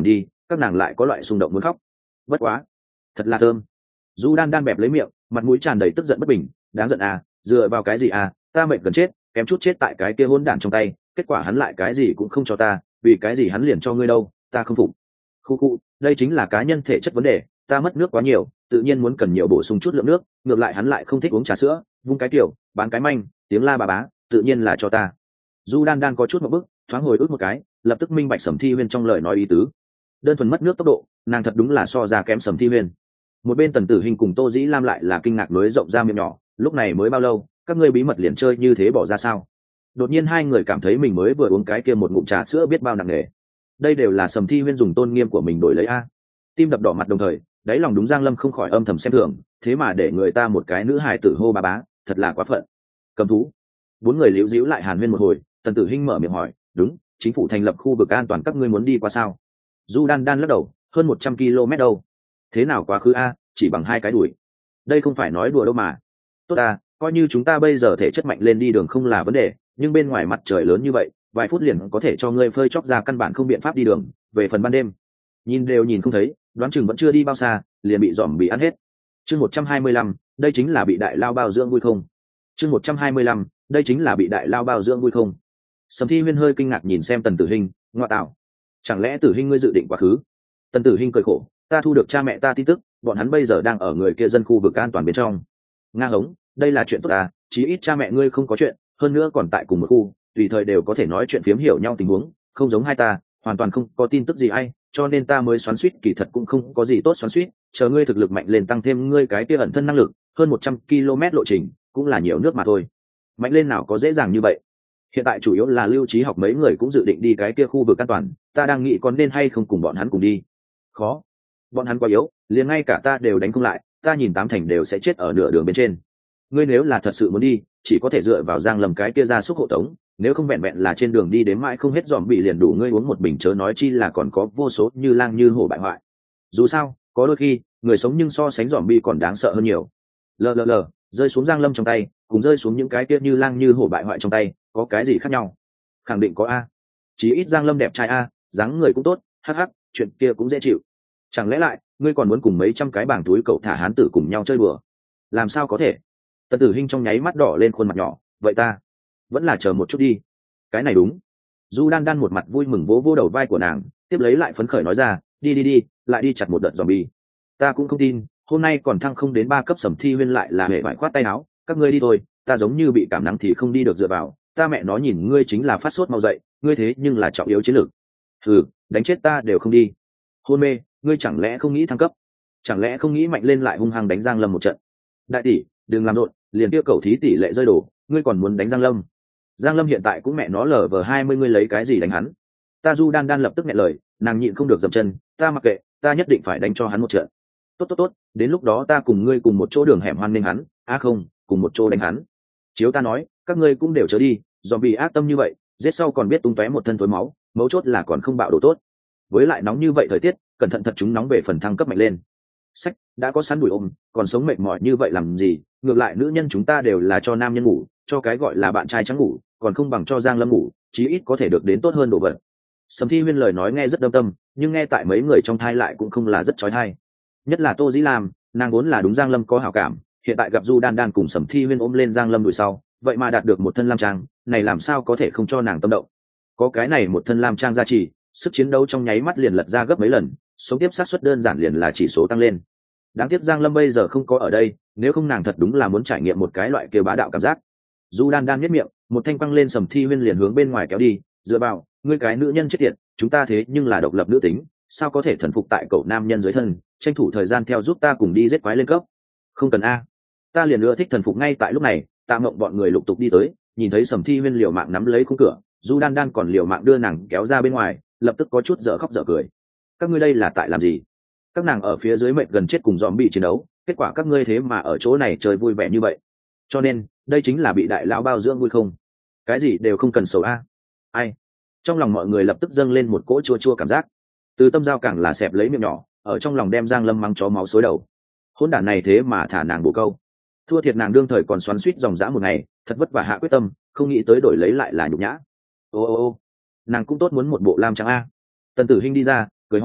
A: các nàng lại có loại xung động muốn khóc. Bất quá thật là thơm. Du đan đan bẹp lấy miệng, mặt mũi tràn đầy tức giận bất bình. Đáng giận à, dựa vào cái gì à, ta mệt gần chết, kém chút chết tại cái kia hỗn đản trong tay, kết quả hắn lại cái gì cũng không cho ta, vì cái gì hắn liền cho ngươi đâu, ta không phục. Khu khu, đây chính là cá nhân thể chất vấn đề, ta mất nước quá nhiều, tự nhiên muốn cần nhiều bổ sung chút lượng nước, ngược lại hắn lại không thích uống trà sữa, vung cái tiểu bán cái manh, tiếng la bà bá, tự nhiên là cho ta. Du đan đan có chút một bức, thoáng hồi ức một cái, lập tức minh bạch Sầm Thi Huyên trong lời nói ý tứ. Đơn thuần mất nước tốc độ, nàng thật đúng là so ra kém Sầm Thi Huyên. Một bên Tần Tử Hình cùng Tô Dĩ Lam lại là kinh ngạc nối rộng ra miệng nhỏ, lúc này mới bao lâu, các ngươi bí mật liền chơi như thế bỏ ra sao? Đột nhiên hai người cảm thấy mình mới vừa uống cái kia một ngụm trà sữa biết bao nặng nề. Đây đều là Sầm Thi Huyên dùng tôn nghiêm của mình đổi lấy a. Tim đập đỏ mặt đồng thời, đáy lòng đúng Giang Lâm không khỏi âm thầm xem thường, thế mà để người ta một cái nữ hài tử hô bà bá, thật là quá phận. Cầm thú. Bốn người liễu díu lại hàn huyên một hồi, Tần Tử Hinh mở miệng hỏi, đúng, chính phủ thành lập khu vực an toàn các ngươi muốn đi qua sao? Du đan đan lắc đầu, hơn 100 km đâu. Thế nào quá khứ a, chỉ bằng 2 cái đuổi. Đây không phải nói đùa đâu mà. Tốt à, coi như chúng ta bây giờ thể chất mạnh lên đi đường không là vấn đề, nhưng bên ngoài mặt trời lớn như vậy, vài phút liền có thể cho ngươi phơi chóc ra, căn bản không biện pháp đi đường. Về phần ban đêm, nhìn đều nhìn không thấy, đoán chừng vẫn chưa đi bao xa, liền bị dòm bị ăn hết. Chương 125, đây chính là bị đại lao bao dưỡng vui không? Chương 125, đây chính là bị đại lao bao dưỡng vui không? Sầm Thi Huyên hơi kinh ngạc nhìn xem Tần Tử Hinh, ngoa tạo, chẳng lẽ Tử Hinh ngươi dự định quá khứ? Tần Tử Hinh cười khổ, ta thu được cha mẹ ta tin tức, bọn hắn bây giờ đang ở người kia dân khu vực an toàn bên trong. Nga hống, đây là chuyện tốt à, chí ít cha mẹ ngươi không có chuyện, hơn nữa còn tại cùng một khu, tùy thời đều có thể nói chuyện phiếm hiểu nhau tình huống, không giống hai ta, hoàn toàn không có tin tức gì ai, cho nên ta mới xoắn xuýt, kỳ thật cũng không có gì tốt xoắn xuýt, chờ ngươi thực lực mạnh lên tăng thêm ngươi cái kia ẩn thân năng lực, hơn 100 km lộ trình, cũng là nhiều nước mà thôi. Mạnh lên nào có dễ dàng như vậy. Hiện tại chủ yếu là Lưu Trí Học mấy người cũng dự định đi cái kia khu vực an toàn, ta đang nghĩ có nên hay không cùng bọn hắn cùng đi. Khó, bọn hắn quá yếu, liền ngay cả ta đều đánh không lại, ta nhìn 8 thành đều sẽ chết ở nửa đường bên trên. Ngươi nếu là thật sự muốn đi, chỉ có thể dựa vào Giang Lâm cái kia ra xúc hộ tống, nếu không vẹn vẹn là trên đường đi đến mãi không hết dòm bị liền đủ ngươi uống một bình, chớ nói chi là còn có vô số như lang như hổ bại hoại. Dù sao, có đôi khi người sống nhưng so sánh dòm bị còn đáng sợ hơn nhiều. LLL rơi xuống Giang Lâm trong tay, cùng rơi xuống những cái kia như lang như hổ bại hoại trong tay, có cái gì khác nhau? Khẳng định có a. Chỉ ít Giang Lâm đẹp trai a, dáng người cũng tốt, hắc hắc, chuyện kia cũng dễ chịu. Chẳng lẽ lại ngươi còn muốn cùng mấy trăm cái bảng túi cậu thả hán tử cùng nhau chơi bừa? Làm sao có thể? Tần Tử Hinh trong nháy mắt đỏ lên khuôn mặt nhỏ, vậy ta vẫn là chờ một chút đi. Cái này đúng. Du đan đan một mặt vui mừng vỗ vỗ đầu vai của nàng, tiếp lấy lại phấn khởi nói ra, đi, lại đi chặt một đợt zombie. Ta cũng không tin, hôm nay còn thăng không đến 3 cấp. Sầm Thi Huyên lại là hệ vải khoát tay áo, các ngươi đi thôi, ta giống như bị cảm nắng thì không đi được, dựa vào, ta mẹ nó nhìn ngươi chính là phát sốt mau dậy, ngươi thế nhưng là trọng yếu chiến lược. Đánh chết ta đều không đi. Hôn mê, ngươi chẳng lẽ không nghĩ thăng cấp? Chẳng lẽ không nghĩ mạnh lên lại hung hăng đánh Giang Lâm một trận? Đại tỷ, đừng làm rộn, liền kia cầu thí tỷ lệ rơi đổ, ngươi còn muốn đánh Giang Lâm? Giang Lâm hiện tại cũng mẹ nó LV20, ngươi lấy cái gì đánh hắn? Ta Du đan đan lập tức nghẹn lời, nàng nhịn không được dậm chân, ta mặc kệ, ta nhất định phải đánh cho hắn một trận. Tốt, đến lúc đó ta cùng ngươi cùng một chỗ đường hẻm hoan nghênh hắn, không, cùng một chỗ đánh hắn. Chiếu ta nói, các ngươi cũng đều chớ đi, zombie ác tâm như vậy, giết sau còn biết tung tóe một thân thối máu, mấu chốt là còn không bạo độ tốt. Với lại nóng như vậy thời tiết, cẩn thận thật chúng nóng về phần thăng cấp mạnh lên. Sách, đã có sẵn bụi ôm, còn sống mệt mỏi như vậy làm gì? Ngược lại nữ nhân chúng ta đều là cho nam nhân ngủ, cho cái gọi là bạn trai trắng ngủ, còn không bằng cho Giang Lâm ngủ, chí ít có thể được đến tốt hơn đồ vật. Sầm Thi Huyên lời nói nghe rất đâm tâm, nhưng nghe tại mấy người trong thai lại cũng không là rất chói tai. Nhất là Tô Dĩ Lam, nàng vốn là đúng Giang Lâm có hảo cảm, hiện tại gặp Du đan đan cùng Sầm Thi Huyên ôm lên Giang Lâm đuổi sau, vậy mà đạt được một thân lam trang, này làm sao có thể không cho nàng tâm động? Có cái này một thân lam trang gia trì, sức chiến đấu trong nháy mắt liền lật ra gấp mấy lần, sống tiếp sát suất đơn giản liền là chỉ số tăng lên. Đáng tiếc Giang Lâm bây giờ không có ở đây, nếu không nàng thật đúng là muốn trải nghiệm một cái loại kia bá đạo cảm giác. Du đan đan nhếch miệng, một thanh quăng lên Sầm Thi Huyên liền hướng bên ngoài kéo đi, dựa vào, ngươi cái nữ nhân chết tiệt, chúng ta thế nhưng là độc lập nữ tính, sao có thể thần phục tại cậu nam nhân dưới thân, tranh thủ thời gian theo giúp ta cùng đi giết quái lên cấp. Không cần a, ta liền ưa thích thần phục. Ngay tại lúc này, Tạ Mộng bọn người lục tục đi tới, nhìn thấy Sầm Thi Huyên liều mạng nắm lấy khung cửa, Du đan đan còn liều mạng đưa nàng kéo ra bên ngoài, lập tức có chút dở khóc dở cười. Các ngươi đây là tại làm gì? Các nàng ở phía dưới mệt gần chết cùng zombie chiến đấu, kết quả các ngươi thế mà ở chỗ này chơi vui vẻ như vậy. Cho nên đây chính là bị đại lão bao dưỡng vui không? Cái gì đều không cần sầu a. Ai? Trong lòng mọi người lập tức dâng lên một cỗ chua chua cảm giác. Từ Tâm Giao càng là xẹp lấy miệng nhỏ, ở trong lòng đem Giang Lâm mắng chó máu xối đầu. Hỗn đản này thế mà thả nàng bổ câu, thua thiệt nàng đương thời còn xoắn xuýt dòng dã một ngày, thật vất vả hạ quyết tâm, không nghĩ tới đổi lấy lại là nhục nhã. Ô, nàng cũng tốt muốn một bộ lam trang a. Tần Tử Hinh đi ra, cười hỏi,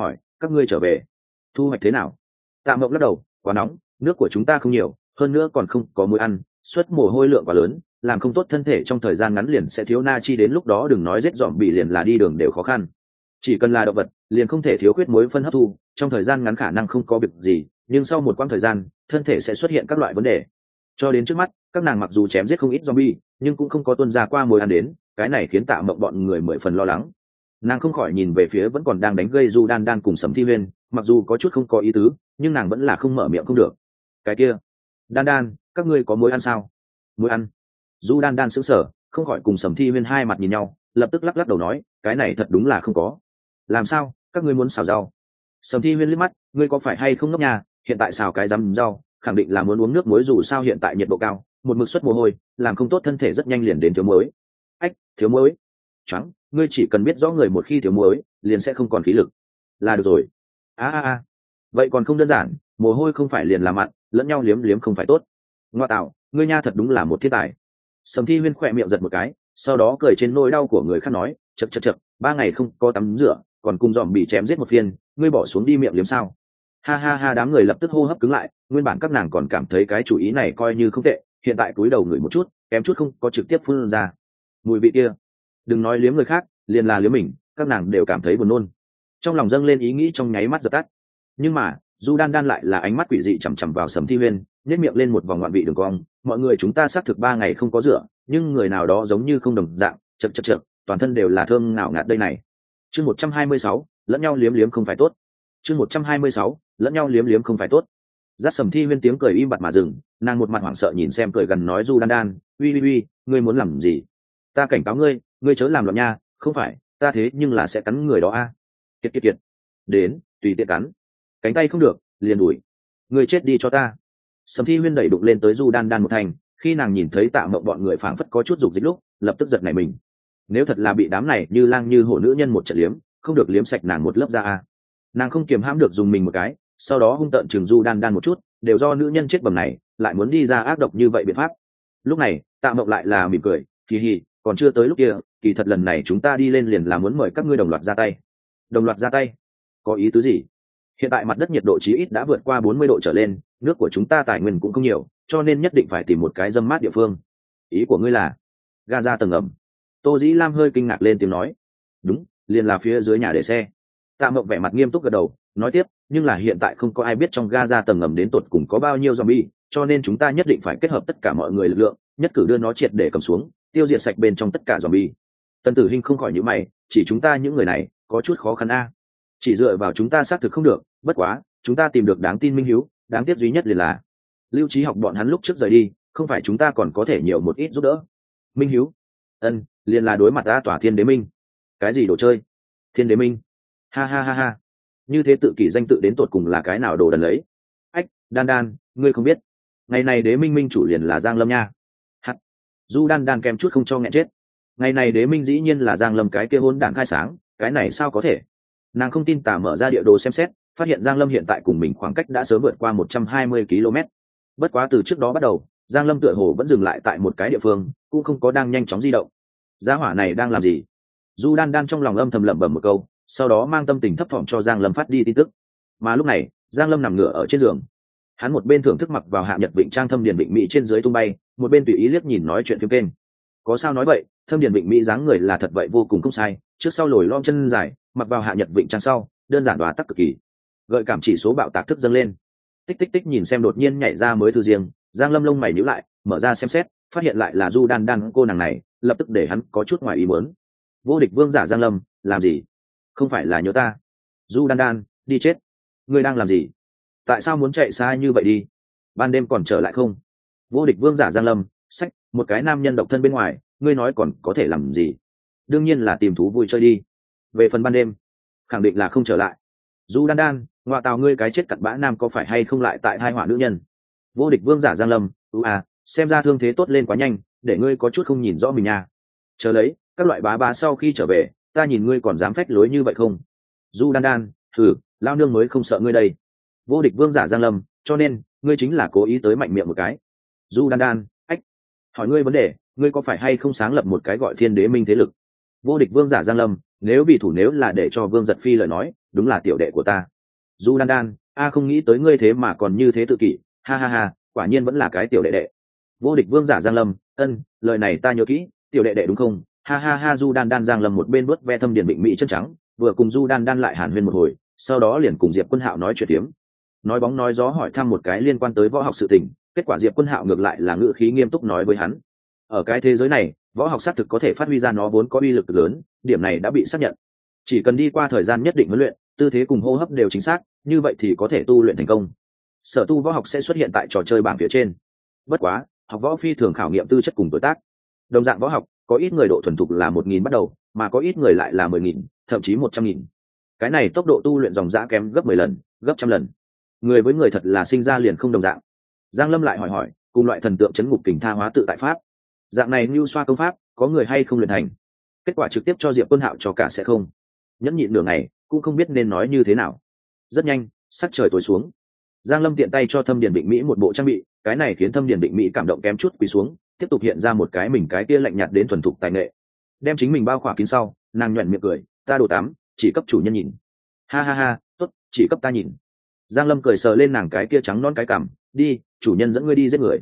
A: các ngươi trở về thu hoạch thế nào? Tạ Mộng lắc đầu, quá nóng, nước của chúng ta không nhiều, hơn nữa còn không có muối ăn, xuất mồ hôi lượng quá lớn, làm không tốt thân thể trong thời gian ngắn liền sẽ thiếu natri, đến lúc đó đừng nói giết dòm bị liền là đi đường đều khó khăn. Chỉ cần là động vật liền không thể thiếu khuyết muối phân hấp thu, trong thời gian ngắn khả năng không có việc gì, nhưng sau một quãng thời gian thân thể sẽ xuất hiện các loại vấn đề. Cho đến trước mắt các nàng mặc dù chém giết không ít zombie nhưng cũng không có tuân ra qua muối ăn đến, cái này khiến Tạ Mộng bọn người mười phần lo lắng. Nàng không khỏi nhìn về phía vẫn còn đang đánh gây Du Đan Đan cùng Sầm Thi Huyên, mặc dù có chút không có ý tứ nhưng nàng vẫn là không mở miệng không được. Cái kia, Đan Đan, các ngươi có muối ăn sao? Muối ăn? Du Đan Đan sững sờ, không khỏi cùng Sầm Thi Huyên hai mặt nhìn nhau, lập tức lắc lắc đầu nói, cái này thật đúng là không có. Làm sao, các ngươi muốn xào rau? Sầm Thi Huyên liếc mắt, ngươi có phải hay không ngốc nhà, hiện tại xào cái răm rau khẳng định là muốn uống nước muối, dù sao hiện tại nhiệt độ cao, một mực xuất mồ hôi, làm không tốt thân thể rất nhanh liền đến thiếu muối. Ách, thiếu muối? Choáng, ngươi chỉ cần biết rõ người một khi thiếu muối liền sẽ không còn khí lực là được rồi. Vậy còn không đơn giản, mồ hôi không phải liền là mặn, lẫn nhau liếm liếm không phải tốt. Ngoa tạo, ngươi nha thật đúng là một thiên tài. Sầm Thi Huyên khỏe miệng giật một cái, sau đó cười trên nỗi đau của người khác nói, chật chật chật, 3 ngày không có tắm rửa còn cùng dòm bị chém giết một phiên, ngươi bỏ xuống đi miệng liếm sao? Ha ha ha, đám người lập tức hô hấp cứng lại, nguyên bản các nàng còn cảm thấy cái chủ ý này coi như không tệ, hiện tại cúi đầu ngửi một chút kém chút không có trực tiếp phun ra mùi vị kia. Đừng nói liếm người khác, liền là liếm mình các nàng đều cảm thấy buồn nôn, trong lòng dâng lên ý nghĩ trong nháy mắt dập tắt. Nhưng mà Du Đan Đan lại là ánh mắt quỷ dị chằm chằm vào Sầm Thi Huyên, nhếch miệng lên một vòng ngoạn vị đường cong, mọi người chúng ta xác thực 3 ngày không có rửa, nhưng người nào đó giống như không đồng dạng, chật chật chật, toàn thân đều là thơm ngào ngạt đây này. Chương 126, lẫn nhau liếm liếm không phải tốt. Chương 126, lẫn nhau liếm liếm không phải tốt. Dắt Sầm Thi Huyên tiếng cười im bặt mà dừng, nàng một mặt hoảng sợ nhìn xem cười gần nói Du Đan Đan, uy, ngươi muốn làm gì? Ta cảnh cáo ngươi, ngươi chớ làm loạn nha, không phải, ta thế nhưng là sẽ cắn người đó a. Kiệt. Đến, tùy tiện cắn. Cánh tay không được, liền đuổi. Ngươi chết đi cho ta. Sầm Thi Huyên đẩy đụng lên tới Du Đan Đan một thành, khi nàng nhìn thấy Tạ Mộng bọn người phảng phất có chút dục dịch lúc, lập tức giật nảy mình. Nếu thật là bị đám này như lang như hổ nữ nhân một trận liếm, không được liếm sạch nàng một lớp da a. Nàng không kiềm hãm được dùng mình một cái, sau đó hung tợn chừng Du Đan Đan một chút, đều do nữ nhân chết bầm này lại muốn đi ra ác độc như vậy biện pháp. Lúc này Tạ Mộng lại là mỉm cười, hì, còn chưa tới lúc kia, kỳ thật lần này chúng ta đi lên liền là muốn mời các ngươi đồng loạt ra tay. Đồng loạt ra tay? Có ý tứ gì? Hiện tại mặt đất nhiệt độ chí ít đã vượt qua 40 độ trở lên, nước của chúng ta tài nguyên cũng không nhiều, cho nên nhất định phải tìm một cái râm mát địa phương. Ý của ngươi là Gaza tầng ẩm? Tô Dĩ Lam hơi kinh ngạc lên tiếng nói. Đúng, liền là phía dưới nhà để xe. Tạ Mộng vẻ mặt nghiêm túc gật đầu, nói tiếp, nhưng là hiện tại không có ai biết trong Gaza tầng ngầm đến tột cùng có bao nhiêu zombie, cho nên chúng ta nhất định phải kết hợp tất cả mọi người lực lượng, nhất cử đưa nó triệt để cầm xuống, tiêu diệt sạch bên trong tất cả zombie. Tân Tử Hinh không khỏi nhíu mày, chỉ chúng ta những người này có chút khó khăn a. Chỉ dựa vào chúng ta xác thực không được, bất quá chúng ta tìm được đáng tin minh hiếu, đáng tiếc duy nhất liền là Lưu Trí Học bọn hắn lúc trước rời đi, không phải chúng ta còn có thể nhiều một ít giúp đỡ. Minh hiếu? Liền là đối mặt ta tỏa Thiên Đế Minh. Cái gì đồ chơi? Thiên Đế Minh? Ha, như thế tự kỷ danh tự đến tột cùng là cái nào đồ đần lấy? Ách, Đan, ngươi không biết, ngày này Đế Minh minh chủ liền là Giang Lâm nha. Du Đan kèm chút không cho nghẹn chết. Ngày này Đế Minh dĩ nhiên là Giang Lâm cái kia hỗn đản khai sáng, cái này sao có thể? Nàng không tin tả mở ra địa đồ xem xét, phát hiện Giang Lâm hiện tại cùng mình khoảng cách đã sớm vượt qua 120 km. Bất quá từ trước đó bắt đầu, Giang Lâm tựa hồ vẫn dừng lại tại một cái địa phương, cũng không có đang nhanh chóng di động. Gia hỏa này đang làm gì? Du Đan trong lòng âm thầm lẩm bẩm một câu, sau đó mang tâm tình thấp thỏm cho Giang Lâm phát đi tin tức. Mà lúc này Giang Lâm nằm ngửa ở trên giường, hắn một bên thưởng thức mặc vào Hạ Nhật Vịnh Trang Thâm Điền Vịnh Mỹ trên dưới tung bay, một bên tùy ý liếc nhìn nói chuyện phim kênh. Có sao nói vậy, Thâm Điền Vịnh Mỹ dáng người là thật vậy vô cùng không sai, trước sau lồi lom chân dài, mặc vào Hạ Nhật Vịnh Trang sau đơn giản đoá tắc cực kỳ, gợi cảm chỉ số bạo tạc thức dâng lên. Tích nhìn xem đột nhiên nhảy ra mới thư riêng, Giang Lâm lông mày nhíu lại, mở ra xem xét, phát hiện lại là Du Đan cô nàng này, lập tức để hắn có chút ngoài ý muốn. Vô địch vương giả Giang Lâm, làm gì? Không phải là nhớ ta? Du Đan, đi chết. Ngươi đang làm gì? Tại sao muốn chạy xa như vậy đi? Ban đêm còn trở lại không? Vô địch vương giả Giang Lâm, sách, một cái nam nhân độc thân bên ngoài, ngươi nói còn có thể làm gì? Đương nhiên là tìm thú vui chơi đi. Về phần ban đêm, khẳng định là không trở lại. Du Đan, ngoa tào, ngươi cái chết cặn bã nam có phải hay không lại tại hai họa nữ nhân? Vô địch vương giả Giang Lâm, xem ra thương thế tốt lên quá nhanh, để ngươi có chút không nhìn rõ mình nha. Chờ lấy, các loại bá sau khi trở về, ta nhìn ngươi còn dám phách lối như vậy không? Du Đan, lao nương mới không sợ ngươi đây. Vô địch vương giả Giang Lâm, cho nên ngươi chính là cố ý tới mạnh miệng một cái. Du Đan, hỏi ngươi vấn đề, ngươi có phải hay không sáng lập một cái gọi Thiên Đế Minh thế lực? Vô địch vương giả Giang Lâm, nếu vì thủ nếu là để cho Vương Giật Phi lời nói, đúng là tiểu đệ của ta. Du Đan Đan, không nghĩ tới ngươi thế mà còn như thế tự kỷ, ha ha ha, quả nhiên vẫn là cái tiểu đệ đệ. Vô địch vương giả Giang Lâm, lời này ta nhớ kỹ, tiểu đệ đệ đúng không? Ha ha ha. Du Đan Đan Giang Lâm một bên vuốt ve thâm điền Vịnh Mỹ chân trắng, vừa cùng Du Đan Đan lại hàn huyên một hồi, sau đó liền cùng Diệp Quân Hạo nói chuyện tiếm. Nói bóng nói gió hỏi thăm một cái liên quan tới võ học sự tình, kết quả Diệp Quân Hạo ngược lại là ngữ khí nghiêm túc nói với hắn. Ở cái thế giới này, võ học xác thực có thể phát huy ra nó vốn có uy lực lớn, điểm này đã bị xác nhận. Chỉ cần đi qua thời gian nhất định huấn luyện, tư thế cùng hô hấp đều chính xác, như vậy thì có thể tu luyện thành công. Sở tu võ học sẽ xuất hiện tại trò chơi bảng phía trên. Bất quá, học võ phi thường khảo nghiệm tư chất cùng tuổi tác. Đồng dạng võ học, có ít người độ thuần thục là 1.000 bắt đầu, mà có ít người lại là 10.000, thậm chí 100.000. Cái này tốc độ tu luyện dòng dã kém gấp 10 lần, gấp trăm lần. Người với người thật là sinh ra liền không đồng dạng. Giang Lâm lại hỏi, cùng loại thần tượng chấn ngục kình tha hóa tự tại pháp, dạng này như xoa công pháp, có người hay không luyện thành? Kết quả trực tiếp cho Diệp Quân Hạo cho cả sẽ không. Nhẫn nhịn nửa ngày, cũng không biết nên nói như thế nào. Rất nhanh, sắc trời tối xuống. Giang Lâm tiện tay cho Thâm Điền Định Mỹ một bộ trang bị, cái này khiến Thâm Điền Định Mỹ cảm động kém chút quỳ xuống, tiếp tục hiện ra một cái mình cái kia lạnh nhạt đến thuần thục tài nghệ. Đem chính mình bao khỏa kín sau, nàng nhuyễn miệng cười, ta đồ tắm, chỉ cấp chủ nhân nhìn. Ha ha ha, tốt, chỉ cấp ta nhìn. Giang Lâm cười sờ lên nàng cái kia trắng non cái cằm, đi, chủ nhân dẫn ngươi đi giết người.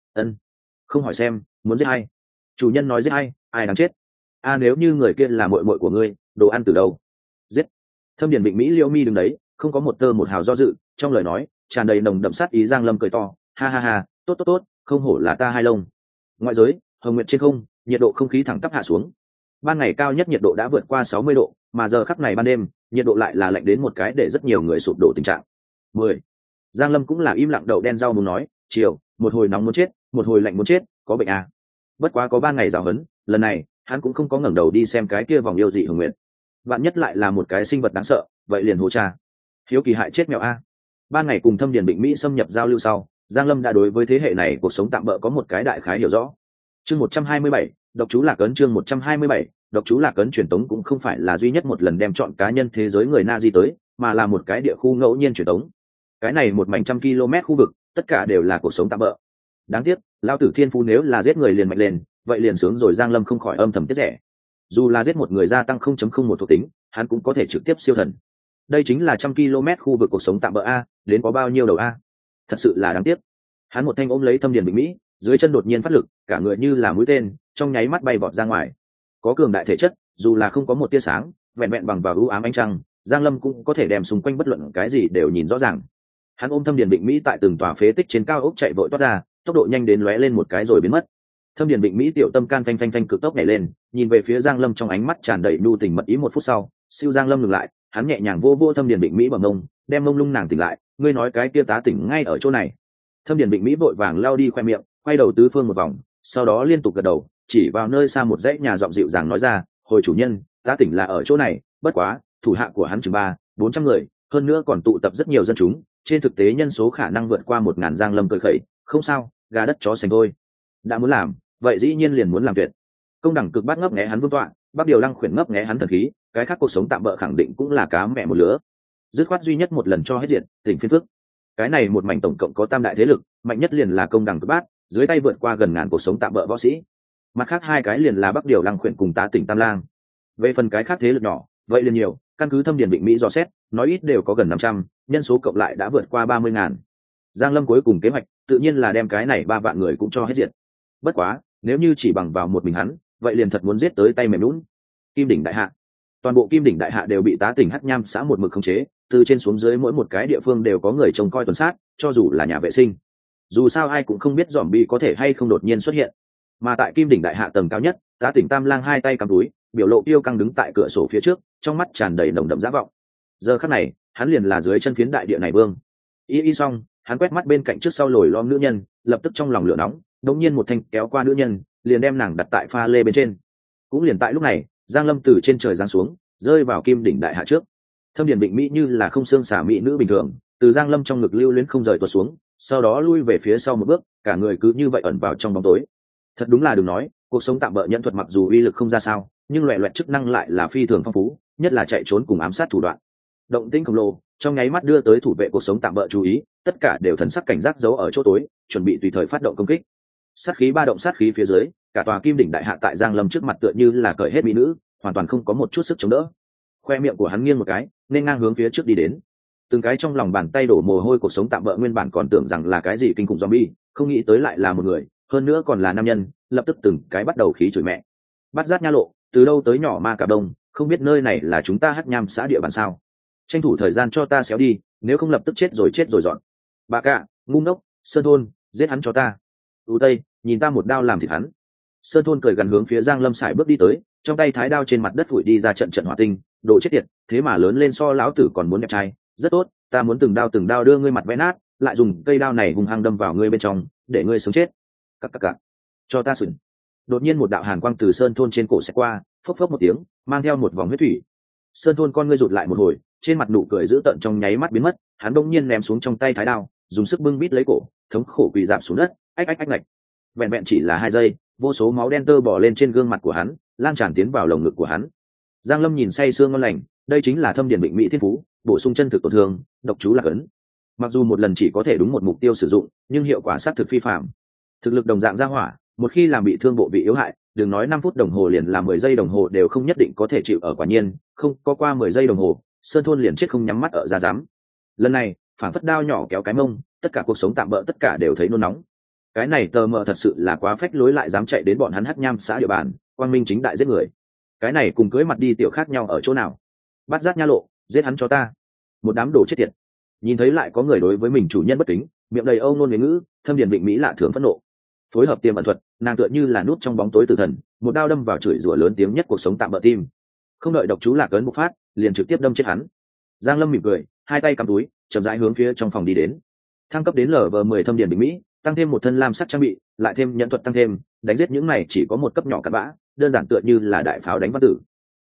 A: Không hỏi xem, muốn giết ai? Chủ nhân nói giết ai đáng chết. Nếu như người kia là muội muội của ngươi, đồ ăn từ đâu? Giết. Thâm Điền Định Mỹ liễu mi đứng đấy, không có một tơ một hào do dự, trong lời nói tràn đầy nồng đậm sát ý. Giang Lâm cười to, ha ha ha, tốt, không hổ là ta hai lông. Ngoại giới, hồng nguyệt trên không, nhiệt độ không khí thẳng tắp hạ xuống. Ban ngày cao nhất nhiệt độ đã vượt qua 60 độ, mà giờ khắc này ban đêm, nhiệt độ lại là lạnh đến một cái để rất nhiều người sụp đổ tình trạng. 10. Giang Lâm cũng là im lặng đậu đen rau muốn nói, chiều, một hồi nóng muốn chết, một hồi lạnh muốn chết, có bệnh à? Bất quá có 3 ngày giáo huấn, lần này hắn cũng không có ngẩng đầu đi xem cái kia vòng yêu dị hồng nguyệt. Vạn nhất lại là một cái sinh vật đáng sợ, vậy liền hô cha. Hiếu kỳ hại chết mèo a. Ban ngày cùng Thâm Điền Định Mỹ xâm nhập giao lưu sau, Giang Lâm đã đối với thế hệ này cuộc sống tạm bỡ có một cái đại khái hiểu rõ. Chương 127, độc chú Lạc Ấn. Chương 127, độc chú Lạc Ấn. Truyền tống cũng không phải là duy nhất một lần đem chọn cá nhân thế giới người Nazi tới, mà là một cái địa khu ngẫu nhiên truyền tống. Cái này một mảnh trăm km khu vực, tất cả đều là cuộc sống tạm bỡ. Đáng tiếc, lão tử thiên phú nếu là giết người liền mạnh lên, vậy liền sướng rồi. Giang Lâm không khỏi âm thầm tiếc rẻ. Dù là giết một người gia tăng 0.01 thuộc tính, hắn cũng có thể trực tiếp siêu thần. Đây chính là trăm km khu vực cuộc sống tạm bỡ a, đến có bao nhiêu đầu a? Thật sự là đáng tiếc. Hắn một thanh ôm lấy Thâm Điền Định Mỹ, dưới chân đột nhiên phát lực, cả người như là mũi tên, trong nháy mắt bay vọt ra ngoài. Có cường đại thể chất, dù là không có một tia sáng, vẹn vẹn bằng vào ưu ám ánh trăng, Giang Lâm cũng có thể đem xung quanh bất luận cái gì đều nhìn rõ ràng. Hắn ôm Thâm Điền Định Mỹ tại từng tòa phế tích trên cao ốc chạy vội toát ra, tốc độ nhanh đến lóe lên một cái rồi biến mất. Thâm Điền Định Mỹ tiểu tâm can phanh phanh phanh cực tốc nhảy lên, nhìn về phía Giang Lâm trong ánh mắt tràn đầy nhu tình mật ý. 1 phút sau, siêu Giang Lâm ngừng lại, hắn nhẹ nhàng vô Thâm Điền Định Mỹ bằng mông, đem mông lung nàng tỉnh lại, ngươi nói cái kia tá tỉnh ngay ở chỗ này. Thâm Điền Định Mỹ vội vàng lao đi khoe miệng, quay đầu tứ phương một vòng, sau đó liên tục gật đầu, chỉ vào nơi xa một dãy nhà giọng dịu dàng nói ra, hồi chủ nhân, tá tỉnh là ở chỗ này, bất quá thủ hạ của hắn chừng 300-400 người, hơn nữa còn tụ tập rất nhiều dân chúng, trên thực tế nhân số khả năng vượt qua 1000. Giang Lâm cười khẩy, không sao, gà đất chó sành thôi. Đã muốn làm, vậy dĩ nhiên liền muốn làm tuyệt. Công đẳng cực bát ngấp nghé hắn vương tọa, Bắc Điều Lăng khuyển ngấp nghé hắn thần khí, cái khác cuộc sống tạm bỡ khẳng định cũng là cá mẹ một lứa. Dứt khoát duy nhất một lần cho hết diện, tỉnh phiên phước. Cái này một mảnh tổng cộng có tam đại thế lực, mạnh nhất liền là công đẳng cực bát, dưới tay vượt qua gần ngàn cuộc sống tạm bỡ võ sĩ. Mặt khác hai cái liền là Bắc Điều Lăng khuyển cùng Tá Tỉnh Tam Lang. Về phần cái khác thế lực nhỏ, vậy liền nhiều, căn cứ Thâm Điền Định Mỹ dò xét, nói ít đều có gần 500, nhân số cộng lại đã vượt qua 30.000. Giang Lâm cuối cùng kế hoạch, tự nhiên là đem cái này 3 vạn người cũng cho hết diện. Bất quá, nếu như chỉ bằng vào một mình hắn, vậy liền thật muốn giết tới tay mềm nhũn. Kim đỉnh đại hạ, toàn bộ Kim đỉnh đại hạ đều bị Tá Tỉnh Hắc Nham xã một mực khống chế, từ trên xuống dưới mỗi một cái địa phương đều có người trông coi tuần sát, cho dù là nhà vệ sinh. Dù sao ai cũng không biết zombie có thể hay không đột nhiên xuất hiện. Mà tại Kim đỉnh đại hạ tầng cao nhất, Tá Tỉnh Tam Lang hai tay cầm túi, biểu lộ yêu căng đứng tại cửa sổ phía trước, trong mắt tràn đầy nồng đậm dã vọng. Giờ khắc này, hắn liền là dưới chân phiến đại địa này vương. Y xong, hắn quét mắt bên cạnh trước sau lồi lom nữ nhân, lập tức trong lòng lửa nóng, đột nhiên một thanh kéo qua nữ nhân, liền đem nàng đặt tại pha lê bên trên. Cũng liền tại lúc này, Giang Lâm từ trên trời giáng xuống, rơi vào Kim đỉnh đại hạ trước. Thâm Điền Định Mỹ như là không xương xả mỹ nữ bình thường, từ Giang Lâm trong ngực lưu luyến không rời tuột xuống, sau đó lui về phía sau một bước, cả người cứ như vậy ẩn vào trong bóng tối. Thật đúng là đừng nói, cuộc sống tạm bỡ nhận thuật mặc dù uy lực không ra sao, nhưng loẻ loẹt chức năng lại là phi thường phong phú, nhất là chạy trốn cùng ám sát thủ đoạn. Động tĩnh khổng lồ, trong nháy mắt đưa tới thủ vệ cuộc sống tạm bỡ chú ý, tất cả đều thần sắc cảnh giác giấu ở chỗ tối, chuẩn bị tùy thời phát động công kích. Sát khí ba động sát khí phía dưới, cả tòa Kim đỉnh đại hạ tại Giang Lâm trước mặt tựa như là cởi hết mỹ nữ, hoàn toàn không có một chút sức chống đỡ. Khoe miệng của hắn nghiêng một cái, nên ngang hướng phía trước đi đến. Từng cái trong lòng bàn tay đổ mồ hôi, cuộc sống tạm bỡ nguyên bản còn tưởng rằng là cái gì kinh khủng zombie, không nghĩ tới lại là một người, hơn nữa còn là nam nhân, lập tức từng cái bắt đầu khí chửi mẹ. Bắt giác nha lộ, từ đâu tới nhỏ ma cả đông, không biết nơi này là chúng ta Hắc Nham xã địa bàn sao? Tranh thủ thời gian cho ta xéo đi, nếu không lập tức chết rồi dọn. Bà cả, ngu ngốc, Sơn Thôn, giết hắn cho ta. U Tây, nhìn ta một đao làm thịt hắn. Sơn Thôn cười gần hướng phía Giang Lâm sải bước đi tới, trong tay thái đao trên mặt đất phủi đi ra trận trận hỏa tinh, đồ chết tiệt, thế mà lớn lên so lão tử còn muốn đẹp trai, rất tốt, ta muốn từng đao đưa ngươi mặt vẽ nát, lại dùng cây đao này hung hăng đâm vào ngươi bên trong, để ngươi sống chết. Cặc. Cho ta sừng. Đột nhiên một đạo hàn quang từ Sơn Thôn trên cổ sẽ qua, phốc phốc một tiếng, mang theo một vòng huyết thủy. Sơn Thôn con ngươi rụt lại một hồi, trên mặt nụ cười dữ tợn trong nháy mắt biến mất, hắn đông nhiên ném xuống trong tay thái đao, dùng sức bưng bít lấy cổ, thống khổ quỳ rạp xuống đất, ách ngạch. Vẹn chỉ là 2 giây, vô số máu đen tơ bò lên trên gương mặt của hắn, lan tràn tiến vào lồng ngực của hắn. Giang Lâm nhìn say sương ngon lành, đây chính là thâm điển bệnh mỹ thiên phú, bổ sung chân thực tổn thương, độc chú lạc ấn. Mặc dù một lần chỉ có thể đúng một mục tiêu sử dụng, nhưng hiệu quả sát thực phi phàm. Thực lực đồng dạng ra hỏa, một khi làm bị thương bộ vị yếu hại, đừng nói 5 phút đồng hồ liền là 10 giây đồng hồ đều không nhất định có thể chịu ở. Quả nhiên, không có qua 10 giây đồng hồ, Sơn Thôn liền chết không nhắm mắt ở ra dám. Lần này, phản phất đao nhỏ kéo cái mông, tất cả cuộc sống tạm bỡ tất cả đều thấy nôn nóng. Cái này tờ mờ thật sự là quá phách lối, lại dám chạy đến bọn hắn Hắc Nham xã địa bàn, quang minh chính đại giết người. Cái này cùng cưới mặt đi tiểu khác nhau ở chỗ nào? Bắt giác nha lộ, giết hắn cho ta. Một đám đồ chết tiệt. Nhìn thấy lại có người đối với mình chủ nhân bất kính, miệng đầy âu ngôn ngữ ngữ, thâm điển định mỹ lạ thường phẫn nộ. Phối hợp tiềm ẩn thuật, nàng tựa như là nút trong bóng tối tử thần, một đao đâm vào chửi rủa lớn tiếng nhất cuộc sống tạm bỡ tim. Không đợi độc chú lạc ấn bộc phát, liền trực tiếp đâm chết hắn. Giang Lâm mỉm cười, hai tay cầm túi, chậm rãi hướng phía trong phòng đi đến. Thăng cấp đến Lv10 thâm điển định mỹ, tăng thêm một thân lam sắc trang bị, lại thêm nhẫn thuật tăng thêm, đánh giết những này chỉ có một cấp nhỏ cặn bã, đơn giản tựa như là đại pháo đánh văn tử.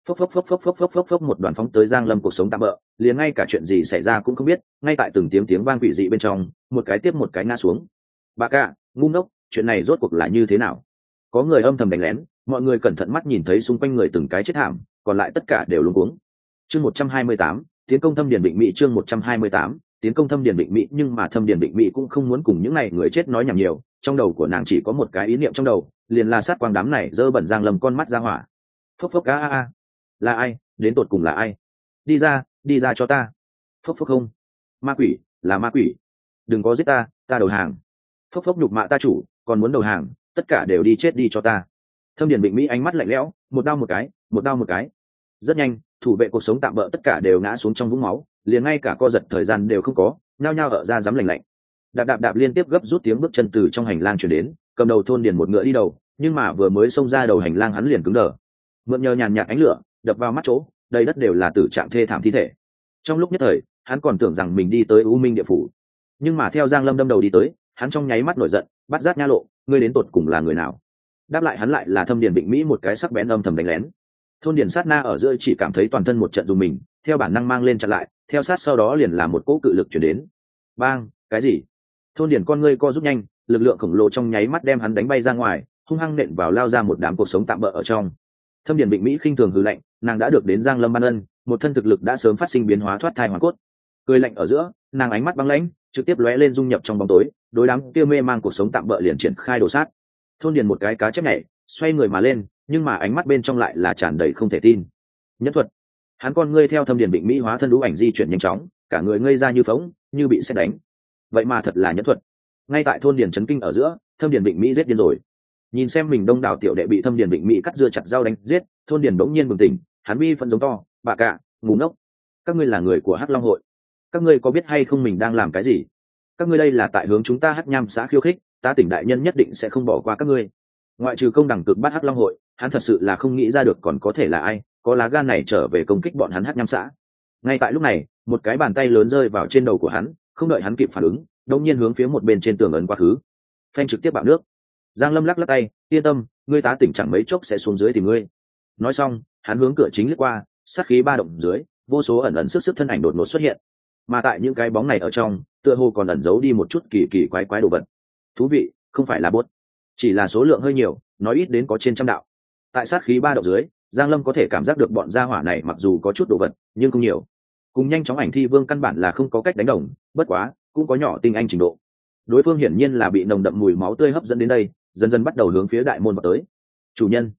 A: Phốc một đoàn phóng tới Giang Lâm cuộc sống tạm bỡ, liền ngay cả chuyện gì xảy ra cũng không biết, ngay tại từng tiếng vang quỷ dị bên trong, một cái tiếp một cái ngã xuống. Bà cả, ngu ngốc, chuyện này rốt cuộc là như thế nào? Có người âm thầm đánh lén, mọi người cẩn thận mắt nhìn thấy xung quanh người từng cái chết thảm, còn lại tất cả đều luống cuống. Chương 128, tiến công thâm điển định mỹ. Chương 128, tiến công thâm điển định mỹ. Nhưng mà thâm điển định mỹ cũng không muốn cùng những này người chết nói nhảm nhiều, trong đầu của nàng chỉ có một cái ý niệm trong đầu, liền là sát quang đám này dơ bẩn Giang Lâm con mắt ra hỏa. Phốc a, là ai, đến tột cùng là ai? Đi ra cho ta. Phốc không, ma quỷ, là ma quỷ, đừng có giết ta đầu hàng. Phốc nhục mạ ta chủ, còn muốn đầu hàng, tất cả đều đi chết đi cho ta. Thâm điển định mỹ ánh mắt lạnh lẽo, một đao một cái. Rất nhanh, thủ vệ cuộc sống tạm bỡ tất cả đều ngã xuống trong vũng máu, liền ngay cả co giật thời gian đều không có, nhao nhao ở ra dám lạnh. Đạp liên tiếp gấp rút tiếng bước chân từ trong hành lang truyền đến, cầm đầu thôn điền một ngựa đi đầu, nhưng mà vừa mới xông ra đầu hành lang hắn liền cứng đờ. Mượn nhờ nhàn nhạt ánh lửa đập vào mắt chỗ, đầy đất đều là tử trạng thê thảm thi thể. Trong lúc nhất thời, hắn còn tưởng rằng mình đi tới U Minh địa phủ, nhưng mà theo Giang Lâm đâm đầu đi tới, hắn trong nháy mắt nổi giận, bắt giác nha lộ, ngươi đến tột cùng là người nào? Đáp lại hắn lại là thâm điển định mỹ một cái sắc bén âm thầm đánh lén. Thôn điền sát na ở giữa chỉ cảm thấy toàn thân một trận dùng mình, theo bản năng mang lên chặn lại, theo sát sau đó liền là một cỗ cự lực chuyển đến. Bang, cái gì? Thôn điền con ngươi co rút nhanh, lực lượng khổng lồ trong nháy mắt đem hắn đánh bay ra ngoài, hung hăng nện vào lao ra một đám cuộc sống tạm bỡ ở trong. Thâm điển định mỹ khinh thường hừ lạnh, nàng đã được đến Giang Lâm ban ân, một thân thực lực đã sớm phát sinh biến hóa thoát thai hoàn cốt. Cười lạnh ở giữa, nàng ánh mắt băng lãnh, trực tiếp lóe lên dung nhập trong bóng tối, đối đám kia mê mang cuộc sống tạm bỡ liền triển khai đồ sát. Thôn điền một cái cá chép nhảy, xoay người mà lên, nhưng mà ánh mắt bên trong lại là tràn đầy không thể tin. Nhất thuật, hắn con ngươi theo thâm điển định mỹ hóa thân đũ ảnh di chuyển nhanh chóng, cả người ngây ra như phóng, như bị sét đánh. Vậy mà thật là nhất thuật. Ngay tại thôn điền chấn kinh ở giữa, thâm điển định mỹ giết điên rồi. Nhìn xem mình đông đảo tiểu đệ bị thâm điển định mỹ cắt dưa chặt rau đánh giết, thôn điền bỗng nhiên bừng tỉnh, hắn bi phân giống to, bà cả, ngu ngốc, các ngươi là người của Hắc Long hội, các ngươi có biết hay không mình đang làm cái gì? Các ngươi đây là tại hướng chúng ta Hắc Nham xã khiêu khích, ta tỉnh đại nhân nhất định sẽ không bỏ qua các ngươi. Ngoại trừ công đẳng cực bắt Hắc Long hội, hắn thật sự là không nghĩ ra được còn có thể là ai có lá gan này trở về công kích bọn hắn Hắc Nham xã. Ngay tại lúc này, một cái bàn tay lớn rơi vào trên đầu của hắn, không đợi hắn kịp phản ứng, đột nhiên hướng phía một bên trên tường ấn quá khứ, phanh trực tiếp bạo nước. Giang Lâm lắc tay, yên tâm, ngươi tá tỉnh chẳng mấy chốc sẽ xuống dưới tìm ngươi. Nói xong, hắn hướng cửa chính lướt qua, sát khí ba động dưới, vô số ẩn sức thân ảnh đột ngột xuất hiện, mà tại những cái bóng này ở trong, tựa hồ còn ẩn giấu đi một chút kỳ quái đồ vật. Thú vị, không phải là bot, chỉ là số lượng hơi nhiều, nói ít đến có trên trăm đạo. Tại sát khí ba động dưới, Giang Lâm có thể cảm giác được bọn gia hỏa này mặc dù có chút đồ vật, nhưng không nhiều. Cùng nhanh chóng ảnh thi vương căn bản là không có cách đánh đồng, bất quá cũng có nhỏ tinh anh trình độ. Đối phương hiển nhiên là bị nồng đậm mùi máu tươi hấp dẫn đến đây, dần dần bắt đầu hướng phía đại môn vào tới. Chủ nhân,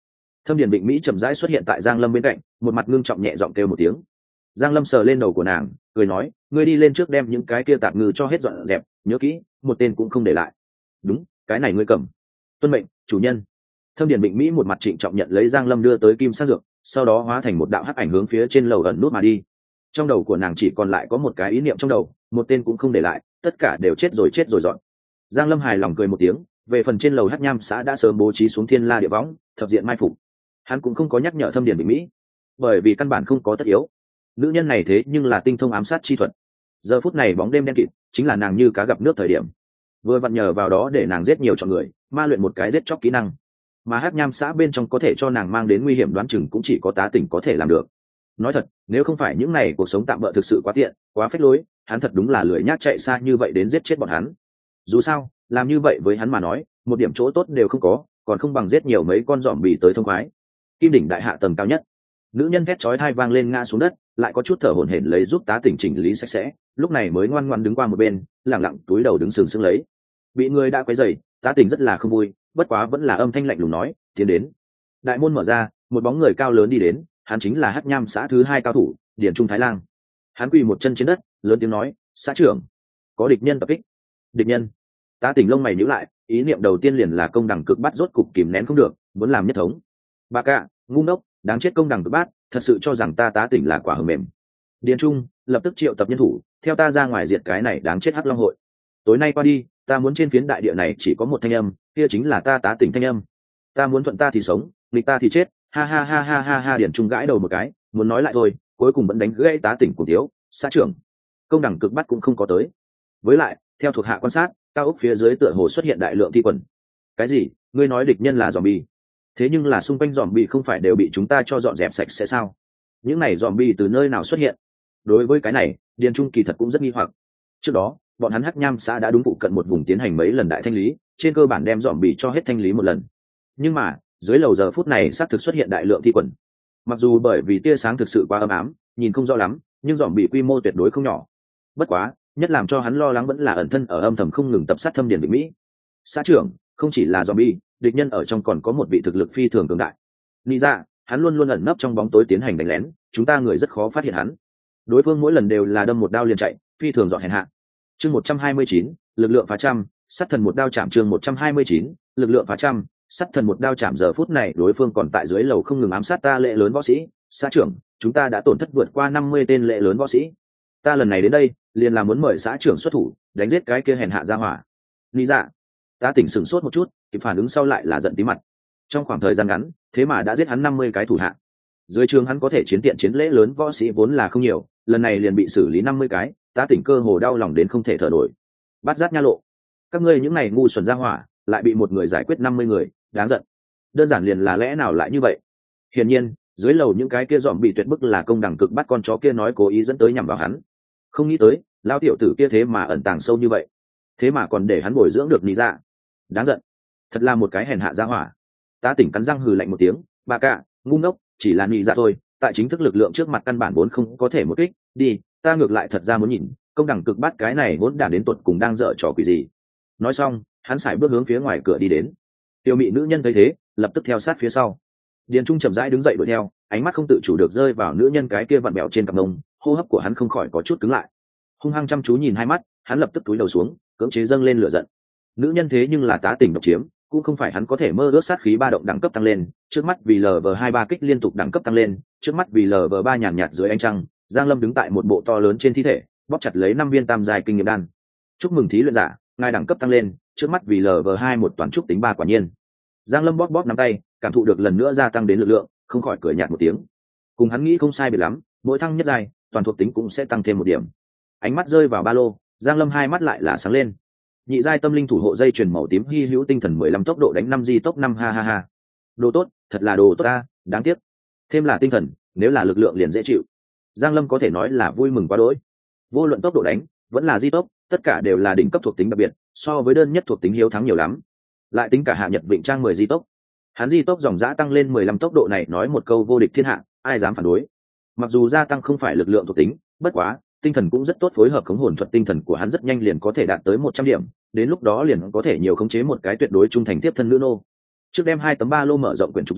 A: Thâm Điền Vịnh Mỹ chậm rãi xuất hiện tại Giang Lâm bên cạnh, một mặt ngưng trọng nhẹ giọng kêu một tiếng. Giang Lâm sờ lên đầu của nàng, cười nói, ngươi đi lên trước đem những cái kia tạp ngư cho hết dọn dẹp, nhớ kỹ, một tên cũng không để lại. Đúng, cái này ngươi cầm. Tuân mệnh, chủ nhân. Thâm Điền Vịnh Mỹ một mặt trịnh trọng nhận lấy Giang Lâm đưa tới kim sát dược, sau đó hóa thành một đạo hắc ảnh hướng phía trên lầu ẩn nút mà đi. Trong đầu của nàng chỉ còn lại có một cái ý niệm trong đầu, một tên cũng không để lại, tất cả đều chết rồi dọn. Giang Lâm hài lòng cười một tiếng, về phần trên lầu Hắc Nham xã đã sớm bố trí xuống thiên la địa võng, thập diện mai phục. Hắn cũng không có nhắc nhở Thâm Điền Vịnh Mỹ, bởi vì căn bản không có tất yếu. Nữ nhân này thế nhưng là tinh thông ám sát chi thuật. Giờ phút này bóng đêm đen kịt, chính là nàng như cá gặp nước thời điểm. Vừa vặn nhờ vào đó để nàng giết nhiều chọn người, ma luyện một cái giết chóc kỹ năng. Mà Hắc Nham xã bên trong có thể cho nàng mang đến nguy hiểm đoán chừng cũng chỉ có Tá Tỉnh có thể làm được. Nói thật, nếu không phải những này cuộc sống tạm bỡ thực sự quá tiện, quá phết lối, hắn thật đúng là lười nhác chạy xa như vậy đến giết chết bọn hắn. Dù sao, làm như vậy với hắn mà nói, một điểm chỗ tốt đều không có, còn không bằng giết nhiều mấy con dòm bì tới thông khoái. Kim đỉnh đại hạ tầng cao nhất, nữ nhân thét chói tai vang lên ngã xuống đất, lại có chút thở hổn hển lấy giúp Tá Tỉnh chỉnh lý sạch sẽ, lúc này mới ngoan ngoãn đứng qua một bên, lẳng lặng túi đầu đứng sừng sững lấy. Bị người đã quấy rầy, Tá Tỉnh rất là không vui, bất quá vẫn là âm thanh lạnh lùng nói, tiến đến. Đại môn mở ra, một bóng người cao lớn đi đến, hắn chính là Hắc Nham xã thứ 2 cao thủ, Điền Trung Thái Lang. Hắn quỳ một chân trên đất, lớn tiếng nói, xã trưởng, có địch nhân tập kích. Địch nhân? Tá Tỉnh lông mày nhíu lại, ý niệm đầu tiên liền là công đẳng cực bát rốt cục kìm nén không được, muốn làm nhất thống. Bà cạ, ngu ngốc, đáng chết công đẳng cực bát, thật sự cho rằng ta Tá Tỉnh là quả hờ mềm. Điền Trung, lập tức triệu tập nhân thủ, theo ta ra ngoài diệt cái này đáng chết Hắc Long hội. Tối nay qua đi, ta muốn trên phiến đại địa này chỉ có một thanh âm, kia chính là ta Tá Tỉnh thanh âm. Ta muốn thuận ta thì sống, nghịch ta thì chết. Ha ha ha ha ha ha. Điền Trung gãi đầu một cái, muốn nói lại thôi, cuối cùng vẫn đánh gãy Tá Tỉnh của thiếu xã trưởng. Công đẳng cực bắt cũng không có tới. Với lại, theo thuộc hạ quan sát, cao ốc phía dưới tựa hồ xuất hiện đại lượng thi quần. Cái gì? Ngươi nói địch nhân là zombie? Thế nhưng là xung quanh zombie không phải đều bị chúng ta cho dọn dẹp sạch sẽ sao? Những này zombie từ nơi nào xuất hiện? Đối với cái này, Điền Trung kỳ thật cũng rất nghi hoặc. Trước đó, bọn hắn Hắc Nham xã đã đúng phụ cận một vùng tiến hành mấy lần đại thanh lý, trên cơ bản đem zombie cho hết thanh lý một lần. Nhưng mà, dưới lầu giờ phút này xác thực xuất hiện đại lượng thi quần. Mặc dù bởi vì tia sáng thực sự quá âm ám, nhìn không rõ lắm, nhưng zombie quy mô tuyệt đối không nhỏ. Bất quá, nhất làm cho hắn lo lắng vẫn là ẩn thân ở âm thầm không ngừng tập sát Thâm Điền Vịnh Mỹ. Xã trưởng, không chỉ là zombie, địch nhân ở trong còn có một vị thực lực phi thường cường đại. Nghĩ ra, hắn luôn luôn ẩn nấp trong bóng tối tiến hành đánh lén, chúng ta người rất khó phát hiện hắn. Đối phương mỗi lần đều là đâm một đao liền chạy, phi thường dọn hèn hạ. Chương 129, lực lượng phá trăm, sát thần một đao chạm. Chương 129, lực lượng phá trăm, sát thần một đao chạm. Giờ phút này đối phương còn tại dưới lầu không ngừng ám sát ta lệ lớn võ sĩ. Xã trưởng, chúng ta đã tổn thất vượt qua 50 tên lệ lớn võ sĩ. Ta lần này đến đây liền là muốn mời xã trưởng xuất thủ đánh giết cái kia hèn hạ ra hỏa. Lý dạ, ta tỉnh sửng sốt một chút, kịp phản ứng sau lại là giận tí mặt. Trong khoảng thời gian ngắn, thế mà đã giết hắn 50 cái thủ hạ. Dưới trường hắn có thể chiến tiện chiến lễ lớn võ sĩ vốn là không nhiều, lần này liền bị xử lý 50 cái, ta tỉnh cơ hồ đau lòng đến không thể thở nổi. Bát giác nha lộ, các ngươi những này ngu xuẩn ra hỏa, lại bị một người giải quyết 50 người, đáng giận. Đơn giản liền là lẽ nào lại như vậy? Hiển nhiên, dưới lầu những cái kia dòm bị tuyệt bức là công đẳng cực bắt con chó kia nói cố ý dẫn tới nhằm vào hắn. Không nghĩ tới, lão tiểu tử kia thế mà ẩn tàng sâu như vậy, thế mà còn để hắn bồi dưỡng được Lý Dạ. Đáng giận, thật là một cái hèn hạ ra hỏa. Ta tỉnh cắn răng hừ lạnh một tiếng, bà cạ, ngu ngốc, chỉ là Lý Dạ thôi, tại chính thức lực lượng trước mặt căn bản vốn không có thể một kích. Đi, ta ngược lại thật ra muốn nhìn, công đẳng cực bắt cái này vốn đản đến tuột cùng đang dở trò quỷ gì. Nói xong, hắn sải bước hướng phía ngoài cửa đi đến. Tiểu mị nữ nhân thấy thế, lập tức theo sát phía sau. Điền Trung chậm rãi đứng dậy đuổi theo, ánh mắt không tự chủ được rơi vào nữ nhân cái kia vặn bẹo trên cặp mông, hô hấp của hắn không khỏi có chút cứng lại. Hung hăng chăm chú nhìn hai mắt, hắn lập tức cúi đầu xuống, cưỡng chế dâng lên lửa giận. Nữ nhân thế nhưng là tá tỉnh độc chiếm, cũng không phải hắn có thể mơ ước sát khí ba động đẳng cấp tăng lên, trước mắt vì LV23 kích liên tục đẳng cấp tăng lên, trước mắt vì LV3 nhàn nhạt dưới ánh trăng, Giang Lâm đứng tại một bộ to lớn trên thi thể, bóp chặt lấy 5 viên tam giai kinh nghiệm đan. Chúc mừng thí luyện giả, ngài đẳng cấp tăng lên, trước mắt vì LV2 một toàn trúc tính 3 quả nhiên. Giang Lâm bóp bóp nắm tay, cảm thụ được lần nữa gia tăng đến lực lượng, không khỏi cười nhạt một tiếng. Cùng hắn nghĩ không sai biệt lắm, mỗi thăng nhất giai, toàn thuộc tính cũng sẽ tăng thêm một điểm. Ánh mắt rơi vào ba lô, Giang Lâm hai mắt lại là sáng lên. Nhị giai tâm linh thủ hộ dây chuyền màu tím hy hữu tinh thần 15 tốc độ đánh 5 di tốc 5 ha ha ha. Đồ tốt, thật là đồ tốt ta, đáng tiếc. Thêm là tinh thần, nếu là lực lượng liền dễ chịu. Giang Lâm có thể nói là vui mừng quá đỗi. Vô luận tốc độ đánh, vẫn là di tốc, tất cả đều là đỉnh cấp thuộc tính đặc biệt, so với đơn nhất thuộc tính hiếu thắng nhiều lắm. Lại tính cả hạ nhật vịnh trang 10 di tốc. Hắn di tốc dòng dã tăng lên 15 tốc độ này nói một câu vô địch thiên hạ, ai dám phản đối. Mặc dù gia tăng không phải lực lượng thuộc tính, bất quá, tinh thần cũng rất tốt, phối hợp khống hồn thuật tinh thần của hắn rất nhanh liền có thể đạt tới 100 điểm, đến lúc đó liền có thể nhiều khống chế một cái tuyệt đối trung thành tiếp thân nữ nô. Trước đem 2 tấm ba lô mở rộng quyển trục dùng,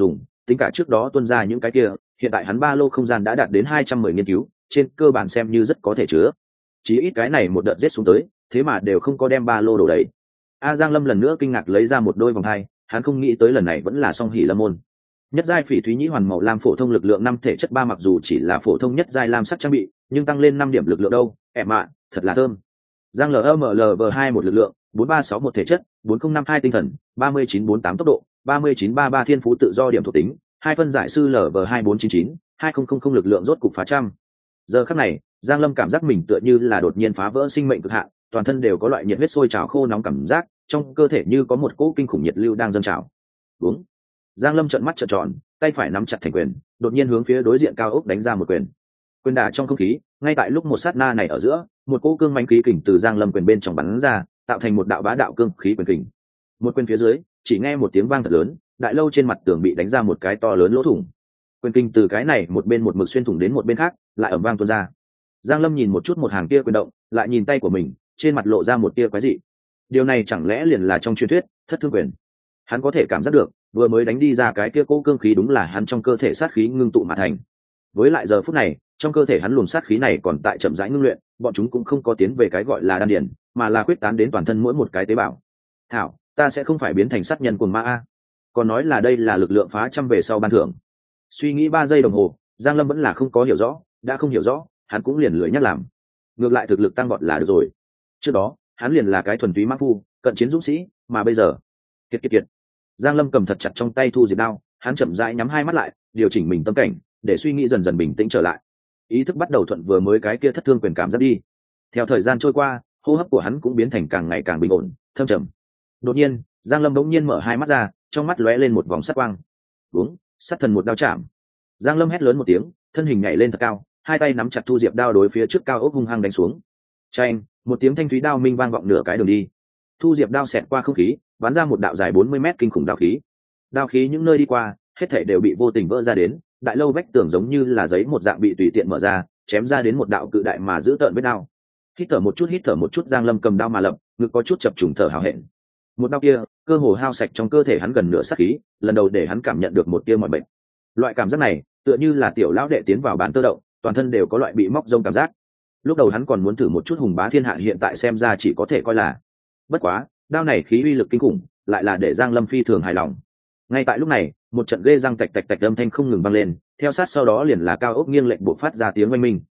A: tính cả trước đó tuân ra những cái kia, hiện tại hắn ba lô không gian đã đạt đến 210 nghiên cứu, trên cơ bản xem như rất có thể chứa. Chỉ ít cái này một đợt giết xuống tới, thế mà đều không có đem ba lô đổ đầy. Giang Lâm lần nữa kinh ngạc lấy ra một đôi vòng hai, hắn không nghĩ tới lần này vẫn là song hỷ lâm môn. Nhất giai phỉ thúy nhĩ hoàn màu lam phổ thông lực lượng 5 thể chất 3 mặc dù chỉ là phổ thông nhất giai lam sắc trang bị, nhưng tăng lên 5 điểm lực lượng đâu, em ạ, thật là thơm. Giang LMLV2 một lực lượng, 436 một thể chất, 4052 tinh thần, 3948 tốc độ, 3933 thiên phú tự do điểm thuộc tính, hai phân giải sư LV2499, 2000 lực lượng rốt cục phá trăm. Giờ khắc này, Giang Lâm cảm giác mình tựa như là đột nhiên phá vỡ sinh mệnh cực hạn, toàn thân đều có loại nhiệt huyết sôi trào khô nóng cảm giác, trong cơ thể như có một cỗ kinh khủng nhiệt lưu đang dâng trào. Đúng. Giang Lâm trợn mắt trợn tròn, tay phải nắm chặt thành quyền, đột nhiên hướng phía đối diện cao ốc đánh ra một quyền. Quyền đả trong không khí, ngay tại lúc một sát na này ở giữa, một cỗ cương mãnh khí kình từ Giang Lâm quyền bên trong bắn ra, tạo thành một đạo bá đạo cương khí quyền kình. Một quyền phía dưới, chỉ nghe một tiếng vang thật lớn, đại lâu trên mặt tường bị đánh ra một cái to lớn lỗ thủng. Quyền kình từ cái này một bên một mực xuyên thủng đến một bên khác, lại ầm vang tuôn ra. Giang Lâm nhìn một chút một hàng kia quyền động, lại nhìn tay của mình, trên mặt lộ ra một tia quái dị. Điều này chẳng lẽ liền là trong truyền thuyết thất thương quyền? Hắn có thể cảm giác được, vừa mới đánh đi ra cái kia cỗ cương khí đúng là hắn trong cơ thể sát khí ngưng tụ mà thành. Với lại giờ phút này, trong cơ thể hắn luồng sát khí này còn tại chậm rãi ngưng luyện, bọn chúng cũng không có tiến về cái gọi là đan điền, mà là quyết tán đến toàn thân mỗi một cái tế bào. Thảo, ta sẽ không phải biến thành sát nhân cuồng ma a? Còn nói là đây là lực lượng phá trăm về sau ban thưởng. Suy nghĩ 3 giây đồng hồ, Giang Lâm vẫn là không có hiểu rõ, đã không hiểu rõ, hắn cũng liền lười nhắc làm. Ngược lại thực lực tăng vọt là được rồi. Trước đó, hắn liền là cái thuần túy mã phu, cận chiến dũng sĩ, mà bây giờ, kiệt. Giang Lâm cầm thật chặt trong tay thu diệp đao, hắn chậm rãi nhắm hai mắt lại, điều chỉnh mình tâm cảnh, để suy nghĩ dần dần bình tĩnh trở lại. Ý thức bắt đầu thuận vừa mới cái kia thất thương quyền cảm giác đi. Theo thời gian trôi qua, hô hấp của hắn cũng biến thành càng ngày càng bình ổn, thâm trầm. Đột nhiên, Giang Lâm bỗng nhiên mở hai mắt ra, trong mắt lóe lên một vòng sát quang. Đúng, sát thần một đao chạm. Giang Lâm hét lớn một tiếng, thân hình nhảy lên thật cao, hai tay nắm chặt thu diệp đao đối phía trước cao ốc hung hăng đánh xuống. Chanh, một tiếng thanh thúy đao minh vang vọng nửa cái đường đi. Thu diệp đao xẹt qua không khí, bắn ra một đạo dài 40 mét kinh khủng đao khí. Đao khí những nơi đi qua, hết thảy đều bị vô tình vỡ ra đến, đại lâu vách tường giống như là giấy một dạng bị tùy tiện mở ra, chém ra đến một đạo cự đại mà giữ tợn vết đao. Hít thở một chút, Giang Lâm cầm đao mà lập, ngực có chút chập trùng thở hào hẹn. Một đao kia, cơ hồ hao sạch trong cơ thể hắn gần nửa sát khí, lần đầu để hắn cảm nhận được một tia mọi bệnh. Loại cảm giác này, tựa như là tiểu lão đệ tiến vào bán tơ đậu, toàn thân đều có loại bị móc rông cảm giác. Lúc đầu hắn còn muốn thử một chút hùng bá thiên hạ, hiện tại xem ra chỉ có thể coi là. Bất quá, đao này khí uy lực kinh khủng, lại là để Giang Lâm phi thường hài lòng. Ngay tại lúc này, một trận ghê răng tạch tạch tạch âm thanh không ngừng vang lên, theo sát sau đó liền là cao ốc nghiêng lệnh bộc phát ra tiếng oanh minh.